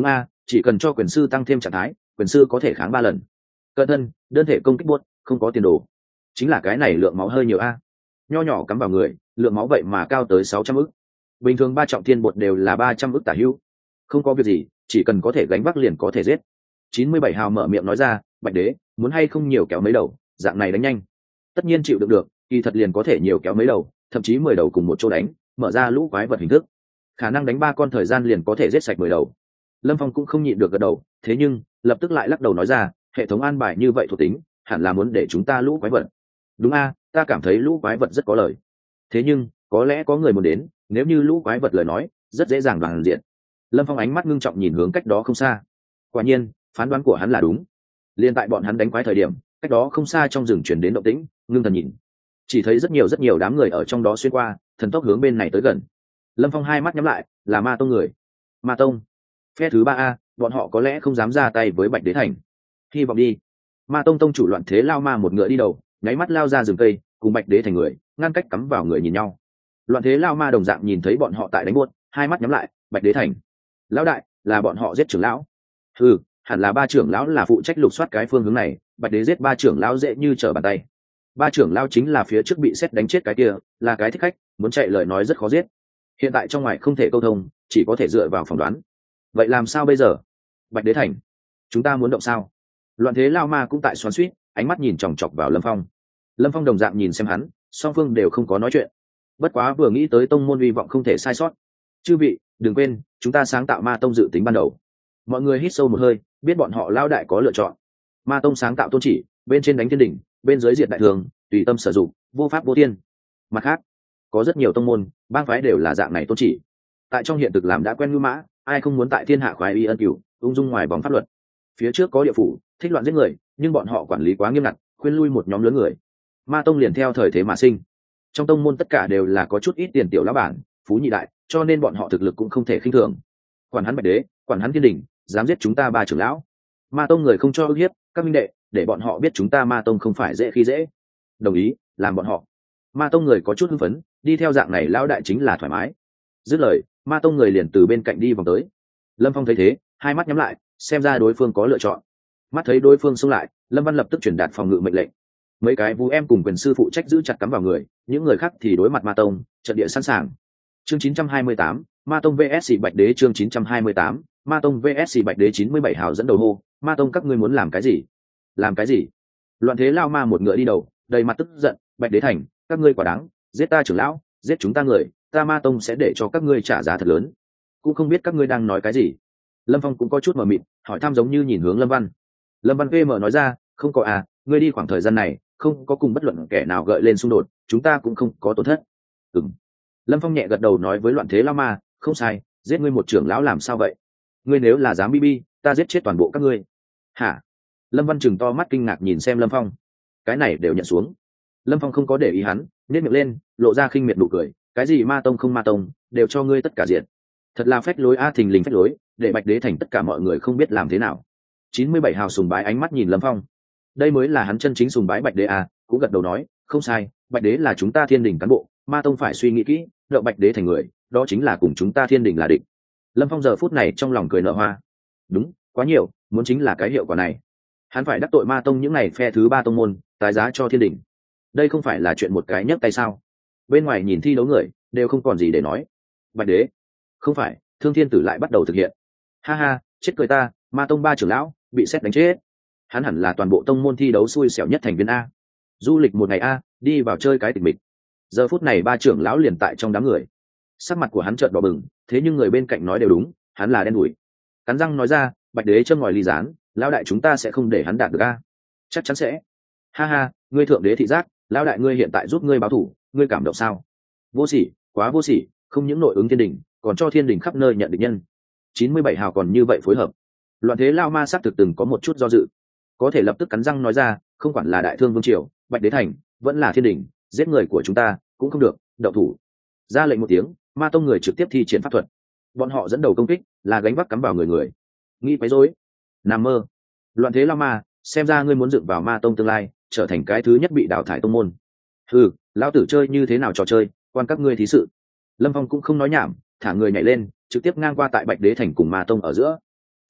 chỉ cần cho quyền sư tăng thêm trạng thái, quyền sư có thể kháng ba lần. Cận thân, đơn thể công kích buốt, không có tiền đồ. Chính là cái này lượng máu hơi nhiều a. Nho nhỏ cắm vào người, lượng máu vậy mà cao tới sáu trăm ức. Bình thường ba trọng thiên bột đều là ba trăm ức tả hữu. Không có việc gì, chỉ cần có thể gánh vác liền có thể giết. chín mươi bảy hào mở miệng nói ra, Bạch Đế, muốn hay không nhiều kéo mấy đầu, dạng này đánh nhanh. Tất nhiên chịu đựng được, kỳ thật liền có thể nhiều kéo mấy đầu, thậm chí mười đầu cùng một chỗ đánh, mở ra lũ quái vật hình thức. Khả năng đánh ba con thời gian liền có thể giết sạch mười đầu. Lâm Phong cũng không nhịn được gật đầu, thế nhưng, lập tức lại lắc đầu nói ra, hệ thống an bài như vậy thuộc tính, hẳn là muốn để chúng ta lũ quái vật. Đúng a, ta cảm thấy lũ quái vật rất có lời. Thế nhưng, có lẽ có người muốn đến, nếu như lũ quái vật lời nói, rất dễ dàng đoàn diện. Lâm Phong ánh mắt ngưng trọng nhìn hướng cách đó không xa. Quả nhiên, phán đoán của hắn là đúng. Liên tại bọn hắn đánh quái thời điểm, cách đó không xa trong rừng truyền đến động tĩnh, ngưng thần nhìn, chỉ thấy rất nhiều rất nhiều đám người ở trong đó xuyên qua, thần tốc hướng bên này tới gần. Lâm Phong hai mắt nhắm lại, là ma tông người. Ma tông, phe thứ ba a, bọn họ có lẽ không dám ra tay với Bạch Đế Thành. Hy vọng đi. Ma tông tông chủ Loạn Thế Lao Ma một ngựa đi đầu, nháy mắt lao ra rừng cây, cùng Bạch Đế Thành người ngăn cách cắm vào người nhìn nhau. Loạn Thế Lao Ma đồng dạng nhìn thấy bọn họ tại đánh buốt, hai mắt nhắm lại. Bạch Đế Thành, lão đại, là bọn họ giết trưởng lão. Ừ, hẳn là ba trưởng lão là phụ trách lục soát cái phương hướng này. Bạch Đế giết ba trưởng lão dễ như trở bàn tay. Ba trưởng lão chính là phía trước bị xét đánh chết cái kia, là cái thích khách, muốn chạy lời nói rất khó giết. Hiện tại trong ngoài không thể câu thông, chỉ có thể dựa vào phỏng đoán. Vậy làm sao bây giờ? Bạch Đế Thành, chúng ta muốn động sao? Loạn Thế Lao Ma cũng tại xoắn xuýt, ánh mắt nhìn chòng chọc vào Lâm Phong. Lâm Phong đồng dạng nhìn xem hắn, song phương đều không có nói chuyện. Bất quá vừa nghĩ tới tông môn hy vọng không thể sai sót. Chư vị, đừng quên, chúng ta sáng tạo ma tông dự tính ban đầu. Mọi người hít sâu một hơi, biết bọn họ lao đại có lựa chọn. Ma tông sáng tạo tôn chỉ, bên trên đánh thiên đỉnh, bên dưới diệt đại thường, tùy tâm sử dụng, vô pháp vô thiên. Mặt khác, có rất nhiều tông môn, bang phái đều là dạng này tôn chỉ. Tại trong hiện thực làm đã quen ngư mã, ai không muốn tại thiên hạ khoái y ân cửu, ung dung ngoài vòng pháp luật. Phía trước có địa phủ, thích loạn giết người, nhưng bọn họ quản lý quá nghiêm ngặt, khuyên lui một nhóm lớn người. Ma tông liền theo thời thế mà sinh. Trong tông môn tất cả đều là có chút ít tiền tiểu lão bản, phú nhị đại, cho nên bọn họ thực lực cũng không thể khinh thường. Quản hắn Bạch Đế, quản hắn thiên đình, dám giết chúng ta ba trưởng lão. Ma tông người không cho ức hiếp, các minh đệ, để bọn họ biết chúng ta ma tông không phải dễ khi dễ. Đồng ý, làm bọn họ. Ma tông người có chút hưng phấn, đi theo dạng này lão đại chính là thoải mái. Dứt lời, ma tông người liền từ bên cạnh đi vòng tới. Lâm Phong thấy thế, hai mắt nhắm lại, xem ra đối phương có lựa chọn. Mắt thấy đối phương xông lại, Lâm Văn lập tức truyền đạt phòng ngự mệnh lệnh. Mấy cái vũ em cùng quyền sư phụ trách giữ chặt cắm vào người, những người khác thì đối mặt ma tông, trận địa sẵn sàng. Chương chín trăm hai mươi tám, ma tông vs Bạch Đế. Chương chín trăm hai mươi tám, ma tông vs Bạch Đế. Chín mươi bảy hào dẫn đầu hô, ma tông các ngươi muốn làm cái gì? Làm cái gì? Loạn Thế Lao Ma một ngựa đi đầu, đầy mặt tức giận. Bạch Đế Thành, các ngươi quả đáng, giết ta trưởng lão, giết chúng ta người, ta ma tông sẽ để cho các ngươi trả giá thật lớn. Cũng không biết các ngươi đang nói cái gì. Lâm Phong cũng có chút mờ mịt, hỏi thăm giống như nhìn hướng Lâm Văn. Lâm Văn vê em nói ra, không có à, ngươi đi khoảng thời gian này không có cùng bất luận kẻ nào gợi lên xung đột, chúng ta cũng không có tổn thất. Ừm. Lâm Phong nhẹ gật đầu nói với Loạn Thế Lao Ma, không sai, giết ngươi một trưởng lão làm sao vậy? Ngươi nếu là dám bi bi, ta giết chết toàn bộ các ngươi. Hả? Lâm Văn chừng to mắt kinh ngạc nhìn xem Lâm Phong. Cái này đều nhận xuống. Lâm Phong không có để ý hắn, nhếch miệng lên, lộ ra khinh miệt nụ cười, cái gì ma tông không ma tông, đều cho ngươi tất cả diện. Thật là phách lối a, thình lình phách lối, để Bạch Đế Thành tất cả mọi người không biết làm thế nào. Chín mươi bảy hào sùng bái ánh mắt nhìn Lâm Phong. Đây mới là hắn chân chính sùng bái Bạch Đế a, cũng gật đầu nói, không sai, Bạch Đế là chúng ta Thiên Đình cán bộ, ma tông phải suy nghĩ kỹ, đợi Bạch Đế thành người, đó chính là cùng chúng ta Thiên Đình là địch. Lâm Phong giờ phút này trong lòng cười nở hoa. Đúng, quá nhiều, muốn chính là cái hiệu quả này. Hắn phải đắc tội ma tông những này phe thứ ba tông môn, tái giá cho Thiên Đình. Đây không phải là chuyện một cái nhấc tay sao? Bên ngoài nhìn thi đấu người, đều không còn gì để nói. Bạch Đế, không phải, Thương Thiên Tử lại bắt đầu thực hiện. Ha ha, chết cười ta, ma tông ba trưởng lão bị xét đánh chết. Hắn hẳn là toàn bộ tông môn thi đấu xui xẻo nhất thành viên a. Du lịch một ngày a, đi vào chơi cái tịch mịch. Giờ phút này ba trưởng lão liền tại trong đám người. Sắc mặt của hắn trợn đỏ bừng, thế nhưng người bên cạnh nói đều đúng, hắn là đen đủi. Cắn răng nói ra, Bạch Đế châm ngòi ly gián, lão đại chúng ta sẽ không để hắn đạt được a. Chắc chắn sẽ. Ha ha, ngươi thượng đế thị giác, lão đại ngươi hiện tại giúp ngươi báo thủ, ngươi cảm động sao? Vô sỉ, quá vô sỉ, không những nội ứng thiên đình, còn cho thiên đình khắp nơi nhận địch nhân. Chín mươi bảy hào còn như vậy phối hợp. Loạn Thế Lao Ma xác thực từng có một chút do dự, có thể lập tức cắn răng nói ra, không quản là Đại Thương Vương Triều, Bạch Đế Thành, vẫn là thiên đình, giết người của chúng ta cũng không được, đậu thủ. Ra lệnh một tiếng, ma tông người trực tiếp thi triển pháp thuật. Bọn họ dẫn đầu công kích, là gánh vác cắm vào người người. Nghĩ quấy rối, nằm mơ. Loạn Thế Lao Ma, xem ra ngươi muốn dựng vào ma tông tương lai, trở thành cái thứ nhất bị đào thải tông môn. Ừ, lão tử chơi như thế nào trò chơi, quan các ngươi thí sự. Lâm Phong cũng không nói nhảm, thả người nhảy lên, trực tiếp ngang qua tại Bạch Đế Thành cùng ma tông ở giữa.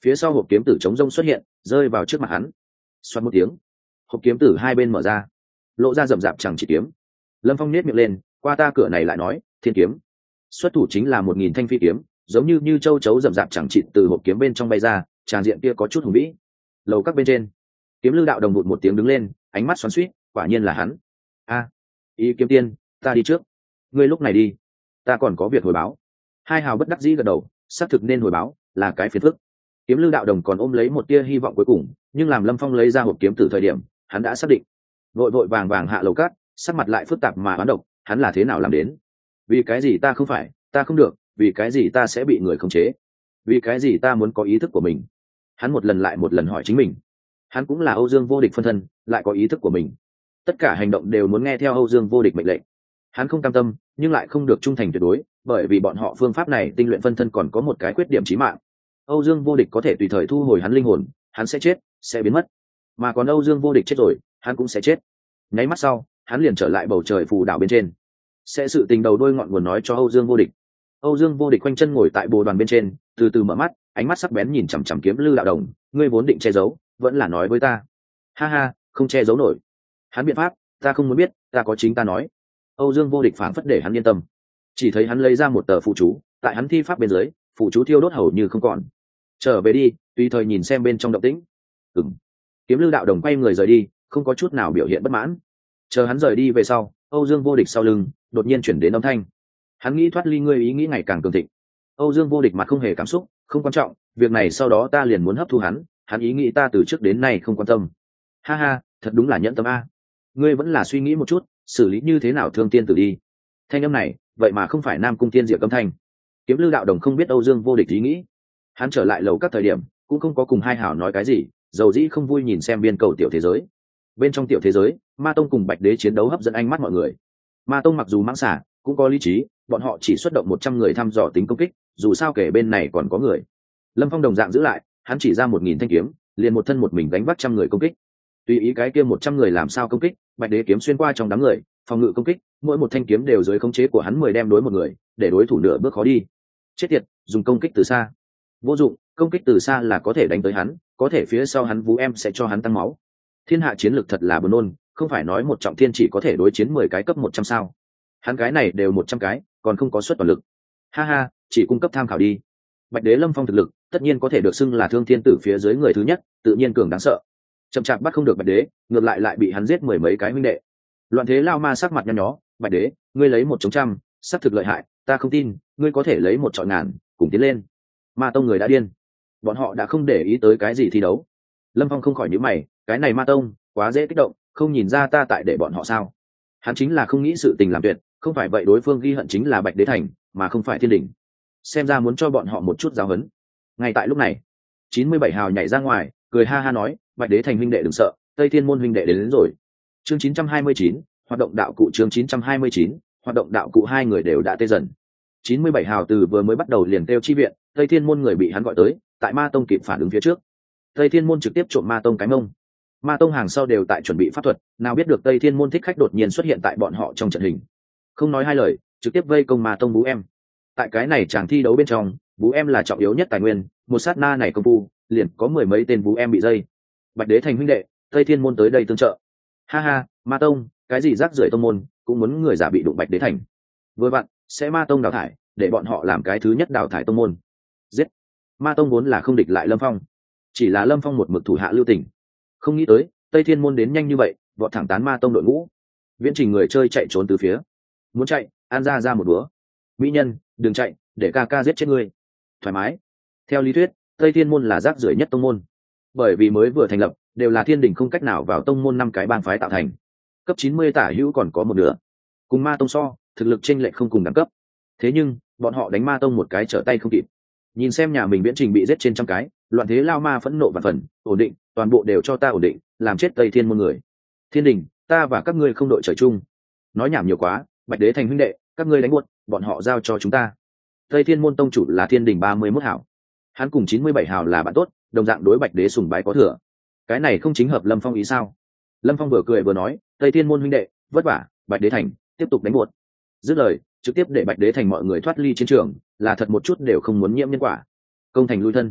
phía sau hộp kiếm tử chống rông xuất hiện, rơi vào trước mặt hắn. Xoát một tiếng, hộp kiếm tử hai bên mở ra, lộ ra rậm rạp chẳng chỉ kiếm. Lâm Phong nét miệng lên, qua ta cửa này lại nói, thiên kiếm. Xuất thủ chính là một nghìn thanh phi kiếm, giống như như châu chấu rậm rạp chẳng chịt từ hộp kiếm bên trong bay ra, tràng diện kia có chút hùng vĩ. Lầu các bên trên, kiếm lư đạo đồng bụt một tiếng đứng lên, ánh mắt xoắn xuýt, quả nhiên là hắn. A, ý kiếm tiên, ta đi trước, ngươi lúc này đi, ta còn có việc hồi báo. Hai hào bất đắc dĩ gật đầu, xác thực nên hồi báo, là cái phiền phức. Kiếm lư đạo đồng còn ôm lấy một tia hy vọng cuối cùng, nhưng làm Lâm Phong lấy ra hộp kiếm từ thời điểm, hắn đã xác định, vội vội vàng vàng hạ lầu cát, sắc mặt lại phức tạp mà oán độc, hắn là thế nào làm đến? Vì cái gì ta không phải, ta không được, vì cái gì ta sẽ bị người khống chế, vì cái gì ta muốn có ý thức của mình? Hắn một lần lại một lần hỏi chính mình. Hắn cũng là Âu Dương Vô Địch phân thân, lại có ý thức của mình, tất cả hành động đều muốn nghe theo Âu Dương Vô Địch mệnh lệnh. Hắn không cam tâm, nhưng lại không được trung thành tuyệt đối, bởi vì bọn họ phương pháp này tinh luyện phân thân còn có một cái khuyết điểm chí mạng. Âu Dương Vô Địch có thể tùy thời thu hồi hắn linh hồn, hắn sẽ chết, sẽ biến mất. Mà còn Âu Dương Vô Địch chết rồi, hắn cũng sẽ chết. Nháy mắt sau, hắn liền trở lại bầu trời phù đảo bên trên, sẽ sự tình đầu đôi ngọn nguồn nói cho Âu Dương Vô Địch. Âu Dương Vô Địch quanh chân ngồi tại bồ đoàn bên trên, từ từ mở mắt, ánh mắt sắc bén nhìn chằm chằm kiếm lư đạo đồng, ngươi vốn định che giấu, vẫn là nói với ta. Ha ha, không che giấu nổi. Hắn biện pháp, ta không muốn biết, ta có chính ta nói. Âu Dương Vô Địch phảng phất để hắn yên tâm. Chỉ thấy hắn lấy ra một tờ phụ chú, tại hắn thi pháp bên dưới, phụ chú thiêu đốt hầu như không còn. Trở về đi, tùy thời nhìn xem bên trong động tĩnh. Ừm. Kiếm lư đạo đồng quay người rời đi, không có chút nào biểu hiện bất mãn. Chờ hắn rời đi về sau, Âu Dương Vô Địch sau lưng đột nhiên chuyển đến âm thanh. Hắn nghĩ thoát ly ngươi ý nghĩ ngày càng cường thịnh. Âu Dương Vô Địch mặt không hề cảm xúc, không quan trọng, việc này sau đó ta liền muốn hấp thu hắn, hắn ý nghĩ ta từ trước đến nay không quan tâm. Ha ha, thật đúng là nhẫn tâm a. Ngươi vẫn là suy nghĩ một chút, xử lý như thế nào thương tiên tử đi. Thanh âm này, vậy mà không phải Nam Cung Tiên Diệp âm thanh. Kiếm lư đạo đồng không biết Âu Dương Vô Địch ý nghĩ. Hắn trở lại lầu các thời điểm, cũng không có cùng hai hảo nói cái gì, dầu dĩ không vui nhìn xem biên cầu tiểu thế giới. Bên trong tiểu thế giới, Ma Tông cùng Bạch Đế chiến đấu hấp dẫn ánh mắt mọi người. Ma Tông mặc dù mãng xả, cũng có lý trí, bọn họ chỉ xuất động một trăm người thăm dò tính công kích, dù sao kể bên này còn có người. Lâm Phong đồng dạng giữ lại, hắn chỉ ra một nghìn thanh kiếm, liền một thân một mình gánh vác trăm người công kích. Tùy ý cái kia một trăm người làm sao công kích, Bạch Đế kiếm xuyên qua trong đám người, phòng ngự công kích, mỗi một thanh kiếm đều dưới khống chế của hắn mười đem đối một người, để đối thủ nửa bước khó đi. Chết tiệt, dùng công kích từ xa. Vô dụng, công kích từ xa là có thể đánh tới hắn, có thể phía sau hắn vú em sẽ cho hắn tăng máu. Thiên hạ chiến lực thật là buồn nôn, không phải nói một trọng thiên chỉ có thể đối chiến mười cái cấp một trăm sao? Hắn cái này đều một trăm cái, còn không có suất toàn lực. Ha ha, chỉ cung cấp tham khảo đi. Bạch Đế Lâm Phong thực lực, tất nhiên có thể được xưng là Thương Thiên Tử phía dưới người thứ nhất, tự nhiên cường đáng sợ. Chậm chạp bắt không được Bạch Đế, ngược lại lại bị hắn giết mười mấy cái huynh đệ. Loạn Thế lao ma sắc mặt nhăn nhó, Bạch Đế, ngươi lấy một chống trăm, sắc thực lợi hại, ta không tin, ngươi có thể lấy một trọi ngàn, cùng tiến lên. Ma Tông người đã điên, bọn họ đã không để ý tới cái gì thi đấu. Lâm Phong không khỏi nhíu mày, cái này Ma Tông, quá dễ kích động, không nhìn ra ta tại để bọn họ sao? Hắn chính là không nghĩ sự tình làm tuyệt, không phải vậy đối phương ghi hận chính là Bạch Đế thành, mà không phải Thiên Đình. Xem ra muốn cho bọn họ một chút giáo huấn. Ngay tại lúc này, chín mươi bảy hào nhảy ra ngoài, cười ha ha nói, Bạch Đế thành huynh đệ đừng sợ, Tây Thiên môn huynh đệ đến, đến rồi. Chương chín trăm hai mươi chín, hoạt động đạo cụ chương chín trăm hai mươi chín, hoạt động đạo cụ hai người đều đã tê dần. chín mươi bảy hào từ vừa mới bắt đầu liền kêu chi viện, Tây Thiên môn người bị hắn gọi tới, tại Ma Tông kịp phản ứng phía trước. Tây Thiên môn trực tiếp trộm Ma Tông cái mông. Ma Tông hàng sau đều tại chuẩn bị pháp thuật, nào biết được Tây Thiên môn thích khách đột nhiên xuất hiện tại bọn họ trong trận hình. Không nói hai lời, trực tiếp vây công Ma Tông bú em. Tại cái này chàng thi đấu bên trong, bú em là trọng yếu nhất tài nguyên, một sát na này công phu, liền có mười mấy tên bú em bị dây. Bạch Đế thành huynh đệ, Tây Thiên môn tới đây tương trợ. Ha ha, Ma Tông, cái gì rác rưởi tông môn, cũng muốn người giả bị đụng Bạch Đế thành. Vừa vặn, sẽ Ma Tông đào thải, để bọn họ làm cái thứ nhất đào thải tông môn. Giết. Ma Tông vốn là không địch lại Lâm Phong, chỉ là Lâm Phong một mực thủ hạ lưu tình. Không nghĩ tới, Tây Thiên môn đến nhanh như vậy, vọt thẳng tán Ma Tông đội ngũ. Viễn trình người chơi chạy trốn từ phía. Muốn chạy, an ra ra một búa. Mỹ nhân, đừng chạy, để ca ca giết chết ngươi. Thoải mái. Theo lý thuyết, Tây Thiên môn là rác rưởi nhất tông môn, bởi vì mới vừa thành lập, đều là thiên đình không cách nào vào tông môn năm cái bang phái tạo thành. Cấp chín mươi tả hữu còn có một nửa. Cùng Ma Tông so, thực lực chênh lệch không cùng đẳng cấp. Thế nhưng, bọn họ đánh Ma Tông một cái trở tay không kịp. Nhìn xem nhà mình viễn trình bị giết trên trăm cái, Loạn Thế lao ma phẫn nộ và phần, ổn định, toàn bộ đều cho ta ổn định, làm chết Tây Thiên môn người. Thiên đình, ta và các ngươi không đội trời chung. Nói nhảm nhiều quá, Bạch Đế thành huynh đệ, các ngươi đánh buốt, bọn họ giao cho chúng ta. Tây Thiên môn tông chủ là Thiên đình ba mươi mốt hảo, hắn cùng chín mươi bảy hảo là bạn tốt, đồng dạng đối Bạch Đế sùng bái có thừa. Cái này không chính hợp Lâm Phong ý sao? Lâm Phong vừa cười vừa nói, Tây Thiên môn huynh đệ, vất vả, Bạch Đế thành tiếp tục đánh buốt. Dứt lời, trực tiếp để Bạch Đế thành mọi người thoát ly chiến trường, là thật một chút đều không muốn nhiễm nhân quả. Công thành lui thân.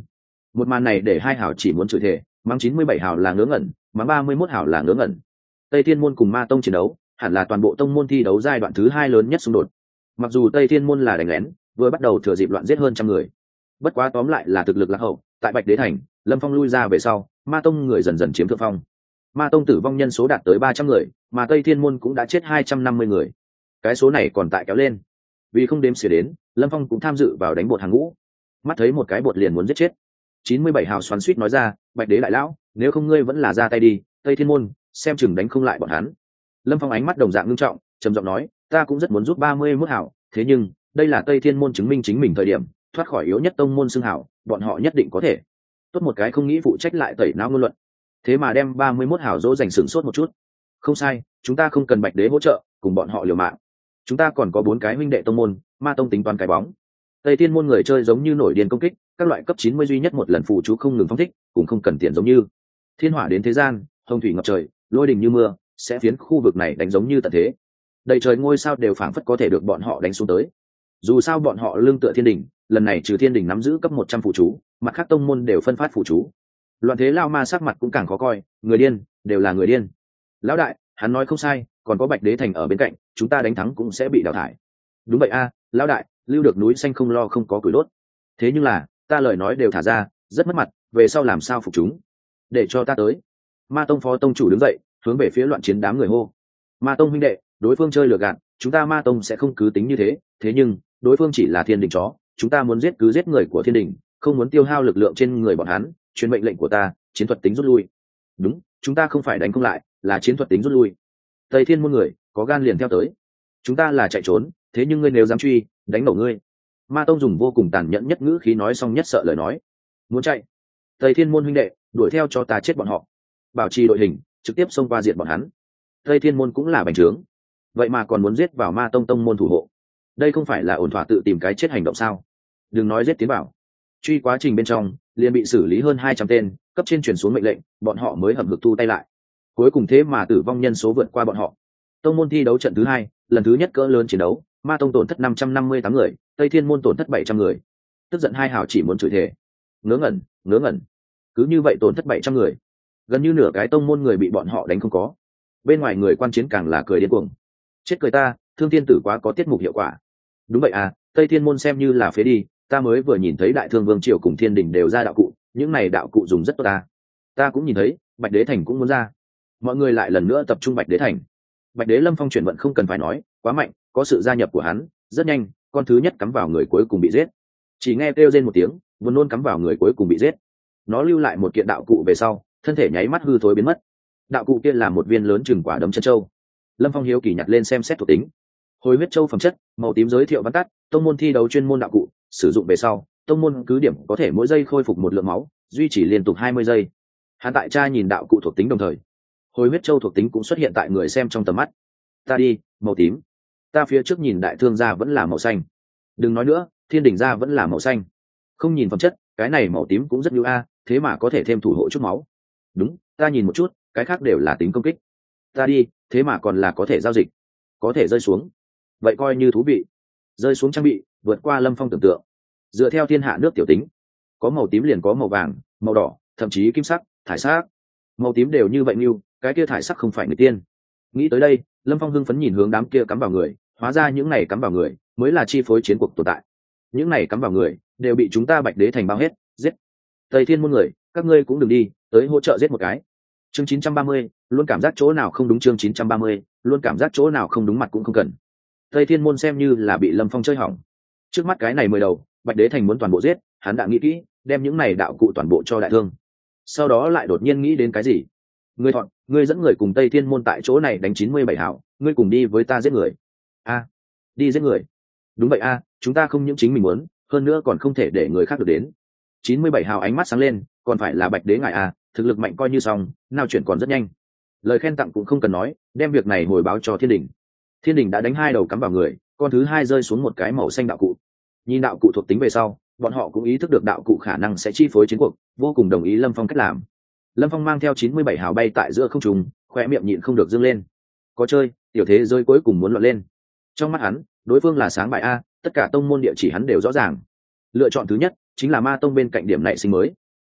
Một màn này để hai hảo chỉ muốn chửi thề, mắng chín mươi bảy hảo là ngớ ngẩn, mắng ba mươi mốt hảo là ngớ ngẩn. Tây Thiên môn cùng Ma tông chiến đấu hẳn là toàn bộ tông môn thi đấu giai đoạn thứ hai lớn nhất xung đột. Mặc dù Tây Thiên môn là đánh lén, vừa bắt đầu thừa dịp loạn giết hơn trăm người, bất quá tóm lại là thực lực lạc hậu. Tại Bạch Đế thành, Lâm Phong lui ra về sau, Ma tông người dần dần chiếm thượng phong. Ma tông tử vong nhân số đạt tới ba trăm người, mà Tây Thiên môn cũng đã chết hai trăm năm mươi người. Cái số này còn tại kéo lên. Vì không đếm xỉa đến, Lâm Phong cũng tham dự vào đánh bột hàng ngũ. Mắt thấy một cái bột liền muốn giết chết. chín mươi bảy hào xoắn xuýt nói ra, Bạch Đế đại lão, nếu không ngươi vẫn là ra tay đi, Tây Thiên môn, xem chừng đánh không lại bọn hắn. Lâm Phong ánh mắt đồng dạng ngưng trọng, trầm giọng nói, ta cũng rất muốn giúp ba mươi mốt hảo, thế nhưng, đây là Tây Thiên môn chứng minh chính mình thời điểm, thoát khỏi yếu nhất tông môn xưng hảo, bọn họ nhất định có thể. Tốt một cái không nghĩ phụ trách lại tẩy não ngôn luận. Thế mà đem ba mươi mốt hảo dỗ dành sửng sốt một chút. Không sai, chúng ta không cần Bạch Đế hỗ trợ, cùng bọn họ liều mạng. Chúng ta còn có bốn cái huynh đệ tông môn, Ma tông tính toán cái bóng. Tây Thiên môn người chơi giống như nổi điên công kích, các loại cấp chín mươi duy nhất một lần phụ chú không ngừng phóng thích, cũng không cần tiền giống như thiên hỏa đến thế gian, hồng thủy ngập trời, lôi đình như mưa, sẽ phiến khu vực này đánh giống như tận thế. Đầy trời ngôi sao đều phảng phất có thể được bọn họ đánh xuống tới. Dù sao bọn họ lương tựa thiên đình, lần này trừ thiên đình nắm giữ cấp một trăm phụ chú, mặt khác tông môn đều phân phát phụ chú. Loạn thế lao ma sắc mặt cũng càng khó coi, người điên, đều là người điên. Lão đại, hắn nói không sai, còn có Bạch Đế thành ở bên cạnh, chúng ta đánh thắng cũng sẽ bị đào thải. Đúng vậy a, lão đại, lưu được núi xanh không lo không có củi đốt. Thế nhưng là, ta lời nói đều thả ra, rất mất mặt, về sau làm sao phục chúng? Để cho ta tới. Ma tông phó tông chủ đứng dậy, hướng về phía loạn chiến đám người hô. Ma tông huynh đệ, đối phương chơi lừa gạt, chúng ta Ma tông sẽ không cứ tính như thế, thế nhưng, đối phương chỉ là thiên đình chó, chúng ta muốn giết cứ giết người của thiên đình, không muốn tiêu hao lực lượng trên người bọn hắn, truyền mệnh lệnh của ta, chiến thuật tính rút lui. Đúng, chúng ta không phải đánh không lại, là chiến thuật tính rút lui. Tây Thiên môn người, có gan liền theo tới. Chúng ta là chạy trốn, thế nhưng ngươi nếu dám truy, đánh nổ ngươi. Ma tông dùng vô cùng tàn nhẫn nhất ngữ khí nói xong nhất sợ lời nói. Muốn chạy? Tây Thiên môn huynh đệ, đuổi theo cho ta chết bọn họ. Bảo trì đội hình, trực tiếp xông qua diệt bọn hắn. Tây Thiên môn cũng là bành trướng, vậy mà còn muốn giết vào Ma tông tông môn thủ hộ. Đây không phải là ổn thỏa tự tìm cái chết hành động sao? Đừng nói giết tiến bảo, truy quá trình bên trong liền bị xử lý hơn hai trăm tên, cấp trên chuyển xuống mệnh lệnh, bọn họ mới hầm hực thu tay lại. Cuối cùng thế mà tử vong nhân số vượt qua bọn họ. Tông môn thi đấu trận thứ hai, lần thứ nhất cỡ lớn chiến đấu, Ma tông tổn thất năm trăm năm mươi tám người, Tây Thiên môn tổn thất bảy trăm người. Tức giận hai hảo chỉ muốn chửi thề. Ngớ ngẩn, ngớ ngẩn. Cứ như vậy tổn thất bảy trăm người. Gần như nửa cái tông môn người bị bọn họ đánh không có. Bên ngoài người quan chiến càng là cười điên cuồng. Chết cười ta, Thương Thiên tử quá có tiết mục hiệu quả. Đúng vậy à, Tây Thiên môn xem như là phế đi, ta mới vừa nhìn thấy Đại Thương Vương triều cùng Thiên Đình đều ra đạo cụ, những này đạo cụ dùng rất tốt ta. Ta cũng nhìn thấy, Bạch Đế thành cũng muốn ra. Mọi người lại lần nữa tập trung Bạch Đế thành. Bạch Đế Lâm Phong chuyển vận không cần phải nói, quá mạnh, có sự gia nhập của hắn, rất nhanh, con thứ nhất cắm vào người cuối cùng bị giết. Chỉ nghe kêu rên một tiếng, buồn nôn cắm vào người cuối cùng bị giết. Nó lưu lại một kiện đạo cụ về sau, thân thể nháy mắt hư thối biến mất. Đạo cụ kia là một viên lớn chừng quả đấm chân châu. Lâm Phong hiếu kỳ nhặt lên xem xét thuộc tính. Hồi huyết châu phẩm chất, màu tím giới thiệu văn tắt, tông môn thi đấu chuyên môn đạo cụ, sử dụng về sau, tông môn cứ điểm có thể mỗi giây khôi phục một lượng máu, duy trì liên tục hai mươi giây. Hắn tại tra nhìn đạo cụ thuộc tính đồng thời, hồi huyết châu thuộc tính cũng xuất hiện tại người xem trong tầm mắt. Ta đi, màu tím. Ta phía trước nhìn đại thương gia vẫn là màu xanh. Đừng nói nữa, thiên đỉnh gia vẫn là màu xanh. Không nhìn phẩm chất, cái này màu tím cũng rất ưu a, thế mà có thể thêm thủ hộ chút máu. Đúng, ta nhìn một chút, cái khác đều là tính công kích. Ta đi, thế mà còn là có thể giao dịch, có thể rơi xuống. Vậy coi như thú vị. Rơi xuống trang bị, vượt qua Lâm Phong tưởng tượng. Dựa theo thiên hạ nước tiểu tính, có màu tím liền có màu vàng, màu đỏ, thậm chí kim sắc, thải sắc. Màu tím đều như vậy như, cái kia thải sắc không phải người tiên. Nghĩ tới đây, Lâm Phong hưng phấn nhìn hướng đám kia cắm vào người, hóa ra những này cắm vào người mới là chi phối chiến cuộc tồn tại. Những này cắm vào người đều bị chúng ta Bạch Đế thành bao hết, giết. Tây Thiên môn người, các ngươi cũng đừng đi, tới hỗ trợ giết một cái. Chương chín trăm ba mươi, luôn cảm giác chỗ nào không đúng. Chương chín trăm ba mươi, luôn cảm giác chỗ nào không đúng, mặt cũng không cần. Tây Thiên môn xem như là bị Lâm Phong chơi hỏng. Trước mắt cái này mười đầu, Bạch Đế thành muốn toàn bộ giết, hắn đã nghĩ kỹ, đem những này đạo cụ toàn bộ cho đại thương. Sau đó lại đột nhiên nghĩ đến cái gì? Ngươi Thọn, ngươi dẫn người cùng Tây Thiên môn tại chỗ này đánh chín mươi bảy hảo, ngươi cùng đi với ta giết người. A, đi giết người. Đúng vậy a, chúng ta không những chính mình muốn, hơn nữa còn không thể để người khác được đến. chín mươi bảy hào ánh mắt sáng lên, còn phải là Bạch Đế ngài a, thực lực mạnh coi như xong, nào chuyển còn rất nhanh. Lời khen tặng cũng không cần nói, đem việc này hồi báo cho Thiên Đình. Thiên Đình đã đánh hai đầu cắm vào người, con thứ hai rơi xuống một cái màu xanh đạo cụ. Nhìn đạo cụ thuộc tính về sau, bọn họ cũng ý thức được đạo cụ khả năng sẽ chi phối chiến cuộc, vô cùng đồng ý Lâm Phong cách làm. Lâm Phong mang theo chín mươi bảy hào bay tại giữa không trung, khoe miệng nhịn không được dương lên. Có chơi, tiểu thế giới cuối cùng muốn loạn lên. Trong mắt hắn, đối phương là sáng bại a, tất cả tông môn địa chỉ hắn đều rõ ràng. Lựa chọn thứ nhất chính là Ma tông bên cạnh điểm nảy sinh mới.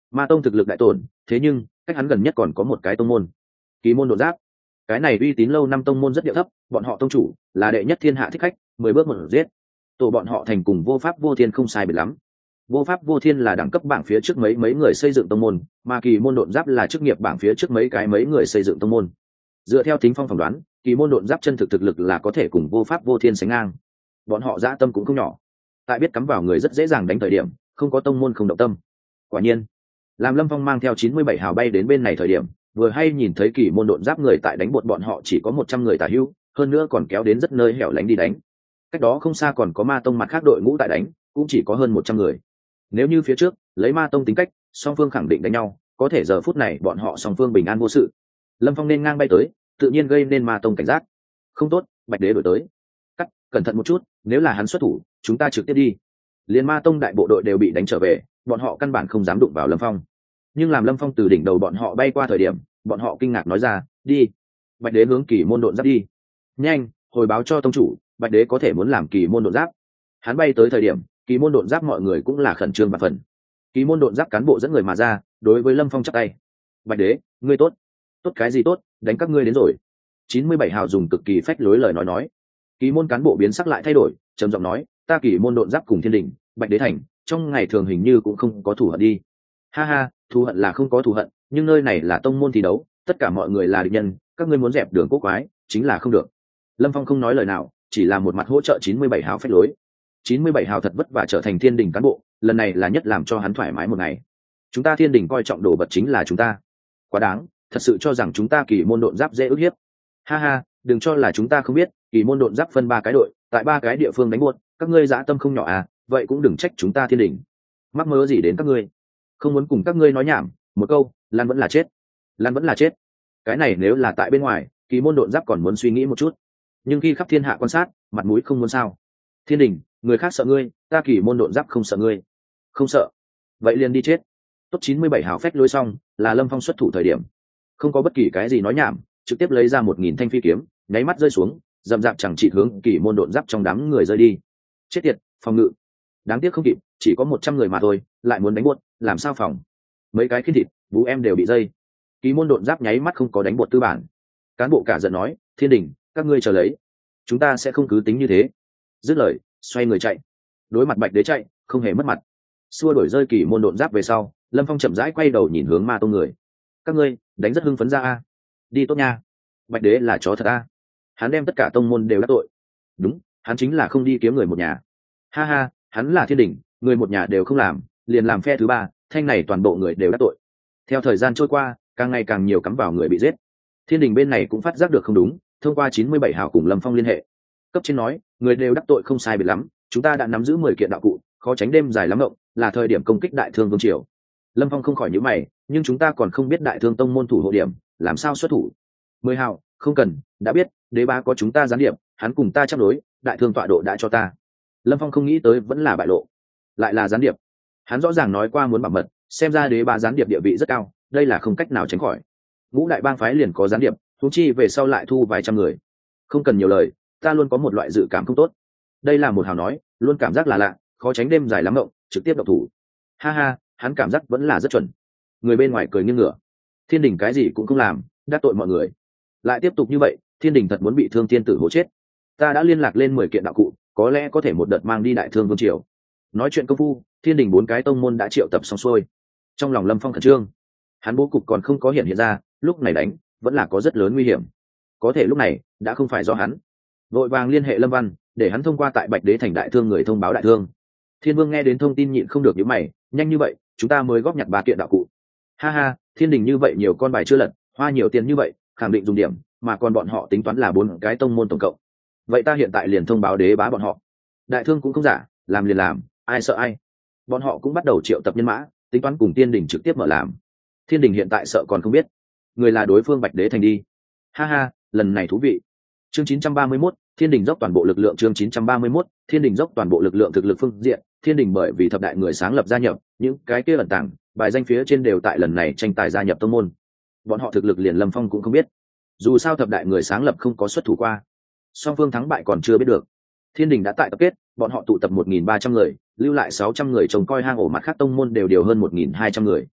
Ma tông thực lực đại tổn, thế nhưng cách hắn gần nhất còn có một cái tông môn, Kỳ môn đột giáp. Cái này uy tín lâu năm tông môn rất địa thấp, bọn họ tông chủ là đệ nhất thiên hạ thích khách, mười bước một giết. Tổ bọn họ thành cùng vô pháp vô thiên không sai biệt lắm. Vô pháp vô thiên là đẳng cấp bảng phía trước mấy mấy người xây dựng tông môn, mà kỳ môn đột giáp là chức nghiệp bảng phía trước mấy cái mấy người xây dựng tông môn. Dựa theo tính phong phỏng đoán, kỳ môn đột giáp chân thực thực lực là có thể cùng vô pháp vô thiên sánh ngang. Bọn họ dã tâm cũng không nhỏ, tại biết cắm vào người rất dễ dàng đánh thời điểm, không có tông môn không động tâm. Quả nhiên, làm Lâm Phong mang theo chín mươi bảy hào bay đến bên này thời điểm, vừa hay nhìn thấy kỳ môn độn giáp người tại đánh bột bọn họ chỉ có một trăm người tả hữu, hơn nữa còn kéo đến rất nơi hẻo lánh đi đánh. Cách đó không xa còn có ma tông mặt khác đội ngũ tại đánh, cũng chỉ có hơn một trăm người. Nếu như phía trước lấy ma tông tính cách, song phương khẳng định đánh nhau, có thể giờ phút này bọn họ song phương bình an vô sự. Lâm Phong nên ngang bay tới, tự nhiên gây nên ma tông cảnh giác. Không tốt, Bạch Đế đổi tới. Cắt, cẩn thận một chút, nếu là hắn xuất thủ, chúng ta trực tiếp đi. Liên ma tông đại bộ đội đều bị đánh trở về, bọn họ căn bản không dám đụng vào Lâm Phong. Nhưng làm Lâm Phong từ đỉnh đầu bọn họ bay qua thời điểm, bọn họ kinh ngạc nói ra, đi. Bạch Đế hướng kỳ môn độn giáp đi. Nhanh, hồi báo cho tông chủ, Bạch Đế có thể muốn làm kỳ môn độn giáp. Hắn bay tới thời điểm, kỳ môn độn giáp mọi người cũng là khẩn trương và phần. Kỳ môn độn giáp cán bộ dẫn người mà ra, đối với Lâm Phong chắp tay. Bạch Đế, ngươi tốt. Tốt cái gì tốt, đánh các ngươi đến rồi. chín mươi bảy hào dùng cực kỳ phách lối lời nói nói. Kỳ môn cán bộ biến sắc lại thay đổi, trầm giọng nói, ta kỳ môn độn giáp cùng thiên đình, Bạch Đế thành, trong ngày thường hình như cũng không có thù hận đi. Ha ha, thù hận là không có thù hận, nhưng nơi này là tông môn thi đấu, tất cả mọi người là địch nhân, các ngươi muốn dẹp đường quốc quái, chính là không được. Lâm Phong không nói lời nào, chỉ là một mặt hỗ trợ chín mươi bảy hào phách lối. chín mươi bảy hào thật vất vả trở thành thiên đình cán bộ, lần này là nhất làm cho hắn thoải mái một ngày. Chúng ta thiên đình coi trọng đồ vật chính là chúng ta. Quá đáng, thật sự cho rằng chúng ta kỳ môn độn giáp dễ ức hiếp. Ha ha, đừng cho là chúng ta không biết, kỳ môn độn giáp phân ba cái đội, tại ba cái địa phương đánh buốt, các ngươi dã tâm không nhỏ à, vậy cũng đừng trách chúng ta thiên đình. Mắc mơ gì đến các ngươi? Không muốn cùng các ngươi nói nhảm, một câu, Lan vẫn là chết. Lan vẫn là chết. Cái này nếu là tại bên ngoài, kỳ môn độn giáp còn muốn suy nghĩ một chút. Nhưng khi khắp thiên hạ quan sát, mặt mũi không muốn sao. Thiên đình, người khác sợ ngươi, ta kỳ môn độn giáp không sợ ngươi. Không sợ. Vậy liền đi chết. Top chín mươi bảy hào phách lối xong, là Lâm Phong xuất thủ thời điểm. Không có bất kỳ cái gì nói nhảm, trực tiếp lấy ra một nghìn thanh phi kiếm, nháy mắt rơi xuống, dậm dạp chẳng chỉ hướng kỳ môn độn giáp trong đám người rơi đi. Chết tiệt, phòng ngự. Đáng tiếc không kịp, chỉ có một trăm người mà thôi, lại muốn đánh buốt, làm sao phòng? Mấy cái khiến thịt, bú em đều bị dây. Kỳ môn độn giáp nháy mắt không có đánh buốt tư bản. Cán bộ cả giận nói, thiên đình, các ngươi chờ lấy, chúng ta sẽ không cứ tính như thế. Dứt lời, xoay người chạy. Đối mặt Bạch Đế chạy, không hề mất mặt. Xua đổi rơi kỳ môn độn giáp về sau, Lâm Phong chậm rãi quay đầu nhìn hướng ma tông người. Các ngươi đánh rất hưng phấn ra a. Đi tốt nha. Bạch Đế là chó thật a. Hắn đem tất cả tông môn đều đắc tội. Đúng, hắn chính là không đi kiếm người một nhà. Ha ha, hắn là thiên đình, người một nhà đều không làm, liền làm phe thứ ba, thanh này toàn bộ người đều đắc tội. Theo thời gian trôi qua, càng ngày càng nhiều cắm vào người bị giết. Thiên đình bên này cũng phát giác được không đúng, thông qua chín mươi bảy hào cùng Lâm Phong liên hệ. Cấp trên nói, người đều đắc tội không sai biệt lắm, chúng ta đã nắm giữ mười kiện đạo cụ, khó tránh đêm dài lắm ngộng, là thời điểm công kích Đại Thương Vương triều. Lâm Phong không khỏi nhíu mày, nhưng chúng ta còn không biết Đại Thương tông môn thủ hộ điểm, làm sao xuất thủ? Mười hào, không cần, đã biết, đế bá có chúng ta gián điệp, hắn cùng ta chấp đối, Đại Thương tọa độ đã cho ta. Lâm Phong không nghĩ tới vẫn là bại lộ, lại là gián điệp. Hắn rõ ràng nói qua muốn bảo mật, xem ra đế bá gián điệp địa vị rất cao, đây là không cách nào tránh khỏi. Ngũ đại bang phái liền có gián điệp, thú chi về sau lại thu vài trăm người. Không cần nhiều lời, ta luôn có một loại dự cảm không tốt. Đây là một hào nói, luôn cảm giác là lạ, khó tránh đêm dài lắm ngộng, trực tiếp độc thủ. Ha ha, hắn cảm giác vẫn là rất chuẩn. Người bên ngoài cười nghiêng ngửa. Thiên đình cái gì cũng không làm, đắc tội mọi người. Lại tiếp tục như vậy, thiên đình thật muốn bị Thương Thiên Tử hố chết. Ta đã liên lạc lên mười kiện đạo cụ, có lẽ có thể một đợt mang đi Đại Thương Vương triều. Nói chuyện công phu, thiên đình bốn cái tông môn đã triệu tập xong xuôi. Trong lòng Lâm Phong khẩn trương, hắn bố cục còn không có hiện hiện ra, lúc này đánh vẫn là có rất lớn nguy hiểm. Có thể lúc này đã không phải do hắn. Vội vàng liên hệ Lâm Văn, để hắn thông qua tại Bạch Đế thành Đại Thương người thông báo Đại Thương. Thiên Vương nghe đến thông tin nhịn không được nhíu mày, nhanh như vậy, chúng ta mới góp nhặt ba kiện đạo cụ. Ha ha, thiên đình như vậy nhiều con bài chưa lật, hoa nhiều tiền như vậy, khẳng định dùng điểm, mà còn bọn họ tính toán là bốn cái tông môn tổng cộng. Vậy ta hiện tại liền thông báo đế bá bọn họ. Đại Thương cũng không giả, làm liền làm, ai sợ ai. Bọn họ cũng bắt đầu triệu tập nhân mã, tính toán cùng thiên đình trực tiếp mở làm. Thiên đình hiện tại sợ còn không biết, người là đối phương Bạch Đế thành đi. Ha ha, lần này thú vị. Chương chín trăm ba mươi mốt, thiên đình dốc toàn bộ lực lượng. Chương chín trăm ba mươi mốt, thiên đình dốc toàn bộ lực lượng. Thực lực phương diện, thiên đình bởi vì thập đại người sáng lập gia nhập, những cái kia ẩn tàng bài danh phía trên đều tại lần này tranh tài gia nhập tông môn. Bọn họ thực lực liền Lâm Phong cũng không biết, dù sao thập đại người sáng lập không có xuất thủ qua, song phương thắng bại còn chưa biết được. Thiên đình đã tại tập kết, bọn họ tụ tập một nghìn ba trăm người, lưu lại sáu trăm người trông coi hang ổ, mặt khác tông môn đều điều hơn một nghìn hai trăm người.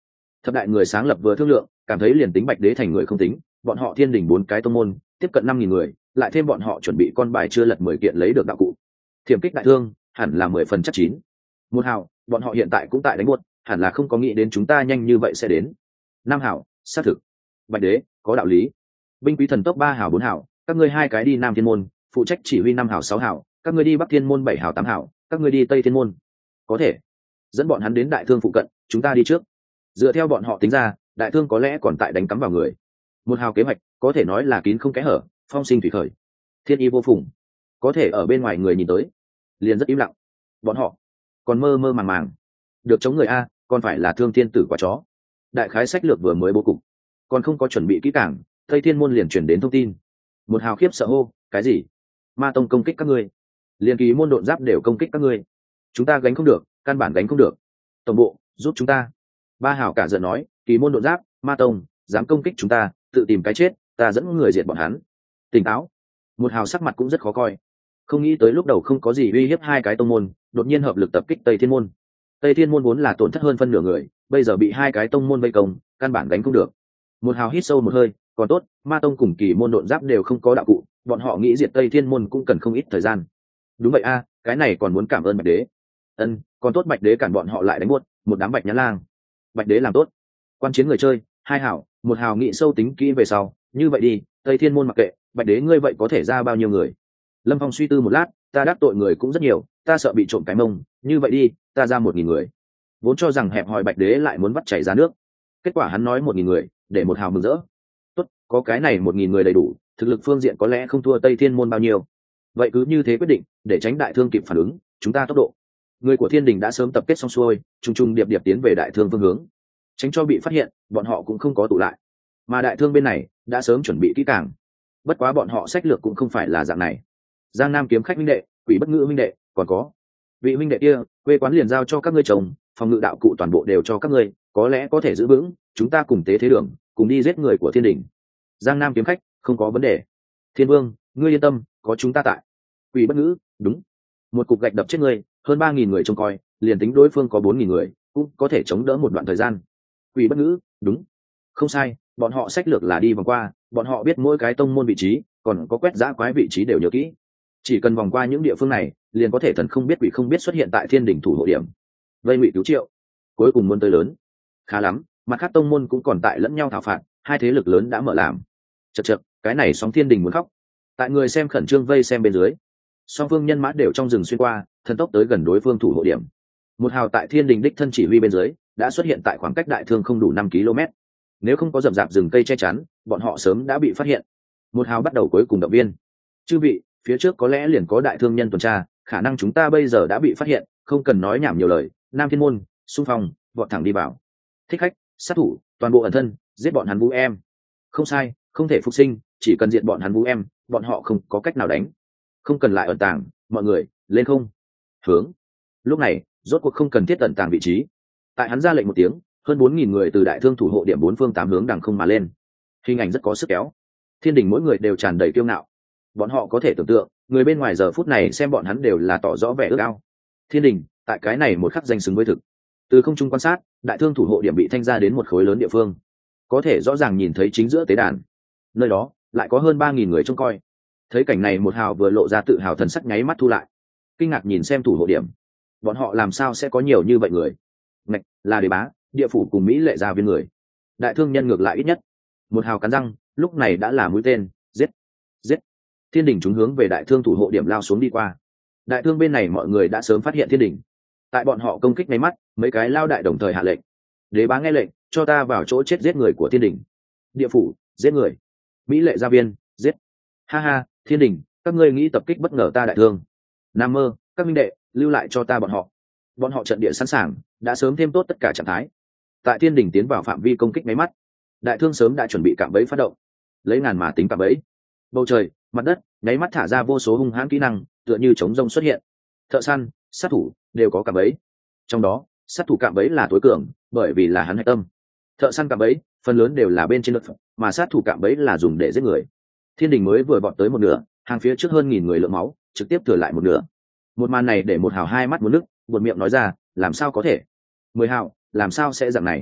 Thập đại người sáng lập vừa thương lượng, cảm thấy liền tính bạch đế thành người không tính, bọn họ thiên đình bốn cái tông môn tiếp cận năm nghìn người, lại thêm bọn họ chuẩn bị con bài chưa lật mười kiện lấy được đạo cụ, thiểm kích đại thương hẳn là mười phần chắc chín. Một hào, bọn họ hiện tại cũng tại đánh buốt, hẳn là không có nghĩ đến chúng ta nhanh như vậy sẽ đến. Năm hào, xác thực. Bạch đế có đạo lý. Binh quý thần tốc ba hào bốn hào, các ngươi hai cái đi nam thiên môn, phụ trách chỉ huy năm hào sáu hào, các ngươi đi bắc thiên môn bảy hào tám hào, các ngươi đi tây thiên môn. Có thể dẫn bọn hắn đến đại thương phụ cận, chúng ta đi trước. Dựa theo bọn họ tính ra, đại thương có lẽ còn tại đánh cắm vào người. Một hào kế hoạch có thể nói là kín không kẽ hở, phong sinh thủy khởi, thiên y vô phùng. Có thể ở bên ngoài người nhìn tới liền rất im lặng, bọn họ còn mơ mơ màng màng được chống người a, còn phải là thương thiên tử quả chó. Đại khái sách lược vừa mới bố cục, còn không có chuẩn bị kỹ càng, tây thiên môn liền chuyển đến thông tin. Một hào khiếp sợ hô, cái gì? Ma tông công kích các ngươi? Liên kỳ môn độn giáp đều công kích các ngươi, chúng ta gánh không được, căn bản gánh không được. Tổng bộ giúp chúng ta. Ba hào cả giận nói, kỳ môn độn giáp, ma tông dám công kích chúng ta, tự tìm cái chết, ta dẫn người diệt bọn hắn. Tỉnh táo. Một hào sắc mặt cũng rất khó coi, không nghĩ tới lúc đầu không có gì uy hiếp hai cái tông môn, đột nhiên hợp lực tập kích tây thiên môn. Tây thiên môn vốn là tổn thất hơn phân nửa người, bây giờ bị hai cái tông môn vây công, căn bản đánh không được. Một hào hít sâu một hơi, còn tốt ma tông cùng kỳ môn độn giáp đều không có đạo cụ, bọn họ nghĩ diệt tây thiên môn cũng cần không ít thời gian. Đúng vậy a, cái này còn muốn cảm ơn bạch đế. Ân, còn tốt bạch đế cản bọn họ lại đánh buốt, một đám bạch nhãn lang. Bạch đế làm tốt. Quan chiến người chơi hai hảo, một hào nghĩ sâu tính kỹ về sau, như vậy đi, tây thiên môn mặc kệ, bạch đế ngươi vậy có thể ra bao nhiêu người? Lâm Phong suy tư một lát, ta đắc tội người cũng rất nhiều, ta sợ bị trộm cái mông, như vậy đi, ta ra một nghìn người. Vốn cho rằng hẹp hòi bạch đế lại muốn bắt chảy ra nước, kết quả hắn nói một nghìn người, để một hào mừng rỡ. Tốt, có cái này một nghìn người đầy đủ, thực lực phương diện có lẽ không thua tây thiên môn bao nhiêu. Vậy cứ như thế quyết định, để tránh đại thương kịp phản ứng, chúng ta tốc độ. Người của thiên đình đã sớm tập kết xong xuôi, trùng trùng điệp điệp tiến về đại thương phương hướng, tránh cho bị phát hiện, bọn họ cũng không có tụ lại. Mà đại thương bên này đã sớm chuẩn bị kỹ càng, bất quá bọn họ sách lược cũng không phải là dạng này. Giang Nam kiếm khách minh đệ, quỷ bất ngữ minh đệ, còn có vị minh đệ kia, quê quán liền giao cho các ngươi chồng, phòng ngự đạo cụ toàn bộ đều cho các ngươi, có lẽ có thể giữ vững, chúng ta cùng tế thế đường, cùng đi giết người của thiên đình. Giang Nam kiếm khách, không có vấn đề. Thiên Vương, ngươi yên tâm, có chúng ta tại. Quỷ bất ngữ, đúng. Một cục gạch đập chết ngươi, hơn ba nghìn người trông coi, liền tính đối phương có bốn nghìn người, cũng có thể chống đỡ một đoạn thời gian. Quỷ bất ngữ, đúng. Không sai, bọn họ sách lược là đi vòng qua, bọn họ biết mỗi cái tông môn vị trí, còn có quét dã quái vị trí đều nhớ kỹ. Chỉ cần vòng qua những địa phương này, liền có thể thần không biết quỷ không biết xuất hiện tại thiên đỉnh thủ hộ điểm. Vây ngụy cứu triệu, cuối cùng muốn tới lớn. Khá lắm, mặt khác tông môn cũng còn tại lẫn nhau thảo phạt, hai thế lực lớn đã mở làm. Chậc chậc, cái này sóng thiên đình muốn khóc. Tại người xem khẩn trương vây xem bên dưới, song phương nhân mã đều trong rừng xuyên qua, thần tốc tới gần đối phương thủ hộ điểm. Một hào tại thiên đình đích thân chỉ huy bên dưới, đã xuất hiện tại khoảng cách đại thương không đủ năm ki lô mét. Nếu không có rậm rạp rừng cây che chắn, bọn họ sớm đã bị phát hiện. Một hào bắt đầu cuối cùng động viên. Chư vị, phía trước có lẽ liền có đại thương nhân tuần tra, khả năng chúng ta bây giờ đã bị phát hiện, không cần nói nhảm nhiều lời, nam thiên môn xung phong, vọt thẳng đi vào. Thích khách, sát thủ, toàn bộ ẩn thân, giết bọn hắn vũ em. Không sai, không thể phục sinh, chỉ cần diệt bọn hắn vũ em, bọn họ không có cách nào đánh. Không cần lại ẩn tàng, mọi người lên không hướng. Lúc này rốt cuộc không cần thiết ẩn tàng vị trí, tại hắn ra lệnh một tiếng, hơn bốn nghìn người từ đại thương thủ hộ điểm bốn phương tám hướng đằng không mà lên. Hình ảnh rất có sức kéo, thiên đình mỗi người đều tràn đầy kiêu ngạo. Bọn họ có thể tưởng tượng, người bên ngoài giờ phút này xem bọn hắn đều là tỏ rõ vẻ ước ao. Thiên đình tại cái này một khắc danh xứng với thực. Từ không trung quan sát, đại thương thủ hộ điểm bị thanh ra đến một khối lớn địa phương, có thể rõ ràng nhìn thấy chính giữa tế đàn, nơi đó lại có hơn ba nghìn người trông coi. Thấy cảnh này, một hào vừa lộ ra tự hào thần sắc nháy mắt thu lại, kinh ngạc nhìn xem thủ hộ điểm. Bọn họ làm sao sẽ có nhiều như vậy người? Ngạch, là đế bá, địa phủ cùng mỹ lệ gia viên người. Đại thương nhân ngược lại ít nhất. Một hào cắn răng, lúc này đã là mũi tên, giết, giết. Thiên đình chúng hướng về đại thương thủ hộ điểm lao xuống đi qua. Đại thương bên này mọi người đã sớm phát hiện thiên đình. Tại bọn họ công kích ngay mắt, mấy cái lao đại đồng thời hạ lệnh. Đế bá nghe lệnh, cho ta vào chỗ chết giết người của thiên đình. Địa phủ, giết người. Mỹ lệ gia viên, giết. Ha ha, thiên đình, các ngươi nghĩ tập kích bất ngờ ta đại thương. Nam mơ, các minh đệ, lưu lại cho ta bọn họ. Bọn họ trận địa sẵn sàng, đã sớm thêm tốt tất cả trạng thái. Tại thiên đình tiến vào phạm vi công kích máy mắt, đại thương sớm đã chuẩn bị cạm bẫy phát động, lấy ngàn mà tính cạm bẫy. Bầu trời, mặt đất, nháy mắt thả ra vô số hung hãn kỹ năng, tựa như chống rông xuất hiện. Thợ săn, sát thủ đều có cạm bẫy. Trong đó, sát thủ cạm bẫy là tối cường, bởi vì là hắn hạch tâm. Thợ săn cạm bẫy, phần lớn đều là bên trên lực, mà sát thủ cạm bẫy là dùng để giết người. Thiên đình mới vừa vọt tới một nửa, hàng phía trước hơn nghìn người lượng máu, trực tiếp thừa lại một nửa. Một màn này để một hào hai mắt muốn nước, buột miệng nói ra, làm sao có thể? Mười hào, làm sao sẽ dạng này?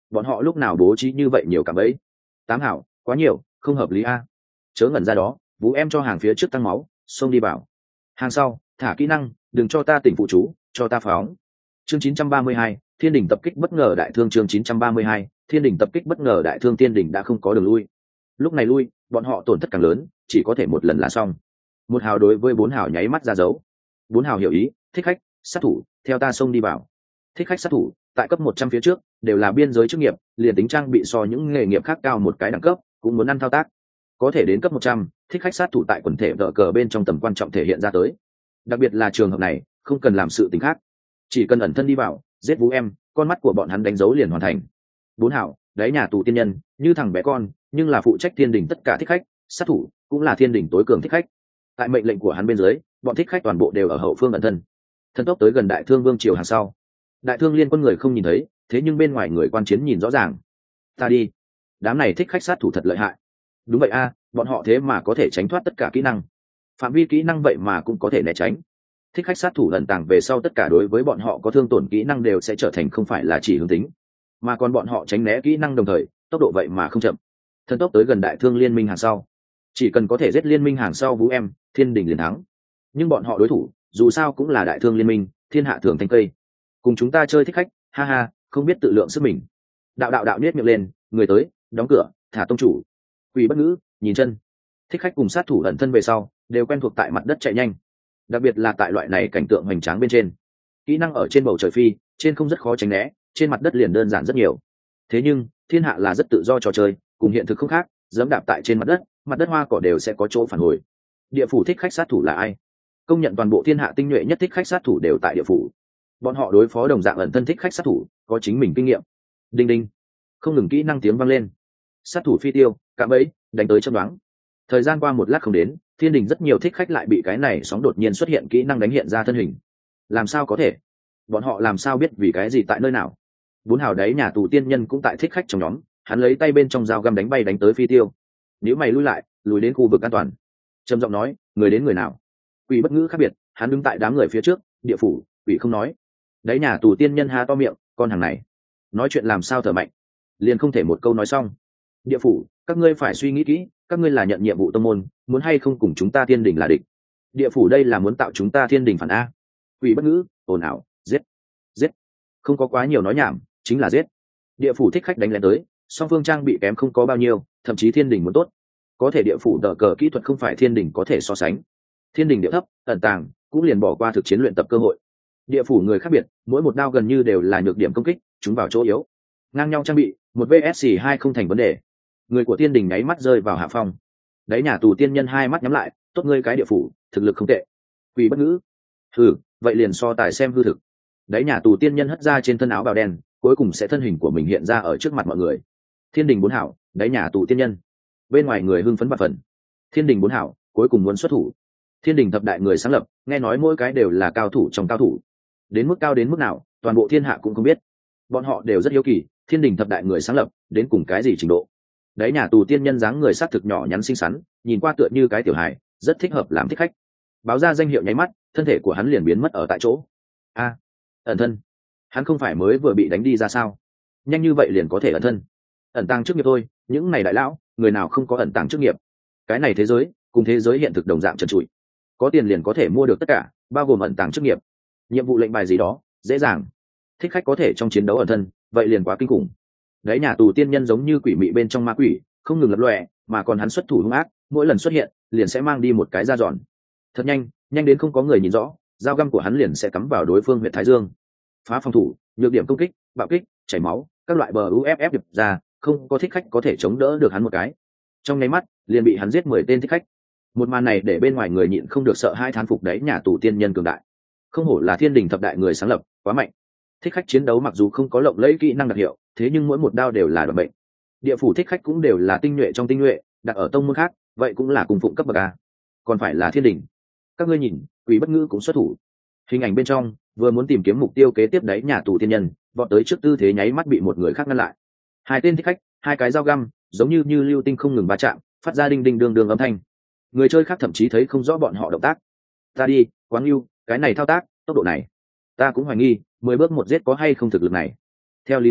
bọn họ lúc nào bố trí như vậy nhiều cả bấy? Tám hảo, quá nhiều, không hợp lý a. Chớ ngẩn ra đó, Vũ em cho hàng phía trước tăng máu, xông đi vào. Hàng sau, thả kỹ năng, đừng cho ta tỉnh phụ chú, cho ta phóng. Chương chín trăm ba mươi hai, Thiên đỉnh tập kích bất ngờ đại thương. Chương chín trăm ba mươi hai, Thiên đỉnh tập kích bất ngờ đại thương. Thiên đỉnh đã không có đường lui. Lúc này lui, bọn họ tổn thất càng lớn, chỉ có thể một lần là xong. Một hào đối với bốn hào nháy mắt ra dấu. Bốn hào hiểu ý, thích khách, sát thủ, theo ta xông đi vào. Thích khách sát thủ, tại cấp một trăm phía trước, đều là biên giới chức nghiệp, liền tính trang bị so những nghề nghiệp khác cao một cái đẳng cấp, cũng muốn ăn thao tác. Có thể đến cấp một trăm, thích khách sát thủ tại quần thể vở cờ bên trong tầm quan trọng thể hiện ra tới. Đặc biệt là trường hợp này, không cần làm sự tình khác, chỉ cần ẩn thân đi vào, giết Vũ em, con mắt của bọn hắn đánh dấu liền hoàn thành. Bốn hảo, đấy nhà tù tiên nhân, như thằng bé con, nhưng là phụ trách thiên đình tất cả thích khách, sát thủ, cũng là thiên đình tối cường thích khách. Tại mệnh lệnh của hắn bên dưới, bọn thích khách toàn bộ đều ở hậu phương ẩn thân. Thân tốc tới gần đại thương vương triều hàng sau. Đại thương liên quân người không nhìn thấy, thế nhưng bên ngoài người quan chiến nhìn rõ ràng. Ta đi, đám này thích khách sát thủ thật lợi hại. Đúng vậy a, bọn họ thế mà có thể tránh thoát tất cả kỹ năng, phạm vi kỹ năng vậy mà cũng có thể né tránh. Thích khách sát thủ ẩn tàng về sau, tất cả đối với bọn họ có thương tổn kỹ năng đều sẽ trở thành không phải là chỉ hướng tính, mà còn bọn họ tránh né kỹ năng đồng thời tốc độ vậy mà không chậm. Thần tốc tới gần đại thương liên minh hàng sau, chỉ cần có thể giết liên minh hàng sau Vũ em, thiên đình liền thắng. Nhưng bọn họ đối thủ dù sao cũng là đại thương liên minh, thiên hạ thường thanh cây, cùng chúng ta chơi thích khách, ha ha, không biết tự lượng sức mình. Đạo đạo đạo niết miệng lên, người tới, đóng cửa, thả tông chủ. Quỷ bất ngữ, nhìn chân. Thích khách cùng sát thủ ẩn thân về sau, đều quen thuộc tại mặt đất chạy nhanh, đặc biệt là tại loại này cảnh tượng hoành tráng bên trên. Kỹ năng ở trên bầu trời phi, trên không rất khó tránh né, trên mặt đất liền đơn giản rất nhiều. Thế nhưng thiên hạ là rất tự do trò chơi, cùng hiện thực không khác, dẫm đạp tại trên mặt đất, mặt đất hoa cỏ đều sẽ có chỗ phản hồi. Địa phủ thích khách sát thủ là ai? Công nhận toàn bộ thiên hạ tinh nhuệ nhất thích khách sát thủ đều tại địa phủ. Bọn họ đối phó đồng dạng ẩn thân thích khách sát thủ, có chính mình kinh nghiệm. Đinh đinh, không ngừng kỹ năng tiếng vang lên. Sát thủ phi tiêu, cạm bẫy, đánh tới chớp nhoáng. Thời gian qua một lát không đến, thiên đình rất nhiều thích khách lại bị cái này sóng đột nhiên xuất hiện kỹ năng đánh hiện ra thân hình. Làm sao có thể? Bọn họ làm sao biết vì cái gì tại nơi nào? Bốn hào đấy nhà tù tiên nhân cũng tại thích khách trong nhóm, hắn lấy tay bên trong dao găm đánh bay đánh tới phi tiêu. Nếu mày lui lại, lùi đến khu vực an toàn. Trầm giọng nói, người đến người nào? Quỷ bất ngữ khác biệt, hắn đứng tại đám người phía trước, địa phủ, quỷ không nói. Đấy nhà tù tiên nhân há to miệng, con hàng này nói chuyện làm sao thở mạnh, liền không thể một câu nói xong. Địa phủ, các ngươi phải suy nghĩ kỹ, các ngươi là nhận nhiệm vụ tông môn, muốn hay không cùng chúng ta thiên đình là địch. Địa phủ đây là muốn tạo chúng ta thiên đình phản a. Quỷ bất ngữ, ồn ào, giết, giết, không có quá nhiều nói nhảm, chính là giết. Địa phủ thích khách đánh lên tới, song phương trang bị kém không có bao nhiêu, thậm chí thiên đình muốn tốt, có thể địa phủ đỡ cờ kỹ thuật không phải thiên đình có thể so sánh. Thiên đình địa thấp, ẩn tàng, cũng liền bỏ qua thực chiến luyện tập cơ hội. Địa phủ người khác biệt, mỗi một đao gần như đều là nhược điểm công kích, chúng vào chỗ yếu. Ngang nhau trang bị, một vs hai không thành vấn đề. Người của thiên đình nháy mắt rơi vào hạ phong. Đấy nhà tù tiên nhân hai mắt nhắm lại, tốt ngươi cái địa phủ, thực lực không tệ. Quỷ bất ngữ, hừ, vậy liền so tài xem hư thực. Đấy nhà tù tiên nhân hất ra trên thân áo bào đen, cuối cùng sẽ thân hình của mình hiện ra ở trước mặt mọi người. Thiên đình bốn hảo, đấy nhà tù tiên nhân. Bên ngoài người hưng phấn bạc phần. Thiên đình bốn hảo, cuối cùng muốn xuất thủ. Thiên đình thập đại người sáng lập, nghe nói mỗi cái đều là cao thủ trong cao thủ. Đến mức cao đến mức nào, toàn bộ thiên hạ cũng không biết. Bọn họ đều rất hiếu kỳ, thiên đình thập đại người sáng lập, đến cùng cái gì trình độ. Đấy nhà tù tiên nhân dáng người sát thực nhỏ nhắn xinh xắn, nhìn qua tựa như cái tiểu hài, rất thích hợp làm thích khách. Báo ra danh hiệu nháy mắt, thân thể của hắn liền biến mất ở tại chỗ. A, ẩn thân. Hắn không phải mới vừa bị đánh đi ra sao? Nhanh như vậy liền có thể ẩn thân. Ẩn tàng trước nghiệp thôi, những này đại lão, người nào không có ẩn tàng trước nghiệp. Cái này thế giới, cùng thế giới hiện thực đồng dạng trần trụi. Có tiền liền có thể mua được tất cả, bao gồm ẩn tàng trước nghiệp. Nhiệm vụ lệnh bài gì đó, dễ dàng. Thích khách có thể trong chiến đấu ẩn thân, vậy liền quá kinh khủng. Đấy nhà tù tiên nhân giống như quỷ mị bên trong ma quỷ, không ngừng lập lòe, mà còn hắn xuất thủ hung ác, mỗi lần xuất hiện, liền sẽ mang đi một cái da giòn. Thật nhanh, nhanh đến không có người nhìn rõ, dao găm của hắn liền sẽ cắm vào đối phương huyệt thái dương. Phá phòng thủ, nhược điểm công kích, bạo kích, chảy máu, các loại bờ u ép ép điệp ra, không có thích khách có thể chống đỡ được hắn một cái. Trong nháy mắt, liền bị hắn giết mười tên thích khách. Một màn này để bên ngoài người nhịn không được sợ hai thán phục đấy nhà tù tiên nhân cường đại. Không hổ là thiên đình thập đại người sáng lập, quá mạnh. Thích khách chiến đấu mặc dù không có lộng lẫy kỹ năng đặc hiệu, thế nhưng mỗi một đao đều là đoạn bệnh. Địa phủ thích khách cũng đều là tinh nhuệ trong tinh nhuệ, đặt ở tông môn khác, vậy cũng là cùng phụng cấp bậc a. Còn phải là thiên đình. Các ngươi nhìn, quỷ bất ngữ cũng xuất thủ. Hình ảnh bên trong, vừa muốn tìm kiếm mục tiêu kế tiếp đấy nhà tù tiên nhân, vọt tới trước tư thế nháy mắt bị một người khác ngăn lại. Hai tên thích khách, hai cái dao găm, giống như như lưu tinh không ngừng va chạm, phát ra đinh đinh đường đường âm thanh. Người chơi khác thậm chí thấy không rõ bọn họ động tác. Ta đi, quán lưu, cái này thao tác, tốc độ này, ta cũng hoài nghi, mười bước một giết có hay không thực lực này. Theo lý thuyết,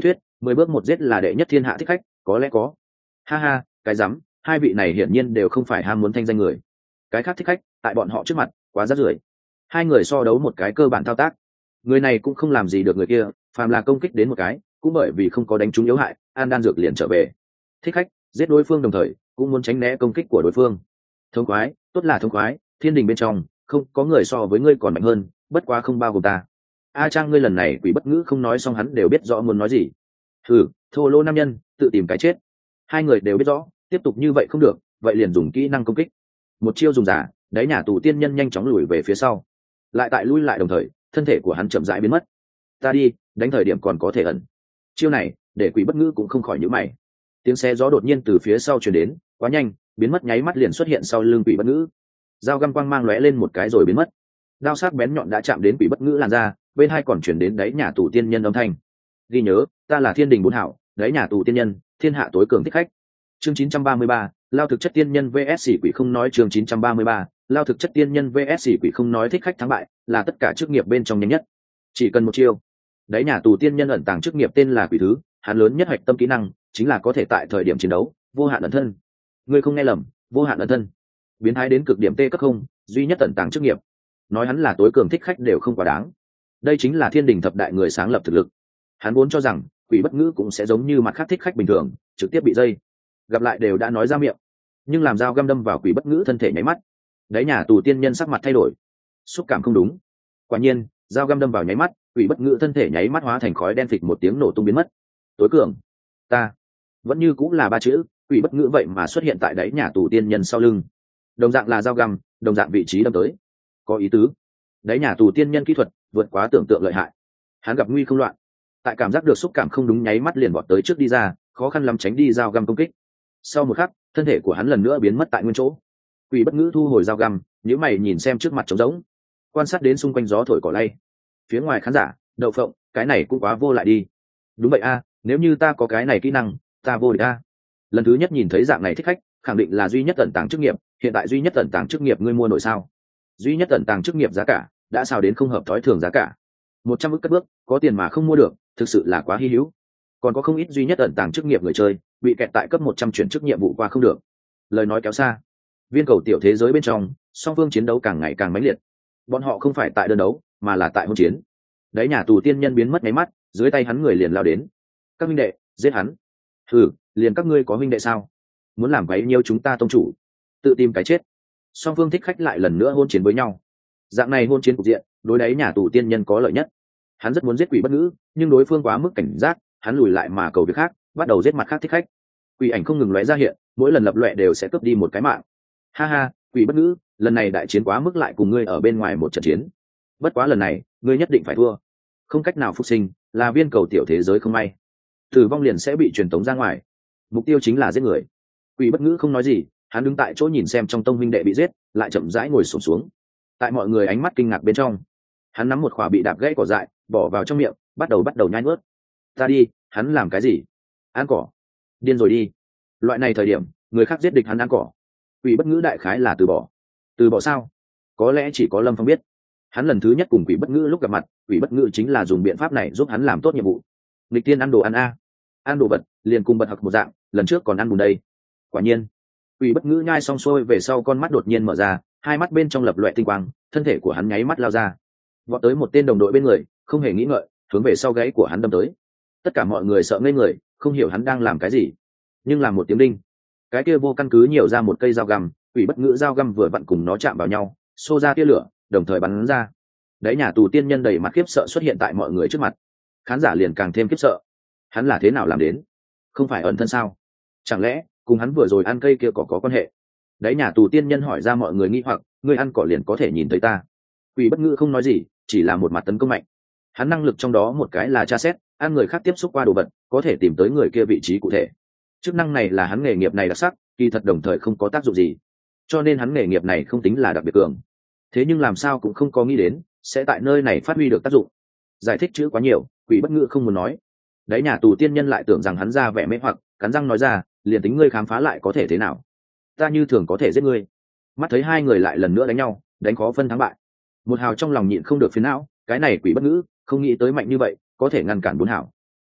mười bước một giết là đệ nhất thiên hạ thích khách, có lẽ có. Ha ha, cái rắm, hai vị này hiển nhiên đều không phải ham muốn thanh danh người. Cái khác thích khách tại bọn họ trước mặt quá rác rưởi. Hai người so đấu một cái cơ bản thao tác, người này cũng không làm gì được người kia, phàm là công kích đến một cái cũng bởi vì không có đánh trúng yếu hại, an đan dược liền trở về. Thích khách giết đối phương đồng thời cũng muốn tránh né công kích của đối phương. Thông khoái, tốt là thông khoái, thiên đình bên trong không có người so với ngươi còn mạnh hơn, bất quá không bao gồm ta. A Trang, ngươi lần này quỷ bất ngữ không nói xong hắn đều biết rõ muốn nói gì. Thử, thô lỗ nam nhân, tự tìm cái chết. Hai người đều biết rõ, tiếp tục như vậy không được, vậy liền dùng kỹ năng công kích. Một chiêu dùng giả, đáy nhà tù tiên nhân nhanh chóng lùi về phía sau. Lại tại lui lại đồng thời, thân thể của hắn chậm rãi biến mất. Ta đi, đánh thời điểm còn có thể ẩn. Chiêu này, để quỷ bất ngữ cũng không khỏi nhíu mày. Tiếng xe gió đột nhiên từ phía sau truyền đến, quá nhanh, biến mất nháy mắt liền xuất hiện sau lưng quỷ bất ngữ. Dao găm quang mang lóe lên một cái rồi biến mất. Đao sắc bén nhọn đã chạm đến quỷ bất ngữ làn ra, bên hai còn chuyển đến đáy nhà tù tiên nhân âm thanh. Ghi nhớ, ta là thiên đình bốn hảo, đáy nhà tù tiên nhân, thiên hạ tối cường thích khách. Chương chín trăm ba mươi ba, lao thực chất tiên nhân vs quỷ không nói. Chương chín trăm ba mươi ba, lao thực chất tiên nhân vs quỷ không nói. Thích khách thắng bại là tất cả chức nghiệp bên trong nhanh nhất, chỉ cần một chiêu. Đáy nhà tù tiên nhân ẩn tàng chức nghiệp tên là quỷ thứ, hắn lớn nhất hoạch tâm kỹ năng chính là có thể tại thời điểm chiến đấu vô hạn ẩn thân. Ngươi không nghe lầm, vô hạn ẩn thân. Biến thái đến cực điểm T cấp không, duy nhất ẩn tàng chức nghiệp. Nói hắn là tối cường thích khách đều không quá đáng. Đây chính là thiên đình thập đại người sáng lập thực lực. Hắn vốn cho rằng quỷ bất ngữ cũng sẽ giống như mặt khác thích khách bình thường, trực tiếp bị dây gặp lại đều đã nói ra miệng, nhưng làm dao găm đâm vào quỷ bất ngữ thân thể nháy mắt, đáy nhà tù tiên nhân sắc mặt thay đổi, xúc cảm không đúng. Quả nhiên, dao găm đâm vào nháy mắt, quỷ bất ngữ thân thể nháy mắt hóa thành khói đen, phịch một tiếng nổ tung biến mất. Tối cường, ta vẫn như cũng là ba chữ. Quỷ bất ngữ vậy mà xuất hiện tại đáy nhà tù tiên nhân sau lưng, đồng dạng là dao găm, đồng dạng vị trí đâm tới. Có ý tứ, đáy nhà tù tiên nhân kỹ thuật vượt quá tưởng tượng lợi hại. Hắn gặp nguy không loạn, tại cảm giác được xúc cảm không đúng nháy mắt liền vọt tới trước đi ra, khó khăn lắm tránh đi dao găm công kích. Sau một khắc, thân thể của hắn lần nữa biến mất tại nguyên chỗ. Quỷ bất ngữ thu hồi dao găm, nhíu mày nhìn xem trước mặt trống rỗng, quan sát đến xung quanh gió thổi cỏ lay. Phía ngoài khán giả, đậu phộng, cái này cũng quá vô lại đi. Đúng vậy a, nếu như ta có cái này kỹ năng, ta vô địch a. Lần thứ nhất nhìn thấy dạng này thích khách, khẳng định là duy nhất ẩn tàng chức nghiệp. Hiện tại duy nhất ẩn tàng chức nghiệp ngươi mua nổi sao? Duy nhất ẩn tàng chức nghiệp giá cả đã sao đến không hợp thói thường giá cả. Một trăm ức cất bước, có tiền mà không mua được, thực sự là quá hi hữu. Còn có không ít duy nhất ẩn tàng chức nghiệp người chơi bị kẹt tại cấp một trăm chuyển chức nhiệm vụ qua không được. Lời nói kéo xa, viên cầu tiểu thế giới bên trong, song phương chiến đấu càng ngày càng mãnh liệt. Bọn họ không phải tại đơn đấu, mà là tại hôn chiến. Đấy, nhà tù tiên nhân biến mất nháy mắt, dưới tay hắn người liền lao đến. Các huynh đệ, giết hắn. Thử, liền các ngươi có huynh đệ sao? Muốn làm quấy nhiêu chúng ta tông chủ, tự tìm cái chết. Song phương thích khách lại lần nữa hôn chiến với nhau. Dạng này hôn chiến cục diện, đối đáy nhà tù tiên nhân có lợi nhất. Hắn rất muốn giết quỷ bất ngữ, nhưng đối phương quá mức cảnh giác, hắn lùi lại mà cầu việc khác, bắt đầu giết mặt khác thích khách. Quỷ ảnh không ngừng lóe ra hiện, mỗi lần lập loè đều sẽ cướp đi một cái mạng. Ha ha, quỷ bất ngữ, lần này đại chiến quá mức lại cùng ngươi ở bên ngoài một trận chiến. Bất quá lần này, ngươi nhất định phải thua. Không cách nào phục sinh, là viên cầu tiểu thế giới không may. Tử vong liền sẽ bị truyền tống ra ngoài. Mục tiêu chính là giết người. Quỷ bất ngữ không nói gì, hắn đứng tại chỗ nhìn xem trong tông huynh đệ bị giết, lại chậm rãi ngồi xổm xuống. Tại mọi người ánh mắt kinh ngạc bên trong, hắn nắm một quả bị đạp gãy cỏ dại, bỏ vào trong miệng, bắt đầu bắt đầu nhai nuốt. Ta đi, hắn làm cái gì? Ăn cỏ? Điên rồi đi. Loại này thời điểm, người khác giết địch hắn ăn cỏ. Quỷ bất ngữ đại khái là từ bỏ. Từ bỏ sao? Có lẽ chỉ có Lâm Phong biết. Hắn lần thứ nhất cùng quỷ bất ngữ lúc gặp mặt, quỷ bất ngữ chính là dùng biện pháp này giúp hắn làm tốt nhiệm vụ. Nghịch tiên ăn đồ ăn a, ăn đồ vật, liền cùng bật học một dạng, lần trước còn ăn bùn đây. Quả nhiên, quỷ bất ngữ nhai xong xuôi về sau, con mắt đột nhiên mở ra, hai mắt bên trong lập loè tinh quang, thân thể của hắn nháy mắt lao ra, vọt tới một tên đồng đội bên người, không hề nghĩ ngợi, hướng về sau gáy của hắn đâm tới. Tất cả mọi người sợ ngây người, không hiểu hắn đang làm cái gì. Nhưng làm một tiếng đinh, cái kia vô căn cứ nhiều ra một cây dao găm, quỷ bất ngữ dao găm vừa vặn cùng nó chạm vào nhau, xô ra tia lửa, đồng thời bắn ra. Đấy, nhà tù tiên nhân đầy mặt khiếp sợ xuất hiện tại mọi người trước mặt. Khán giả liền càng thêm khiếp sợ. Hắn là thế nào làm đến? Không phải ẩn thân sao? Chẳng lẽ cùng hắn vừa rồi ăn cây kia cỏ có quan hệ? Đấy, nhà tù tiên nhân hỏi ra mọi người nghi hoặc, ngươi ăn cỏ liền có thể nhìn thấy ta. Quỷ bất ngữ không nói gì, chỉ là một mặt tấn công mạnh. Hắn năng lực trong đó một cái là tra xét, ăn người khác tiếp xúc qua đồ vật, có thể tìm tới người kia vị trí cụ thể. Chức năng này là hắn nghề nghiệp này đặc sắc, kỳ thật đồng thời không có tác dụng gì, cho nên hắn nghề nghiệp này không tính là đặc biệt cường. Thế nhưng làm sao cũng không có nghĩ đến sẽ tại nơi này phát huy được tác dụng. Giải thích chữ quá nhiều, quỷ bất ngữ không muốn nói. Đấy, nhà tù tiên nhân lại tưởng rằng hắn ra vẻ mê hoặc, cắn răng nói ra, liền tính ngươi khám phá lại có thể thế nào? Ta như thường có thể giết ngươi. Mắt thấy hai người lại lần nữa đánh nhau, đánh khó phân thắng bại. Một hào trong lòng nhịn không được phiền não, cái này quỷ bất ngữ không nghĩ tới mạnh như vậy, có thể ngăn cản bốn hảo.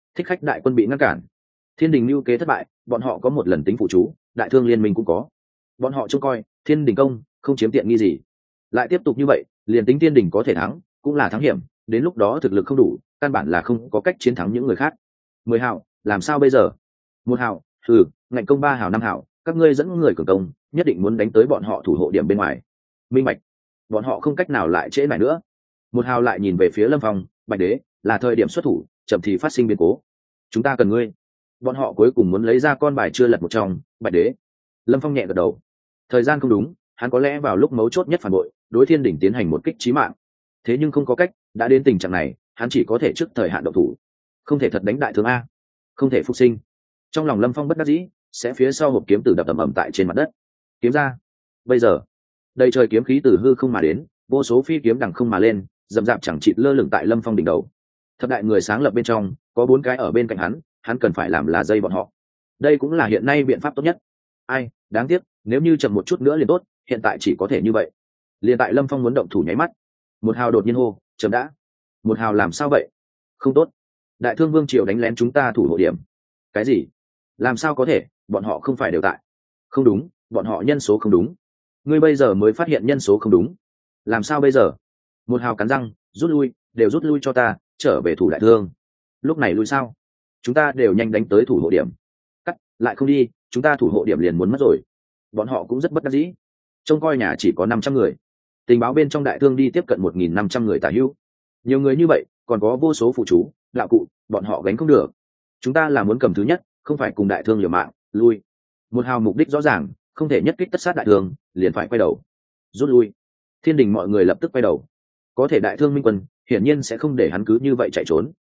thích khách đại quân bị ngăn cản. Thiên đình lưu kế thất bại, bọn họ có một lần tính phụ chú, đại thương liên minh cũng có. Bọn họ trông coi thiên đình công không chiếm tiện nghi gì, lại tiếp tục như vậy liền tính thiên đình có thể thắng cũng là thắng hiểm, đến lúc đó thực lực không đủ, căn bản là không có cách chiến thắng những người khác. Mười hào làm sao bây giờ? Một hào ừ ngạnh công, ba hào, năm hào các ngươi dẫn người cường công, nhất định muốn đánh tới bọn họ thủ hộ điểm bên ngoài. Minh bạch, bọn họ không cách nào lại trễ lại nữa. Một hào lại nhìn về phía Lâm Phong, Bạch Đế, là thời điểm xuất thủ, chậm thì phát sinh biến cố. Chúng ta cần ngươi. Bọn họ cuối cùng muốn lấy ra con bài chưa lật một trong. Bạch Đế. Lâm Phong nhẹ gật đầu. Thời gian không đúng, hắn có lẽ vào lúc mấu chốt nhất phản bội, đối thiên đỉnh tiến hành một kích chí mạng. Thế nhưng không có cách, đã đến tình trạng này, hắn chỉ có thể trước thời hạn động thủ. Không thể thật đánh đại thương a, không thể phục sinh. Trong lòng Lâm Phong bất đắc dĩ, sẽ phía sau hộp kiếm từ đập ầm ầm tại trên mặt đất. Kiếm ra. Bây giờ, đầy trời kiếm khí từ hư không mà đến, vô số phi kiếm đằng không mà lên, dầm dạp chẳng chịt lơ lửng tại Lâm Phong đỉnh đầu. Thập đại người sáng lập bên trong, có bốn cái ở bên cạnh hắn, hắn cần phải làm là dây bọn họ. Đây cũng là hiện nay biện pháp tốt nhất. Ai, đáng tiếc, nếu như chậm một chút nữa liền tốt, hiện tại chỉ có thể như vậy. Liền tại Lâm Phong muốn động thủ nháy mắt, một hào đột nhiên hô, chậm đã. Một hào làm sao vậy? Không tốt, đại thương vương triều đánh lén chúng ta thủ hộ điểm. Cái gì? Làm sao có thể, bọn họ không phải đều tại. Không đúng, bọn họ nhân số không đúng. Ngươi bây giờ mới phát hiện nhân số không đúng, làm sao bây giờ? Một hào cắn răng, rút lui, đều rút lui cho ta, trở về thủ đại thương. Lúc này lui sao? Chúng ta đều nhanh đánh tới thủ hộ điểm. Cắt, lại không đi, chúng ta thủ hộ điểm liền muốn mất rồi. Bọn họ cũng rất bất đắc dĩ, trông coi nhà chỉ có năm trăm người, tình báo bên trong đại thương đi tiếp cận một nghìn năm trăm người tả hữu. Nhiều người như vậy, còn có vô số phụ chú, đạo cụ, bọn họ gánh không được. Chúng ta là muốn cầm thứ nhất, không phải cùng đại thương liều mạng. Lui. Một hào mục đích rõ ràng, không thể nhất kích tất sát đại thương, liền phải quay đầu rút lui. Thiên đình mọi người lập tức quay đầu, có thể đại thương minh quân hiển nhiên sẽ không để hắn cứ như vậy chạy trốn.